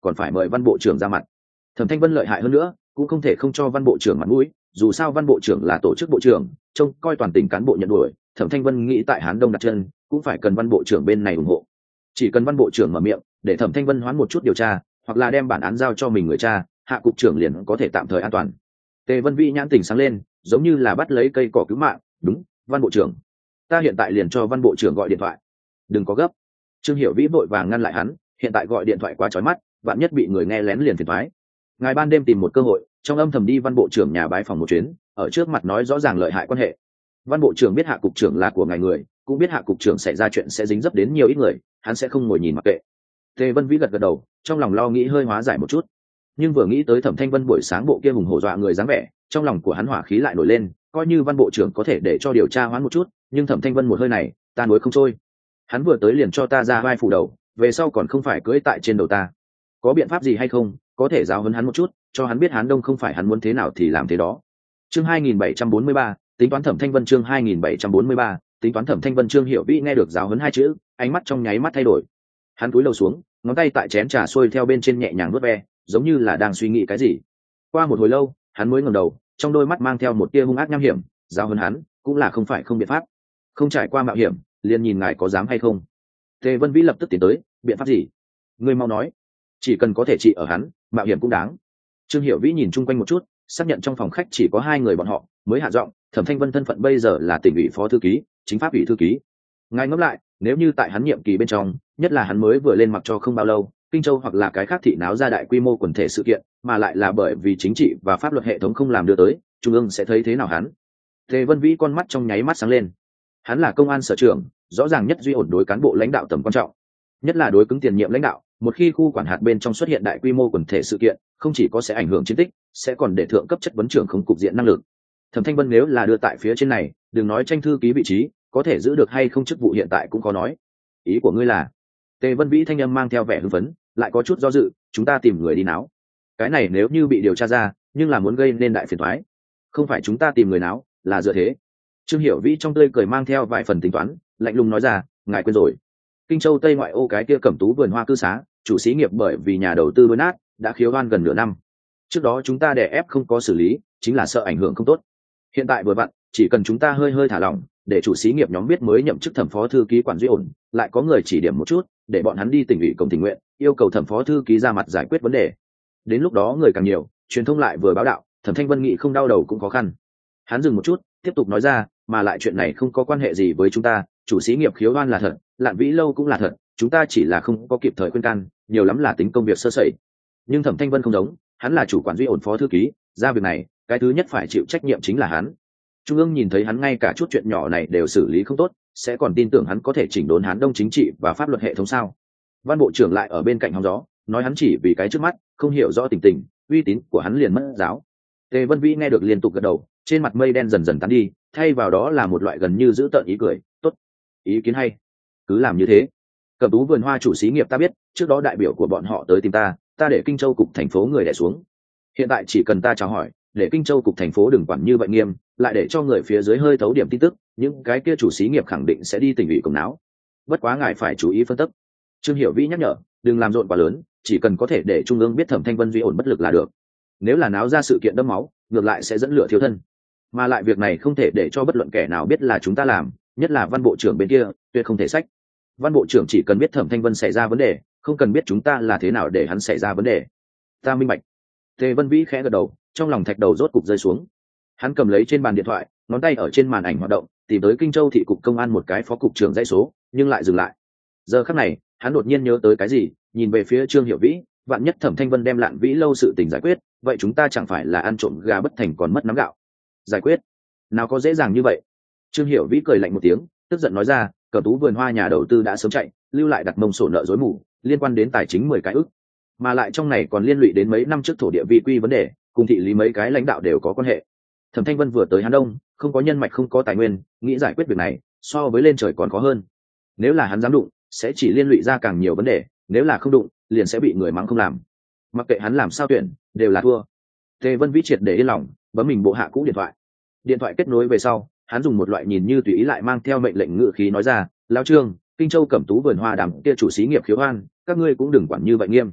còn phải mời văn bộ trưởng ra mặt. Thẩm Thanh Vân lợi hại hơn nữa cũng không thể không cho văn bộ trưởng mặt mũi, dù sao văn bộ trưởng là tổ chức bộ trưởng, trông coi toàn tỉnh cán bộ nhận đuổi. Thẩm Thanh Vân nghĩ tại Hán Đông đặt chân cũng phải cần văn bộ trưởng bên này ủng hộ. Chỉ cần văn bộ trưởng mở miệng để Thẩm Thanh Vân hoán một chút điều tra, hoặc là đem bản án giao cho mình người cha, hạ cục trưởng liền có thể tạm thời an toàn. Tề Vân Vĩ nhãn tỉnh sáng lên, giống như là bắt lấy cây cỏ cứu mạng. Đúng, văn bộ trưởng, ta hiện tại liền cho văn bộ trưởng gọi điện thoại. Đừng có gấp. Trương Hiểu Vĩ vội vàng ngăn lại hắn, hiện tại gọi điện thoại quá chói mắt, vạn nhất bị người nghe lén liền phiền toái. Ngài ban đêm tìm một cơ hội, trong âm thầm đi văn bộ trưởng nhà bái phòng một chuyến, ở trước mặt nói rõ ràng lợi hại quan hệ. Văn bộ trưởng biết hạ cục trưởng là của ngài người, cũng biết hạ cục trưởng xảy ra chuyện sẽ dính dấp đến nhiều ít người, hắn sẽ không ngồi nhìn mặc kệ. Tề Vân Vĩ gật gật đầu, trong lòng lo nghĩ hơi hóa giải một chút, nhưng vừa nghĩ tới Thẩm Thanh Vân buổi sáng bộ kia hùng hổ dọa người dáng vẻ, trong lòng của hắn hỏa khí lại nổi lên. Coi như văn bộ trưởng có thể để cho điều tra hoãn một chút, nhưng Thẩm Thanh Vân một hơi này ta nuối không trôi. Hắn vừa tới liền cho ta ra vai phủ đầu, về sau còn không phải cưỡi tại trên đầu ta. Có biện pháp gì hay không, có thể giáo huấn hắn một chút, cho hắn biết Hán Đông không phải hắn muốn thế nào thì làm thế đó. Chương hai nghìn bảy trăm bốn mươi ba, tính toán Thẩm Thanh Vân. Chương hai nghìn bảy trăm bốn mươi ba, tính toán Thẩm Thanh Vân. Trương Hiểu Vĩ nghe được giáo huấn hai chữ, ánh mắt trong nháy mắt thay đổi. Hắn cúi đầu xuống, ngón tay tại chén trà xuôi theo bên trên nhẹ nhàng vuốt ve, giống như là đang suy nghĩ cái gì. Qua một hồi lâu, hắn mới ngẩng đầu, trong đôi mắt mang theo một tia hung ác nham hiểm. Giáo huấn hắn cũng là không phải không biện pháp, không trải qua mạo hiểm liền nhìn ngài có dám hay không. Tề Vân Vĩ lập tức tiến tới, biện pháp gì? Ngươi mau nói. Chỉ cần có thể trị ở hắn, mạo hiểm cũng đáng. Trương Hiểu Vĩ nhìn chung quanh một chút, xác nhận trong phòng khách chỉ có hai người bọn họ, mới hạ giọng. Thẩm Thanh Vân thân phận bây giờ là tỉnh ủy phó thư ký, chính pháp ủy thư ký. Ngài ngẫm lại, nếu như tại hắn nhiệm kỳ bên trong, nhất là hắn mới vừa lên mặc cho không bao lâu, Kinh Châu hoặc là cái khác thị náo ra đại quy mô quần thể sự kiện, mà lại là bởi vì chính trị và pháp luật hệ thống không làm đưa tới, trung ương sẽ thấy thế nào hắn? Tề Vân Vĩ con mắt trong nháy mắt sáng lên. Hắn là công an sở trưởng, rõ ràng nhất duy ổn đối cán bộ lãnh đạo tầm quan trọng, nhất là đối cứng tiền nhiệm lãnh đạo. Một khi khu quản hạt bên trong xuất hiện đại quy mô quần thể sự kiện, không chỉ có sẽ ảnh hưởng chiến tích, sẽ còn để thượng cấp chất vấn trưởng không cục diện năng lực. Thẩm Thanh Vân nếu là đưa tại phía trên này, đừng nói tranh thư ký vị trí, có thể giữ được hay không chức vụ hiện tại cũng có nói. Ý của ngươi là? Tề Vân Vĩ thanh âm mang theo vẻ hưng phấn, lại có chút do dự. Chúng ta tìm người đi náo. Cái này nếu như bị điều tra ra, nhưng là muốn gây nên đại phiền toái. Không phải chúng ta tìm người náo, là dựa thế. Trương Hiểu Vĩ trong tươi cười mang theo vài phần tính toán, lạnh lùng nói ra, ngài quên rồi, Kinh Châu Tây ngoại ô cái kia Cẩm Tú vườn hoa cư xá, chủ xí nghiệp bởi vì nhà đầu tư đốn nát, đã khiếu oan gần nửa năm. Trước đó chúng ta đè ép không có xử lý, chính là sợ ảnh hưởng không tốt. Hiện tại vừa vặn, chỉ cần chúng ta hơi hơi thả lỏng, để chủ xí nghiệp nhóm biết mới nhậm chức thẩm phó thư ký quản duy ổn, lại có người chỉ điểm một chút, để bọn hắn đi tỉnh ủy công tình nguyện, yêu cầu thẩm phó thư ký ra mặt giải quyết vấn đề. Đến lúc đó người càng nhiều, truyền thông lại vừa báo đạo, Thẩm Thanh Vân nghĩ không đau đầu cũng khó khăn. Hắn dừng một chút, tiếp tục nói ra, mà lại chuyện này không có quan hệ gì với chúng ta, chủ xí nghiệp khiếu oan là thật, Lạn Vĩ lâu cũng là thật, chúng ta chỉ là không có kịp thời khuyên can, nhiều lắm là tính công việc sơ sẩy. Nhưng Thẩm Thanh Vân không giống, hắn là chủ quản duy ổn phó thư ký, ra việc này, cái thứ nhất phải chịu trách nhiệm chính là hắn. Trung ương nhìn thấy hắn ngay cả chút chuyện nhỏ này đều xử lý không tốt, sẽ còn tin tưởng hắn có thể chỉnh đốn Hán Đông chính trị và pháp luật hệ thống sao? Văn bộ trưởng lại ở bên cạnh hóng gió, nói hắn chỉ vì cái trước mắt, không hiểu rõ tình tình, uy tín của hắn liền mất giáo. Tề Vân Vĩ nghe được liên tục gật đầu, trên mặt mây đen dần dần tán đi, thay vào đó là một loại gần như giữ tợn ý cười. Tốt, ý kiến hay, cứ làm như thế. Cẩm Tú vườn hoa chủ xí nghiệp ta biết, trước đó đại biểu của bọn họ tới tìm ta, ta để Kinh Châu cục thành phố người đè xuống. Hiện tại chỉ cần ta chào hỏi, để Kinh Châu cục thành phố đừng quản như vậy nghiêm, lại để cho người phía dưới hơi thấu điểm tin tức, những cái kia chủ xí nghiệp khẳng định sẽ đi tỉnh ủy cùng náo. Bất quá ngài phải chú ý phân tích. Trương Hiểu Vĩ nhắc nhở, đừng làm rộn quá lớn, chỉ cần có thể để trung ương biết Thẩm Thanh Vân duy ổn bất lực là được. Nếu là náo ra sự kiện đẫm máu, ngược lại sẽ dẫn lửa thiêu thân. Mà lại việc này không thể để cho bất luận kẻ nào biết là chúng ta làm, nhất là Văn bộ trưởng bên kia, tuyệt không thể sách. Văn bộ trưởng chỉ cần biết Thẩm Thanh Vân xảy ra vấn đề, không cần biết chúng ta là thế nào để hắn xảy ra vấn đề. Ta minh bạch. Tề Vân Vĩ khẽ gật đầu, trong lòng thạch đầu rốt cục rơi xuống. Hắn cầm lấy trên bàn điện thoại, ngón tay ở trên màn ảnh hoạt động, tìm tới Kinh Châu thị cục công an một cái phó cục trưởng dãy số, nhưng lại dừng lại. Giờ khắc này, hắn đột nhiên nhớ tới cái gì, nhìn về phía Trương Hiểu Vĩ, vạn nhất Thẩm Thanh Vân đem Lạn Vĩ lâu sự tình giải quyết, vậy chúng ta chẳng phải là ăn trộm gà bất thành còn mất nắm gạo. Giải quyết? Nào có dễ dàng như vậy. Trương Hiểu Vĩ cười lạnh một tiếng, tức giận nói ra, Cẩm Tú vườn hoa nhà đầu tư đã sớm chạy, lưu lại đặt mông sổ nợ rối mù, liên quan đến tài chính mười cái ức, mà lại trong này còn liên lụy đến mấy năm trước thổ địa vi quy vấn đề, cùng thị lý mấy cái lãnh đạo đều có quan hệ. Thẩm Thanh Vân vừa tới Hán Đông, không có nhân mạch không có tài nguyên, nghĩ giải quyết việc này so với lên trời còn khó hơn. Nếu là hắn dám đụng, sẽ chỉ liên lụy ra càng nhiều vấn đề, nếu là không đụng, liền sẽ bị người mắng không làm. Mặc kệ hắn làm sao tuyển, đều là thua. Tề Vân Vĩ triệt để yên lòng, bấm mình bộ hạ cũ điện thoại. Điện thoại kết nối về sau, hắn dùng một loại nhìn như tùy ý lại mang theo mệnh lệnh ngự khí nói ra, lão Trương, Kinh Châu Cẩm Tú vườn hoa đàm kia chủ xí nghiệp khiếu oan, các ngươi cũng đừng quản như vậy nghiêm.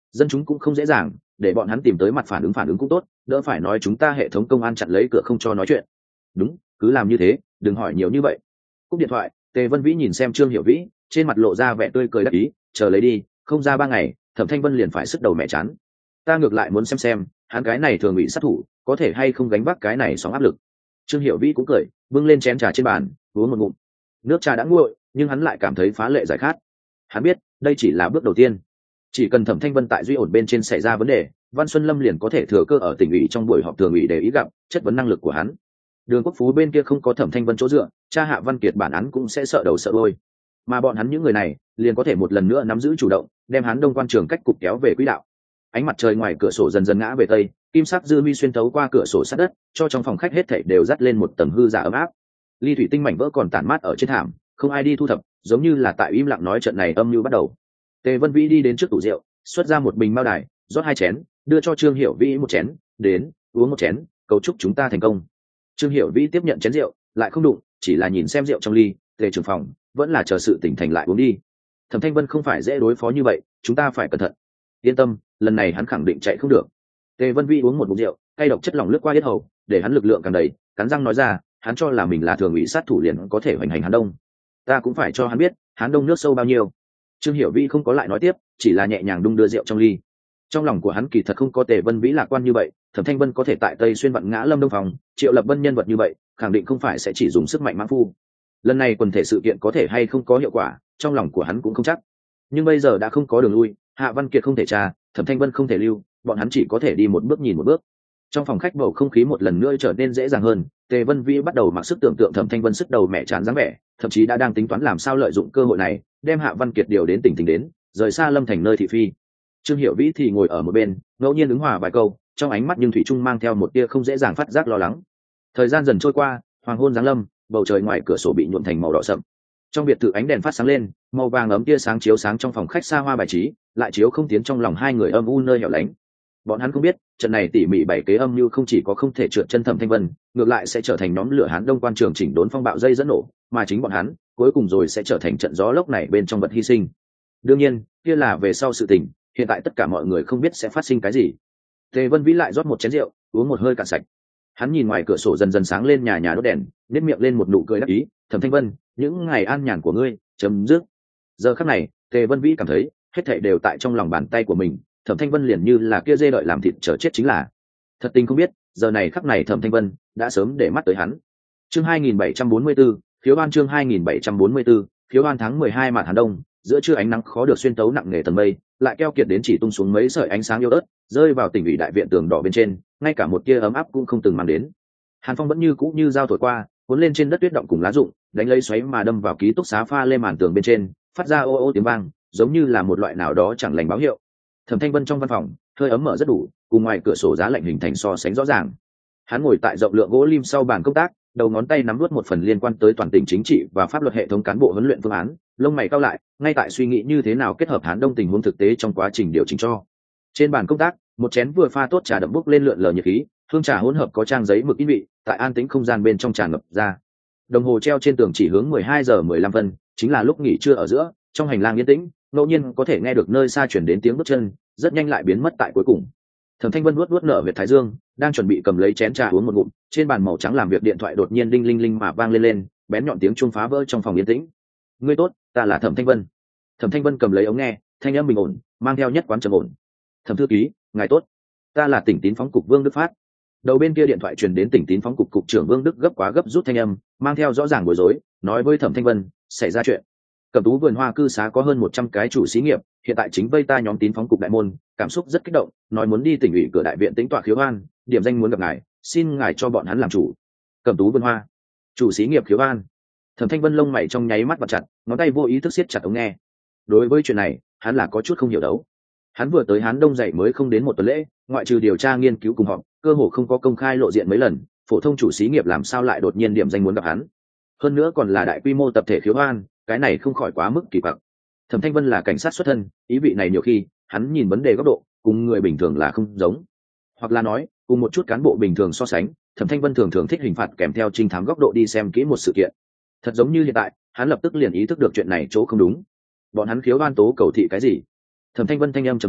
dân chúng cũng không dễ dàng, để bọn hắn tìm tới mặt phản ứng phản ứng cũng tốt, đỡ phải nói chúng ta hệ thống công an chặn lấy cửa không cho nói chuyện. Đúng, cứ làm như thế, đừng hỏi nhiều như vậy. Cúp điện thoại, Tề Vân Vĩ nhìn xem Trương Hiểu Vĩ, trên mặt lộ ra vẻ tươi cười đắc ý, chờ lấy đi, không ra ba ngày, Thẩm Thanh Vân liền phải sức đầu mẹ chán. Ta ngược lại muốn xem xem, hắn cái này thường bị sát thủ, có thể hay không gánh vác cái này sóng áp lực. Trương Hiểu Vĩ cũng cười, bưng lên chén trà trên bàn, uống một ngụm. Nước trà đã nguội, nhưng hắn lại cảm thấy phá lệ giải khát. Hắn biết, đây chỉ là bước đầu tiên. Chỉ cần Thẩm Thanh Vân tại duy ổn bên trên xảy ra vấn đề, Văn Xuân Lâm liền có thể thừa cơ ở tỉnh ủy trong buổi họp thường ủy để ý gặp, chất vấn năng lực của hắn. Đường Quốc Phú bên kia không có Thẩm Thanh Vân chỗ dựa, cha Hạ Văn Kiệt bản án cũng sẽ sợ đầu sợ đuôi. Mà bọn hắn những người này, liền có thể một lần nữa nắm giữ chủ động, đem hắn Đông Quan Trường cách cục kéo về quỹ đạo. Ánh mặt trời ngoài cửa sổ dần dần ngã về tây, kim sắc dư mi xuyên thấu qua cửa sổ sát đất, cho trong phòng khách hết thảy đều dắt lên một tầng hư giả ấm áp. Ly thủy tinh mảnh vỡ còn tản mát ở trên thảm, không ai đi thu thập, giống như là tại im lặng nói trận này âm mưu bắt đầu. Tề Vân Vĩ đi đến trước tủ rượu, xuất ra một bình mao đài, rót hai chén, đưa cho Trương Hiểu Vĩ một chén, đến, uống một chén, cầu chúc chúng ta thành công. Trương Hiểu Vĩ tiếp nhận chén rượu, lại không đụng, chỉ là nhìn xem rượu trong ly, Tề trưởng phòng, vẫn là chờ sự tỉnh thành lại uống đi. Thẩm Thanh Vân không phải dễ đối phó như vậy, chúng ta phải cẩn thận. Yên tâm, lần này hắn khẳng định chạy không được. Tề Vân Vĩ uống một ngụm rượu, cay độc chất lỏng lướt qua yết hầu, để hắn lực lượng càng đầy, cắn răng nói ra, hắn cho là mình là thường ủy sát thủ liền có thể hoành hành hắn Đông. Ta cũng phải cho hắn biết, hắn Đông nước sâu bao nhiêu. Trương Hiểu Vĩ không có lại nói tiếp, chỉ là nhẹ nhàng đung đưa rượu trong ly. Trong lòng của hắn kỳ thật không có Tề Vân Vĩ lạc quan như vậy, Thẩm Thanh Vân có thể tại Tây xuyên vặn ngã Lâm Đông phòng, Triệu Lập Vân nhân vật như vậy, khẳng định không phải sẽ chỉ dùng sức mạnh mãng phu. Lần này quần thể sự kiện có thể hay không có hiệu quả, trong lòng của hắn cũng không chắc. Nhưng bây giờ đã không có đường lui, Hạ Văn Kiệt không thể tra, Thẩm Thanh Vân không thể lưu, bọn hắn chỉ có thể đi một bước nhìn một bước. Trong phòng khách bầu không khí một lần nữa trở nên dễ dàng hơn, Tề Vân Vĩ bắt đầu mặc sức tưởng tượng Thẩm Thanh Vân sức đầu mẹ chán dáng vẻ, thậm chí đã đang tính toán làm sao lợi dụng cơ hội này, đem Hạ Văn Kiệt điều đến tỉnh tỉnh đến, rời xa Lâm Thành nơi thị phi. Trương Hiểu Vĩ thì ngồi ở một bên, ngẫu nhiên ứng hòa vài câu, trong ánh mắt nhưng thủy chung mang theo một tia không dễ dàng phát giác lo lắng. Thời gian dần trôi qua, hoàng hôn giáng lâm, bầu trời ngoài cửa sổ bị nhuộm thành màu đỏ sậm. Trong biệt thự ánh đèn phát sáng lên, màu vàng ấm tia sáng chiếu sáng trong phòng khách xa hoa bài trí, lại chiếu không tiến trong lòng hai người âm u nơi hẻo lánh. Bọn hắn không biết, trận này tỉ mỉ bảy kế âm mưu không chỉ có không thể trượt chân Thẩm Thanh Vân, ngược lại sẽ trở thành nhóm lửa Hán Đông Quan Trường chỉnh đốn phong bạo dây dẫn nổ, mà chính bọn hắn, cuối cùng rồi sẽ trở thành trận gió lốc này bên trong vật hy sinh. Đương nhiên, kia là về sau sự tình, hiện tại tất cả mọi người không biết sẽ phát sinh cái gì. Tề Vân Vĩ lại rót một chén rượu, uống một hơi cạn sạch. Hắn nhìn ngoài cửa sổ dần dần sáng lên nhà nhà đốt đèn, nếp miệng lên một nụ cười đắc ý, Thẩm Thanh Vân, những ngày an nhàn của ngươi chấm dứt. Giờ khắc này, Tề Vân Vĩ cảm thấy, hết thảy đều tại trong lòng bàn tay của mình, Thẩm Thanh Vân liền như là kia dê đợi làm thịt chờ chết chính là. Thật tình không biết, giờ này khắc này Thẩm Thanh Vân đã sớm để mắt tới hắn. Chương hai nghìn bảy trăm bốn mươi 744, phiếu ban chương hai nghìn bảy trăm bốn mươi 744, phiếu ban tháng mười hai mạt Hàn Đông, giữa trưa ánh nắng khó được xuyên tấu nặng nề tầng mây, lại keo kiệt đến chỉ tung xuống mấy sợi ánh sáng yếu ớt, rơi vào tỉnh ủy đại viện tường đỏ bên trên, ngay cả một tia ấm áp cũng không từng mang đến. Hàn phong vẫn như cũ như dao thổi qua, cuốn lên trên đất tuyết động cùng lá rụng, đánh lấy xoáy mà đâm vào ký túc xá pha lê màn tường bên trên, phát ra ô ô tiếng vang, giống như là một loại nào đó chẳng lành báo hiệu. Thẩm Thanh Vân trong văn phòng, hơi ấm mở rất đủ, cùng ngoài cửa sổ giá lạnh hình thành so sánh rõ ràng. Hắn ngồi tại rộng lượng gỗ lim sau bàn công tác, đầu ngón tay nắm nuốt một phần liên quan tới toàn tỉnh chính trị và pháp luật hệ thống cán bộ huấn luyện phương án, lông mày cau lại, ngay tại suy nghĩ như thế nào kết hợp Hán Đông tình huống thực tế trong quá trình điều chỉnh cho. Trên bàn công tác, một chén vừa pha tốt trà đậm bốc lên lượn lờ nhiệt khí, hương trà hỗn hợp có trang giấy mực in vị, tại an tĩnh không gian bên trong tràn ngập ra. Đồng hồ treo trên tường chỉ hướng mười hai giờ mười lăm phân, chính là lúc nghỉ trưa ở giữa, trong hành lang yên tĩnh, ngẫu nhiên có thể nghe được nơi xa chuyển đến tiếng bước chân, rất nhanh lại biến mất tại cuối cùng. Thẩm Thanh Vân vuốt vuốt nở huyệt thái dương, đang chuẩn bị cầm lấy chén trà uống một ngụm, trên bàn màu trắng làm việc điện thoại đột nhiên đinh linh linh mà vang lên lên, bén nhọn tiếng chuông phá vỡ trong phòng yên tĩnh. "Ngươi tốt, ta là Thẩm Thanh Vân." Thẩm Thanh Vân cầm lấy ống nghe, thanh âm bình ổn, mang theo nhất quán trầm ổn. "Thẩm thư ký, ngài tốt, ta là Tỉnh Tín phóng cục Vương Đức Phát." Đầu bên kia điện thoại truyền đến Tỉnh Tín phóng cục cục trưởng Vương Đức gấp quá gấp rút thanh âm, mang theo rõ ràng bối rối, nói với Thẩm Thanh Vân, "Xảy ra chuyện. Cẩm Tú vườn hoa cư xá có hơn một trăm cái chủ xí nghiệp, hiện tại chính vây ta nhóm Tín phóng cục đại môn, cảm xúc rất kích động, nói muốn đi tỉnh ủy cửa đại viện tính tọa khiếu an, điểm danh muốn gặp ngài, xin ngài cho bọn hắn làm chủ." Cẩm Tú vườn hoa, chủ xí nghiệp khiếu an. Thẩm Thanh Vân lông mày trong nháy mắt vặn chặt, ngón tay vô ý thức siết chặt ống nghe. Đối với chuyện này, hắn là có chút không hiểu đấu. Hắn vừa tới Hán Đông dậy mới không đến một tuần lễ, ngoại trừ điều tra nghiên cứu cùng họp, cơ hồ không có công khai lộ diện mấy lần, phổ thông chủ xí nghiệp làm sao lại đột nhiên điểm danh muốn gặp hắn. Hơn nữa còn là đại quy mô tập thể khiếu an, cái này không khỏi quá mức kỳ quặc. Thẩm Thanh Vân là cảnh sát xuất thân, ý vị này nhiều khi hắn nhìn vấn đề góc độ cùng người bình thường là không giống, hoặc là nói cùng một chút cán bộ bình thường so sánh, Thẩm Thanh Vân thường thường thích hình phạt kèm theo trinh thám góc độ đi xem kỹ một sự kiện. Thật giống như hiện tại, hắn lập tức liền ý thức được chuyện này chỗ không đúng. Bọn hắn khiếu oan tố cầu thị cái gì? Thẩm Thanh Vân thanh âm trầm xuống,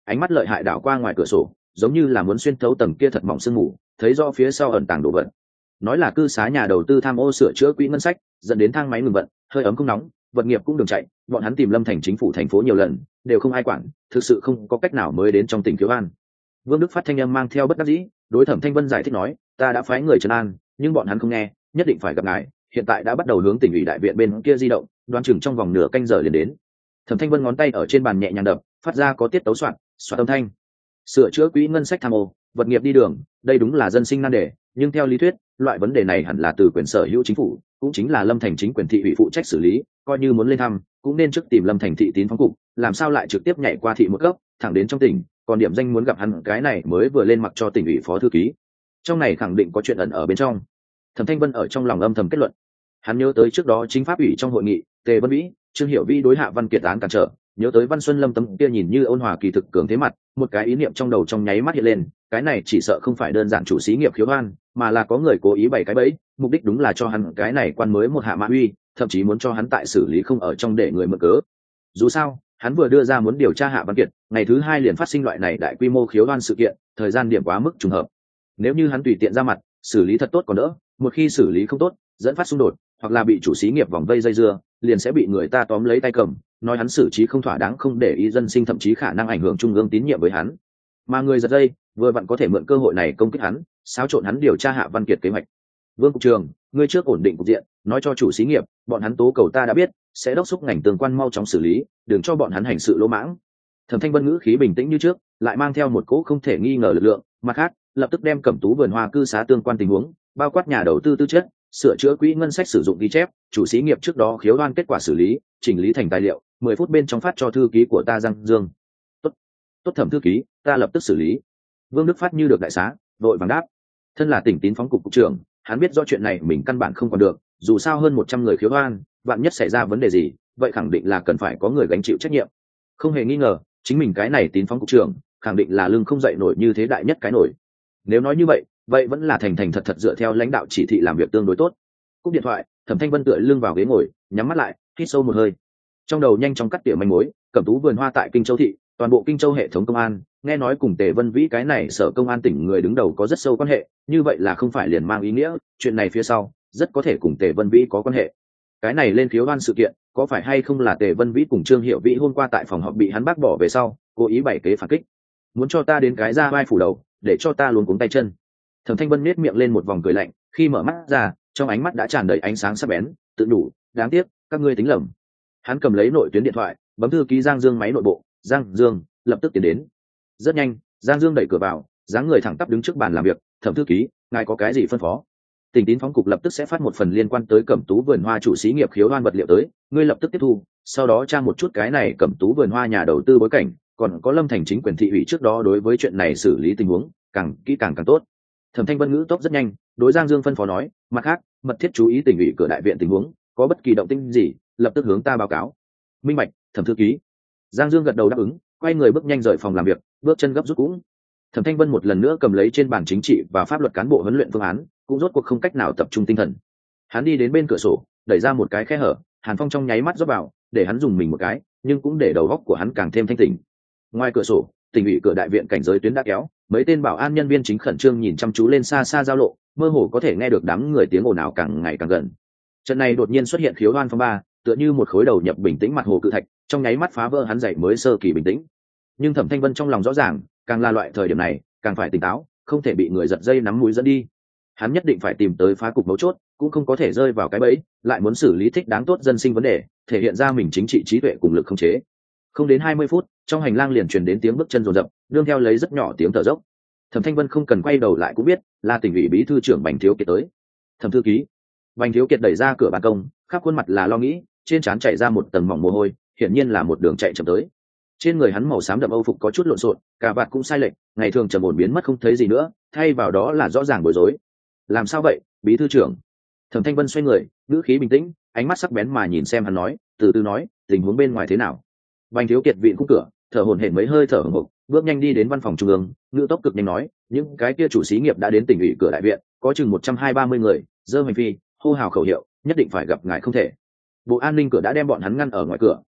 ánh mắt lợi hại đảo qua ngoài cửa sổ, giống như là muốn xuyên thấu tầng kia thật mỏng sương mù, thấy rõ phía sau ẩn tàng đồ vật. Nói là cư xá nhà đầu tư tham ô sửa chữa quỹ ngân sách, dẫn đến thang máy ngừng vận, hơi ấm không nóng, vật nghiệp cũng đường chạy, bọn hắn tìm Lâm Thành chính phủ thành phố nhiều lần, đều không ai quản, thực sự không có cách nào mới đến trong tỉnh Khiếu An. Vương Đức Phát thanh âm mang theo bất đắc dĩ, đối Thẩm Thanh Vân giải thích nói, ta đã phái người trấn an, nhưng bọn hắn không nghe, nhất định phải gặp ngài, hiện tại đã bắt đầu hướng tỉnh ủy đại viện bên kia di động, đoán chừng trong vòng nửa canh giờ liền đến. Thẩm Thanh Vân ngón tay ở trên bàn nhẹ nhàng đập, phát ra có tiết tấu soạn, soạn âm thanh. Sửa chữa quỹ ngân sách tham ô, vật nghiệp đi đường, đây đúng là dân sinh nan đề, nhưng theo lý thuyết, loại vấn đề này hẳn là từ quyền sở hữu chính phủ, cũng chính là Lâm Thành chính quyền thị ủy phụ trách xử lý, coi như muốn lên thăm, cũng nên trước tìm Lâm Thành thị tín phóng cục, làm sao lại trực tiếp nhảy qua thị một cấp, thẳng đến trong tỉnh, còn điểm danh muốn gặp hắn cái này mới vừa lên mặc cho tỉnh ủy phó thư ký. Trong này khẳng định có chuyện ẩn ở bên trong. Thẩm Thanh Vân ở trong lòng âm thầm kết luận. Hắn nhớ tới trước đó chính pháp ủy trong hội nghị, Tề Vân Vĩ, Trương Hiểu Vĩ đối Hạ Văn Kiệt án cản trở, nhớ tới Văn Xuân Lâm tấm kia nhìn như ôn hòa kỳ thực cường thế mặt, một cái ý niệm trong đầu trong nháy mắt hiện lên, cái này chỉ sợ không phải đơn giản chủ xí nghiệp Khiếu An, mà là có người cố ý bày cái bẫy, mục đích đúng là cho hắn cái này quan mới một hạ mã uy, thậm chí muốn cho hắn tại xử lý không ở trong để người mượn cớ. Dù sao, hắn vừa đưa ra muốn điều tra Hạ Văn Kiệt, ngày thứ hai liền phát sinh loại này đại quy mô Khiếu An sự kiện, thời gian điểm quá mức trùng hợp. Nếu như hắn tùy tiện ra mặt, xử lý thật tốt còn đỡ, một khi xử lý không tốt, dẫn phát xung đột, hoặc là bị chủ xí nghiệp vòng vây dây dưa, liền sẽ bị người ta tóm lấy tay cầm, nói hắn xử trí không thỏa đáng, không để ý dân sinh, thậm chí khả năng ảnh hưởng trung ương tín nhiệm với hắn. Mà người giật dây, vừa vặn có thể mượn cơ hội này công kích hắn, xáo trộn hắn điều tra Hạ Văn Kiệt kế hoạch. Vương cục trưởng, ngươi trước ổn định cục diện, nói cho chủ xí nghiệp, bọn hắn tố cầu ta đã biết, sẽ đốc thúc ngành tương quan mau chóng xử lý, đừng cho bọn hắn hành sự lỗ mãng. Thẩm Thanh Vân ngữ khí bình tĩnh như trước, lại mang theo một cỗ không thể nghi ngờ lực lượng, mặt khác, lập tức đem Cẩm Tú vườn hoa cư xá tương quan tình huống, bao quát nhà đầu tư tư chất, sửa chữa quỹ ngân sách sử dụng ghi chép, chủ xí nghiệp trước đó khiếu đoan kết quả xử lý, chỉnh lý thành tài liệu, mười phút bên trong phát cho thư ký của ta Giang Dương. Tốt, tốt Thẩm thư ký, ta lập tức xử lý. Vương Đức Phát như được đại xá, đội vàng đáp. Thân là tỉnh tín phóng cục cục trưởng, hắn biết rõ chuyện này mình căn bản không còn được, dù sao hơn một trăm người khiếu đoan, vạn nhất xảy ra vấn đề gì, vậy khẳng định là cần phải có người gánh chịu trách nhiệm. Không hề nghi ngờ, chính mình cái này tín phóng cục trưởng, khẳng định là lưng không dậy nổi như thế đại nhất cái nổi. Nếu nói như vậy, vậy vẫn là thành thành thật thật dựa theo lãnh đạo chỉ thị làm việc tương đối tốt. Cúp điện thoại, Thẩm Thanh Vân tựa lưng vào ghế ngồi, nhắm mắt lại, hít sâu một hơi. Trong đầu nhanh chóng cắt tỉa manh mối, Cẩm Tú vườn hoa tại Kinh Châu thị, toàn bộ Kinh Châu hệ thống công an, nghe nói cùng Tề Vân Vĩ cái này sở công an tỉnh người đứng đầu có rất sâu quan hệ, như vậy là không phải liền mang ý nghĩa, chuyện này phía sau rất có thể cùng Tề Vân Vĩ có quan hệ. Cái này lên khiếu oan sự kiện, có phải hay không là Tề Vân Vĩ cùng Trương Hiểu Vĩ hôm qua tại phòng họp bị hắn bác bỏ về sau, cố ý bày kế phản kích, muốn cho ta đến cái ra vai phủ đầu, để cho ta luống cuống tay chân. Thẩm Thanh Vân nhếch miệng lên một vòng cười lạnh, khi mở mắt ra, trong ánh mắt đã tràn đầy ánh sáng sắc bén, tự đủ, đáng tiếc, các ngươi tính lầm. Hắn cầm lấy nội tuyến điện thoại, bấm thư ký Giang Dương máy nội bộ, Giang Dương, lập tức tiến đến. Rất nhanh, Giang Dương đẩy cửa vào, dáng người thẳng tắp đứng trước bàn làm việc, Thẩm thư ký, ngài có cái gì phân phó? Tỉnh tín phóng cục lập tức sẽ phát một phần liên quan tới Cẩm Tú vườn hoa chủ xí nghiệp khiếu oan vật liệu tới, ngươi lập tức tiếp thu, sau đó tra một chút cái này Cẩm Tú vườn hoa nhà đầu tư bối cảnh, còn có Lâm Thành chính quyền thị ủy trước đó đối với chuyện này xử lý tình huống, càng kỹ càng càng tốt. Thẩm Thanh Vân ngữ tốc rất nhanh, đối Giang Dương phân phó nói, mặt khác, mật thiết chú ý tỉnh ủy cửa đại viện tình huống, có bất kỳ động tĩnh gì, lập tức hướng ta báo cáo. Minh bạch, Thẩm thư ký. Giang Dương gật đầu đáp ứng, quay người bước nhanh rời phòng làm việc, bước chân gấp rút cũng. Thẩm Thanh Vân một lần nữa cầm lấy trên bàn chính trị và pháp luật cán bộ huấn luyện phương án, cũng rốt cuộc không cách nào tập trung tinh thần. Hắn đi đến bên cửa sổ, đẩy ra một cái khe hở, hàn phong trong nháy mắt rót vào, để hắn dùng mình một cái, nhưng cũng để đầu óc của hắn càng thêm thanh tỉnh. Ngoài cửa sổ, tỉnh ủy cửa đại viện cảnh giới tuyến đã kéo, mấy tên bảo an nhân viên chính khẩn trương nhìn chăm chú lên xa xa giao lộ, mơ hồ có thể nghe được đám người tiếng ồn ào càng ngày càng gần. Trận này đột nhiên xuất hiện khiếu oan phong ba, tựa như một khối đầu nhập bình tĩnh mặt hồ cự thạch, trong nháy mắt phá vỡ hắn dậy mới sơ kỳ bình tĩnh. Nhưng Thẩm Thanh Vân trong lòng rõ ràng, càng là loại thời điểm này, càng phải tỉnh táo, không thể bị người giật dây nắm mũi dẫn đi. Hắn nhất định phải tìm tới phá cục mấu chốt, cũng không có thể rơi vào cái bẫy, lại muốn xử lý thích đáng tốt dân sinh vấn đề, thể hiện ra mình chính trị trí tuệ cùng lực khống chế. Không đến hai mươi phút, trong hành lang liền truyền đến tiếng bước chân rồn rập, nương theo lấy rất nhỏ tiếng thở dốc. Thẩm Thanh Vân không cần quay đầu lại cũng biết, là tỉnh ủy bí thư trưởng Bành Thiếu Kiệt tới. Thẩm thư ký. Bành Thiếu Kiệt đẩy ra cửa ban công, khắp khuôn mặt là lo nghĩ, trên trán chảy ra một tầng mỏng mồ hôi, hiển nhiên là một đường chạy chậm tới. Trên người hắn màu xám đậm âu phục có chút lộn xộn, cà vạt cũng sai lệch, ngày thường trầm ổn biến mất không thấy gì nữa, thay vào đó là rõ ràng bối rối. Làm sao vậy, bí thư trưởng? Thẩm Thanh Vân xoay người, ngữ khí bình tĩnh, ánh mắt sắc bén mà nhìn xem hắn nói, từ từ nói, tình huống bên ngoài thế nào? Bành Thiếu Kiệt vịn khung cửa, thở hổn hển mấy hơi thở hổn hộc, bước nhanh đi đến văn phòng trung ương, ngữ tốc cực nhanh nói, những cái kia chủ xí nghiệp đã đến tỉnh ủy cửa đại viện, có chừng một trăm hai ba mươi người, dơ hành phi, hô hào khẩu hiệu, nhất định phải gặp ngài không thể. Bộ an ninh cửa đã đem bọn hắn ngăn ở ngoài cửa,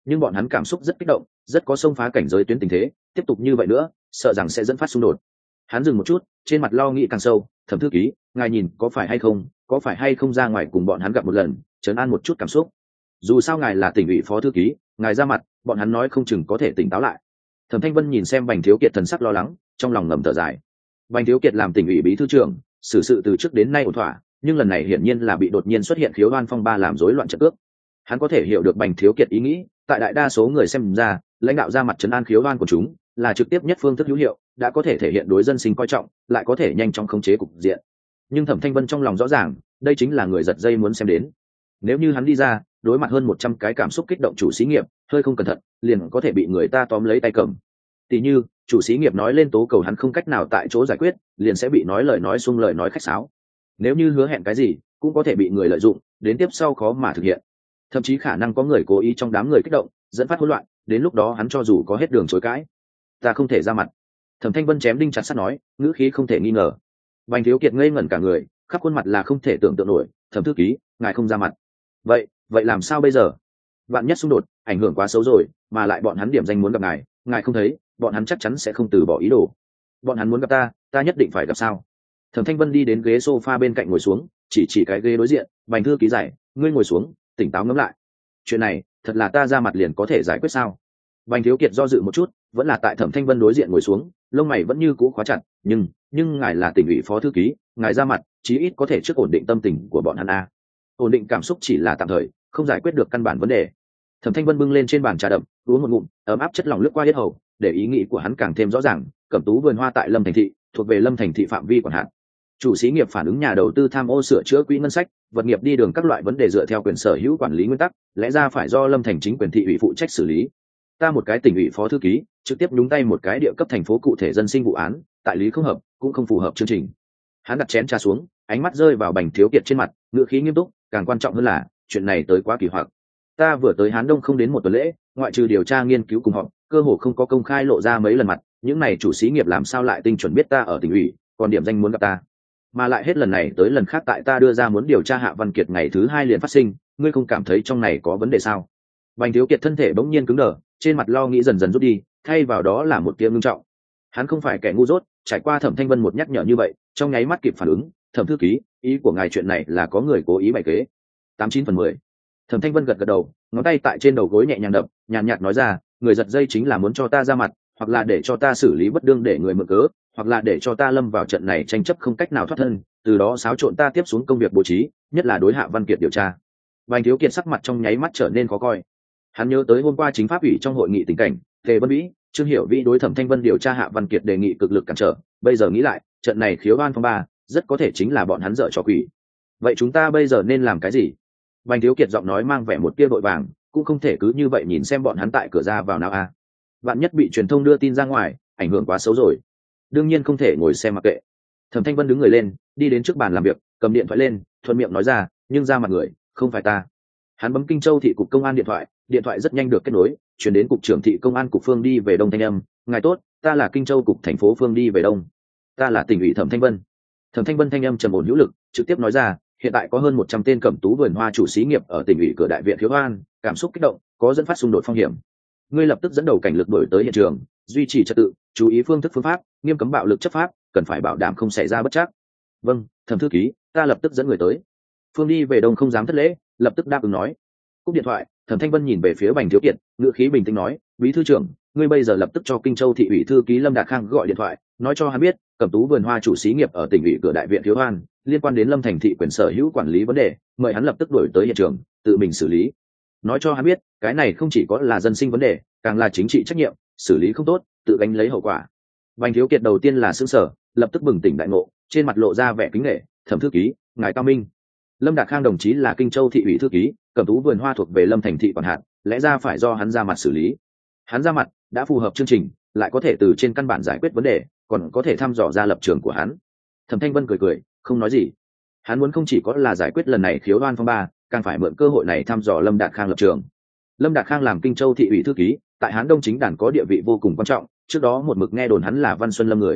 nhưng bọn hắn cảm xúc rất kích động, rất có xông phá cảnh giới tuyến tình thế, tiếp tục như vậy nữa sợ rằng sẽ dẫn phát xung đột. Hắn dừng một chút, trên mặt lo nghĩ càng sâu. Thẩm thư ký, ngài nhìn có phải hay không có phải hay không ra ngoài cùng bọn hắn gặp một lần, trấn an một chút cảm xúc. Dù sao ngài là tỉnh ủy phó thư ký, ngài ra mặt bọn hắn nói không chừng có thể tỉnh táo lại. Thẩm Thanh Vân nhìn xem Bành Thiếu Kiệt thần sắc lo lắng, trong lòng ngầm thở dài. Bành Thiếu Kiệt làm tỉnh ủy bí thư trưởng, xử sự từ trước đến nay ổn thỏa, nhưng lần này hiển nhiên là bị đột nhiên xuất hiện khiếu oan phong ba làm rối loạn trận cước. Hắn có thể hiểu được Bành Thiếu Kiệt ý nghĩ, tại đại đa số người xem ra, lãnh đạo ra mặt trấn an khiếu oan của chúng là trực tiếp nhất phương thức hữu hiệu, đã có thể thể hiện đối dân sinh coi trọng, lại có thể nhanh chóng khống chế cục diện. Nhưng Thẩm Thanh Vân trong lòng rõ ràng, đây chính là người giật dây muốn xem đến. Nếu như hắn đi ra, đối mặt hơn một trăm cái cảm xúc kích động chủ xí nghiệp, hơi không cẩn thận, liền có thể bị người ta tóm lấy tay cầm. Tỷ như, chủ xí nghiệp nói lên tố cầu hắn không cách nào tại chỗ giải quyết, liền sẽ bị nói lời nói xung lời nói khách sáo. Nếu như hứa hẹn cái gì, cũng có thể bị người lợi dụng, đến tiếp sau khó mà thực hiện. Thậm chí khả năng có người cố ý trong đám người kích động, dẫn phát hỗn loạn, đến lúc đó hắn cho dù có hết đường chối cãi, ta không thể ra mặt. Thẩm Thanh Vân chém đinh chặt sắt nói, ngữ khí không thể nghi ngờ. Bành Thiếu Kiệt ngây ngẩn cả người, khắp khuôn mặt là không thể tưởng tượng nổi. Thẩm thư ký, ngài không ra mặt, vậy vậy làm sao bây giờ? Vạn nhất xung đột ảnh hưởng quá xấu rồi, mà lại bọn hắn điểm danh muốn gặp ngài, ngài không thấy, bọn hắn chắc chắn sẽ không từ bỏ ý đồ. Bọn hắn muốn gặp ta, ta nhất định phải gặp sao? Thẩm Thanh Vân đi đến ghế sofa bên cạnh ngồi xuống, chỉ chỉ cái ghế đối diện. Bành thư ký giải, ngươi ngồi xuống, tỉnh táo ngẫm lại. Chuyện này thật là ta ra mặt liền có thể giải quyết sao? Bành Thiếu Kiệt do dự một chút, vẫn là tại Thẩm Thanh Vân đối diện ngồi xuống, lông mày vẫn như cũ khóa chặt. Nhưng nhưng ngài là tỉnh ủy phó thư ký, ngài ra mặt chí ít có thể trước ổn định tâm tình của bọn hắn a. Ổn định cảm xúc chỉ là tạm thời, không giải quyết được căn bản vấn đề. Thẩm Thanh Vân bưng lên trên bàn trà đậm, uống một ngụm, ấm áp chất lỏng lướt qua yết hầu, để ý nghĩ của hắn càng thêm rõ ràng. Cẩm Tú vườn hoa tại Lâm Thành thị, thuộc về Lâm Thành thị phạm vi quản hạt. Chủ xí nghiệp phản ứng nhà đầu tư tham ô sửa chữa quỹ ngân sách, vật nghiệp đi đường các loại vấn đề dựa theo quyền sở hữu quản lý nguyên tắc, lẽ ra phải do Lâm Thành chính quyền thị ủy phụ trách xử lý. Ta một cái tỉnh ủy phó thư ký, trực tiếp nhúng tay một cái địa cấp thành phố cụ thể dân sinh vụ án, tại lý không hợp, cũng không phù hợp chương trình. Hắn đặt chén trà xuống, ánh mắt rơi vào Bành Thiếu Kiệt trên mặt, ngữ khí nghiêm túc, càng quan trọng hơn là, chuyện này tới quá kỳ hoặc. Ta vừa tới Hán Đông không đến một tuần lễ, ngoại trừ điều tra nghiên cứu cùng họ, cơ hồ không có công khai lộ ra mấy lần mặt, những này chủ xí nghiệp làm sao lại tinh chuẩn biết ta ở tỉnh ủy, còn điểm danh muốn gặp ta. Mà lại hết lần này tới lần khác tại ta đưa ra muốn điều tra Hạ Văn Kiệt ngày thứ hai liền phát sinh, ngươi không cảm thấy trong này có vấn đề sao? Bành Thiếu Kiệt thân thể bỗng nhiên cứng đờ, trên mặt lo nghĩ dần dần rút đi, thay vào đó là một tia ngưng trọng. Hắn không phải kẻ ngu dốt, trải qua Thẩm Thanh Vân một nhắc nhở như vậy, trong nháy mắt kịp phản ứng. Thẩm thư ký, ý của ngài chuyện này là có người cố ý bày kế. Tám chín phần mười. Thẩm Thanh Vân gật gật đầu, ngón tay tại trên đầu gối nhẹ nhàng đập, nhàn nhạt nói ra, người giật dây chính là muốn cho ta ra mặt, hoặc là để cho ta xử lý bất đương để người mượn cớ, hoặc là để cho ta lâm vào trận này tranh chấp không cách nào thoát thân, từ đó xáo trộn ta tiếp xuống công việc bố trí, nhất là đối Hạ Văn Kiệt điều tra. Bành Thiếu Kiệt sắc mặt trong nháy mắt trở nên khó coi. Hắn nhớ tới hôm qua chính pháp ủy trong hội nghị tình cảnh, Tề Vân Vĩ, Trương Hiểu Vĩ đối Thẩm Thanh Vân điều tra Hạ Văn Kiệt đề nghị cực lực cản trở, bây giờ nghĩ lại, trận này khiếu oan phong ba, rất có thể chính là bọn hắn dở trò quỷ. Vậy chúng ta bây giờ nên làm cái gì? Bành Thiếu Kiệt giọng nói mang vẻ một tia vội vàng, cũng không thể cứ như vậy nhìn xem bọn hắn tại cửa ra vào nào a. Bạn nhất bị truyền thông đưa tin ra ngoài, ảnh hưởng quá xấu rồi. Đương nhiên không thể ngồi xem mặc kệ. Thẩm Thanh Vân đứng người lên, đi đến trước bàn làm việc, cầm điện thoại lên, thuận miệng nói ra, nhưng ra mặt người, không phải ta. Hắn bấm Kinh Châu thị cục công an điện thoại, điện thoại rất nhanh được kết nối, chuyển đến cục trưởng thị công an cục Phương đi về Đông thanh âm, ngài tốt, ta là Kinh Châu cục thành phố Phương đi về Đông. Ta là tỉnh ủy Thẩm Thanh Vân. Thẩm Thanh Vân thanh âm trầm ổn hữu lực, trực tiếp nói ra, hiện tại có hơn một trăm tên Cẩm Tú vườn hoa chủ xí nghiệp ở tỉnh ủy cửa đại viện khiếu oan, cảm xúc kích động, có dẫn phát xung đột phong hiểm. Ngươi lập tức dẫn đầu cảnh lực đuổi tới hiện trường, duy trì trật tự, chú ý phương thức phương pháp, nghiêm cấm bạo lực chấp pháp, cần phải bảo đảm không xảy ra bất trắc. Vâng, Thẩm thư ký, ta lập tức dẫn người tới. Phương đi về Đông không dám thất lễ, lập tức đáp ứng nói. Cúp điện thoại, Thẩm Thanh Vân nhìn về phía Bành Thiếu Kiệt, ngữ khí bình tĩnh nói, bí thư trưởng, ngươi bây giờ lập tức cho Kinh Châu thị ủy thư ký Lâm Đạt Khang gọi điện thoại, nói cho hắn biết, Cẩm Tú vườn hoa chủ xí nghiệp ở tỉnh ủy cửa đại viện khiếu oan, liên quan đến Lâm Thành thị quyền sở hữu quản lý vấn đề, mời hắn lập tức đuổi tới hiện trường, tự mình xử lý. Nói cho hắn biết, cái này không chỉ có là dân sinh vấn đề, càng là chính trị trách nhiệm, xử lý không tốt, tự gánh lấy hậu quả. Bành Thiếu Kiệt đầu tiên là sững sờ, lập tức bừng tỉnh đại ngộ, trên mặt lộ ra vẻ kính nể, Thẩm thư ký, ngài cao minh. Lâm Đạt Khang đồng chí là Kinh Châu thị ủy thư ký, Cẩm Tú vườn hoa thuộc về Lâm Thành thị quản hạt, lẽ ra phải do hắn ra mặt xử lý. Hắn ra mặt đã phù hợp chương trình, lại có thể từ trên căn bản giải quyết vấn đề, còn có thể thăm dò ra lập trường của hắn. Thẩm Thanh Vân cười cười, không nói gì. Hắn muốn không chỉ có là giải quyết lần này khiếu oan phong ba, càng phải mượn cơ hội này thăm dò Lâm Đạt Khang lập trường. Lâm Đạt Khang làm Kinh Châu thị ủy thư ký, tại Hán Đông chính đàn có địa vị vô cùng quan trọng, trước đó một mực nghe đồn hắn là Văn Xuân Lâm người.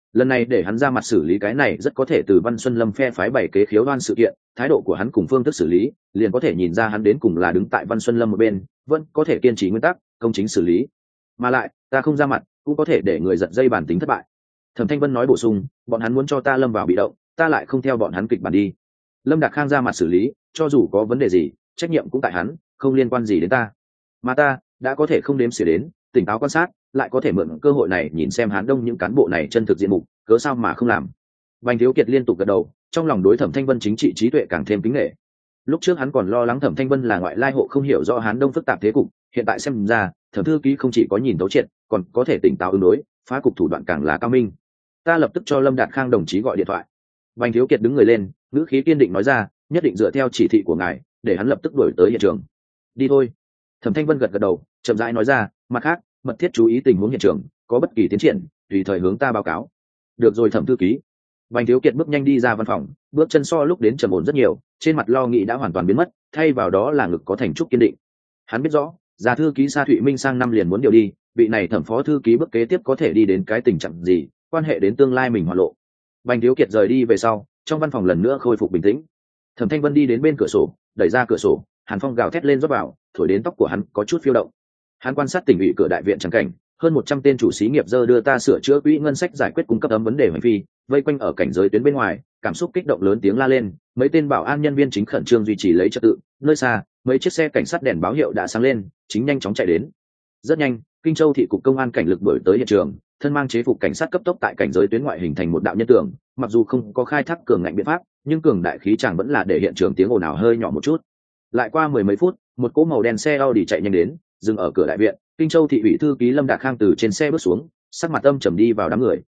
lần này để hắn ra mặt xử lý cái này rất có thể từ Văn Xuân Lâm phe phái bảy kế khiếu đoan sự kiện, thái độ của hắn cùng phương thức xử lý liền có thể nhìn ra hắn đến cùng là đứng tại Văn Xuân Lâm một bên, vẫn có thể kiên trì nguyên tắc công chính xử lý. Mà lại ta không ra mặt cũng có thể để người giật dây bản tính thất bại. Thẩm Thanh Vân nói bổ sung, bọn hắn muốn cho ta lâm vào bị động, ta lại không theo bọn hắn kịch bản đi. Lâm Đạt Khang ra mặt xử lý, cho dù có vấn đề gì trách nhiệm cũng tại hắn, không liên quan gì đến ta. Mà ta đã có thể không đếm xỉa đến, tỉnh táo quan sát, lại có thể mượn cơ hội này nhìn xem Hán Đông những cán bộ này chân thực diện mục, cớ sao mà không làm. Bành Thiếu Kiệt liên tục gật đầu, trong lòng đối Thẩm Thanh Vân chính trị trí tuệ càng thêm kính nể. Lúc trước hắn còn lo lắng Thẩm Thanh Vân là ngoại lai hộ không hiểu rõ Hán Đông phức tạp thế cục, hiện tại xem ra Thẩm thư ký không chỉ có nhìn thấu triệt, còn có thể tỉnh táo ứng đối, phá cục thủ đoạn càng là cao minh. Ta lập tức cho Lâm Đạt Khang đồng chí gọi điện thoại. Bành Thiếu Kiệt đứng người lên, ngữ khí kiên định nói ra, nhất định dựa theo chỉ thị của ngài, để hắn lập tức đuổi tới hiện trường. Đi thôi. Thẩm Thanh Vân gật gật đầu, chậm rãi nói ra, mặt khác mật thiết chú ý tình huống hiện trường, có bất kỳ tiến triển tùy thời hướng ta báo cáo. Được rồi Thẩm thư ký. Bành Thiếu Kiệt bước nhanh đi ra văn phòng, bước chân so lúc đến trầm ổn rất nhiều, trên mặt lo nghĩ đã hoàn toàn biến mất, thay vào đó là ngực có thành trúc kiên định. Hắn biết rõ, già thư ký Sa Thụy Minh sang năm liền muốn điều đi, vị này Thẩm phó thư ký bước kế tiếp có thể đi đến cái tình trạng gì, quan hệ đến tương lai mình hoạt lộ. Bành Thiếu Kiệt rời đi về sau, trong văn phòng lần nữa khôi phục bình tĩnh. Thẩm Thanh Vân đi đến bên cửa sổ, đẩy ra cửa sổ, hàn phong gào thét lên rót vào, thổi đến tóc của hắn có chút phiêu động. Hắn quan sát tỉnh ủy cửa đại viện trắng cảnh, hơn một trăm tên chủ xí nghiệp dơ đưa ta sửa chữa quỹ ngân sách giải quyết cung cấp ấm vấn đề hành vi, vây quanh ở cảnh giới tuyến bên ngoài, cảm xúc kích động lớn tiếng la lên, mấy tên bảo an nhân viên chính khẩn trương duy trì lấy trật tự, nơi xa, mấy chiếc xe cảnh sát đèn báo hiệu đã sáng lên, chính nhanh chóng chạy đến. Rất nhanh, Kinh Châu thị cục công an cảnh lực đuổi tới hiện trường, thân mang chế phục cảnh sát cấp tốc tại cảnh giới tuyến ngoại hình thành một đạo nhân tường, mặc dù không có khai thác cường ngạnh biện pháp, nhưng cường đại khí chàng vẫn là để hiện trường tiếng ồn ào hơi nhỏ một chút. Lại qua mười mấy phút, một cỗ màu đen xe Audi chạy nhanh đến, dừng ở cửa đại viện. Kinh Châu thị ủy thư ký Lâm Đạt Khang từ trên xe bước xuống, sắc mặt âm trầm đi vào đám người.